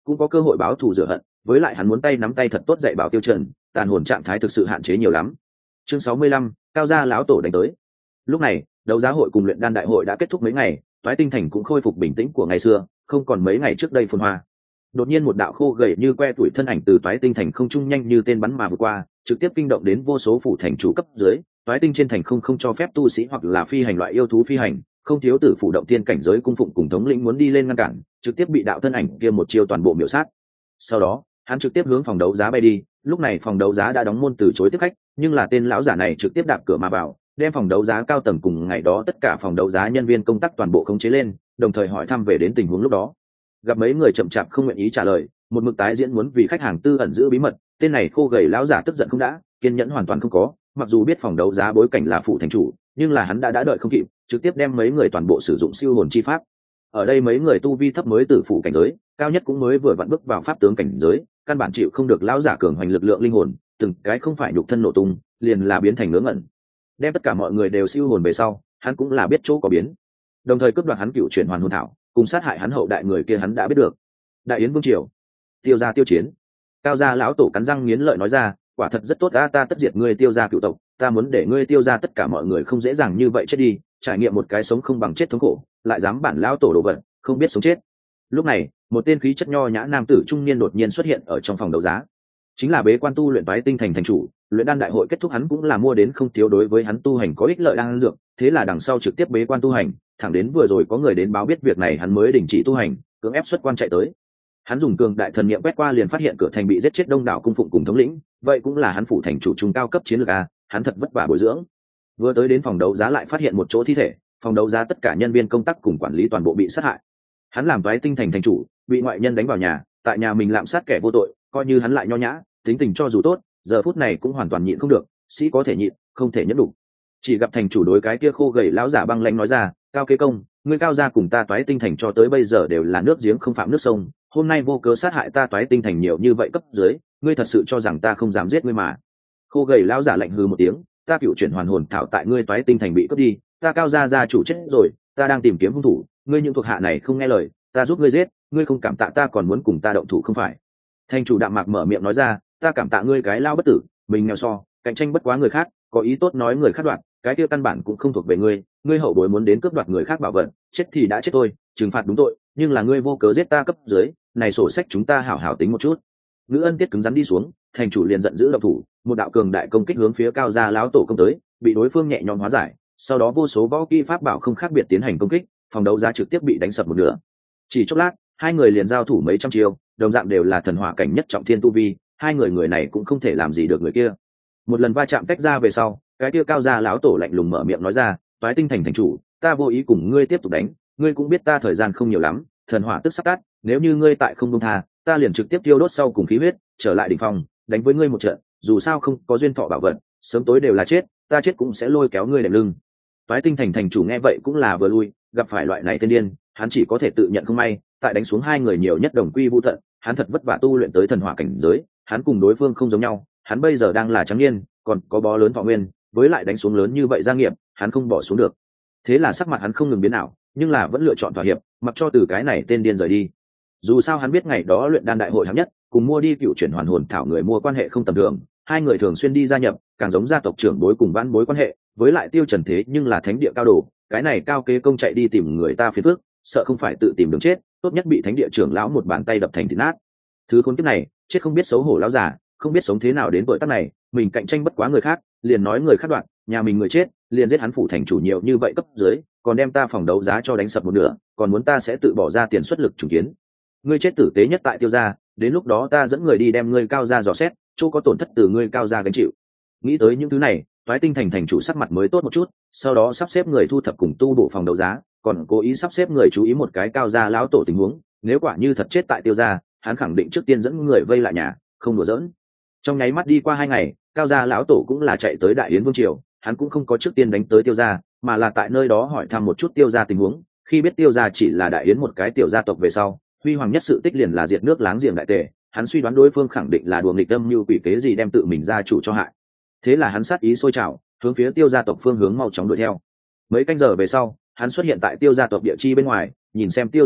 cũng có cơ hội báo thù rửa hận, với lại hắn muốn tay nắm tay thật tốt dạy bảo Tiêu Trần, tàn hồn trạng thái thực sự hạn chế nhiều lắm. Chương 65, cao gia lão tổ đánh tới. Lúc này, đấu giá hội cùng luyện đan đại hội đã kết thúc mấy ngày, Toái Tinh Thành cũng khôi phục bình tĩnh của ngày xưa, không còn mấy ngày trước đây phồn hoa. Đột nhiên một đạo khô gầy như que tuổi thân ảnh từ Toái Tinh Thành không trung nhanh như tên bắn mà vượt qua, trực tiếp kinh động đến vô số phủ thành chủ cấp dưới. Toái Tinh trên thành không cho phép tu sĩ hoặc là phi hành loại yêu thú phi hành, không thiếu tử phủ động tiên cảnh giới cung phụng cùng thống lĩnh muốn đi lên ngăn cản, trực tiếp bị đạo thân ảnh kia một chiêu toàn bộ miểu sát. Sau đó, hắn trực tiếp hướng phòng đấu giá bay đi. Lúc này phòng đấu giá đã đóng môn từ chối tiếp khách, nhưng là tên lão giả này trực tiếp đạp cửa mà vào, đem phòng đấu giá cao tầng cùng ngày đó tất cả phòng đấu giá nhân viên công tác toàn bộ khống chế lên, đồng thời hỏi thăm về đến tình huống lúc đó. Gặp mấy người chậm chạp không nguyện ý trả lời, một mực tái diễn muốn vì khách hàng tư ẩn giữ bí mật, tên này khô gầy lão giả tức giận không đã, kiên nhẫn hoàn toàn không có. Mặc dù biết phòng đấu giá bối cảnh là phụ thành chủ, nhưng là hắn đã đợi không kịp, trực tiếp đem mấy người toàn bộ sử dụng siêu hồn chi pháp. Ở đây mấy người tu vi thấp mới tử phụ cảnh giới, cao nhất cũng mới vừa vặn bước vào pháp tướng cảnh giới, căn bản chịu không được lão giả cường hoành lực lượng linh hồn, từng cái không phải nhục thân nổ tung, liền là biến thành ngớ ngẩn. Đem tất cả mọi người đều siêu hồn về sau, hắn cũng là biết chỗ có biến, đồng thời cướp đoạt hắn cựu chuyển hoàn hồn thảo, cùng sát hại hắn hậu đại người kia hắn đã biết được. Đại yến vương triều, Tiêu gia tiêu chiến. Cao gia lão tổ cắn răng nghiến lợi nói ra, quả thật rất tốt, ta tất diệt ngươi Tiêu gia cựu tộc, ta muốn để ngươi Tiêu gia tất cả mọi người không dễ dàng như vậy chết đi, trải nghiệm một cái sống không bằng chết thống khổ, lại dám bản lão tổ đồ vật, không biết sống chết. Lúc này, một tên khí chất nho nhã nam tử trung niên đột nhiên xuất hiện ở trong phòng đấu giá, chính là bế quan tu luyện Toái Tinh Thành thành chủ. Luyện đan đại hội kết thúc hắn cũng là mua đến không thiếu đối với hắn tu hành có ích lợi đan dược, thế là đằng sau trực tiếp bế quan tu hành, thẳng đến vừa rồi có người đến báo biết việc này hắn mới đình chỉ tu hành, cưỡng ép xuất quan chạy tới. Hắn dùng cường đại thần niệm quét qua liền phát hiện cửa thành bị giết chết đông đảo cung phụng cùng thống lĩnh, vậy cũng là hắn phủ thành chủ trung cao cấp chiến lược a, hắn thật vất vả bồi dưỡng. Vừa tới đến phòng đấu giá lại phát hiện một chỗ thi thể, phòng đấu giá tất cả nhân viên công tác cùng quản lý toàn bộ bị sát hại. Hắn làm Toái Tinh Thành thành chủ, bị ngoại nhân đánh vào nhà, tại nhà mình lạm sát kẻ vô tội, coi như hắn lại nho nhã, tính tình cho dù tốt, giờ phút này cũng hoàn toàn nhịn không được, sĩ có thể nhịn, không thể nhẫn đủ. Chỉ gặp thành chủ đối cái kia khô gầy lão giả băng lãnh nói ra, Cao Kế Công, ngươi Cao gia cùng ta Toái Tinh Thành cho tới bây giờ đều là nước giếng không phạm nước sông, hôm nay vô cớ sát hại ta Toái Tinh Thành nhiều như vậy cấp dưới, ngươi thật sự cho rằng ta không dám giết ngươi mà? Khô gầy lão giả lạnh hừ một tiếng, ta cựu chuyển hoàn hồn thảo tại ngươi Toái Tinh Thành bị cướp đi, ta Cao gia gia chủ chết rồi, ta đang tìm kiếm hung thủ, ngươi những thuộc hạ này không nghe lời, ta giúp ngươi giết, ngươi không cảm tạ ta còn muốn cùng ta động thủ không phải? Thành chủ đạm mạc mở miệng nói ra, ta cảm tạ ngươi cái lao bất tử, mình nghèo so, cạnh tranh bất quá người khác, có ý tốt nói người khác đoạt, cái kia căn bản cũng không thuộc về ngươi, ngươi hậu bối muốn đến cướp đoạt người khác bảo vật, chết thì đã chết thôi, trừng phạt đúng tội, nhưng là ngươi vô cớ giết ta cấp dưới, này sổ sách chúng ta hảo hảo tính một chút. Ngữ Ân Tiết cứng rắn đi xuống, thành chủ liền giận dữ động thủ, một đạo cường đại công kích hướng phía Cao gia lão tổ công tới, bị đối phương nhẹ nhõm hóa giải, sau đó vô số võ kỹ pháp bảo không khác biệt tiến hành công kích, phòng đấu giá trực tiếp bị đánh sập một nửa. Chỉ chốc lát, hai người liền giao thủ mấy trăm chiêu, đồng dạng đều là thần hỏa cảnh nhất trọng thiên tu vi, hai người này cũng không thể làm gì được người kia. Một lần va chạm tách ra về sau, cái kia Cao gia lão tổ lạnh lùng mở miệng nói ra, Toái Tinh Thành thành chủ, ta vô ý cùng ngươi tiếp tục đánh, ngươi cũng biết ta thời gian không nhiều lắm, thần hỏa tức sắp tắt, nếu như ngươi tại không buông tha, ta liền trực tiếp tiêu đốt sau cùng khí huyết, trở lại đỉnh phong, đánh với ngươi một trận, dù sao không có duyên thọ bảo vật, sớm tối đều là chết, ta chết cũng sẽ lôi kéo ngươi đệm lưng. Toái Tinh Thành thành chủ nghe vậy cũng là vừa lui, gặp phải loại này tên điên, hắn chỉ có thể tự nhận không may, tại đánh xuống hai người nhiều nhất đồng quy vu tận, hắn thật vất vả tu luyện tới thần hỏa cảnh giới, hắn cùng đối phương không giống nhau, hắn bây giờ đang là trắng niên, còn có bó lớn thọ nguyên, với lại đánh xuống lớn như vậy gia nghiệp, hắn không bỏ xuống được. Thế là sắc mặt hắn không ngừng biến ảo, nhưng là vẫn lựa chọn thỏa hiệp, mặc cho từ cái này tên điên rời đi. Dù sao hắn biết ngày đó luyện đan đại hội hạng nhất, cùng mua đi cựu chuyển hoàn hồn thảo người mua quan hệ không tầm thường, hai người thường xuyên đi gia nhập, càng giống gia tộc trưởng bối cùng vãn bối quan hệ, với lại Tiêu Trần thế nhưng là thánh địa cao đồ, cái này Cao Kế Công chạy đi tìm người ta phiền phức, sợ không phải tự tìm đường chết, tốt nhất bị thánh địa trưởng lão một bàn tay đập thành thịt nát. Thứ khốn kiếp này, chết không biết xấu hổ lão già, không biết sống thế nào đến tuổi tác này, mình cạnh tranh bất quá người khác, liền nói người khác đoạn, nhà mình người chết, liền giết hắn phủ thành chủ nhiều như vậy cấp dưới, còn đem ta phòng đấu giá cho đánh sập một nửa, còn muốn ta sẽ tự bỏ ra tiền xuất lực trùng kiến. Ngươi chết tử tế nhất tại Tiêu gia, đến lúc đó ta dẫn người đi đem ngươi Cao gia dò xét, chỗ có tổn thất từ ngươi Cao gia gánh chịu. Nghĩ tới những thứ này, Toái Tinh Thành thành chủ sắc mặt mới tốt một chút, sau đó sắp xếp người thu thập cùng tu bổ phòng đấu giá, còn cố ý sắp xếp người chú ý một cái Cao gia lão tổ tình huống, nếu quả như thật chết tại Tiêu gia, hắn khẳng định trước tiên dẫn người vây lại nhà, không đùa giỡn. Trong nháy mắt đi qua 2 ngày, Cao gia lão tổ cũng là chạy tới Đại Yến vương triều, hắn cũng không có trước tiên đánh tới Tiêu gia, mà là tại nơi đó hỏi thăm một chút Tiêu gia tình huống. Khi biết Tiêu gia chỉ là Đại Yến một cái tiểu gia tộc về sau, huy hoàng nhất sự tích liền là diệt nước láng giềng đại tề, hắn suy đoán đối phương khẳng định là đùa nghịch âm như quỷ kế gì đem tự mình gia chủ cho hại. Thế là hắn sát ý sôi trào, hướng phía Tiêu gia tộc phương hướng mau chóng đuổi theo. Mấy canh giờ về sau, hắn xuất hiện tại Tiêu gia tộc địa chi bên ngoài, nhìn xem Tiêu gia tộc,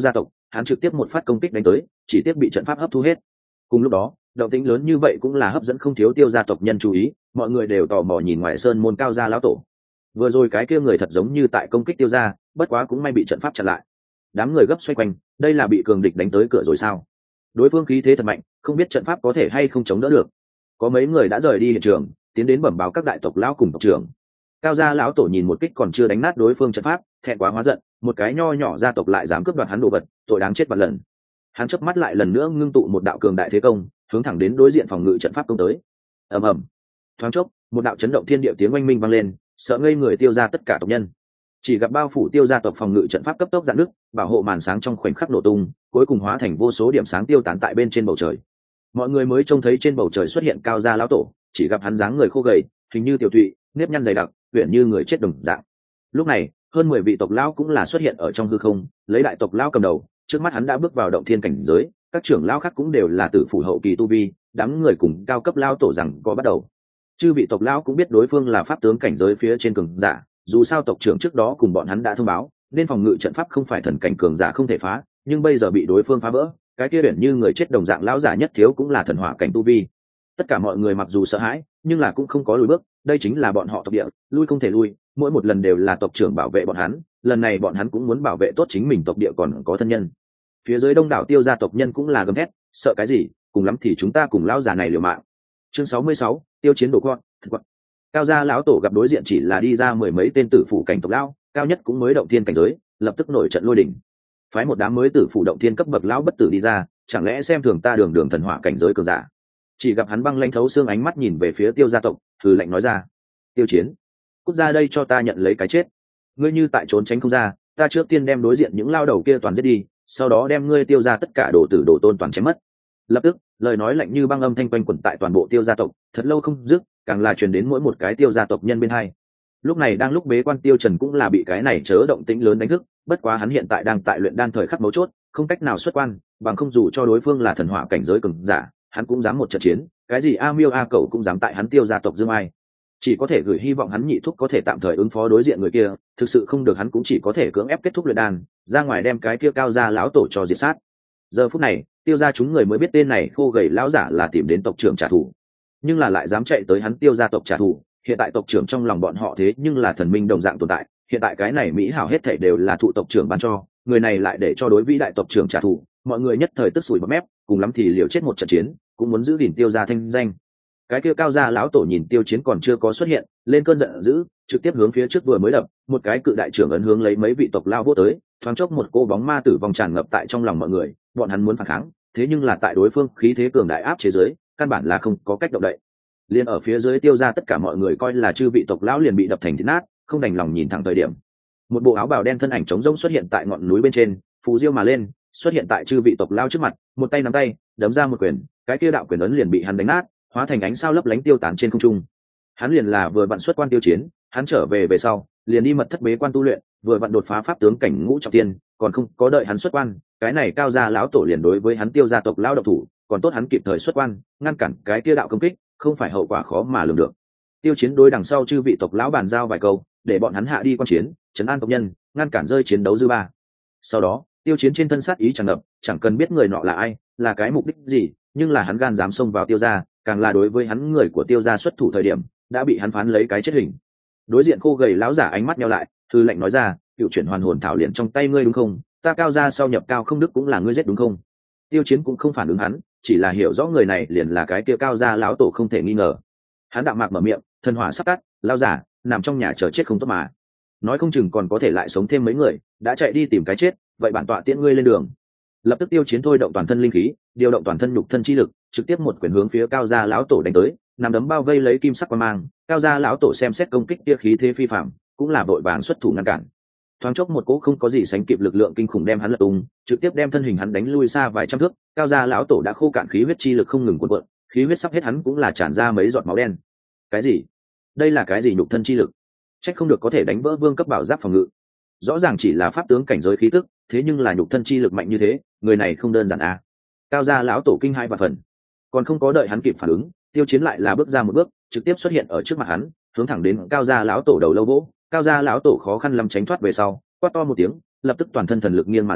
hắn trực tiếp một phát công kích đánh tới, chỉ tiếc bị trận pháp hấp thu hết. Cùng lúc đó, động tĩnh lớn như vậy cũng là hấp dẫn không thiếu Tiêu gia tộc nhân chú ý, mọi người đều tò mò nhìn ngoài sơn môn Cao gia lão tổ. Vừa rồi cái kia người thật giống như tại công kích Tiêu gia, bất quá cũng may bị trận pháp chặn lại. Đám người gấp xoay quanh, đây là bị cường địch đánh tới cửa rồi sao? Đối phương khí thế thật mạnh, không biết trận pháp có thể hay không chống đỡ được. Có mấy người đã rời đi hiện trường, tiến đến bẩm báo các đại tộc lão cùng tộc trưởng. Cao gia lão tổ nhìn một kích còn chưa đánh nát đối phương trận pháp, thẹn quá hóa giận, một cái nho nhỏ gia tộc lại dám cướp đoạt hắn đồ vật, tội đáng chết vạn lần. Hắn chớp mắt lại lần nữa ngưng tụ một đạo cường đại thế công, hướng thẳng đến đối diện phòng ngự trận pháp công tới. Ầm ầm. Thoáng chốc, một đạo chấn động thiên địa tiếng oanh minh vang lên, sợ ngây người Tiêu gia tất cả tộc nhân. Chỉ gặp bao phủ Tiêu gia tộc phòng ngự trận pháp cấp tốc giãn nứt, bảo hộ màn sáng trong khoảnh khắc nổ tung, cuối cùng hóa thành vô số điểm sáng tiêu tán tại bên trên bầu trời. Mọi người mới trông thấy trên bầu trời xuất hiện Cao gia lão tổ, chỉ gặp hắn dáng người khô gầy, hình như tiểu thụy, nếp nhăn dày đặc, uyển như người chết đồng dạng. Lúc này, hơn 10 vị tộc lão cũng là xuất hiện ở trong hư không, lấy đại tộc lão cầm đầu, trước mắt hắn đã bước vào động thiên cảnh giới, các trưởng lão khác cũng đều là tử phủ hậu kỳ tu vi, đám người cùng cao cấp lão tổ rằng có bắt đầu. Chư vị tộc lão cũng biết đối phương là pháp tướng cảnh giới phía trên cường giả, dù sao tộc trưởng trước đó cùng bọn hắn đã thông báo, nên phòng ngự trận pháp không phải thần cảnh cường giả không thể phá, nhưng bây giờ bị đối phương phá vỡ, cái kia uyển như người chết đồng dạng lão giả nhất thiếu cũng là thần hỏa cảnh tu vi. Tất cả mọi người mặc dù sợ hãi, nhưng là cũng không có lùi bước, đây chính là bọn họ tộc địa, lui không thể lui, mỗi một lần đều là tộc trưởng bảo vệ bọn hắn, lần này bọn hắn cũng muốn bảo vệ tốt chính mình tộc địa còn có thân nhân. Phía dưới đông đảo Tiêu gia tộc nhân cũng là gầm thét, sợ cái gì, cùng lắm thì chúng ta cùng lão già này liều mạng. Chương 66, Tiêu chiến đổ con, thực vật. Cao gia lão tổ gặp đối diện chỉ là đi ra mười mấy tên tử phủ cảnh tộc lão, cao nhất cũng mới động thiên cảnh giới, lập tức nổi trận lôi đình. Phái một đám mới tử phủ động thiên cấp bậc lão bất tử đi ra, chẳng lẽ xem thường ta đường đường thần hỏa cảnh giới cường giả? Chỉ gặp hắn băng lãnh thấu xương ánh mắt nhìn về phía Tiêu gia tộc, thử lạnh nói ra: Tiêu chiến, cút ra đây cho ta nhận lấy cái chết. Ngươi như tại trốn tránh không ra, ta trước tiên đem đối diện những lao đầu kia toàn giết đi, sau đó đem ngươi Tiêu gia tất cả đồ tử đồ tôn toàn chém mất. Lập tức, lời nói lạnh như băng âm thanh quanh quẩn tại toàn bộ Tiêu gia tộc, thật lâu không dứt, càng là truyền đến mỗi một cái Tiêu gia tộc nhân bên hai. Lúc này đang lúc bế quan Tiêu Trần cũng là bị cái này chớ động tĩnh lớn đánh thức, bất quá hắn hiện tại đang tại luyện đan thời khắc mấu chốt, không cách nào xuất quan, bằng không dù cho đối phương là thần hỏa cảnh giới cường giả, hắn cũng dám một trận chiến, cái gì A Miêu A Cẩu cũng dám tại hắn Tiêu gia tộc dương ai. Chỉ có thể gửi hy vọng hắn nhị thúc có thể tạm thời ứng phó đối diện người kia, thực sự không được hắn cũng chỉ có thể cưỡng ép kết thúc luyện đan, ra ngoài đem cái kia Cao gia lão tổ cho diệt sát. Giờ phút này, Tiêu gia chúng người mới biết tên này khô gầy lão giả là tìm đến tộc trưởng trả thù, nhưng là lại dám chạy tới hắn Tiêu gia tộc trả thù. Hiện tại tộc trưởng trong lòng bọn họ thế nhưng là thần minh đồng dạng tồn tại, hiện tại cái này mỹ hảo hết thảy đều là thụ tộc trưởng ban cho, người này lại để cho đối vĩ đại tộc trưởng trả thù, mọi người nhất thời tức sủi bọt mép, cùng lắm thì liều chết một trận chiến, cũng muốn giữ gìn Tiêu gia thanh danh. Cái kia Cao gia lão tổ nhìn Tiêu chiến còn chưa có xuất hiện, lên cơn giận dữ, trực tiếp hướng phía trước vừa mới đập, một cái cự đại trưởng ấn hướng lấy mấy vị tộc lao vô tới, thoáng chốc một cô bóng ma tử vong tràn ngập tại trong lòng mọi người, bọn hắn muốn phản kháng, thế nhưng là tại đối phương khí thế cường đại áp chế giới, căn bản là không có cách động đậy. Liên ở phía dưới Tiêu gia tất cả mọi người coi là chư vị tộc lão liền bị đập thành thịt nát, không đành lòng nhìn thẳng thời điểm, một bộ áo bào đen thân ảnh trống rỗng xuất hiện tại ngọn núi bên trên, phù diêu mà lên, xuất hiện tại chư vị tộc lão trước mặt, một tay nắm tay, đấm ra một quyền, cái kia đạo quyền ấn liền bị hắn đánh nát, hóa thành ánh sao lấp lánh tiêu tán trên không trung. Hắn liền là vừa vặn xuất quan Tiêu chiến, hắn trở về sau, liền đi mật thất bế quan tu luyện, vừa vặn đột phá pháp tướng cảnh ngũ trọng thiên, còn không có đợi hắn xuất quan, cái này Cao gia lão tổ liền đối với hắn Tiêu gia tộc lão độc thủ, còn tốt hắn kịp thời xuất quan, ngăn cản cái kia đạo công kích, không phải hậu quả khó mà lường được. Tiêu chiến đối đằng sau chư vị tộc lão bàn giao vài câu, để bọn hắn hạ đi quan chiến, trấn an tộc nhân, ngăn cản rơi chiến đấu dư ba. Sau đó, Tiêu chiến trên thân sát ý tràn ngập, chẳng cần biết người nọ là ai, là cái mục đích gì, nhưng là hắn gan dám xông vào Tiêu gia, càng là đối với hắn người của Tiêu gia xuất thủ thời điểm, đã bị hắn phán lấy cái chết hình. Đối diện khô gầy lão giả ánh mắt nheo lại, thư lệnh nói ra: "Cựu chuyển hoàn hồn thảo liền trong tay ngươi đúng không? Ta Cao gia sau nhập Cao không đức cũng là ngươi giết đúng không?" Tiêu chiến cũng không phản ứng hắn, chỉ là hiểu rõ người này liền là cái kia Cao gia lão tổ không thể nghi ngờ. Hắn đạm mạc mở miệng: "Thần hỏa sắp tắt, lão giả nằm trong nhà chờ chết không tốt mà, nói không chừng còn có thể lại sống thêm mấy người, đã chạy đi tìm cái chết, vậy bản tọa tiễn ngươi lên đường." Lập tức Tiêu chiến thôi động toàn thân linh khí, điều động toàn thân nhục thân chi lực, trực tiếp một quyền hướng phía Cao gia lão tổ đánh tới, nằm đấm bao vây lấy kim sắc quang mang. Cao gia lão tổ xem xét công kích kia khí thế phi phạm, cũng là vội vàng xuất thủ ngăn cản. Thoáng chốc một cỗ không có gì sánh kịp lực lượng kinh khủng đem hắn lật tung, trực tiếp đem thân hình hắn đánh lui xa vài trăm thước. Cao gia lão tổ đã khô cạn khí huyết chi lực không ngừng cuộn cuộn, khí huyết sắp hết hắn cũng là tràn ra mấy giọt máu đen. Cái gì? Đây là cái gì nhục thân chi lực? Trách không được có thể đánh vỡ vương cấp bảo giáp phòng ngự. Rõ ràng chỉ là pháp tướng cảnh giới khí tức, thế nhưng là nhục thân chi lực mạnh như thế, người này không đơn giản à? Cao gia lão tổ kinh hai và phần, còn không có đợi hắn kịp phản ứng, Tiêu chiến lại là bước ra một bước, trực tiếp xuất hiện ở trước mặt hắn, hướng thẳng đến Cao gia lão tổ đầu lâu vỗ. Cao gia lão tổ khó khăn lắm tránh thoát về sau, quát to một tiếng, lập tức toàn thân thần lực nghiêng mà ra,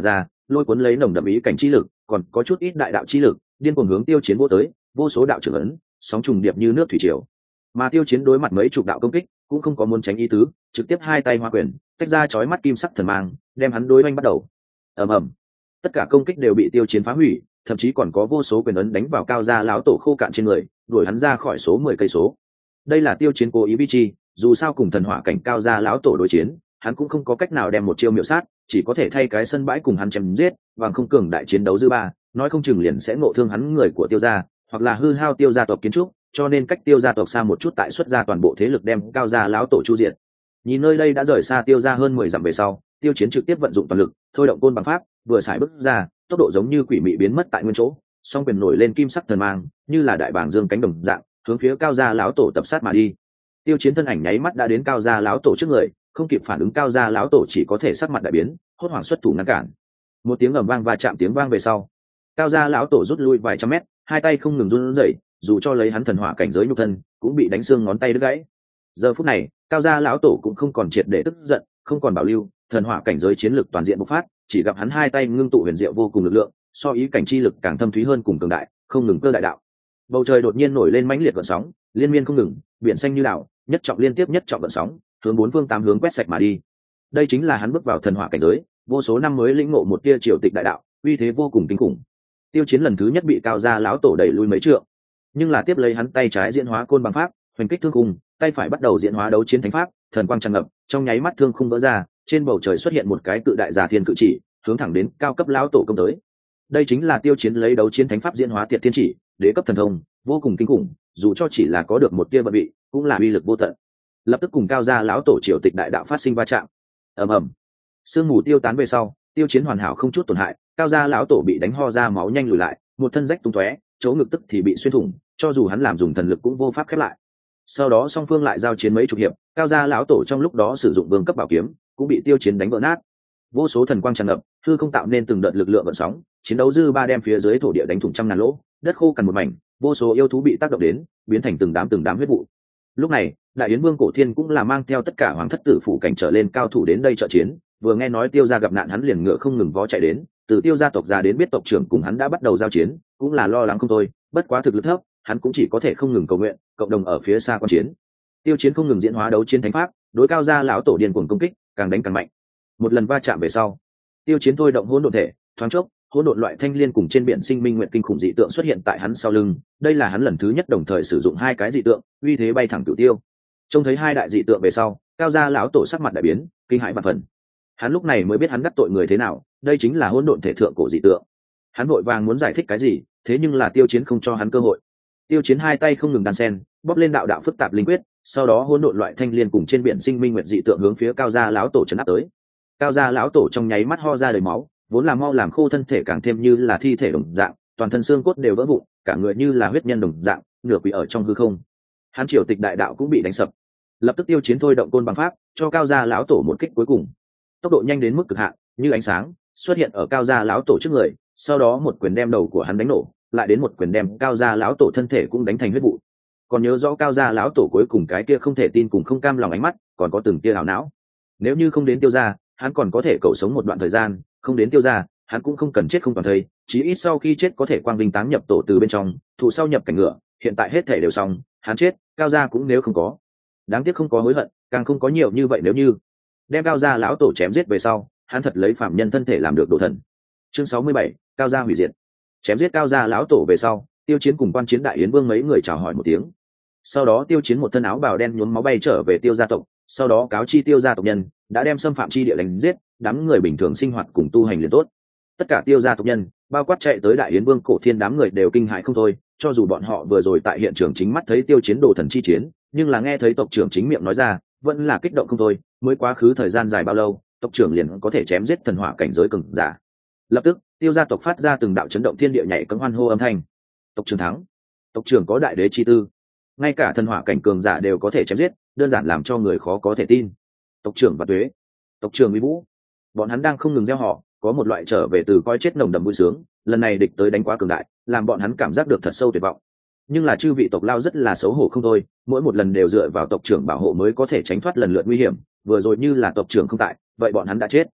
lôi cuốn lấy nồng đậm ý cảnh chi lực, còn có chút ít đại đạo chi lực, điên cuồng hướng Tiêu Chiến vô tới, vô số đạo trưởng ấn, sóng trùng điệp như nước thủy triều. Mà Tiêu Chiến đối mặt mấy chục đạo công kích, cũng không có muốn tránh ý tứ, trực tiếp hai tay hoa quyền, tách ra chói mắt kim sắc thần mang, đem hắn đối oanh bắt đầu. Ầm ầm, tất cả công kích đều bị Tiêu Chiến phá hủy, thậm chí còn có vô số quyền ấn đánh vào Cao Gia lão tổ khô cạn trên người, đuổi hắn ra khỏi số 10 cây số. Đây là Tiêu Chiến cố ý vi chi, dù sao cùng thần hỏa cảnh Cao Gia lão tổ đối chiến, hắn cũng không có cách nào đem một chiêu miểu sát, chỉ có thể thay cái sân bãi cùng hắn chém giết, bằng không cường đại chiến đấu dư ba, nói không chừng liền sẽ ngộ thương hắn người của Tiêu gia, hoặc là hư hao Tiêu gia tộc kiến trúc, cho nên cách Tiêu gia tộc xa một chút tại xuất ra toàn bộ thế lực đem Cao Gia lão tổ chu diệt. Nhìn nơi đây đã rời xa Tiêu gia hơn 10 dặm về sau, Tiêu Chiến trực tiếp vận dụng toàn lực, thôi động côn bằng pháp, vừa xài bước ra, tốc độ giống như quỷ mị biến mất tại nguyên chỗ, song quyền nổi lên kim sắc thần mang, như là đại bàng dương cánh đồng dạng, hướng phía Cao Gia lão tổ tập sát mà đi. Tiêu Chiến thân ảnh nháy mắt đã đến Cao Gia lão tổ trước người, không kịp phản ứng, Cao Gia lão tổ chỉ có thể sắc mặt đại biến, hốt hoảng xuất thủ ngăn cản. Một tiếng ầm vang và chạm tiếng vang về sau, Cao Gia lão tổ rút lui vài trăm mét, hai tay không ngừng run rẩy, dù cho lấy hắn thần hỏa cảnh giới nhục thân, cũng bị đánh xương ngón tay đứt gãy. Giờ phút này, Cao Gia lão tổ cũng không còn triệt để tức giận, không còn bảo lưu, thần hỏa cảnh giới chiến lực toàn diện bộc phát, chỉ gặp hắn hai tay ngưng tụ huyền diệu vô cùng lực lượng, so ý cảnh chi lực càng thâm thúy hơn cùng cường đại, không ngừng cơ đại đạo. Bầu trời đột nhiên nổi lên mãnh liệt gợn sóng, liên miên không ngừng, biển xanh như đảo, nhất trọng liên tiếp nhất trọng gợn sóng, hướng bốn phương tám hướng quét sạch mà đi. Đây chính là hắn bước vào thần hỏa cảnh giới, vô số năm mới lĩnh ngộ một tia triều tịch đại đạo, uy thế vô cùng kinh khủng. Tiêu Chiến lần thứ nhất bị Cao Gia lão tổ đẩy lui mấy trượng, nhưng là tiếp lấy hắn tay trái diễn hóa côn bằng pháp, hoành kích thương khung, tay phải bắt đầu diễn hóa đấu chiến thánh pháp, thần quang tràn ngập, trong nháy mắt thương khung vỡ ra, trên bầu trời xuất hiện một cái cự đại giả thiên cự chỉ, hướng thẳng đến cao cấp lão tổ công tới. Đây chính là Tiêu Chiến lấy đấu chiến thánh pháp diễn hóa tiệt thiên chỉ, đế cấp thần thông, vô cùng kinh khủng, dù cho chỉ là có được một tia vận vị, cũng là uy lực vô tận. Lập tức cùng Cao Gia lão tổ triều tịch đại đạo phát sinh va chạm. Ầm ầm, sương mù tiêu tán về sau, Tiêu Chiến hoàn hảo không chút tổn hại, Cao Gia lão tổ bị đánh ho ra máu nhanh lùi lại, một thân rách tung tóe, chỗ ngực tức thì bị xuyên thủng, cho dù hắn làm dùng thần lực cũng vô pháp khép lại. Sau đó song phương lại giao chiến mấy chục hiệp, Cao Gia lão tổ trong lúc đó sử dụng vương cấp bảo kiếm, cũng bị Tiêu Chiến đánh vỡ nát. Vô số thần quang tràn ngập, hư không tạo nên từng đợt lực lượng gợn sóng, chiến đấu dư ba đem phía dưới thổ địa đánh thủng trăm ngàn lỗ, đất khô cằn một mảnh, vô số yêu thú bị tác động đến, biến thành từng đám huyết vụ. Lúc này, Đại Yến Vương Cổ Thiên cũng là mang theo tất cả hoàng thất tử phủ cảnh trở lên cao thủ đến đây trợ chiến, vừa nghe nói Tiêu gia gặp nạn hắn liền ngựa không ngừng vó chạy đến, từ Tiêu gia tộc ra đến biết tộc trưởng cùng hắn đã bắt đầu giao chiến, cũng là lo lắng không thôi, bất quá thực lực thấp, hắn cũng chỉ có thể không ngừng cầu nguyện, cộng đồng ở phía xa quan chiến. Tiêu Chiến không ngừng diễn hóa đấu chiến thánh pháp, đối Cao Gia lão tổ điên cuồng công kích, càng đánh càng mạnh. Một lần va chạm về sau, Tiêu Chiến thôi động hỗn độn thể, thoáng chốc, hỗn độn loại thanh liên cùng trên biển sinh minh nguyện kinh khủng dị tượng xuất hiện tại hắn sau lưng, đây là hắn lần thứ nhất đồng thời sử dụng hai cái dị tượng, uy thế bay thẳng cửu tiêu. Trông thấy hai đại dị tượng về sau, Cao Gia lão tổ sắc mặt đại biến, kinh hãi vạn phần. Hắn lúc này mới biết hắn đắc tội người thế nào, đây chính là hỗn độn thể thượng cổ dị tượng. Hắn vội vàng muốn giải thích cái gì, thế nhưng là Tiêu Chiến không cho hắn cơ hội. Tiêu Chiến hai tay không ngừng đan sen, bóp lên đạo đạo phức tạp linh quyết, sau đó hỗn độn loại thanh liên cùng trên biển sinh minh nguyện dị tượng hướng phía Cao Gia lão tổ trấn áp tới. Cao Gia lão tổ trong nháy mắt ho ra đầy máu, vốn là mau làm khô thân thể càng thêm như là thi thể đồng dạng, toàn thân xương cốt đều vỡ vụn, cả người như là huyết nhân đồng dạng, nửa quỳ ở trong hư không. Hắn triều tịch đại đạo cũng bị đánh sập. Lập tức Tiêu Chiến thôi động côn bằng pháp, cho Cao Gia lão tổ một kích cuối cùng. Tốc độ nhanh đến mức cực hạn, như ánh sáng, xuất hiện ở Cao Gia lão tổ trước người, sau đó một quyền đem đầu của hắn đánh nổ, lại đến một quyền đem Cao Gia lão tổ thân thể cũng đánh thành huyết vụ. Còn nhớ rõ Cao Gia lão tổ cuối cùng cái kia không thể tin cùng không cam lòng ánh mắt, còn có từng tia ảo não. Nếu như không đến Tiêu gia, hắn còn có thể cầu sống một đoạn thời gian, không đến Tiêu gia, hắn cũng không cần chết không toàn thây, chí ít sau khi chết có thể quang vinh táng nhập tổ từ bên trong, thụ sau nhập cảnh ngựa, hiện tại hết thể đều xong, hắn chết, Cao gia cũng nếu không có. Đáng tiếc không có hối hận, càng không có nhiều như vậy nếu như đem Cao Gia lão tổ chém giết về sau, hắn thật lấy phạm nhân thân thể làm được đồ thần. Chương 67, Cao Gia hủy diệt. Chém giết Cao Gia lão tổ về sau, Tiêu Chiến cùng quan chiến Đại Yến Vương mấy người chào hỏi một tiếng. Sau đó Tiêu Chiến một thân áo bào đen nhuốm máu bay trở về Tiêu gia tộc, sau đó cáo chi Tiêu gia tộc nhân đã đem xâm phạm chi địa đánh giết, đám người bình thường sinh hoạt cùng tu hành liền tốt. Tất cả Tiêu gia tộc nhân, bao quát chạy tới Đại Yến Vương Cổ Thiên đám người đều kinh hãi không thôi, cho dù bọn họ vừa rồi tại hiện trường chính mắt thấy Tiêu Chiến đồ thần chi chiến, nhưng là nghe thấy tộc trưởng chính miệng nói ra, vẫn là kích động không thôi, mới quá khứ thời gian dài bao lâu, tộc trưởng liền có thể chém giết thần hỏa cảnh giới cường giả. Lập tức, Tiêu gia tộc phát ra từng đạo chấn động thiên địa nhảy cẫng hoan hô âm thanh. Tộc trưởng thắng, tộc trưởng có đại đế chi tư, ngay cả thần hỏa cảnh cường giả đều có thể chém giết, đơn giản làm cho người khó có thể tin. Tộc trưởng và tuế, tộc trưởng uy vũ. Bọn hắn đang không ngừng gieo họ, có một loại trở về từ coi chết nồng đậm vui sướng, lần này địch tới đánh quá cường đại, làm bọn hắn cảm giác được thật sâu tuyệt vọng. Nhưng là chư vị tộc lao rất là xấu hổ không thôi, mỗi một lần đều dựa vào tộc trưởng bảo hộ mới có thể tránh thoát lần lượt nguy hiểm, vừa rồi như là tộc trưởng không tại, vậy bọn hắn đã chết.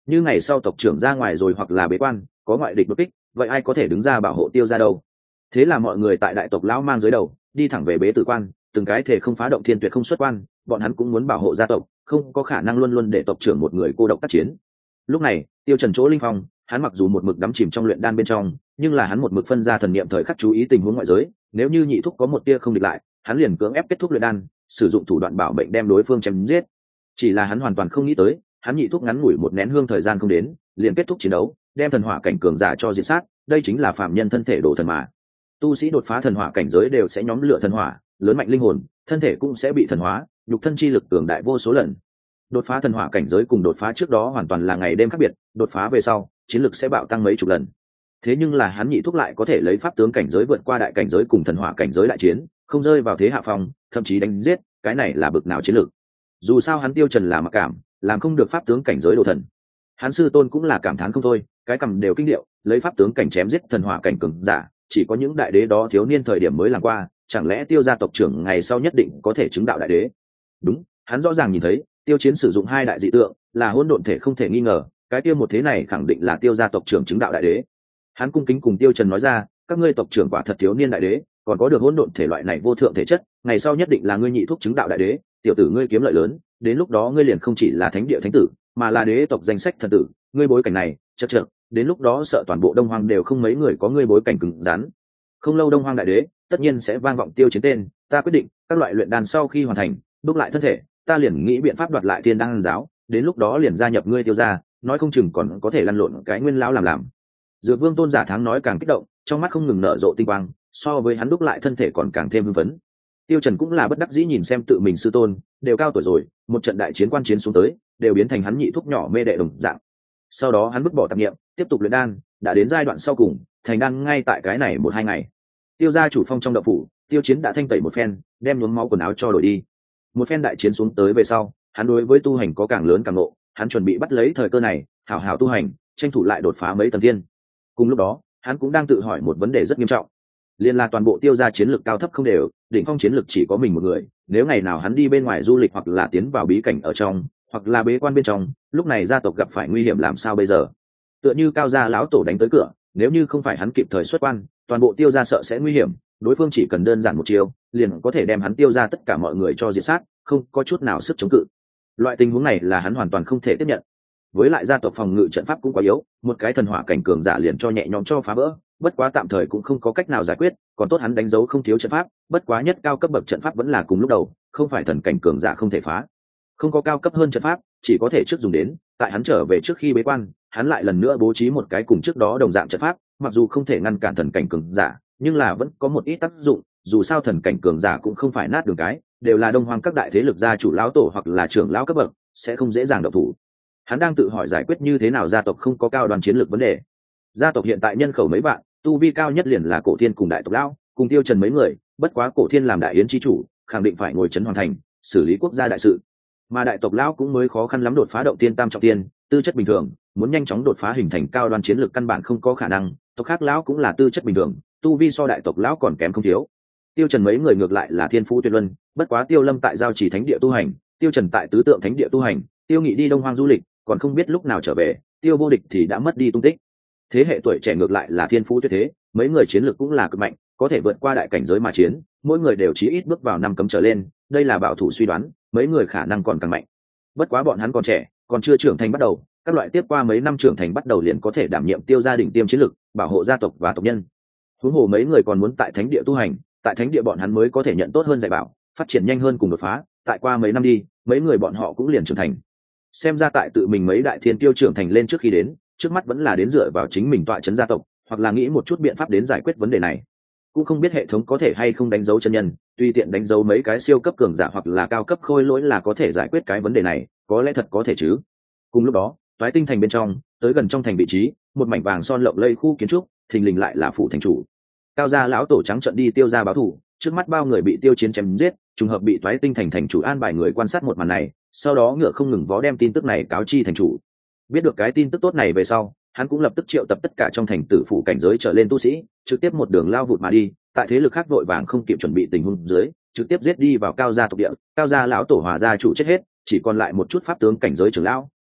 như ngày sau tộc trưởng ra ngoài rồi hoặc là bế quan có ngoại địch đột kích, vậy ai có thể đứng ra bảo hộ Tiêu gia đâu? Thế là mọi người tại đại tộc lão mang dưới đầu đi thẳng về bế tử quan, từng cái thể không phá động thiên tuyệt không xuất quan, bọn hắn cũng muốn bảo hộ gia tộc, không có khả năng luôn luôn để tộc trưởng một người cô độc tác chiến. Lúc này Tiêu Trần chỗ linh phong, hắn mặc dù một mực đắm chìm trong luyện đan bên trong, nhưng là hắn một mực phân ra thần niệm thời khắc chú ý tình huống ngoại giới, nếu như nhị thúc có một tia không địch lại, hắn liền cưỡng ép kết thúc luyện đan, sử dụng thủ đoạn bảo mệnh đem đối phương chém giết. Chỉ là hắn hoàn toàn không nghĩ tới, hắn nhị thúc ngắn ngủi một nén hương thời gian không đến, liền kết thúc chiến đấu, đem thần hỏa cảnh cường giả cho diệt sát, đây chính là phạm nhân thân thể đổ thần mà. Tu sĩ đột phá thần hỏa cảnh giới đều sẽ nhóm lửa thần hỏa, lớn mạnh linh hồn, thân thể cũng sẽ bị thần hóa, nhục thân chi lực cường đại vô số lần. Đột phá thần hỏa cảnh giới cùng đột phá trước đó hoàn toàn là ngày đêm khác biệt, đột phá về sau, chiến lực sẽ bạo tăng mấy chục lần. Thế nhưng là hắn nhị thúc lại có thể lấy pháp tướng cảnh giới vượt qua đại cảnh giới cùng thần hỏa cảnh giới đại chiến, không rơi vào thế hạ phong, thậm chí đánh giết, cái này là bực nào chiến lực. Dù sao hắn Tiêu Trần là mặc cảm, làm không được pháp tướng cảnh giới đồ thần. Hắn sư tôn cũng là cảm thán không thôi, cái cầm đều kinh điệu, lấy pháp tướng cảnh chém giết thần hỏa cảnh cường giả, chỉ có những đại đế đó thiếu niên thời điểm mới làm qua, chẳng lẽ Tiêu gia tộc trưởng ngày sau nhất định có thể chứng đạo đại đế? Đúng, hắn rõ ràng nhìn thấy, Tiêu Chiến sử dụng hai đại dị tượng, là hỗn độn thể không thể nghi ngờ, cái tiêu một thế này khẳng định là Tiêu gia tộc trưởng chứng đạo đại đế. Hắn cung kính cùng Tiêu Trần nói ra, các ngươi tộc trưởng quả thật thiếu niên đại đế, còn có được hỗn độn thể loại này vô thượng thể chất, ngày sau nhất định là ngươi nhị thúc chứng đạo đại đế, tiểu tử ngươi kiếm lợi lớn, đến lúc đó ngươi liền không chỉ là thánh địa thánh tử, mà là đế tộc danh sách thần tử, ngươi bối cảnh này, chậc chậc, đến lúc đó sợ toàn bộ Đông Hoang đều không mấy người có ngươi bối cảnh cứng rắn. Không lâu Đông Hoang đại đế, tất nhiên sẽ vang vọng Tiêu Chiến tên, ta quyết định, các loại luyện đan sau khi hoàn thành, đúc lại thân thể, ta liền nghĩ biện pháp đoạt lại Thiên Đan giáo, đến lúc đó liền gia nhập ngươi Tiêu gia, nói không chừng còn có thể lăn lộn cái nguyên lão làm. Dược Vương Tôn giả tháng nói càng kích động, trong mắt không ngừng nở rộ tinh quang, so với hắn đúc lại thân thể còn càng thêm hưng phấn. Tiêu Trần cũng là bất đắc dĩ nhìn xem tự mình sư tôn, đều cao tuổi rồi, một trận đại chiến quan chiến xuống tới, đều biến thành hắn nhị thúc nhỏ mê đệ đồng dạng. Sau đó hắn vứt bỏ tạp niệm, tiếp tục luyện đan, đã đến giai đoạn sau cùng, thành đan ngay tại cái này 1-2 ngày. Tiêu gia chủ phong trong động phủ, Tiêu Chiến đã thanh tẩy một phen, đem nhuốm máu quần áo cho đổi đi. Một phen đại chiến xuống tới về sau, hắn đối với tu hành có càng lớn càng ngộ, hắn chuẩn bị bắt lấy thời cơ này, hảo hảo tu hành, tranh thủ lại đột phá mấy tầng thiên. Cùng lúc đó, hắn cũng đang tự hỏi một vấn đề rất nghiêm trọng, liên là toàn bộ Tiêu gia chiến lược cao thấp không đều, đỉnh phong chiến lược chỉ có mình một người, nếu ngày nào hắn đi bên ngoài du lịch hoặc là tiến vào bí cảnh ở trong, hoặc là bế quan bên trong, lúc này gia tộc gặp phải nguy hiểm làm sao bây giờ? Tựa như Cao gia lão tổ đánh tới cửa, nếu như không phải hắn kịp thời xuất quan, toàn bộ Tiêu gia sợ sẽ nguy hiểm, đối phương chỉ cần đơn giản một chiêu, liền có thể đem hắn Tiêu gia tất cả mọi người cho diệt sát, không có chút nào sức chống cự. Loại tình huống này là hắn hoàn toàn không thể tiếp nhận. Với lại gia tộc phòng ngự trận pháp cũng quá yếu, một cái thần hỏa cảnh cường giả liền cho nhẹ nhõm cho phá vỡ, bất quá tạm thời cũng không có cách nào giải quyết, còn tốt hắn đánh dấu không thiếu trận pháp, bất quá nhất cao cấp bậc trận pháp vẫn là cùng lúc đầu, không phải thần cảnh cường giả không thể phá. Không có cao cấp hơn trận pháp, chỉ có thể trước dùng đến, tại hắn trở về trước khi bế quan, hắn lại lần nữa bố trí một cái cùng trước đó đồng dạng trận pháp, mặc dù không thể ngăn cản thần cảnh cường giả, nhưng là vẫn có một ít tác dụng, dù sao thần cảnh cường giả cũng không phải nát đường cái, đều là Đông Hoang các đại thế lực gia chủ lão tổ hoặc là trưởng lão cấp bậc, sẽ không dễ dàng động thủ. Hắn đang tự hỏi giải quyết như thế nào gia tộc không có cao đoàn chiến lược vấn đề. Gia tộc hiện tại nhân khẩu mấy vạn, tu vi cao nhất liền là Cổ Thiên cùng đại tộc lão, cùng Tiêu Trần mấy người, bất quá Cổ Thiên làm đại yến chi chủ, khẳng định phải ngồi trấn hoàn thành, xử lý quốc gia đại sự. Mà đại tộc lão cũng mới khó khăn lắm đột phá động tiên tam trọng tiên, tư chất bình thường, muốn nhanh chóng đột phá hình thành cao đoàn chiến lược căn bản không có khả năng, tộc khác lão cũng là tư chất bình thường, tu vi so đại tộc lão còn kém không thiếu. Tiêu Trần mấy người ngược lại là thiên phú tuyệt luân, bất quá Tiêu Lâm tại giao chỉ thánh địa tu hành, Tiêu Trần tại tứ tượng thánh địa tu hành, Tiêu Nghị đi Đông Hoang du lịch, còn không biết lúc nào trở về, Tiêu Vô Địch thì đã mất đi tung tích. Thế hệ tuổi trẻ ngược lại là thiên phú tuyệt thế, mấy người chiến lược cũng là cực mạnh, có thể vượt qua đại cảnh giới mà chiến, mỗi người đều chí ít bước vào 5 cấm trở lên, đây là bảo thủ suy đoán, mấy người khả năng còn càng mạnh. Bất quá bọn hắn còn trẻ, còn chưa trưởng thành bắt đầu, các loại tiếp qua mấy năm trưởng thành bắt đầu liền có thể đảm nhiệm Tiêu gia đỉnh tiêm chiến lược, bảo hộ gia tộc và tộc nhân. Huống hồ mấy người còn muốn tại thánh địa tu hành, tại thánh địa bọn hắn mới có thể nhận tốt hơn dạy bảo, phát triển nhanh hơn cùng đột phá, tại qua mấy năm đi, mấy người bọn họ cũng liền trưởng thành. Xem ra tại tự mình mấy đại thiên tiêu trưởng thành lên trước khi đến, trước mắt vẫn là đến dựa vào chính mình tọa trấn gia tộc, hoặc là nghĩ một chút biện pháp đến giải quyết vấn đề này. Cũng không biết hệ thống có thể hay không đánh dấu chân nhân, tùy tiện đánh dấu mấy cái siêu cấp cường giả hoặc là cao cấp khôi lỗi là có thể giải quyết cái vấn đề này, có lẽ thật có thể chứ. Cùng lúc đó, Toái Tinh thành bên trong, tới gần trong thành vị trí, một mảnh vàng son lộng lẫy khu kiến trúc, thình lình lại là phủ thành chủ. Cao gia lão tổ trắng trận đi Tiêu gia báo thù, trước mắt bao người bị Tiêu Chiến chém giết, trùng hợp bị Toái Tinh thành thành chủ an bài người quan sát một màn này, sau đó ngựa không ngừng vó đem tin tức này cáo chi thành chủ. Biết được cái tin tức tốt này về sau, hắn cũng lập tức triệu tập tất cả trong thành tử phủ cảnh giới trở lên tu sĩ, trực tiếp một đường lao vụt mà đi, tại thế lực khác vội vàng không kịp chuẩn bị tình huống dưới, trực tiếp giết đi vào Cao gia tộc địa. Cao gia lão tổ hòa gia chủ chết hết, chỉ còn lại một chút pháp tướng cảnh giới trưởng lão,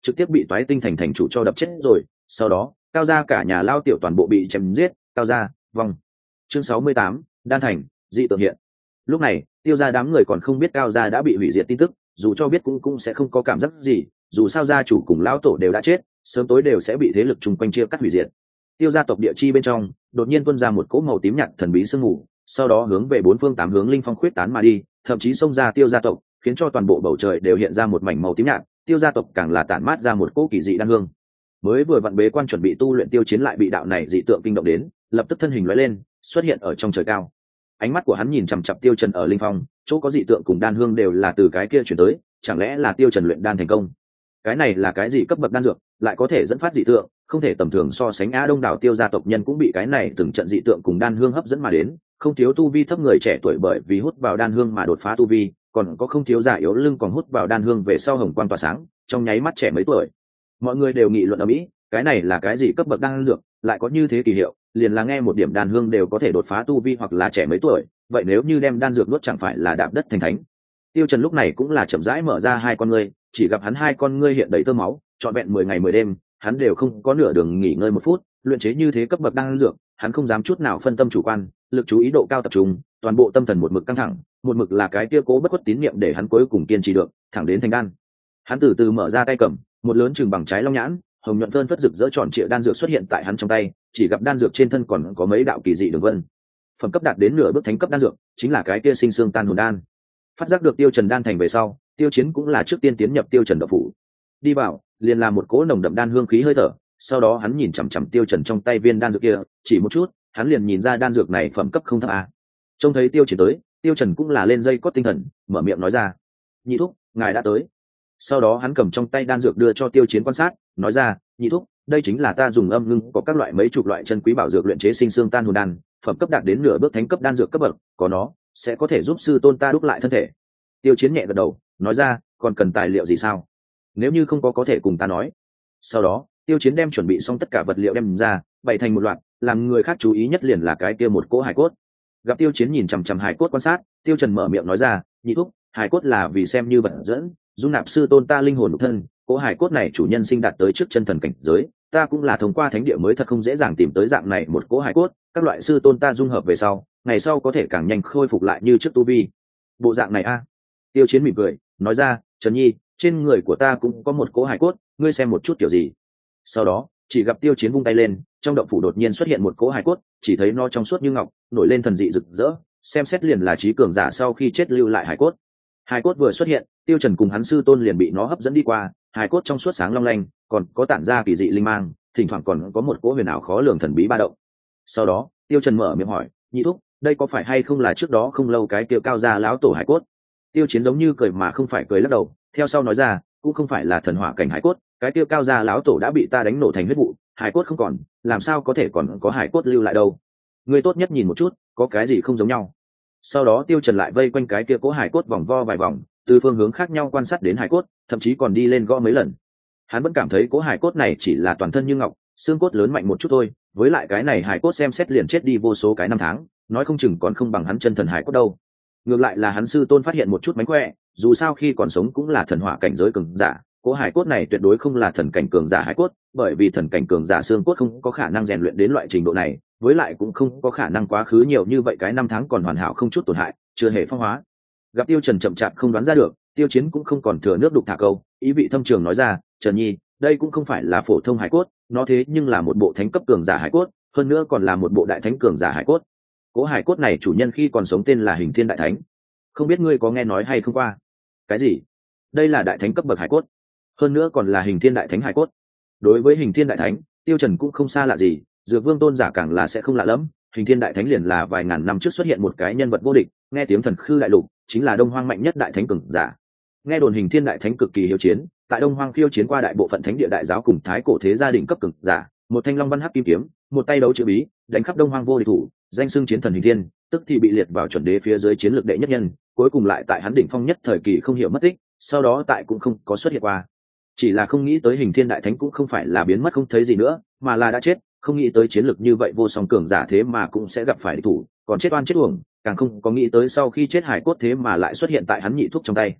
trực tiếp bị toái tinh thành chủ cho đập chết rồi. Sau đó cao gia cả nhà lao tiểu toàn bộ bị chém giết. Cao gia vong. Chương 68, đan thành dị tượng hiện. Lúc này tiêu gia đám người còn không biết cao gia đã bị hủy diệt tin tức, dù cho biết cũng sẽ không có cảm giác gì, dù sao gia chủ cùng lão tổ đều đã chết, sớm tối đều sẽ bị thế lực chung quanh chia cắt hủy diệt. Tiêu gia tộc địa chi bên trong đột nhiên tuôn ra một cỗ màu tím nhạt thần bí sương mù, sau đó hướng về bốn phương tám hướng linh phong khuyết tán mà đi, thậm chí xông ra tiêu gia tộc, khiến cho toàn bộ bầu trời đều hiện ra một mảnh màu tím nhạt. Tiêu gia tộc càng là tản mát ra một cỗ kỳ dị đan hương. Mới vừa vặn bế quan chuẩn bị tu luyện Tiêu Chiến lại bị đạo này dị tượng kinh động đến, lập tức thân hình lóe lên, xuất hiện ở trong trời cao. Ánh mắt của hắn nhìn chằm chằm Tiêu Trần ở linh phong, chỗ có dị tượng cùng đan hương đều là từ cái kia chuyển tới, chẳng lẽ là Tiêu Trần luyện đan thành công? Cái này là cái gì cấp bậc đan dược, lại có thể dẫn phát dị tượng, không thể tầm thường so sánh. Đông đảo Tiêu gia tộc nhân cũng bị cái này từng trận dị tượng cùng đan hương hấp dẫn mà đến, không thiếu tu vi thấp người trẻ tuổi bởi vì hút vào đan hương mà đột phá tu vi, còn có không thiếu già yếu lưng còn hút vào đan hương về sau hồng quang tỏa sáng, trong nháy mắt trẻ mấy tuổi. Mọi người đều nghị luận ầm ĩ, cái này là cái gì cấp bậc đan dược, lại có như thế kỳ hiệu, liền là nghe một điểm đan hương đều có thể đột phá tu vi hoặc là trẻ mấy tuổi, vậy nếu như đem đan dược nuốt chẳng phải là đạp đất thành thánh. Tiêu Trần lúc này cũng là chậm rãi mở ra hai con ngươi, chỉ gặp hắn hai con ngươi hiện đầy tơ máu, trọn vẹn 10 ngày 10 đêm, hắn đều không có nửa đường nghỉ ngơi một phút, luyện chế như thế cấp bậc đan dược, hắn không dám chút nào phân tâm chủ quan, lực chú ý độ cao tập trung, toàn bộ tâm thần một mực căng thẳng, một mực là cái kia cố bất khuất tín niệm để hắn cuối cùng kiên trì được, thẳng đến thành đan. Hắn từ từ mở ra tay cầm, một lớn chừng bằng trái long nhãn, hồng nhuận phơn phất rực rỡ tròn trịa đan dược xuất hiện tại hắn trong tay, chỉ gặp đan dược trên thân còn có mấy đạo kỳ dị đường vân. Phẩm cấp đạt đến nửa bước thánh cấp đan dược, chính là cái kia sinh xương tan hồn đan. Phát giác được Tiêu Trần đan thành về sau, Tiêu Chiến cũng là trước tiên tiến nhập Tiêu Trần đạo phủ. Đi vào, liền làm một cỗ nồng đậm đan hương khí hơi thở, sau đó hắn nhìn chằm chằm Tiêu Trần trong tay viên đan dược kia, chỉ một chút, hắn liền nhìn ra đan dược này phẩm cấp không thấp a. Trông thấy Tiêu Chiến tới, Tiêu Trần cũng là lên dây cót tinh thần, mở miệng nói ra: "Nhị thúc, ngài đã tới." Sau đó hắn cầm trong tay đan dược đưa cho Tiêu Chiến quan sát, nói ra: "Nhị thúc, đây chính là ta dùng âm ngưng có các loại mấy chục loại chân quý bảo dược luyện chế sinh xương tan hồn đan, phẩm cấp đạt đến nửa bước thánh cấp đan dược cấp bậc, có nó sẽ có thể giúp sư tôn ta đúc lại thân thể." Tiêu Chiến nhẹ gật đầu, nói ra: "Còn cần tài liệu gì sao? Nếu như không có thể cùng ta nói." Sau đó Tiêu Chiến đem chuẩn bị xong tất cả vật liệu đem ra, bày thành một loạt, làm người khác chú ý nhất liền là cái kia một cỗ hài cốt. Gặp Tiêu Chiến nhìn chằm chằm hài cốt quan sát, Tiêu Trần mở miệng nói ra: "Nhị thúc, hài cốt là vì xem như vật dẫn, dung nạp sư tôn ta linh hồn nhục thân, cỗ hài cốt này chủ nhân sinh đạt tới trước chân thần cảnh giới, ta cũng là thông qua thánh địa mới thật không dễ dàng tìm tới dạng này một cỗ hài cốt, các loại sư tôn ta dung hợp về sau, ngày sau có thể càng nhanh khôi phục lại như trước tu vi." Bộ dạng này a? Tiêu Chiến mỉm cười, nói ra: "Trần Nhi, trên người của ta cũng có một cỗ hài cốt, ngươi xem một chút kiểu gì." Sau đó chỉ gặp Tiêu Chiến vung tay lên, trong động phủ đột nhiên xuất hiện một cỗ hài cốt, chỉ thấy nó trong suốt như ngọc, nổi lên thần dị rực rỡ, xem xét liền là trí cường giả sau khi chết lưu lại hài cốt. Hài cốt vừa xuất hiện, Tiêu Trần cùng hắn sư tôn liền bị nó hấp dẫn đi qua, hài cốt trong suốt sáng long lanh, còn có tản ra kỳ dị linh mang, thỉnh thoảng còn có một cỗ huyền ảo khó lường thần bí ba động. Sau đó Tiêu Trần mở miệng hỏi: "Nhị thúc, đây có phải hay không là trước đó không lâu cái kia cao gia lão tổ hài cốt?" Tiêu Chiến giống như cười mà không phải cười lắc đầu, theo sau nói ra: "Cũng không phải là thần hỏa cảnh hài cốt, cái kia cao gia lão tổ đã bị ta đánh nổ thành huyết vụ, hài cốt không còn, làm sao có thể còn có hài cốt lưu lại đâu? Ngươi tốt nhất nhìn một chút, có cái gì không giống nhau." Sau đó Tiêu Trần lại vây quanh cái kia cố hài cốt vòng vo vài vòng, từ phương hướng khác nhau quan sát đến hài cốt, thậm chí còn đi lên gõ mấy lần. Hắn vẫn cảm thấy cố hài cốt này chỉ là toàn thân như ngọc, xương cốt lớn mạnh một chút thôi, với lại cái này hài cốt xem xét liền chết đi vô số cái năm tháng, nói không chừng còn không bằng hắn chân thần hài cốt đâu. Ngược lại là hắn sư tôn phát hiện một chút mánh khỏe, dù sao khi còn sống cũng là thần hỏa cảnh giới cường giả, cố hài cốt này tuyệt đối không là thần cảnh cường giả hài cốt, bởi vì thần cảnh cường giả xương cốt không có khả năng rèn luyện đến loại trình độ này, với lại cũng không có khả năng quá khứ nhiều như vậy cái năm tháng còn hoàn hảo không chút tổn hại, chưa hề phong hóa. Gặp Tiêu Trần chậm chạp không đoán ra được, Tiêu Chiến cũng không còn thừa nước đục thả câu, ý vị thâm trường nói ra: "Trần Nhi, đây cũng không phải là phổ thông hải cốt, nó thế nhưng là một bộ thánh cấp cường giả hải cốt, hơn nữa còn là một bộ đại thánh cường giả hải cốt. Cố hải cốt này chủ nhân khi còn sống tên là Hình Thiên Đại Thánh, không biết ngươi có nghe nói hay không qua?" "Cái gì? Đây là đại thánh cấp bậc hải cốt, hơn nữa còn là Hình Thiên Đại Thánh hải cốt?" Đối với Hình Thiên Đại Thánh, Tiêu Trần cũng không xa lạ gì, Dược Vương tôn giả càng là sẽ không lạ lắm. Hình Thiên Đại Thánh liền là vài ngàn năm trước xuất hiện một cái nhân vật vô địch, nghe tiếng thần khư đại lục, chính là Đông Hoang mạnh nhất đại thánh cường giả. Nghe đồn Hình Thiên Đại Thánh cực kỳ hiếu chiến, tại Đông Hoang khiêu chiến qua đại bộ phận thánh địa đại giáo cùng thái cổ thế gia đình cấp cường giả, một thanh long văn hắc kim kiếm, một tay đấu chữ bí, đánh khắp Đông Hoang vô địch thủ, danh xưng chiến thần Hình Thiên, tức thì bị liệt vào chuẩn đế phía dưới chiến lược đệ nhất nhân, cuối cùng lại tại hắn đỉnh phong nhất thời kỳ không hiểu mất tích, sau đó tại cũng không có xuất hiện qua. Chỉ là không nghĩ tới Hình Thiên Đại Thánh cũng không phải là biến mất không thấy gì nữa, mà là đã chết, không nghĩ tới chiến lược như vậy vô song cường giả thế mà cũng sẽ gặp phải địch thủ, còn chết oan chết uổng, càng không có nghĩ tới sau khi chết hải cốt thế mà lại xuất hiện tại hắn nhị thúc trong tay.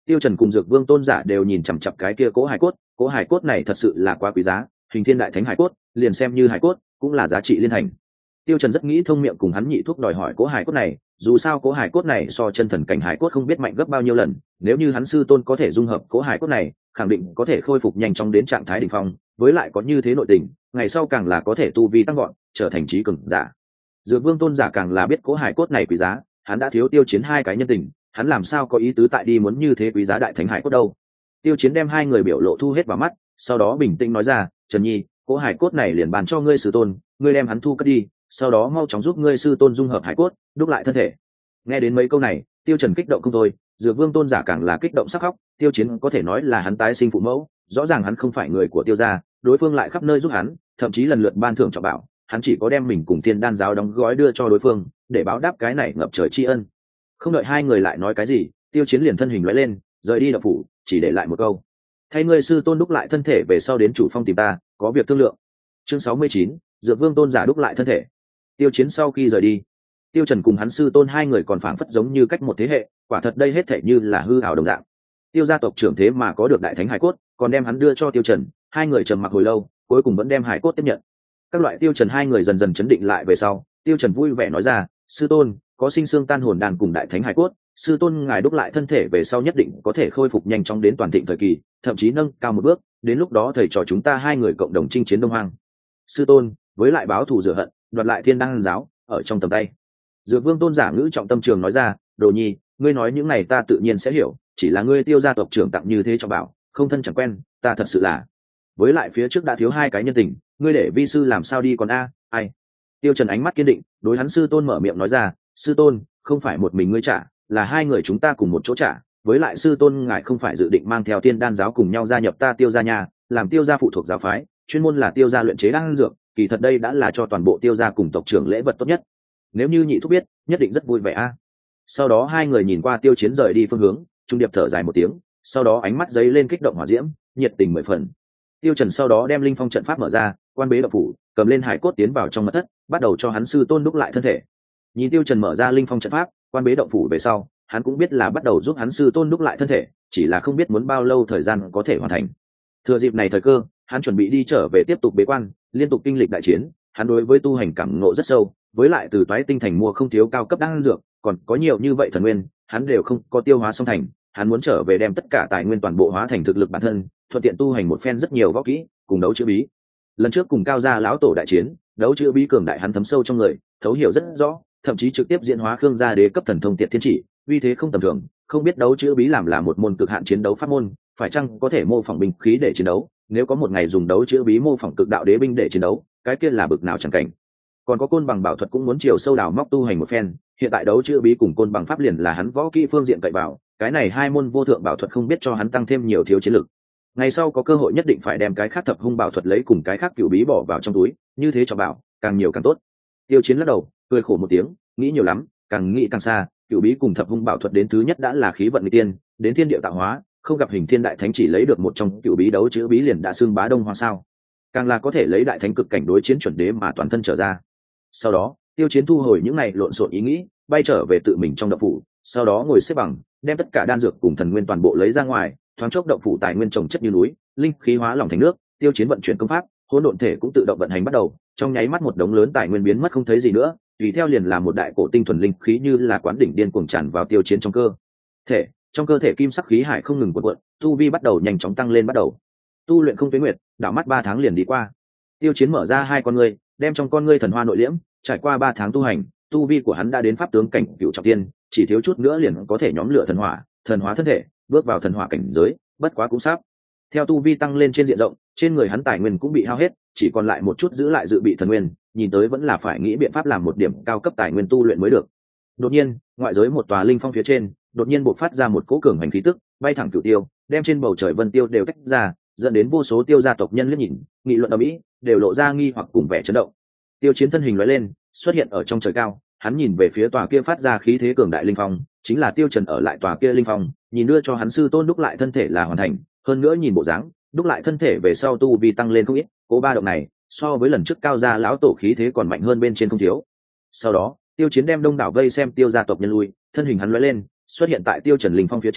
Tiêu Trần cùng Dược Vương tôn giả đều nhìn chằm chằm cái kia cố hài cốt này thật sự là quá quý giá, hình thiên đại thánh hài cốt, liền xem như hài cốt, cũng là giá trị liên thành. Tiêu Trần rất nghĩ thông miệng cùng hắn nhị thuốc đòi hỏi cố hài cốt này, dù sao cố hài cốt này so chân thần cảnh hài cốt không biết mạnh gấp bao nhiêu lần, nếu như hắn sư tôn có thể dung hợp cố hài cốt này, khẳng định có thể khôi phục nhanh chóng đến trạng thái đỉnh phong, với lại có như thế nội tình, ngày sau càng là có thể tu vi tăng vọt, trở thành trí cường giả. Dược Vương tôn giả càng là biết cố hài cốt này quý giá, hắn đã thiếu Tiêu Chiến hai cái nhân tình, hắn làm sao có ý tứ tại đi muốn như thế quý giá đại thánh hải cốt đâu. Tiêu Chiến đem hai người biểu lộ thu hết vào mắt, sau đó bình tĩnh nói ra, Trần Nhi, cố hải cốt này liền bàn cho ngươi sư tôn, ngươi đem hắn thu cất đi, sau đó mau chóng giúp ngươi sư tôn dung hợp hải cốt, đúc lại thân thể. Nghe đến mấy câu này, Tiêu Trần kích động không thôi, Dược Vương tôn giả càng là kích động sắc khóc. Tiêu Chiến có thể nói là hắn tái sinh phụ mẫu, rõ ràng hắn không phải người của Tiêu gia, đối phương lại khắp nơi giúp hắn, thậm chí lần lượt ban thưởng trọng bảo, hắn chỉ có đem mình cùng Thiên Đan giáo đóng gói đưa cho đối phương, để báo đáp cái này ngập trời tri ân. Không đợi hai người lại nói cái gì, Tiêu Chiến liền thân hình lóe lên, rời đi động phủ, chỉ để lại một câu: thay ngươi sư tôn đúc lại thân thể về sau đến chủ phong tìm ta, có việc thương lượng. Chương 69, Dược Vương tôn giả đúc lại thân thể. Tiêu Chiến sau khi rời đi, Tiêu Trần cùng hắn sư tôn hai người còn phảng phất giống như cách một thế hệ, quả thật đây hết thảy như là hư ảo đồng dạng. Tiêu gia tộc trưởng thế mà có được đại thánh hải cốt, còn đem hắn đưa cho Tiêu Trần, hai người trầm mặc hồi lâu, cuối cùng vẫn đem hải cốt tiếp nhận. Các loại Tiêu Trần hai người dần dần chấn định lại về sau, Tiêu Trần vui vẻ nói ra, sư tôn, có sinh xương tan hồn đan cùng đại thánh hải cốt, sư tôn ngài đúc lại thân thể về sau nhất định có thể khôi phục nhanh chóng đến toàn thịnh thời kỳ, thậm chí nâng cao một bước, đến lúc đó thầy trò chúng ta hai người cộng đồng chinh chiến Đông Hoang. Sư tôn, với lại báo thù rửa hận, đoạt lại Thiên Đan giáo ở trong tầm tay. Dược Vương tôn giả ngữ trọng tâm trường nói ra, Đồ Nhi, ngươi nói những này ta tự nhiên sẽ hiểu, chỉ là ngươi Tiêu gia tộc trưởng tặng như thế cho bảo, không thân chẳng quen, ta thật sự là. Với lại phía trước đã thiếu hai cái nhân tình, ngươi để vi sư làm sao đi còn ai? Tiêu Trần ánh mắt kiên định, đối hắn sư tôn mở miệng nói ra, sư tôn, không phải một mình ngươi trả, là hai người chúng ta cùng một chỗ trả. Với lại sư tôn ngài không phải dự định mang theo Thiên Đan giáo cùng nhau gia nhập ta Tiêu gia nhà, làm Tiêu gia phụ thuộc giáo phái, chuyên môn là Tiêu gia luyện chế đan dược, kỳ thật đây đã là cho toàn bộ Tiêu gia cùng tộc trưởng lễ vật tốt nhất. Nếu như nhị thúc biết, nhất định rất vui vẻ Sau đó hai người nhìn qua Tiêu Chiến rời đi phương hướng, trung điệp thở dài một tiếng, sau đó ánh mắt giấy lên kích động hỏa diễm, nhiệt tình mười phần. Tiêu Trần sau đó đem linh phong trận pháp mở ra, quan bế động phủ, cầm lên hải cốt tiến vào trong mật thất, bắt đầu cho hắn sư tôn đúc lại thân thể. Nhìn Tiêu Trần mở ra linh phong trận pháp, quan bế động phủ về sau, hắn cũng biết là bắt đầu giúp hắn sư tôn đúc lại thân thể, chỉ là không biết muốn bao lâu thời gian có thể hoàn thành. Thừa dịp này thời cơ, hắn chuẩn bị đi trở về tiếp tục bế quan, liên tục kinh lịch đại chiến. Hắn đối với tu hành cảm ngộ rất sâu, với lại từ toái tinh thành mua không thiếu cao cấp đan dược, còn có nhiều như vậy thần nguyên, hắn đều không có tiêu hóa xong thành. Hắn muốn trở về đem tất cả tài nguyên toàn bộ hóa thành thực lực bản thân, thuận tiện tu hành một phen rất nhiều võ kỹ, cùng đấu chữ bí. Lần trước cùng Cao gia lão tổ đại chiến, đấu chữ bí cường đại hắn thấm sâu trong người, thấu hiểu rất rõ, thậm chí trực tiếp diễn hóa Khương gia đế cấp thần thông Tiệt Thiên Chỉ, uy thế không tầm thường. Không biết đấu chữ bí làm là một môn cực hạn chiến đấu pháp môn, phải chăng có thể mô phỏng binh khí để chiến đấu? Nếu có một ngày dùng đấu chữ bí mô phỏng cực đạo đế binh để chiến đấu, cái kia là bực nào chẳng cảnh. Còn có côn bằng bảo thuật cũng muốn chiều sâu đào móc tu hành một phen, hiện tại đấu chữ bí cùng côn bằng pháp liền là hắn võ kỹ phương diện cậy vào, cái này hai môn vô thượng bảo thuật không biết cho hắn tăng thêm nhiều thiếu chiến lực. Ngày sau có cơ hội nhất định phải đem cái khác thập hung bảo thuật lấy cùng cái khác cửu bí bỏ vào trong túi, như thế cho bảo càng nhiều càng tốt. Tiêu Chiến lắc đầu, cười khổ một tiếng, nghĩ nhiều lắm, càng nghĩ càng xa. Cửu bí cùng thập hung bảo thuật đến thứ nhất đã là khí vận nghịch tiên, đến thiên địa tạo hóa, không gặp hình thiên đại thánh chỉ lấy được một trong cửu bí đấu chữ bí liền đã xưng bá Đông Hoang sao? Càng là có thể lấy đại thánh cực cảnh đối chiến chuẩn đế mà toàn thân trở ra. Sau đó, Tiêu Chiến thu hồi những này lộn xộn ý nghĩ, bay trở về tự mình trong động phủ, sau đó ngồi xếp bằng, đem tất cả đan dược cùng thần nguyên toàn bộ lấy ra ngoài, thoáng chốc động phủ tài nguyên trồng chất như núi, linh khí hóa lỏng thành nước. Tiêu Chiến vận chuyển công pháp, hỗn độn thể cũng tự động vận hành bắt đầu, trong nháy mắt một đống lớn tài nguyên biến mất không thấy gì nữa, tùy theo liền là một đại cổ tinh thuần linh khí như là quán đỉnh điên cuồng tràn vào Tiêu Chiến trong cơ thể. Trong cơ thể kim sắc khí hải không ngừng cuộn cuộn, tu vi bắt đầu nhanh chóng tăng lên bắt đầu. Tu luyện không tuế nguyệt, đảo mắt 3 tháng liền đi qua. Tiêu Chiến mở ra hai con ngươi, đem trong con ngươi thần hoa nội liễm, trải qua 3 tháng tu hành, tu vi của hắn đã đến pháp tướng cảnh cửu trọng thiên, chỉ thiếu chút nữa liền có thể nhóm lửa thần hỏa, thần hóa thân thể, bước vào thần hỏa cảnh giới, bất quá cũng sắp. Theo tu vi tăng lên trên diện rộng, trên người hắn tài nguyên cũng bị hao hết, chỉ còn lại một chút giữ lại dự bị thần nguyên, nhìn tới vẫn là phải nghĩ biện pháp làm một điểm cao cấp tài nguyên tu luyện mới được. Đột nhiên, ngoại giới một tòa linh phong phía trên, đột nhiên bộc phát ra một cỗ cường hành khí tức, bay thẳng cửu tiêu, đem trên bầu trời vân tiêu đều tách ra, dẫn đến vô số tiêu gia tộc nhân liếc nhìn, nghị luận ầm ĩ, đều lộ ra nghi hoặc cùng vẻ chấn động. Tiêu Chiến thân hình lóe lên, xuất hiện ở trong trời cao, hắn nhìn về phía tòa kia phát ra khí thế cường đại linh phong, chính là Tiêu Trần ở lại tòa kia linh phong, nhìn đưa cho hắn sư tôn đúc lại thân thể là hoàn thành, hơn nữa nhìn bộ dáng, đúc lại thân thể về sau tu vi tăng lên không ít, cố ba động này, so với lần trước Cao gia lão tổ khí thế còn mạnh hơn bên trên không thiếu. Sau đó, Tiêu Chiến đem đông đảo vây xem Tiêu gia tộc nhân lui, thân hình hắn lóe lên, xuất hiện tại Tiêu Trần linh phong phía trên,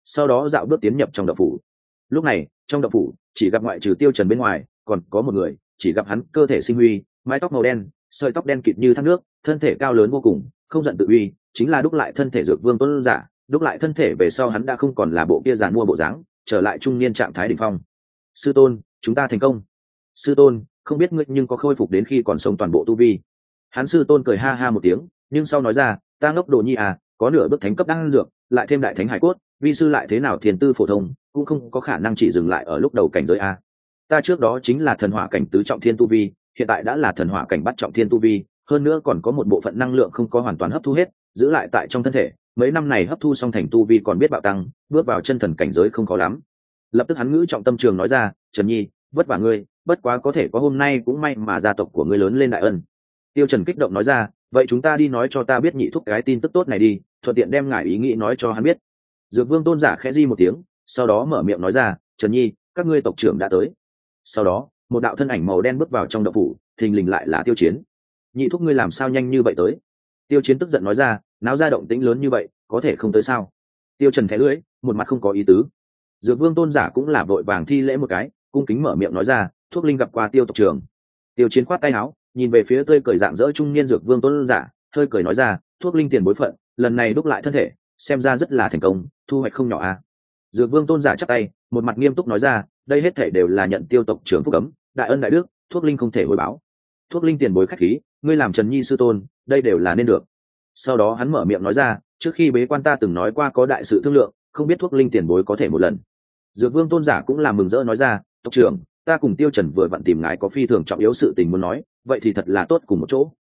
sau đó dạo bước tiến nhập trong động phủ. Lúc này trong động phủ chỉ gặp ngoại trừ Tiêu Trần bên ngoài còn có một người, chỉ gặp hắn cơ thể sinh huy, mái tóc màu đen, sợi tóc đen kịt như thác nước, thân thể cao lớn vô cùng, không giận tự uy, chính là đúc lại thân thể Dược Vương Tuấn Giả. Đúc lại thân thể về sau hắn đã không còn là bộ kia giàn mua bộ dáng, trở lại trung niên trạng thái đỉnh phong. Sư tôn, chúng ta thành công. Sư tôn, không biết ngươi nhưng có khôi phục đến khi còn sống toàn bộ tu vi. Hắn sư tôn cười ha ha một tiếng, nhưng sau nói ra, ta ngốc đồ nhi à, có nửa bước thánh cấp đan dược, lại thêm đại thánh hải cốt, vi sư lại thế nào thiền tư phổ thông, cũng không có khả năng chỉ dừng lại ở lúc đầu cảnh giới a. Ta trước đó chính là thần hỏa cảnh tứ trọng thiên tu vi, hiện tại đã là thần hỏa cảnh bắt trọng thiên tu vi, hơn nữa còn có một bộ phận năng lượng không có hoàn toàn hấp thu hết, giữ lại tại trong thân thể, mấy năm này hấp thu xong thành tu vi còn biết bạo tăng, bước vào chân thần cảnh giới không khó lắm. Lập tức hắn ngữ trọng tâm trường nói ra, Trần Nhi, vất vả ngươi, bất quá có thể có hôm nay cũng may mà gia tộc của ngươi lớn lên đại ân. Tiêu Trần kích động nói ra, vậy chúng ta đi nói cho ta biết nhị thúc cái tin tức tốt này đi, thuận tiện đem ngài ý nghĩ nói cho hắn biết. Dược Vương Tôn Giả khẽ di một tiếng, sau đó mở miệng nói ra, Trần Nhi, các ngươi tộc trưởng đã tới. Sau đó một đạo thân ảnh màu đen bước vào trong động phủ, thình lình lại là Tiêu Chiến. Nhị thúc ngươi làm sao nhanh như vậy tới? Tiêu Chiến tức giận nói ra, náo ra động tĩnh lớn như vậy, có thể không tới sao? Tiêu Trần thẻ lưỡi, một mặt không có ý tứ. Dược Vương Tôn Giả cũng là vội vàng thi lễ một cái, cung kính mở miệng nói ra, thuốc linh gặp qua Tiêu tộc trưởng. Tiêu Chiến khoát tay áo, nhìn về phía tươi cười dạng dỡ trung niên Dược Vương Tôn Giả, hơi cười nói ra, thuốc linh tiền bối phận, lần này đúc lại thân thể, xem ra rất là thành công, thu hoạch không nhỏ à. Dược Vương Tôn Giả chắp tay, một mặt nghiêm túc nói ra, đây hết thể đều là nhận Tiêu tộc trưởng phúc cấm, đại ân đại đức, thuốc linh không thể hồi báo. Thuốc linh tiền bối khách khí, ngươi làm Trần Nhi sư tôn, đây đều là nên được. Sau đó hắn mở miệng nói ra, trước khi bế quan ta từng nói qua có đại sự thương lượng, không biết thuốc linh tiền bối có thể một lần. Dược Vương Tôn Giả cũng là mừng rỡ nói ra, tộc trưởng, ta cùng Tiêu Trần vừa vặn tìm ngài có phi thường trọng yếu sự tình muốn nói, vậy thì thật là tốt cùng một chỗ.